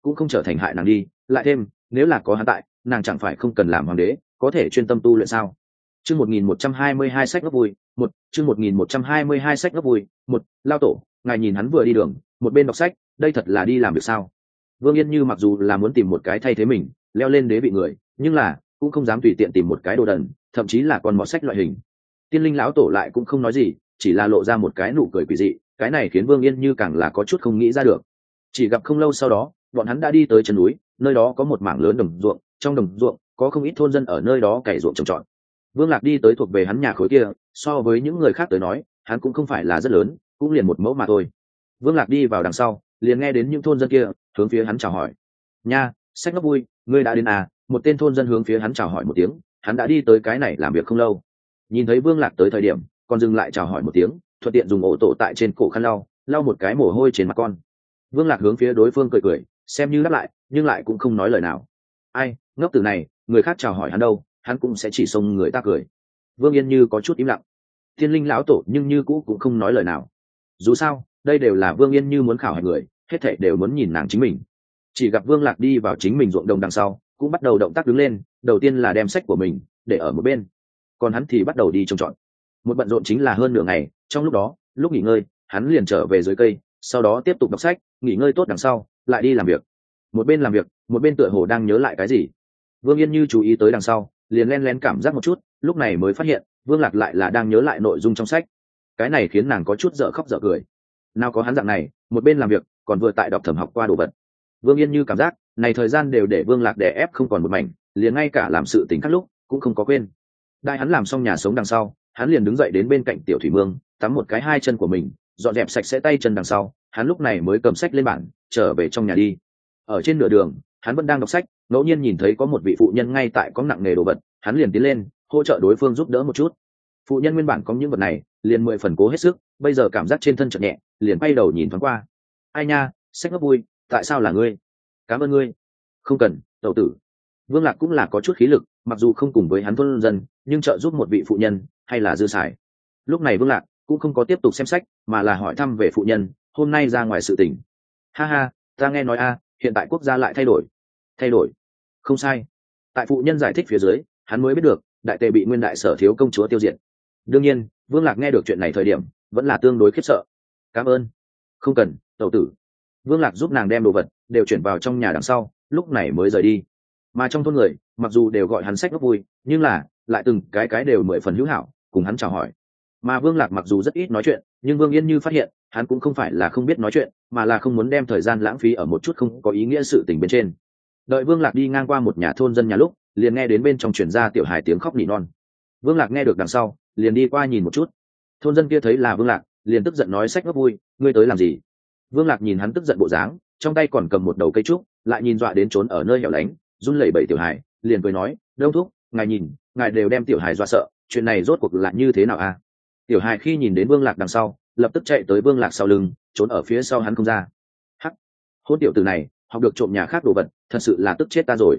cũng không trở thành hại nàng đi. Lại thêm, nếu là có hắn tại, nàng chẳng phải không cần làm hoàng đế, có thể chuyên tâm tu luyện sao? Chương 1122 sách ngốc vui, chương 1122 sách ngốc vui, lao tổ, ngài nhìn hắn vừa đi đường, một bên đọc sách, đây thật là đi làm việc sao? Vương Yên Như mặc dù là muốn tìm một cái thay thế mình, leo lên đế vị người, nhưng là cũng không dám tùy tiện tìm một cái đồ đần, thậm chí là con mọt sách loại hình. Tiên Linh lão tổ lại cũng không nói gì, chỉ là lộ ra một cái nụ cười quỷ dị, cái này khiến Vương Yên Như càng là có chút không nghĩ ra được. Chỉ gặp không lâu sau đó, bọn hắn đã đi tới chân núi, nơi đó có một mảng lớn đồng ruộng, trong đồng ruộng có không ít thôn dân ở nơi đó cày ruộng trồng trọt. Vương Lạc đi tới thuộc về hắn nhà khối kia, so với những người khác tới nói, hắn cũng không phải là rất lớn, cũng liền một mẫu mà thôi. Vương Lạc đi vào đằng sau, liền nghe đến những thôn dân kia hướng phía hắn chào hỏi. Nha, sách ngốc vui, ngươi đã đến à? Một tên thôn dân hướng phía hắn chào hỏi một tiếng, hắn đã đi tới cái này làm việc không lâu. Nhìn thấy Vương Lạc tới thời điểm, còn dừng lại chào hỏi một tiếng, thuận tiện dùng ổ tổ tại trên cổ khăn lau một cái mồ hôi trên mặt con. Vương Lạc hướng phía đối phương cười cười, xem như đáp lại, nhưng lại cũng không nói lời nào. Ai, ngốc tử này, người khác chào hỏi hắn đâu, hắn cũng sẽ chỉ xông người ta cười. Vương Yên Như có chút im lặng. Thiên Linh lão tổ nhưng như cũ cũng không nói lời nào. Dù sao, đây đều là Vương Yên Như muốn khảo hạch người, hết thảy đều muốn nhìn nàng chính mình. Chỉ gặp Vương Lạc đi vào chính mình ruộng đồng đằng sau, cũng bắt đầu động tác đứng lên, đầu tiên là đem sách của mình để ở một bên, còn hắn thì bắt đầu đi trồng trọt. Một bận rộn chính là hơn nửa ngày, trong lúc đó, lúc nghỉ ngơi, hắn liền trở về dưới cây, sau đó tiếp tục đọc sách, nghỉ ngơi tốt đằng sau, lại đi làm việc. Một bên làm việc, một bên tựa hồ đang nhớ lại cái gì. Vương Yên Như chú ý tới đằng sau, liền len lén cảm giác một chút, lúc này mới phát hiện, Vương Lạc lại là đang nhớ lại nội dung trong sách. Cái này khiến nàng có chút dở khóc dở cười. Nào có hắn dạng này, một bên làm việc, còn vừa tại đọc thẩm học qua đồ vật. Vương Yên Như cảm giác, này thời gian đều để Vương Lạc đè ép không còn một mảnh, liền ngay cả làm sự tình khác lúc, cũng không có quên. Đại hắn làm xong nhà sống đằng sau, hắn liền đứng dậy đến bên cạnh tiểu thủy mương, tắm một cái hai chân của mình, dọn dẹp sạch sẽ tay chân đằng sau, hắn lúc này mới cầm sách lên bản, trở về trong nhà đi. Ở trên nửa đường, hắn vẫn đang đọc sách, ngẫu nhiên nhìn thấy có một vị phụ nhân ngay tại có nặng nghề đồ vật, hắn liền tiến lên, hỗ trợ đối phương giúp đỡ một chút. Phụ nhân nguyên bản có những vật này, liền 10 phần cố hết sức, bây giờ cảm giác trên thân chợt nhẹ, liền quay đầu nhìn thoáng qua. Ai nha, sách ngốc vui, tại sao là ngươi? Cảm ơn ngươi. Không cần, tẩu tử. Vương Lạc cũng là có chút khí lực, mặc dù không cùng với hắn thôn dân, nhưng trợ giúp một vị phụ nhân hay là dư xài. Lúc này Vương Lạc cũng không có tiếp tục xem sách, mà là hỏi thăm về phụ nhân, hôm nay ra ngoài sự tình. Ha ha, ta nghe nói hiện tại quốc gia lại thay đổi. Thay đổi? Không sai. Tại phụ nhân giải thích phía dưới, hắn mới biết được, đại tề bị Nguyên Đại Sở thiếu công chúa tiêu diệt. Đương nhiên, Vương Lạc nghe được chuyện này thời điểm, vẫn là tương đối khiếp sợ. Cảm ơn. Không cần, tẩu tử. Vương Lạc giúp nàng đem đồ vật đều chuyển vào trong nhà đằng sau, lúc này mới rời đi. Mà trong thôn người, mặc dù đều gọi hắn sách ngốc vui, nhưng là lại từng cái đều 10 phần hữu hảo, cùng hắn chào hỏi. Mà Vương Lạc mặc dù rất ít nói chuyện, nhưng Vương Yên Như phát hiện, hắn cũng không phải là không biết nói chuyện, mà là không muốn đem thời gian lãng phí ở một chút không có ý nghĩa sự tình bên trên. Đợi Vương Lạc đi ngang qua một nhà thôn dân nhà lúc, liền nghe đến bên trong truyền ra tiểu hài tiếng khóc nỉ non. Vương Lạc nghe được đằng sau, liền đi qua nhìn một chút. Thôn dân kia thấy là Vương Lạc, liền tức giận nói sách ngốc vui, ngươi tới làm gì? Vương Lạc nhìn hắn tức giận bộ dáng, trong tay còn cầm một đầu cây trúc, lại nhìn dọa đến trốn ở nơi hẻo lánh, run lẩy bẩy tiểu hài, liền cười nói, đông thúc, ngài nhìn, ngài đều đem tiểu hài dọa sợ, chuyện này rốt cuộc là như thế nào a? Tiểu hài khi nhìn đến Vương Lạc đằng sau, lập tức chạy tới Vương Lạc sau lưng, trốn ở phía sau hắn không ra. Hắc, hôn tiểu tử này, học được trộm nhà khác đồ vật, thật sự là tức chết ta rồi.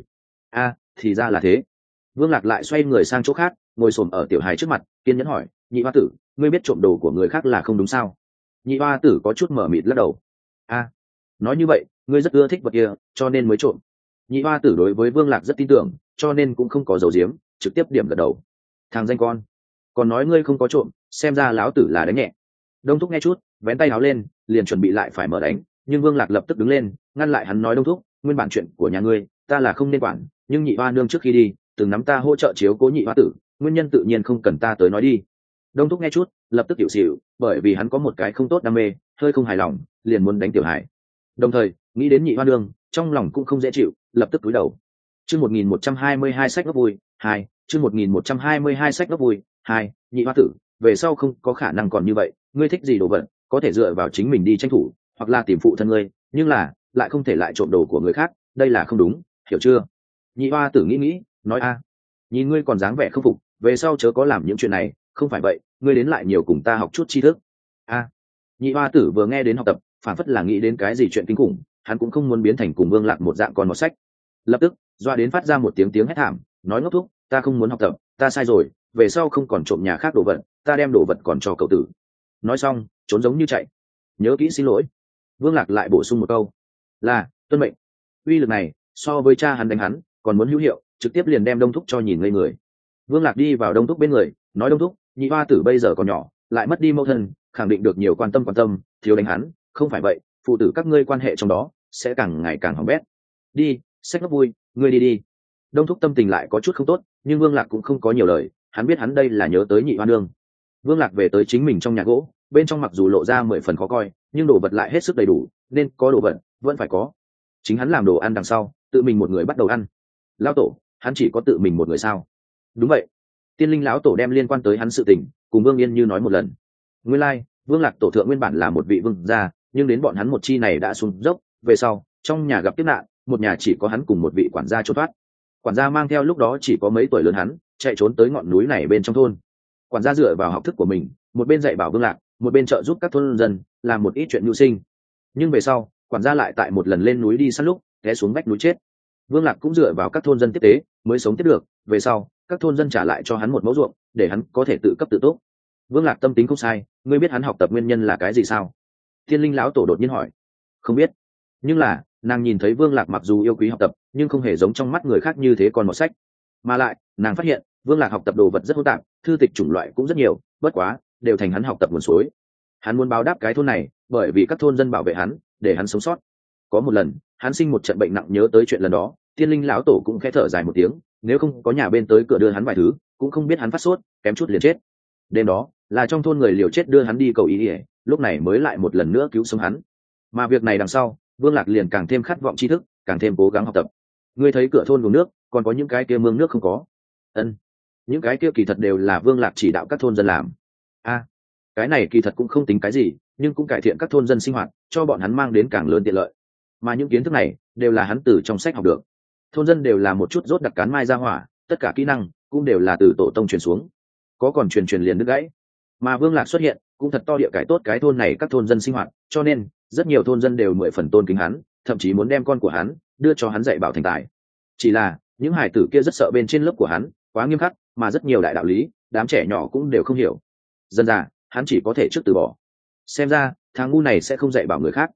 Thì ra là thế. Vương Lạc lại xoay người sang chỗ khác, ngồi xổm ở tiểu hài trước mặt, kiên nhẫn hỏi, nhị hoa tử, ngươi biết trộm đồ của người khác là không đúng sao? Nhị hoa tử có chút mở mịt lắc đầu. Nói như vậy, ngươi rất ưa thích vật kia, cho nên mới trộm. Nhị hoa tử đối với Vương Lạc rất tin tưởng, cho nên cũng không có giấu giếm, trực tiếp điểm gật đầu. Thằng danh con, còn nói ngươi không có trộm, xem ra lão tử là đánh nhẹ. Đông thúc nghe chút, vén tay áo lên, liền chuẩn bị lại phải mở đánh, nhưng Vương Lạc lập tức đứng lên, ngăn lại hắn nói, đông thúc, nguyên bản chuyện của nhà ngươi, ta là không nên quản, nhưng nhị hoa nương trước khi đi, từng nắm ta hỗ trợ chiếu cố nhị hoa tử, nguyên nhân tự nhiên không cần ta tới nói đi. Đông thúc nghe chút, lập tức hiểu xỉu, bởi vì hắn có một cái không tốt đam mê, hơi không hài lòng, liền muốn đánh tiểu hải. Đồng thời, nghĩ đến nhị hoa nương, trong lòng cũng không dễ chịu, lập tức cúi đầu. Chương 1122 sách ngốc vui 2, chương 1122 sách ngốc vui 2, nhị hoa tử, về sau không có khả năng còn như vậy, ngươi thích gì đồ vật, có thể dựa vào chính mình đi tranh thủ, hoặc là tìm phụ thân ngươi, nhưng là, lại không thể lại trộm đồ của người khác, đây là không đúng, hiểu chưa? Nhị hoa tử nghĩ, nói nhìn ngươi còn dáng vẻ không phục, về sau chớ có làm những chuyện này, không phải vậy, ngươi đến lại nhiều cùng ta học chút tri thức. Nhị hoa tử vừa nghe đến học tập, phản phất là nghĩ đến cái gì chuyện kinh khủng, hắn cũng không muốn biến thành cùng Vương Lạc một dạng con một sách. Lập tức, doa đến phát ra một tiếng hét thảm, nói ngốc thúc, ta không muốn học tập, ta sai rồi, về sau không còn trộm nhà khác đồ vật, ta đem đồ vật còn cho cậu tử. Nói xong, trốn giống như chạy. Nhớ kỹ xin lỗi. Vương Lạc lại bổ sung một câu, là tuân mệnh. uy lực này so với cha hắn đánh hắn còn muốn hữu hiệu, trực tiếp liền đem Đông Thúc cho nhìn ngây người. Vương Lạc đi vào Đông Thúc bên người, nói: Đông Thúc, nhị hoa tử bây giờ còn nhỏ, lại mất đi mẫu thân, khẳng định được nhiều quan tâm, thiếu đánh hắn, không phải vậy phụ tử các ngươi quan hệ trong đó sẽ càng ngày càng hỏng bét. Đi, sách nó vui, ngươi đi đi. Đông Thúc tâm tình lại có chút không tốt, nhưng Vương Lạc cũng không có nhiều lời, hắn biết hắn đây là nhớ tới nhị hoa nương. Vương Lạc về tới chính mình trong nhà gỗ, bên trong mặc dù lộ ra 10 phần khó coi, nhưng đồ vật lại hết sức đầy đủ, nên có đồ vật vẫn phải có. Chính hắn làm đồ ăn đằng sau, tự mình một người bắt đầu ăn. Lão tổ, hắn chỉ có tự mình một người sao? Đúng vậy. Tiên Linh lão tổ đem liên quan tới hắn sự tình cùng Vương Yên Như nói một lần. Nguyên lai, Vương Lạc tổ thượng nguyên bản là một vị vương gia, nhưng đến bọn hắn một chi này đã xuống dốc, về sau, trong nhà gặp kiếp nạn, một nhà chỉ có hắn cùng một vị quản gia trốn thoát. Quản gia mang theo lúc đó chỉ có mấy tuổi lớn hắn, chạy trốn tới ngọn núi này bên trong thôn. Quản gia dựa vào học thức của mình, một bên dạy bảo Vương Lạc, một bên trợ giúp các thôn dân làm một ít chuyện mưu sinh. Nhưng về sau, quản gia lại tại một lần lên núi đi săn lúc té xuống vách núi chết. Vương Lạc cũng dựa vào các thôn dân tiếp tế mới sống tiếp được. Về sau, các thôn dân trả lại cho hắn một mẫu ruộng để hắn có thể tự cấp tự túc. Vương Lạc tâm tính không sai, ngươi biết hắn học tập nguyên nhân là cái gì sao? Thiên Linh lão tổ đột nhiên hỏi. Không biết, nhưng là nàng nhìn thấy Vương Lạc mặc dù yêu quý học tập nhưng không hề giống trong mắt người khác như thế còn một sách. Mà lại nàng phát hiện Vương Lạc học tập đồ vật rất hỗn tạp, thư tịch chủng loại cũng rất nhiều, bất quá đều thành hắn học tập nguồn suối. Hắn muốn báo đáp cái thôn này bởi vì các thôn dân bảo vệ hắn để hắn sống sót. Có một lần hắn sinh một trận bệnh nặng, nhớ tới chuyện lần đó, Tiên Linh lão tổ cũng khẽ thở dài một tiếng, nếu không có nhà bên tới cửa đưa hắn vài thứ cũng không biết hắn phát sốt kém chút liền chết. Đêm đó là trong thôn người liều chết đưa hắn đi cầu ý ỉa, lúc này mới lại một lần nữa cứu sống hắn. Mà việc này đằng sau, Vương Lạc liền càng thêm khát vọng tri thức, càng thêm cố gắng học tập. Ngươi thấy cửa thôn vùng nước còn có những cái kia mương nước không có? Ân, những cái kia kỳ thật đều là Vương Lạc chỉ đạo các thôn dân làm. Cái này kỳ thật cũng không tính cái gì, nhưng cũng cải thiện các thôn dân sinh hoạt, cho bọn hắn mang đến càng lớn tiện lợi. Mà những kiến thức này đều là hắn từ trong sách học được. Thôn dân đều là một chút rốt đặc cán mai ra hỏa, tất cả kỹ năng cũng đều là từ tổ tông truyền xuống, có còn truyền liền đứt gãy. Mà Vương Lạc xuất hiện cũng thật to địa cải tốt cái thôn này các thôn dân sinh hoạt, cho nên rất nhiều thôn dân đều 10 phần tôn kính hắn, thậm chí muốn đem con của hắn đưa cho hắn dạy bảo thành tài. Chỉ là những hải tử kia rất sợ bên trên lớp của hắn quá nghiêm khắc, mà rất nhiều đại đạo lý đám trẻ nhỏ cũng đều không hiểu. Dần dà hắn chỉ có thể trước từ bỏ. Xem ra thằng ngu này sẽ không dạy bảo người khác.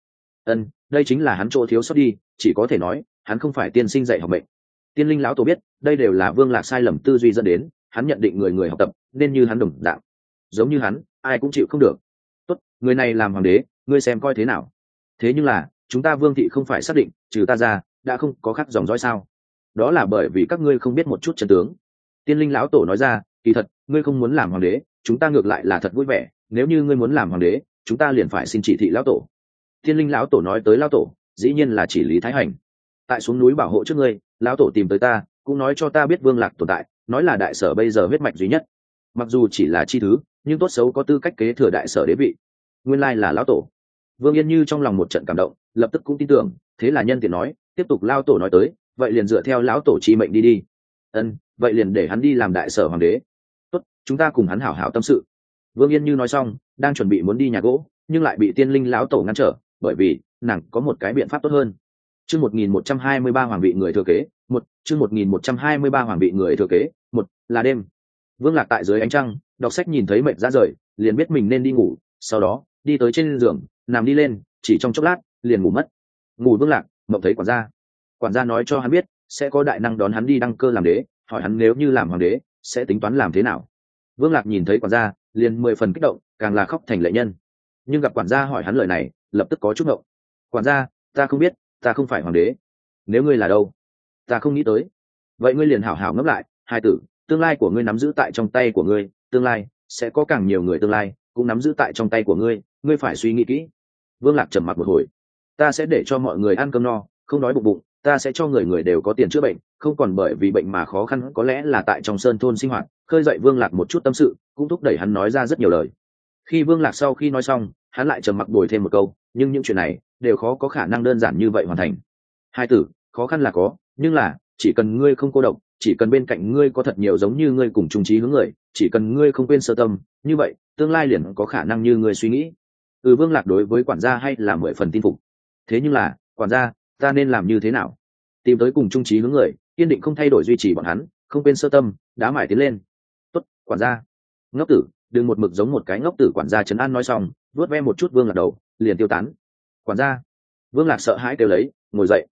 Đây chính là hắn chỗ thiếu sót đi, chỉ có thể nói hắn không phải tiên sinh dạy học mệnh. Tiên Linh lão tổ biết đây đều là Vương Lạc sai lầm tư duy dẫn đến, hắn nhận định người học tập nên như hắn đồng dạng, giống như hắn ai cũng chịu không được. Tốt, người này làm hoàng đế ngươi xem coi thế nào. Thế nhưng là chúng ta Vương thị không phải xác định trừ ta ra đã không có khác dòng dõi sao? Đó là bởi vì các ngươi không biết một chút chân tướng. Tiên Linh lão tổ nói ra, kỳ thật ngươi không muốn làm hoàng đế, chúng ta ngược lại là thật vui vẻ, nếu như ngươi muốn làm hoàng đế chúng ta liền phải xin chỉ thị lão tổ. Tiên Linh lão tổ nói tới lão tổ dĩ nhiên là chỉ Lý Thái Hành. Tại xuống núi bảo hộ trước ngươi, lão tổ tìm tới ta cũng nói cho ta biết Vương Lạc tồn tại, nói là đại sở bây giờ huyết mạch duy nhất, mặc dù chỉ là chi thứ nhưng tốt xấu có tư cách kế thừa đại sở đế vị. Nguyên lai là lão tổ. Vương Yên Như trong lòng một trận cảm động, lập tức cũng tin tưởng, thế là nhân tiện nói tiếp tục. Lão tổ nói tới vậy liền dựa theo lão tổ chi mệnh đi. Vậy liền để hắn đi làm đại sở hoàng đế. Tốt, chúng ta cùng hắn hảo hảo tâm sự. Vương Yên Như nói xong đang chuẩn bị muốn đi nhà gỗ, nhưng lại bị Tiên Linh lão tổ ngăn trở, bởi vì nàng có một cái biện pháp tốt hơn. Chương 1123 hoàng vị người thừa kế, chương 1123 hoàng vị người thừa kế, là đêm. Vương Lạc tại dưới ánh trăng đọc sách, nhìn thấy mệt ra rời liền biết mình nên đi ngủ, sau đó đi tới trên giường nằm đi lên, chỉ trong chốc lát liền ngủ mất. Ngủ Vương Lạc mộng thấy quản gia nói cho hắn biết sẽ có đại năng đón hắn đi đăng cơ làm đế, hỏi hắn nếu như làm hoàng đế sẽ tính toán làm thế nào. Vương Lạc nhìn thấy quản gia liền 10 phần kích động, càng là khóc thành lệ nhân. Nhưng gặp quản gia hỏi hắn lời này lập tức có chút ngộng. Quản gia, ta không biết, ta không phải hoàng đế. Nếu ngươi là đâu? Ta không nghĩ tới. Vậy ngươi liền hảo hảo ngẫm lại, hai tử, tương lai của ngươi nắm giữ tại trong tay của ngươi, tương lai sẽ có càng nhiều người tương lai cũng nắm giữ tại trong tay của ngươi, ngươi phải suy nghĩ kỹ. Vương Lạc trầm mặc một hồi. Ta sẽ để cho mọi người ăn cơm no, không đói bụng bụng, ta sẽ cho người người đều có tiền chữa bệnh, không còn bởi vì bệnh mà khó khăn. Có lẽ là tại trong sơn thôn sinh hoạt khơi dậy Vương Lạc một chút tâm sự, cũng thúc đẩy hắn nói ra rất nhiều lời. Khi Vương Lạc sau khi nói xong, hắn lại trầm mặc bồi thêm một câu, nhưng những chuyện này đều khó có khả năng đơn giản như vậy hoàn thành. Hai tử, khó khăn là có, nhưng là chỉ cần ngươi không cô độc, chỉ cần bên cạnh ngươi có thật nhiều giống như ngươi cùng chung chí hướng người, chỉ cần ngươi không quên sơ tâm, như vậy tương lai liền có khả năng như ngươi suy nghĩ. Vương Lạc đối với quản gia hay là 10 phần tin phục. Thế nhưng là quản gia, ta nên làm như thế nào? Tìm tới cùng chung chí hướng người, kiên định không thay đổi duy trì bọn hắn, không quên sơ tâm, đá mải tiến lên. Tốt, quản gia. Ngốc tử, đừng một mực giống một cái ngốc tử. Quản gia trấn an nói xong vuốt ve một chút Vương Lạc đầu liền tiêu tán. Quản gia. Vương Lạc sợ hãi kêu lấy, ngồi dậy.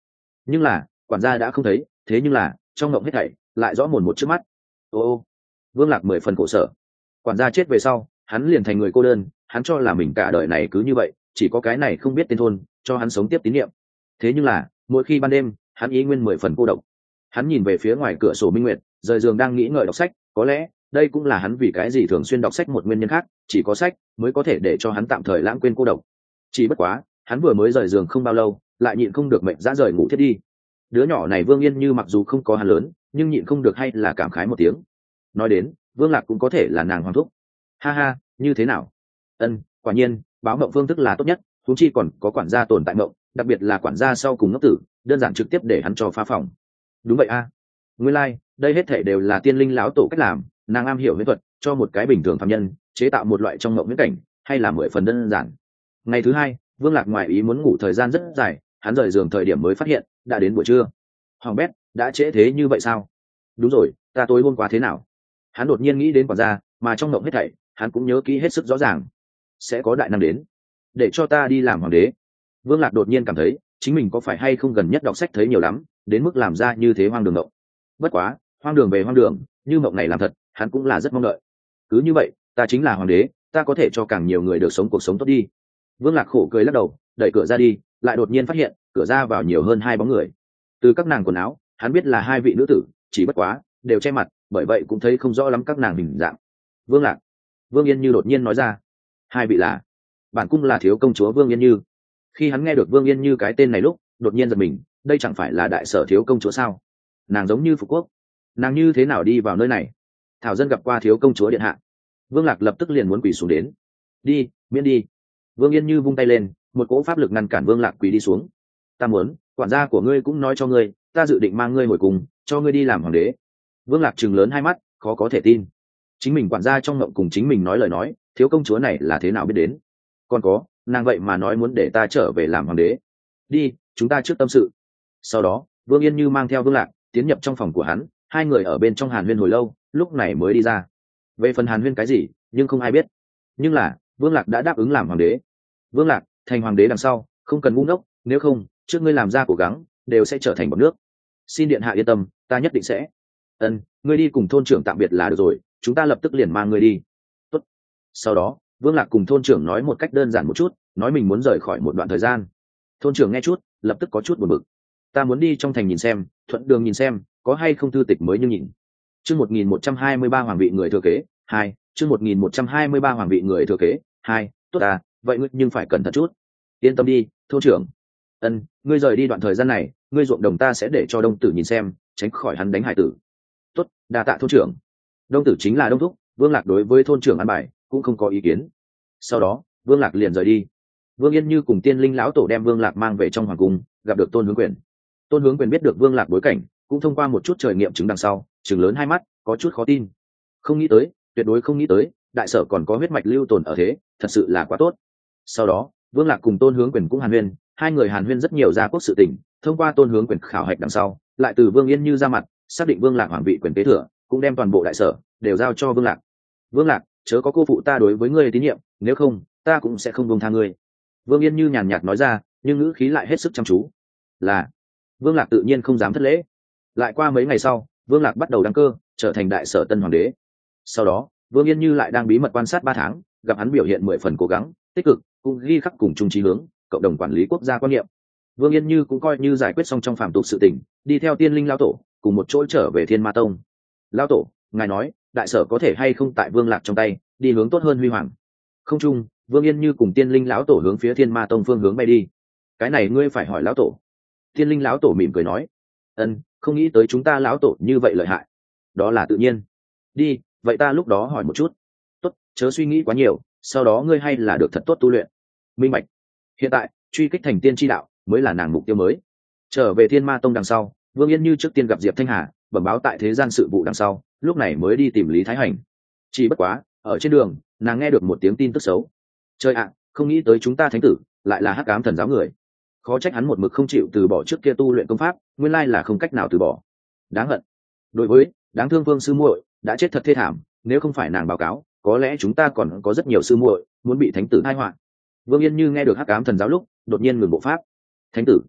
Nhưng là quản gia đã không thấy, thế nhưng là trong ngộng hết thảy lại rõ mồn một trước mắt. Ô, Vương Lạc 10 phần khổ sở. Quản gia chết về sau, hắn liền thành người cô đơn, hắn cho là mình cả đời này cứ như vậy, chỉ có cái này không biết tên thôn cho hắn sống tiếp tín nhiệm. Thế nhưng là mỗi khi ban đêm, hắn ý nguyên 10 phần cô độc. Hắn nhìn về phía ngoài cửa sổ minh nguyệt, rời giường đang nghĩ ngợi đọc sách, có lẽ đây cũng là hắn vì cái gì thường xuyên đọc sách một nguyên nhân khác, chỉ có sách mới có thể để cho hắn tạm thời lãng quên cô độc. Chỉ bất quá hắn vừa mới rời giường không bao lâu, lại nhịn không được mệnh dã rời ngủ thiết đi. Đứa nhỏ này Vương Yên Như mặc dù không có hắn lớn, nhưng nhịn không được hay là cảm khái một tiếng. Nói đến Vương Lạc cũng có thể là nàng hoàng thúc. Ha ha, như thế nào? Ân, quả nhiên báo mộng phương thức là tốt nhất, thú chi còn có quản gia tồn tại mộng, đặc biệt là quản gia sau cùng ngốc tử, đơn giản trực tiếp để hắn cho phá phòng. Đúng vậy a. Nguyên lai đây hết thể đều là tiên linh lão tổ cách làm, nàng am hiểu huyễn thuật, cho một cái bình thường phàm nhân chế tạo một loại trong mộng viễn cảnh, hay là 10 phần đơn giản. Ngày thứ hai, Vương Lạc ngoài ý muốn ngủ thời gian rất dài, hắn rời giường thời điểm mới phát hiện đã đến buổi trưa. Hoàng bét, đã trễ thế như vậy sao? Đúng rồi, ta tối hôm qua thế nào? Hắn đột nhiên nghĩ đến quản gia, mà trong mộng hết thảy hắn cũng nhớ kỹ hết sức rõ ràng. Sẽ có đại năng đến để cho ta đi làm hoàng đế. Vương Lạc đột nhiên cảm thấy chính mình có phải hay không gần nhất đọc sách thấy nhiều lắm, đến mức làm ra như thế hoang đường mộng. Bất quá hoang đường về hoang đường, như mộng này làm thật, hắn cũng là rất mong đợi. Cứ như vậy ta chính là hoàng đế, ta có thể cho càng nhiều người được sống cuộc sống tốt đi. Vương Lạc khổ cười lắc đầu, đẩy cửa ra đi, lại đột nhiên phát hiện cửa ra vào nhiều hơn 2 bóng người. Từ các nàng quần áo hắn biết là 2 vị nữ tử, chỉ bất quá đều che mặt, bởi vậy cũng thấy không rõ lắm các nàng hình dạng. Vương Lạc, Vương Yên Như đột nhiên nói ra. 2 vị là bản cung là thiếu công chúa Vương Yên Như. Khi hắn nghe được Vương Yên Như cái tên này lúc, đột nhiên giật mình, đây chẳng phải là đại sở thiếu công chúa sao? Nàng giống như Phục Quốc, nàng như thế nào đi vào nơi này? Thảo dân gặp qua thiếu công chúa điện hạ. Vương Lạc lập tức liền muốn quỳ xuống đến. Đi, miễn đi. Vương Yên Như vung tay lên, một cỗ pháp lực ngăn cản Vương Lạc quỳ đi xuống. Ta muốn quản gia của ngươi cũng nói cho ngươi, ta dự định mang ngươi hồi cùng cho ngươi đi làm hoàng đế. Vương Lạc trừng lớn 2 mắt, khó có thể tin. Chính mình quản gia trong mộng cùng chính mình nói lời nói, thiếu công chúa này là thế nào biết đến? Còn có, nàng vậy mà nói muốn để ta trở về làm hoàng đế. Đi, chúng ta trước tâm sự. Sau đó Vương Yên Như mang theo Vương Lạc tiến nhập trong phòng của hắn, 2 người ở bên trong hàn huyên hồi lâu, lúc này mới đi ra. Về phần hàn huyên cái gì nhưng không ai biết, nhưng là Vương Lạc đã đáp ứng làm hoàng đế. Vương Lạc thành hoàng đế đằng sau không cần ngu ngốc, nếu không trước ngươi làm ra cố gắng đều sẽ trở thành bọt nước. Xin điện hạ yên tâm, ta nhất định sẽ. Ân, ngươi đi cùng thôn trưởng tạm biệt là được rồi, chúng ta lập tức liền mang ngươi đi. Tốt. Sau đó Vương Lạc cùng thôn trưởng nói một cách đơn giản một chút, nói mình muốn rời khỏi một đoạn thời gian. Thôn trưởng nghe chút lập tức có chút buồn bực. Ta muốn đi trong thành nhìn xem, thuận đường nhìn xem có hay không thư tịch mới như nhìn. Chương 1123 hoàng vị người thừa kế 2, chương 1123 hoàng vị người thừa kế 2. Tốt à, vậy ngươi nhưng phải cẩn thận chút. Yên tâm đi, thôn trưởng. Ân, ngươi rời đi đoạn thời gian này, ngươi ruộng đồng ta sẽ để cho Đông Tử nhìn xem, tránh khỏi hắn đánh hải tử. Tốt, đa tạ thôn trưởng. Đông Tử chính là Đông Thúc, Vương Lạc đối với thôn trưởng ăn bài cũng không có ý kiến. Sau đó Vương Lạc liền rời đi. Vương Yên Như cùng tiên linh lão tổ đem Vương Lạc mang về trong hoàng cung, gặp được Tôn Hướng Quyền. Tôn Hướng Quyền biết được Vương Lạc bối cảnh, cũng thông qua một chút trời nghiệm chứng đằng sau, chừng lớn 2 mắt, có chút khó tin. Không nghĩ tới, tuyệt đối không nghĩ tới, đại sở còn có huyết mạch lưu tồn ở thế, thật sự là quá tốt. Sau đó Vương Lạc cùng Tôn Hướng Quyền cũng hàn huyên, 2 người hàn huyên rất nhiều gia quốc sự tình. Thông qua Tôn Hướng Quyền khảo hạch đằng sau, lại từ Vương Yên Như ra mặt xác định Vương Lạc hoàng vị quyền kế thừa, cũng đem toàn bộ đại sở đều giao cho Vương Lạc. Vương Lạc, chớ có cô phụ ta đối với ngươi tín nhiệm, nếu không ta cũng sẽ không buông tha ngươi. Vương Yên Như nhàn nhạt nói ra, nhưng ngữ khí lại hết sức chăm chú. Là. Vương Lạc tự nhiên không dám thất lễ. Lại qua mấy ngày sau, Vương Lạc bắt đầu đăng cơ, trở thành đại sở tân hoàng đế. Sau đó Vương Yên Như lại đang bí mật quan sát 3 tháng, gặp hắn biểu hiện 10 phần cố gắng tích cực, cũng ghi khắc cùng chung chí hướng, cộng đồng quản lý quốc gia quan niệm. Vương Yên Như cũng coi như giải quyết xong trong phàm tục sự tình, đi theo tiên linh lão tổ cùng một chỗ trở về Thiên Ma Tông. Lão tổ, ngài nói đại sở có thể hay không tại Vương Lạc trong tay đi hướng tốt hơn huy hoàng? Không chung, Vương Yên Như cùng tiên linh lão tổ hướng phía Thiên Ma Tông phương hướng bay đi. Cái này ngươi phải hỏi lão tổ. Tiên linh lão tổ mỉm cười nói. Ân, không nghĩ tới chúng ta lão tổ như vậy lợi hại. Đó là tự nhiên. Đi, vậy ta lúc đó hỏi một chút. Tốt, chớ suy nghĩ quá nhiều, sau đó ngươi hay là được thật tốt tu luyện. Minh bạch. Hiện tại truy kích thành tiên tri đạo mới là nàng mục tiêu mới. Trở về Thiên Ma Tông đằng sau, Vương Yên Như trước tiên gặp Diệp Thanh Hà, bẩm báo tại thế gian sự vụ đằng sau, lúc này mới đi tìm Lý Thái Hành. Chỉ bất quá ở trên đường nàng nghe được một tiếng tin tức xấu. Trời ạ, không nghĩ tới chúng ta thánh tử lại là Hắc Ám Thần giáo người. Khó trách hắn một mực không chịu từ bỏ trước kia tu luyện công pháp, nguyên lai là không cách nào từ bỏ. Đáng hận. Đối với đáng thương Vương sư muội đã chết thật thê thảm, nếu không phải nàng báo cáo, có lẽ chúng ta còn có rất nhiều sư muội muốn bị thánh tử tai họa. Vương Yên Như nghe được Hắc Ám Thần giáo lúc, đột nhiên ngừng bộ pháp. Thánh tử?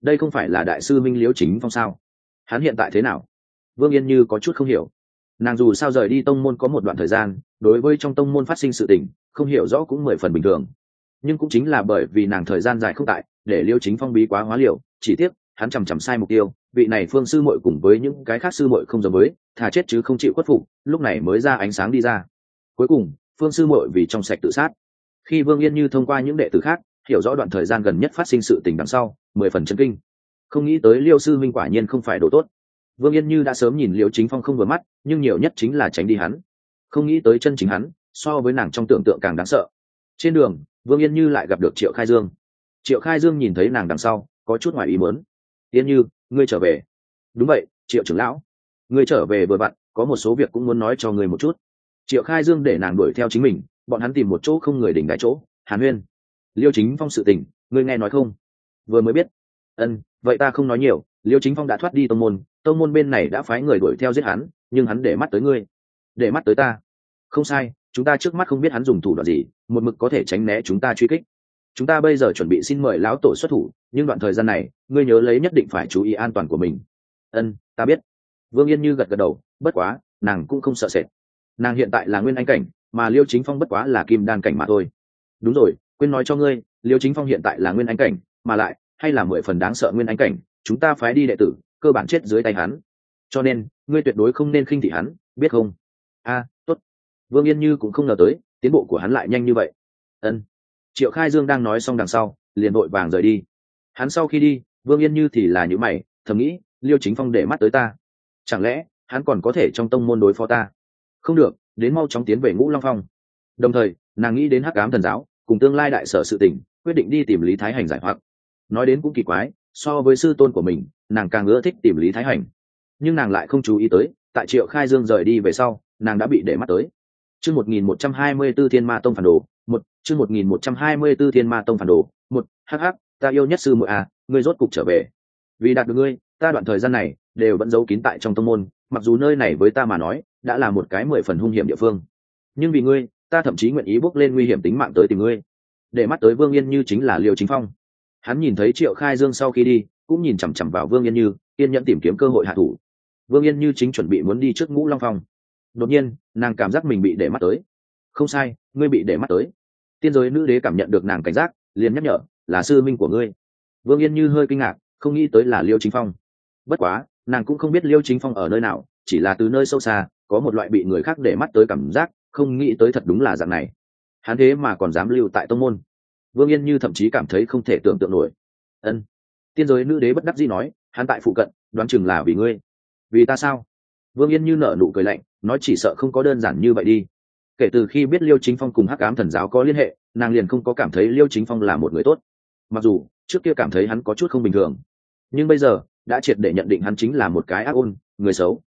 đây không phải là đại sư minh liễu chính phong sao? Hắn hiện tại thế nào? Vương Yên Như có chút không hiểu. Nàng dù sao rời đi tông môn có một đoạn thời gian, đối với trong tông môn phát sinh sự tình không hiểu rõ cũng 10 phần bình thường, nhưng cũng chính là bởi vì nàng thời gian dài không tại, để liễu chính phong bí quá hóa liều, chỉ tiếc hắn chằm sai mục tiêu. Vị này Phương sư muội cùng với những cái khác sư muội không giống với, thà chết chứ không chịu khuất phục, lúc này mới ra ánh sáng đi ra. Cuối cùng Phương sư muội vì trong sạch tự sát. Khi Vương Yên Như thông qua những đệ tử khác hiểu rõ đoạn thời gian gần nhất phát sinh sự tình đằng sau, 10 phần chấn kinh. Không nghĩ tới Liêu sư minh quả nhiên không phải đồ tốt. Vương Yên Như đã sớm nhìn Liêu Chính Phong không vừa mắt, nhưng nhiều nhất chính là tránh đi hắn. Không nghĩ tới chân chính hắn so với nàng trong tưởng tượng càng đáng sợ. Trên đường Vương Yên Như lại gặp được Triệu Khai Dương. Triệu Khai Dương nhìn thấy nàng đằng sau có chút ngoài ý muốn. Yên Như, ngươi trở về? Đúng vậy, Triệu trưởng lão, ngươi trở về vừa vặn, có một số việc cũng muốn nói cho ngươi một chút. Triệu Khai Dương để nàng đuổi theo chính mình, bọn hắn tìm một chỗ không người đỉnh đại chỗ hàn huyên. Liêu Chính Phong sự tình ngươi nghe nói không? Vừa mới biết. Vậy ta không nói nhiều. Liêu Chính Phong đã thoát đi tông môn bên này đã phái người đuổi theo giết hắn, nhưng hắn để mắt tới ngươi, để mắt tới ta. Không sai, chúng ta trước mắt không biết hắn dùng thủ đoạn gì, một mực có thể tránh né chúng ta truy kích. Chúng ta bây giờ chuẩn bị xin mời lão tổ xuất thủ, nhưng đoạn thời gian này ngươi nhớ lấy nhất định phải chú ý an toàn của mình. Ta biết. Vương Yên Như gật gật đầu, bất quá nàng cũng không sợ sệt. Nàng hiện tại là nguyên anh cảnh, mà Liêu Chính Phong bất quá là kim đan cảnh mà thôi. Đúng rồi, quên nói cho ngươi, Liêu Chính Phong hiện tại là nguyên anh cảnh, mà lại hay là 10 phần đáng sợ nguyên anh cảnh, chúng ta phái đi đệ tử cơ bản chết dưới tay hắn, cho nên ngươi tuyệt đối không nên khinh thị hắn, biết không? Tốt. Vương Yên Như cũng không ngờ tới tiến bộ của hắn lại nhanh như vậy. Triệu Khai Dương đang nói xong đằng sau liền vội vàng rời đi. Hắn sau khi đi, Vương Yên Như thì là nhíu mày, thầm nghĩ, Liêu Chính Phong để mắt tới ta, chẳng lẽ hắn còn có thể trong tông môn đối phó ta? Không được, đến mau chóng tiến về Ngũ Long Phong. Đồng thời nàng nghĩ đến Hắc Ám Thần Giáo cùng tương lai đại sở sự tình, quyết định đi tìm Lý Thái Hành giải hoặc. Nói đến cũng kỳ quái, so với sư tôn của mình, nàng càng ưa thích tìm Lý Thái Hành, nhưng nàng lại không chú ý tới, tại Triệu Khai Dương rời đi về sau, nàng đã bị để mắt tới. Chương 1124 Thiên Ma Tông phản đồ, chương 1124 Thiên Ma Tông phản đồ, hắc, ta yêu nhất sư muội à, ngươi rốt cục trở về. Vì đạt được ngươi, ta đoạn thời gian này đều vẫn giấu kín tại trong tông môn, mặc dù nơi này với ta mà nói đã là một cái 10 phần hung hiểm địa phương, nhưng vì ngươi, ta thậm chí nguyện ý bước lên nguy hiểm tính mạng tới tìm ngươi. Để mắt tới Vương Yên Như chính là Liêu Chính Phong. Hắn nhìn thấy Triệu Khai Dương sau khi đi, cũng nhìn chằm chằm vào Vương Yên Như, kiên nhẫn tìm kiếm cơ hội hạ thủ. Vương Yên Như chính chuẩn bị muốn đi trước Ngũ Long Phong, đột nhiên nàng cảm giác mình bị để mắt tới. Không sai, ngươi bị để mắt tới. Tiên giới nữ đế cảm nhận được nàng cảnh giác, liền nhắc nhở, là sư minh của ngươi. Vương Yên Như hơi kinh ngạc, không nghĩ tới là Liêu Chính Phong. Bất quá nàng cũng không biết Liêu Chính Phong ở nơi nào, chỉ là từ nơi sâu xa có một loại bị người khác để mắt tới cảm giác, không nghĩ tới thật đúng là dạng này. Hắn thế mà còn dám lưu tại tông môn. Vương Yên Như thậm chí cảm thấy không thể tưởng tượng nổi. Tiên giới nữ đế bất đắc dĩ nói, hắn tại phụ cận, đoán chừng là vì ngươi. Vì ta sao? Vương Yên Như nở nụ cười lạnh, nói chỉ sợ không có đơn giản như vậy đi. Kể từ khi biết Liêu Chính Phong cùng Hắc Ám Thần Giáo có liên hệ, nàng liền không có cảm thấy Liêu Chính Phong là một người tốt. Mặc dù trước kia cảm thấy hắn có chút không bình thường, nhưng bây giờ đã triệt để nhận định hắn chính là một cái ác ôn, người xấu.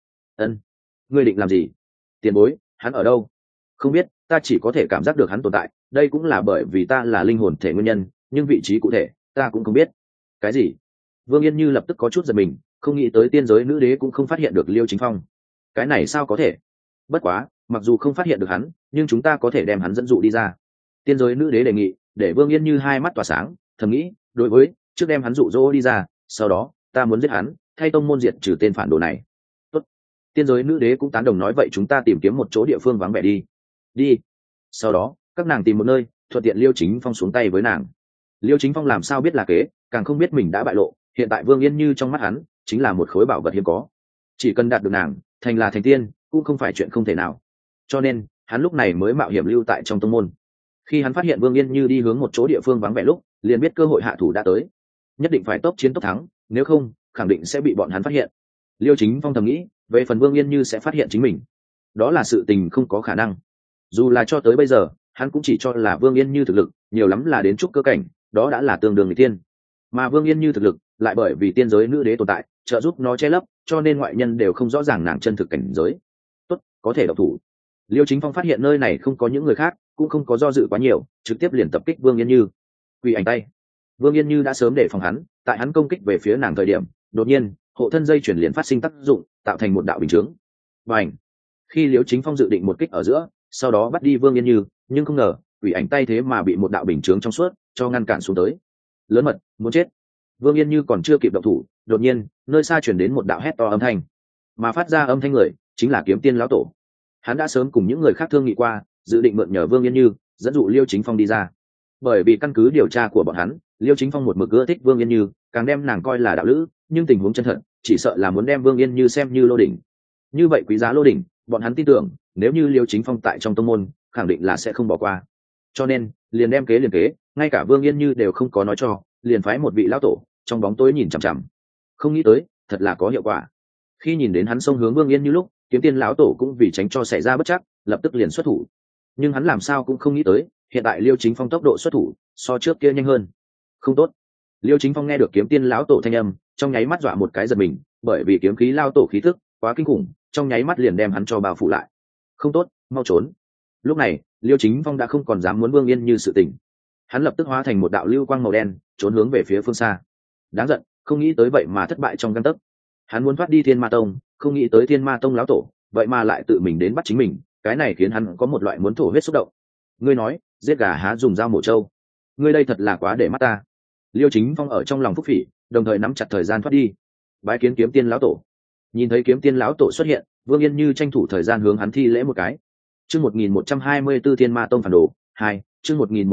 Ngươi định làm gì? Tiền bối, hắn ở đâu? Không biết, ta chỉ có thể cảm giác được hắn tồn tại, đây cũng là bởi vì ta là linh hồn thể nguyên nhân, nhưng vị trí cụ thể ta cũng không biết. Cái gì? Vương Yên Như lập tức có chút giật mình, không nghĩ tới tiên giới nữ đế cũng không phát hiện được Liêu Chính Phong. Cái này sao có thể? Bất quá mặc dù không phát hiện được hắn, nhưng chúng ta có thể đem hắn dẫn dụ đi ra. Tiên giới nữ đế đề nghị, để Vương Yên Như hai mắt tỏa sáng, thầm nghĩ, đối với trước đem hắn dụ dỗ đi ra, sau đó ta muốn giết hắn, thay tông môn diệt trừ tên phản đồ này. Tốt. Tiên giới nữ đế cũng tán đồng nói, vậy chúng ta tìm kiếm một chỗ địa phương vắng vẻ đi. Sau đó các nàng tìm một nơi thuận tiện Liêu Chính Phong xuống tay với nàng. Liêu Chính Phong làm sao biết là kế, càng không biết mình đã bại lộ. Hiện tại Vương Yên Như trong mắt hắn chính là một khối bảo vật hiếm có, chỉ cần đạt được nàng, thành là thành tiên cũng không phải chuyện không thể nào. Cho nên hắn lúc này mới mạo hiểm lưu tại trong tông môn. Khi hắn phát hiện Vương Yên Như đi hướng một chỗ địa phương vắng vẻ lúc, liền biết cơ hội hạ thủ đã tới, nhất định phải tốc chiến tốc thắng, nếu không khẳng định sẽ bị bọn hắn phát hiện. Liêu Chính Phong thầm nghĩ, về phần Vương Yên Như sẽ phát hiện chính mình, đó là sự tình không có khả năng. Dù là cho tới bây giờ hắn cũng chỉ cho là Vương Yên Như thực lực nhiều lắm là đến trúc cơ cảnh, đó đã là tương đương người tiên, mà Vương Yên Như thực lực lại bởi vì tiên giới nữ đế tồn tại trợ giúp nó che lấp, cho nên ngoại nhân đều không rõ ràng nàng chân thực cảnh giới. Tốt, có thể độc thủ. Liêu Chính Phong phát hiện nơi này không có những người khác, cũng không có do dự quá nhiều, trực tiếp liền tập kích Vương Yên Như. Quỷ ảnh tay. Vương Yên Như đã sớm để phòng hắn, tại hắn công kích về phía nàng thời điểm, đột nhiên hộ thân dây chuyển liền phát sinh tác dụng, tạo thành một đạo bình chướng. Và khi Liêu Chính Phong dự định một kích ở giữa, sau đó bắt đi Vương Yên Như, nhưng không ngờ quỷ ảnh tay thế mà bị một đạo bình chướng trong suốt cho ngăn cản xuống tới. Lớn mật, muốn chết. Vương Yên Như còn chưa kịp động thủ, đột nhiên nơi xa chuyển đến một đạo hét to âm thanh, mà phát ra âm thanh người chính là Kiếm Tiên lão tổ. Hắn đã sớm cùng những người khác thương nghị qua, dự định mượn nhờ Vương Yên Như dẫn dụ Liêu Chính Phong đi ra. Bởi vì căn cứ điều tra của bọn hắn, Liêu Chính Phong một mực ưa thích Vương Yên Như, càng đem nàng coi là đạo lữ, nhưng tình huống chân thật chỉ sợ là muốn đem Vương Yên Như xem như lô đỉnh. Như vậy quý giá lô đỉnh, bọn hắn tin tưởng nếu như Liêu Chính Phong tại trong tông môn, khẳng định là sẽ không bỏ qua. Cho nên liền đem kế liền kế, ngay cả Vương Yên Như đều không có nói cho, liền phái một vị lão tổ trong bóng tối nhìn chằm chằm. Không nghĩ tới thật là có hiệu quả. Khi nhìn đến hắn xông hướng Vương Yên Như lúc, Kiếm Tiên lão tổ cũng vì tránh cho xảy ra bất trắc, lập tức liền xuất thủ. Nhưng hắn làm sao cũng không nghĩ tới, hiện tại Liêu Chính Phong tốc độ xuất thủ so trước kia nhanh hơn. Không tốt. Liêu Chính Phong nghe được Kiếm Tiên lão tổ thanh âm, trong nháy mắt dọa một cái giật mình, bởi vì kiếm khí lao tổ khí tức quá kinh khủng, trong nháy mắt liền đem hắn cho bao phủ lại. Không tốt, mau trốn. Lúc này Liêu Chính Phong đã không còn dám muốn Vương Yên Như sự tình, hắn lập tức hóa thành một đạo lưu quang màu đen trốn hướng về phía phương xa. Đáng giận, không nghĩ tới vậy mà thất bại trong gang tấc. Hắn muốn thoát đi Thiên Ma Tông, không nghĩ tới Thiên Ma Tông lão tổ vậy mà lại tự mình đến bắt chính mình, cái này khiến hắn có một loại muốn thổ huyết xúc động. Ngươi nói giết gà há dùng dao mổ trâu, ngươi đây thật là quá để mắt ta. Liêu Chính Phong ở trong lòng phúc phỉ, đồng thời nắm chặt thời gian thoát đi. Bái kiến Kiếm Tiên lão tổ. Nhìn thấy Kiếm Tiên lão tổ xuất hiện, Vương Yên Như tranh thủ thời gian hướng hắn thi lễ một cái. Chương 1124 Thiên Ma Tông phản đồ 2, chương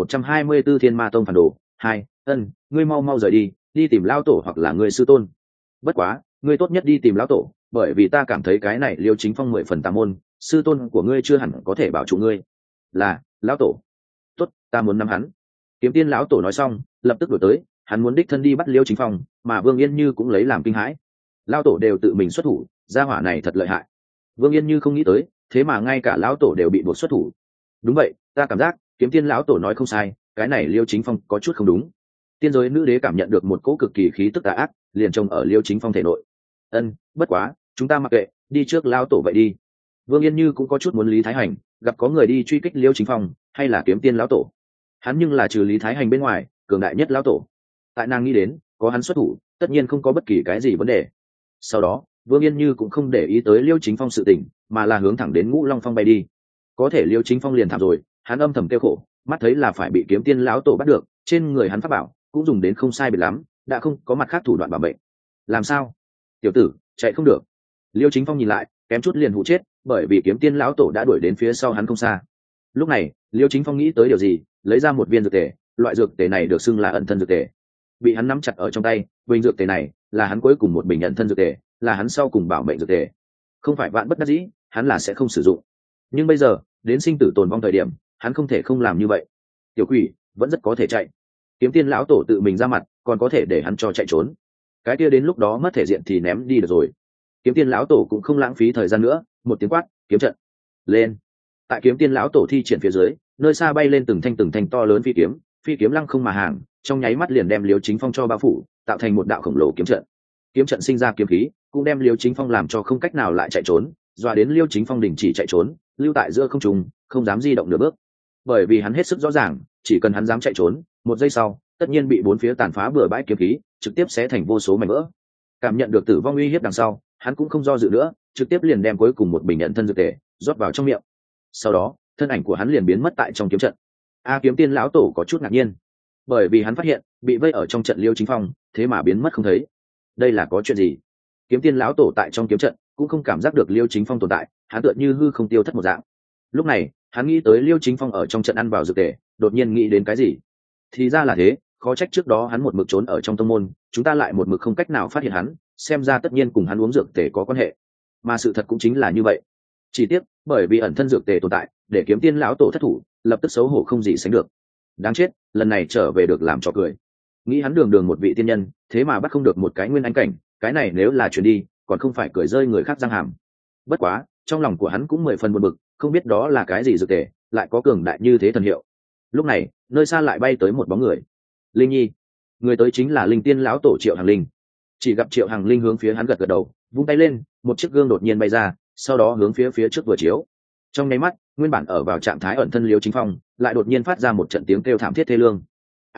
1124 Thiên Ma Tông phản đồ 2, ngươi mau mau rời đi, đi tìm lão tổ hoặc là ngươi sư tôn. Bất quá, ngươi tốt nhất đi tìm lão tổ, bởi vì ta cảm thấy cái này Liêu Chính Phong 10 phần tà môn, sư tôn của ngươi chưa hẳn có thể bảo trụ ngươi. Là, lão tổ. Tốt, ta muốn nắm hắn. Kiếm Tiên lão tổ nói xong, lập tức đuổi tới, hắn muốn đích thân đi bắt Liêu Chính Phong, mà Vương Yên Như cũng lấy làm kinh hãi. Lão tổ đều tự mình xuất thủ, gia hỏa này thật lợi hại. Vương Yên Như không nghĩ tới, thế mà ngay cả lão tổ đều bị buộc xuất thủ. Đúng vậy, ta cảm giác Kiếm Tiên lão tổ nói không sai, cái này Liêu Chính Phong có chút không đúng. Tiên giới nữ đế cảm nhận được một cỗ cực kỳ khí tức tà ác, liền trông ở Liêu Chính Phong thể nội. Bất quá, chúng ta mặc kệ, đi trước lão tổ vậy đi. Vương Yên Như cũng có chút muốn Lý Thái Hành, gặp có người đi truy kích Liêu Chính Phong, hay là Kiếm Tiên lão tổ. Hắn nhưng là trừ Lý Thái Hành bên ngoài, cường đại nhất lão tổ. Tại nàng nghĩ đến, có hắn xuất thủ, tất nhiên không có bất kỳ cái gì vấn đề. Sau đó, Vương Yên Như cũng không để ý tới Liêu Chính Phong sự tình, mà là hướng thẳng đến Ngũ Long Phong bay đi. Có thể Liêu Chính Phong liền thảm rồi, hắn âm thầm kêu khổ, mắt thấy là phải bị Kiếm Tiên lão tổ bắt được, trên người hắn pháp bảo cũng dùng đến không sai biệt lắm, đã không có mặt khác thủ đoạn bảo vệ. Làm sao? Tiểu tử, chạy không được. Liêu Chính Phong nhìn lại, kém chút liền hụ chết, bởi vì Kiếm Tiên lão tổ đã đuổi đến phía sau hắn không xa. Lúc này, Liêu Chính Phong nghĩ tới điều gì, lấy ra một viên dược tề, loại dược tề này được xưng là ẩn thân dược tề. Bị hắn nắm chặt ở trong tay, bình dược tề này là hắn cuối cùng một bình ẩn thân dược tề, là hắn sau cùng bảo mệnh dược tề. Không phải vạn bất đắc dĩ, hắn là sẽ không sử dụng. Nhưng bây giờ, đến sinh tử tồn vong thời điểm, hắn không thể không làm như vậy. Tiểu quỷ vẫn rất có thể chạy. Kiếm Tiên lão tổ tự mình ra mặt, còn có thể để hắn cho chạy trốn. Cái kia đến lúc đó mất thể diện thì ném đi được rồi. Kiếm Tiên lão tổ cũng không lãng phí thời gian nữa, một tiếng quát, kiếm trận lên. Tại Kiếm Tiên lão tổ thi triển phía dưới, nơi xa bay lên từng thanh to lớn phi kiếm lăng không mà hàng, trong nháy mắt liền đem Liêu Chính Phong cho bao phủ, tạo thành một đạo khổng lồ kiếm trận. Kiếm trận sinh ra kiếm khí, cũng đem Liêu Chính Phong làm cho không cách nào lại chạy trốn, dọa đến Liêu Chính Phong đình chỉ chạy trốn, lưu tại giữa không trung, không dám di động nửa bước. Bởi vì hắn hết sức rõ ràng, chỉ cần hắn dám chạy trốn, một giây sau, tất nhiên bị bốn phía tàn phá bừa bãi kiếm khí, trực tiếp xé thành vô số mảnh vỡ. Cảm nhận được tử vong uy hiếp đằng sau, hắn cũng không do dự nữa, trực tiếp liền đem cuối cùng một bình nhận thân dược tề rót vào trong miệng. Sau đó, thân ảnh của hắn liền biến mất tại trong kiếm trận. Kiếm Tiên lão tổ có chút ngạc nhiên, bởi vì hắn phát hiện bị vây ở trong trận Liêu Chính Phong thế mà biến mất không thấy. Đây là có chuyện gì? Kiếm Tiên lão tổ tại trong kiếm trận cũng không cảm giác được Liêu Chính Phong tồn tại, hắn tựa như hư không tiêu thất một dạng. Lúc này hắn nghĩ tới Liêu Chính Phong ở trong trận ăn vào dược tề, đột nhiên nghĩ đến cái gì. Thì ra là thế, khó trách trước đó hắn một mực trốn ở trong tông môn, chúng ta lại một mực không cách nào phát hiện hắn, xem ra tất nhiên cùng hắn uống dược tề có quan hệ. Mà sự thật cũng chính là như vậy. Chỉ tiếc, bởi vì ẩn thân dược tề tồn tại, để Kiếm Tiên lão tổ thất thủ, lập tức xấu hổ không gì sánh được. Đáng chết, lần này trở về được làm trò cười. Nghĩ hắn đường một vị tiên nhân, thế mà bắt không được một cái nguyên anh cảnh, cái này nếu là chuyển đi, còn không phải cười rơi người khác răng hàm. Bất quá, trong lòng của hắn cũng 10 phần buồn bực, không biết đó là cái gì dược tề, lại có cường đại như thế thần hiệu. Lúc này, nơi xa lại bay tới một bóng người. Linh Nhi. Người tới chính là Linh Tiên lão tổ Triệu Hằng Linh. Chỉ gặp Triệu Hằng Linh hướng phía hắn gật đầu, vung tay lên, một chiếc gương đột nhiên bay ra, sau đó hướng phía trước vừa chiếu. Trong nháy mắt, nguyên bản ở vào trạng thái ẩn thân Liêu Chính Phong, lại đột nhiên phát ra một trận tiếng kêu thảm thiết thê lương.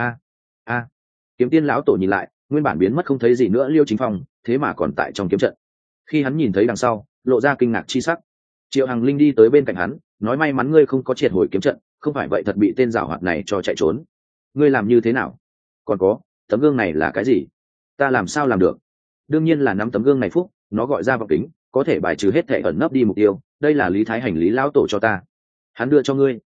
Kiếm Tiên lão tổ nhìn lại, nguyên bản biến mất không thấy gì nữa Liêu Chính Phong, thế mà còn tại trong kiếm trận. Khi hắn nhìn thấy đằng sau, lộ ra kinh ngạc chi sắc. Triệu Hằng Linh đi tới bên cạnh hắn, nói may mắn ngươi không có triệt hồi kiếm trận, không phải vậy thật bị tên giảo hoạt này cho chạy trốn. Ngươi làm như thế nào? Còn có, tấm gương này là cái gì? Ta làm sao làm được? Đương nhiên là nắm tấm gương này phúc, nó gọi ra vọng kính, có thể bài trừ hết thể ẩn nấp đi mục tiêu. Đây là lý thái hành lý lão tổ cho ta, hắn đưa cho ngươi.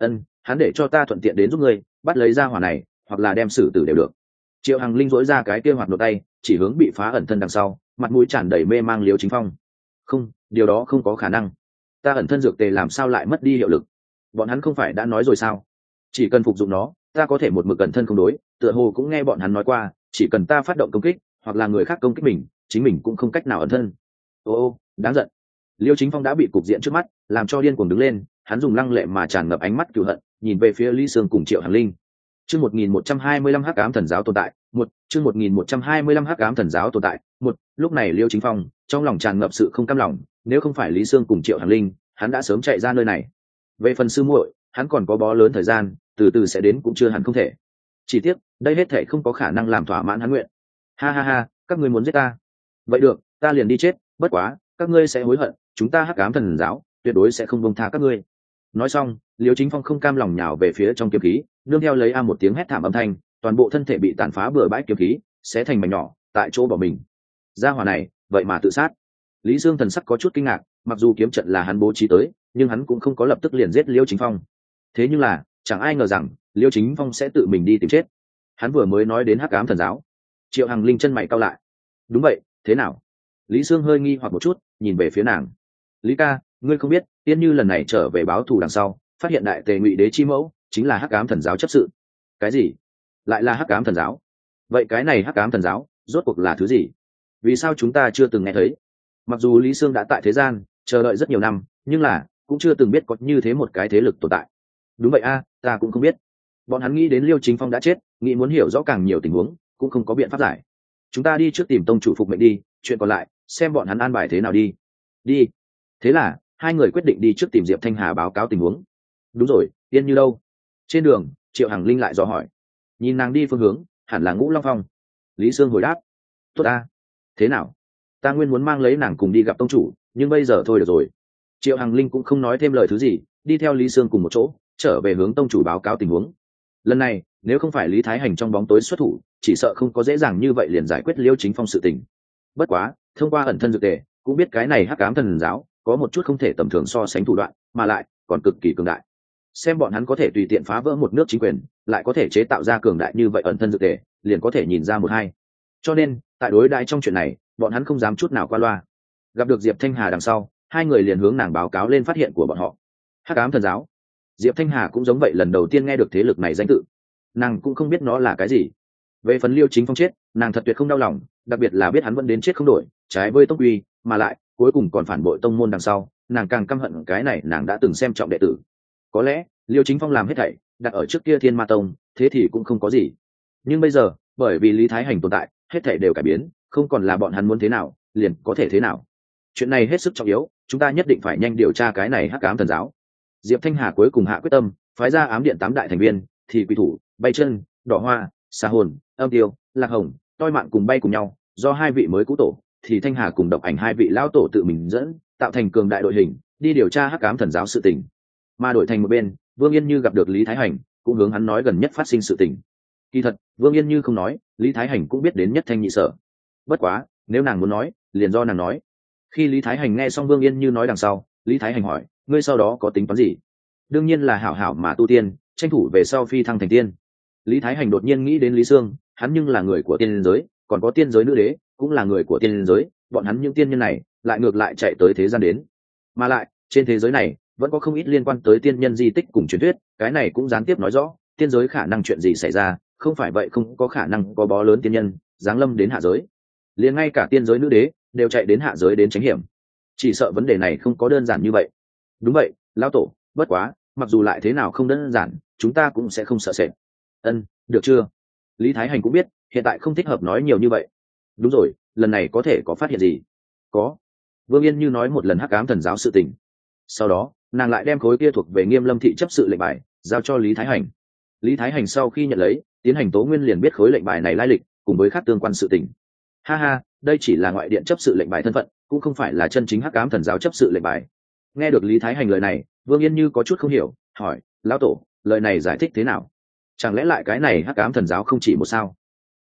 Hắn để cho ta thuận tiện đến giúp ngươi bắt lấy ra hỏa này, hoặc là đem xử tử đều được. Triệu Hằng Linh dỗi ra cái kia hoạt nộp tay, chỉ hướng bị phá ẩn thân đằng sau, mặt mũi tràn đầy mê mang Liêu Chính Phong. Không, điều đó không có khả năng. Ta ẩn thân dược tề làm sao lại mất đi hiệu lực? Bọn hắn không phải đã nói rồi sao? Chỉ cần phục dụng nó, ta có thể một mực ẩn thân không đối. Tựa hồ cũng nghe bọn hắn nói qua, chỉ cần ta phát động công kích, hoặc là người khác công kích mình, chính mình cũng không cách nào ẩn thân. Ô, đáng giận. Liêu Chính Phong đã bị cục diện trước mắt làm cho điên cuồng đứng lên, hắn dùng lăng lệ mà tràn ngập ánh mắt cừu hận, nhìn về phía Lý Sương cùng Triệu Hằng Linh. Chương 1125 Hắc Ám Thần Giáo tồn tại, chương 1125 Hắc Ám Thần Giáo tồn tại, lúc này Liêu Chính Phong trong lòng tràn ngập sự không cam lòng, nếu không phải Lý Sương cùng Triệu Hằng Linh, hắn đã sớm chạy ra nơi này. Về phần sư muội, hắn còn có bó lớn thời gian, từ từ sẽ đến cũng chưa hẳn không thể. Chỉ tiếc, đây hết thể không có khả năng làm thỏa mãn hắn nguyện. Ha ha ha, các ngươi muốn giết ta? Vậy được, ta liền đi chết, bất quá, các ngươi sẽ hối hận, chúng ta Hắc Ám Thần Giáo tuyệt đối sẽ không buông tha các ngươi. Nói xong, Liêu Chính Phong không cam lòng nhào về phía trong kiếm khí, nương theo lấy một tiếng hét thảm âm thanh, toàn bộ thân thể bị tàn phá bừa bãi kiếm khí xé thành mảnh nhỏ, tại chỗ bỏ mình. Gia hỏa này, vậy mà tự sát. Lý Dương thần sắc có chút kinh ngạc, mặc dù kiếm trận là hắn bố trí tới, nhưng hắn cũng không có lập tức liền giết Liêu Chính Phong. Thế nhưng là, chẳng ai ngờ rằng Liêu Chính Phong sẽ tự mình đi tìm chết. Hắn vừa mới nói đến Hắc Ám Thần Giáo. Triệu Hằng Linh chân mày cau lại. Đúng vậy, thế nào? Lý Dương hơi nghi hoặc một chút, nhìn về phía nàng. Lý ca, ngươi không biết, Tiên Như lần này trở về báo thù đằng sau, phát hiện đại tề Ngụy Đế chi mẫu chính là Hắc Ám Thần Giáo chấp sự. Cái gì? Lại là Hắc Ám Thần Giáo? Vậy cái này Hắc Ám Thần Giáo rốt cuộc là thứ gì? Vì sao chúng ta chưa từng nghe thấy? Mặc dù Lý Sương đã tại thế gian chờ đợi rất nhiều năm, nhưng là cũng chưa từng biết có như thế một cái thế lực tồn tại. Đúng vậy ta cũng không biết. Bọn hắn nghĩ đến Liêu Chính Phong đã chết, nghĩ muốn hiểu rõ càng nhiều tình huống, cũng không có biện pháp giải. Chúng ta đi trước tìm tông chủ phục mệnh đi, chuyện còn lại xem bọn hắn an bài thế nào đi. Đi. Thế là hai người quyết định đi trước tìm Diệp Thanh Hà báo cáo tình huống. Đúng rồi, Tiên Như đâu? Trên đường, Triệu Hằng Linh lại dò hỏi. Nhìn nàng đi phương hướng, hẳn là Ngũ Long Phong. Lý Sương hồi đáp. Tốt ta. Thế nào? Ta nguyên muốn mang lấy nàng cùng đi gặp tông chủ, nhưng bây giờ thôi được rồi. Triệu Hằng Linh cũng không nói thêm lời thứ gì, đi theo Lý Sương cùng một chỗ trở về hướng tông chủ báo cáo tình huống. Lần này, nếu không phải Lý Thái Hành trong bóng tối xuất thủ, chỉ sợ không có dễ dàng như vậy liền giải quyết Liêu Chính Phong sự tình. Bất quá, thông qua ẩn thân dược tề, cũng biết cái này Hắc Ám Thần Giáo có một chút không thể tầm thường so sánh thủ đoạn, mà lại còn cực kỳ cường đại. Xem bọn hắn có thể tùy tiện phá vỡ một nước chính quyền, lại có thể chế tạo ra cường đại như vậy ẩn thân dược tề, liền có thể nhìn ra một hai. Cho nên, tại đối đãi trong chuyện này, bọn hắn không dám chút nào qua loa. Gặp được Diệp Thanh Hà đằng sau, hai người liền hướng nàng báo cáo lên phát hiện của bọn họ. Hắc Ám Thần Giáo. Diệp Thanh Hà cũng giống vậy, lần đầu tiên nghe được thế lực này danh tự, nàng cũng không biết nó là cái gì. Về phần Liêu Chính Phong chết, nàng thật tuyệt không đau lòng, đặc biệt là biết hắn vẫn đến chết không đổi, trái với tông uy, mà lại cuối cùng còn phản bội tông môn đằng sau, nàng càng căm hận cái này nàng đã từng xem trọng đệ tử. Có lẽ Liêu Chính Phong làm hết thảy đặt ở trước kia Thiên Ma Tông, thế thì cũng không có gì. Nhưng bây giờ, bởi vì Lý Thái Hành tồn tại, hết thảy đều cải biến, không còn là bọn hắn muốn thế nào liền có thể thế nào. Chuyện này hết sức trọng yếu, chúng ta nhất định phải nhanh điều tra cái này Hắc Ám Thần Giáo. Diệp Thanh Hà cuối cùng hạ quyết tâm, phái ra ám điện 8 đại thành viên, thì Quỷ Thủ, Bay Chân, Đỏ Hoa, Sa Hồn, Âm Tiêu, Lạc Hồng, Toi Mạn cùng bay cùng nhau, do hai vị mới cũ tổ, thì Thanh Hà cùng Độc Ảnh hai vị lão tổ tự mình dẫn, tạo thành cường đại đội hình, đi điều tra Hắc Ám Thần Giáo sự tình. Mà đổi thành một bên, Vương Yên Như gặp được Lý Thái Hành, cũng hướng hắn nói gần nhất phát sinh sự tình. Kỳ thật, Vương Yên Như không nói, Lý Thái Hành cũng biết đến nhất thanh nhị sở. Bất quá, nếu nàng muốn nói, liền do nàng nói. Khi Lý Thái Hành nghe xong Vương Yên Như nói đằng sau, Lý Thái Hành hỏi, ngươi sau đó có tính toán gì? Đương nhiên là hảo hảo mà tu tiên, tranh thủ về sau phi thăng thành tiên. Lý Thái Hành đột nhiên nghĩ đến Lý Sương, hắn nhưng là người của tiên giới, còn có tiên giới nữ đế cũng là người của tiên giới, bọn hắn những tiên nhân này lại ngược lại chạy tới thế gian đến. Mà lại, trên thế giới này vẫn có không ít liên quan tới tiên nhân di tích cùng truyền thuyết, cái này cũng gián tiếp nói rõ tiên giới khả năng chuyện gì xảy ra, không phải vậy không có khả năng có bó lớn tiên nhân giáng lâm đến hạ giới. Liền ngay cả tiên giới nữ đế đều chạy đến hạ giới đến tránh hiểm. Chỉ sợ vấn đề này không có đơn giản như vậy. Đúng vậy, lão tổ, bất quá, mặc dù lại thế nào không đơn giản, chúng ta cũng sẽ không sợ sệt. Được chưa? Lý Thái Hành cũng biết hiện tại không thích hợp nói nhiều như vậy. Đúng rồi, lần này có thể có phát hiện gì? Có. Vương Yên Như nói một lần Hắc Ám Thần Giáo sự tình. Sau đó, nàng lại đem khối kia thuộc về Nghiêm Lâm thị chấp sự lệnh bài giao cho Lý Thái Hành. Lý Thái Hành sau khi nhận lấy, tiến hành tố nguyên liền biết khối lệnh bài này lai lịch, cùng với khác tương quan sự tình. Ha ha, đây chỉ là ngoại điện chấp sự lệnh bài thân phận, cũng không phải là chân chính Hắc Ám Thần Giáo chấp sự lệnh bài. Nghe được Lý Thái Hành lời này, Vương Yên Như có chút không hiểu, hỏi, lão tổ, lời này giải thích thế nào? Chẳng lẽ lại cái này Hắc Ám Thần Giáo không chỉ một sao?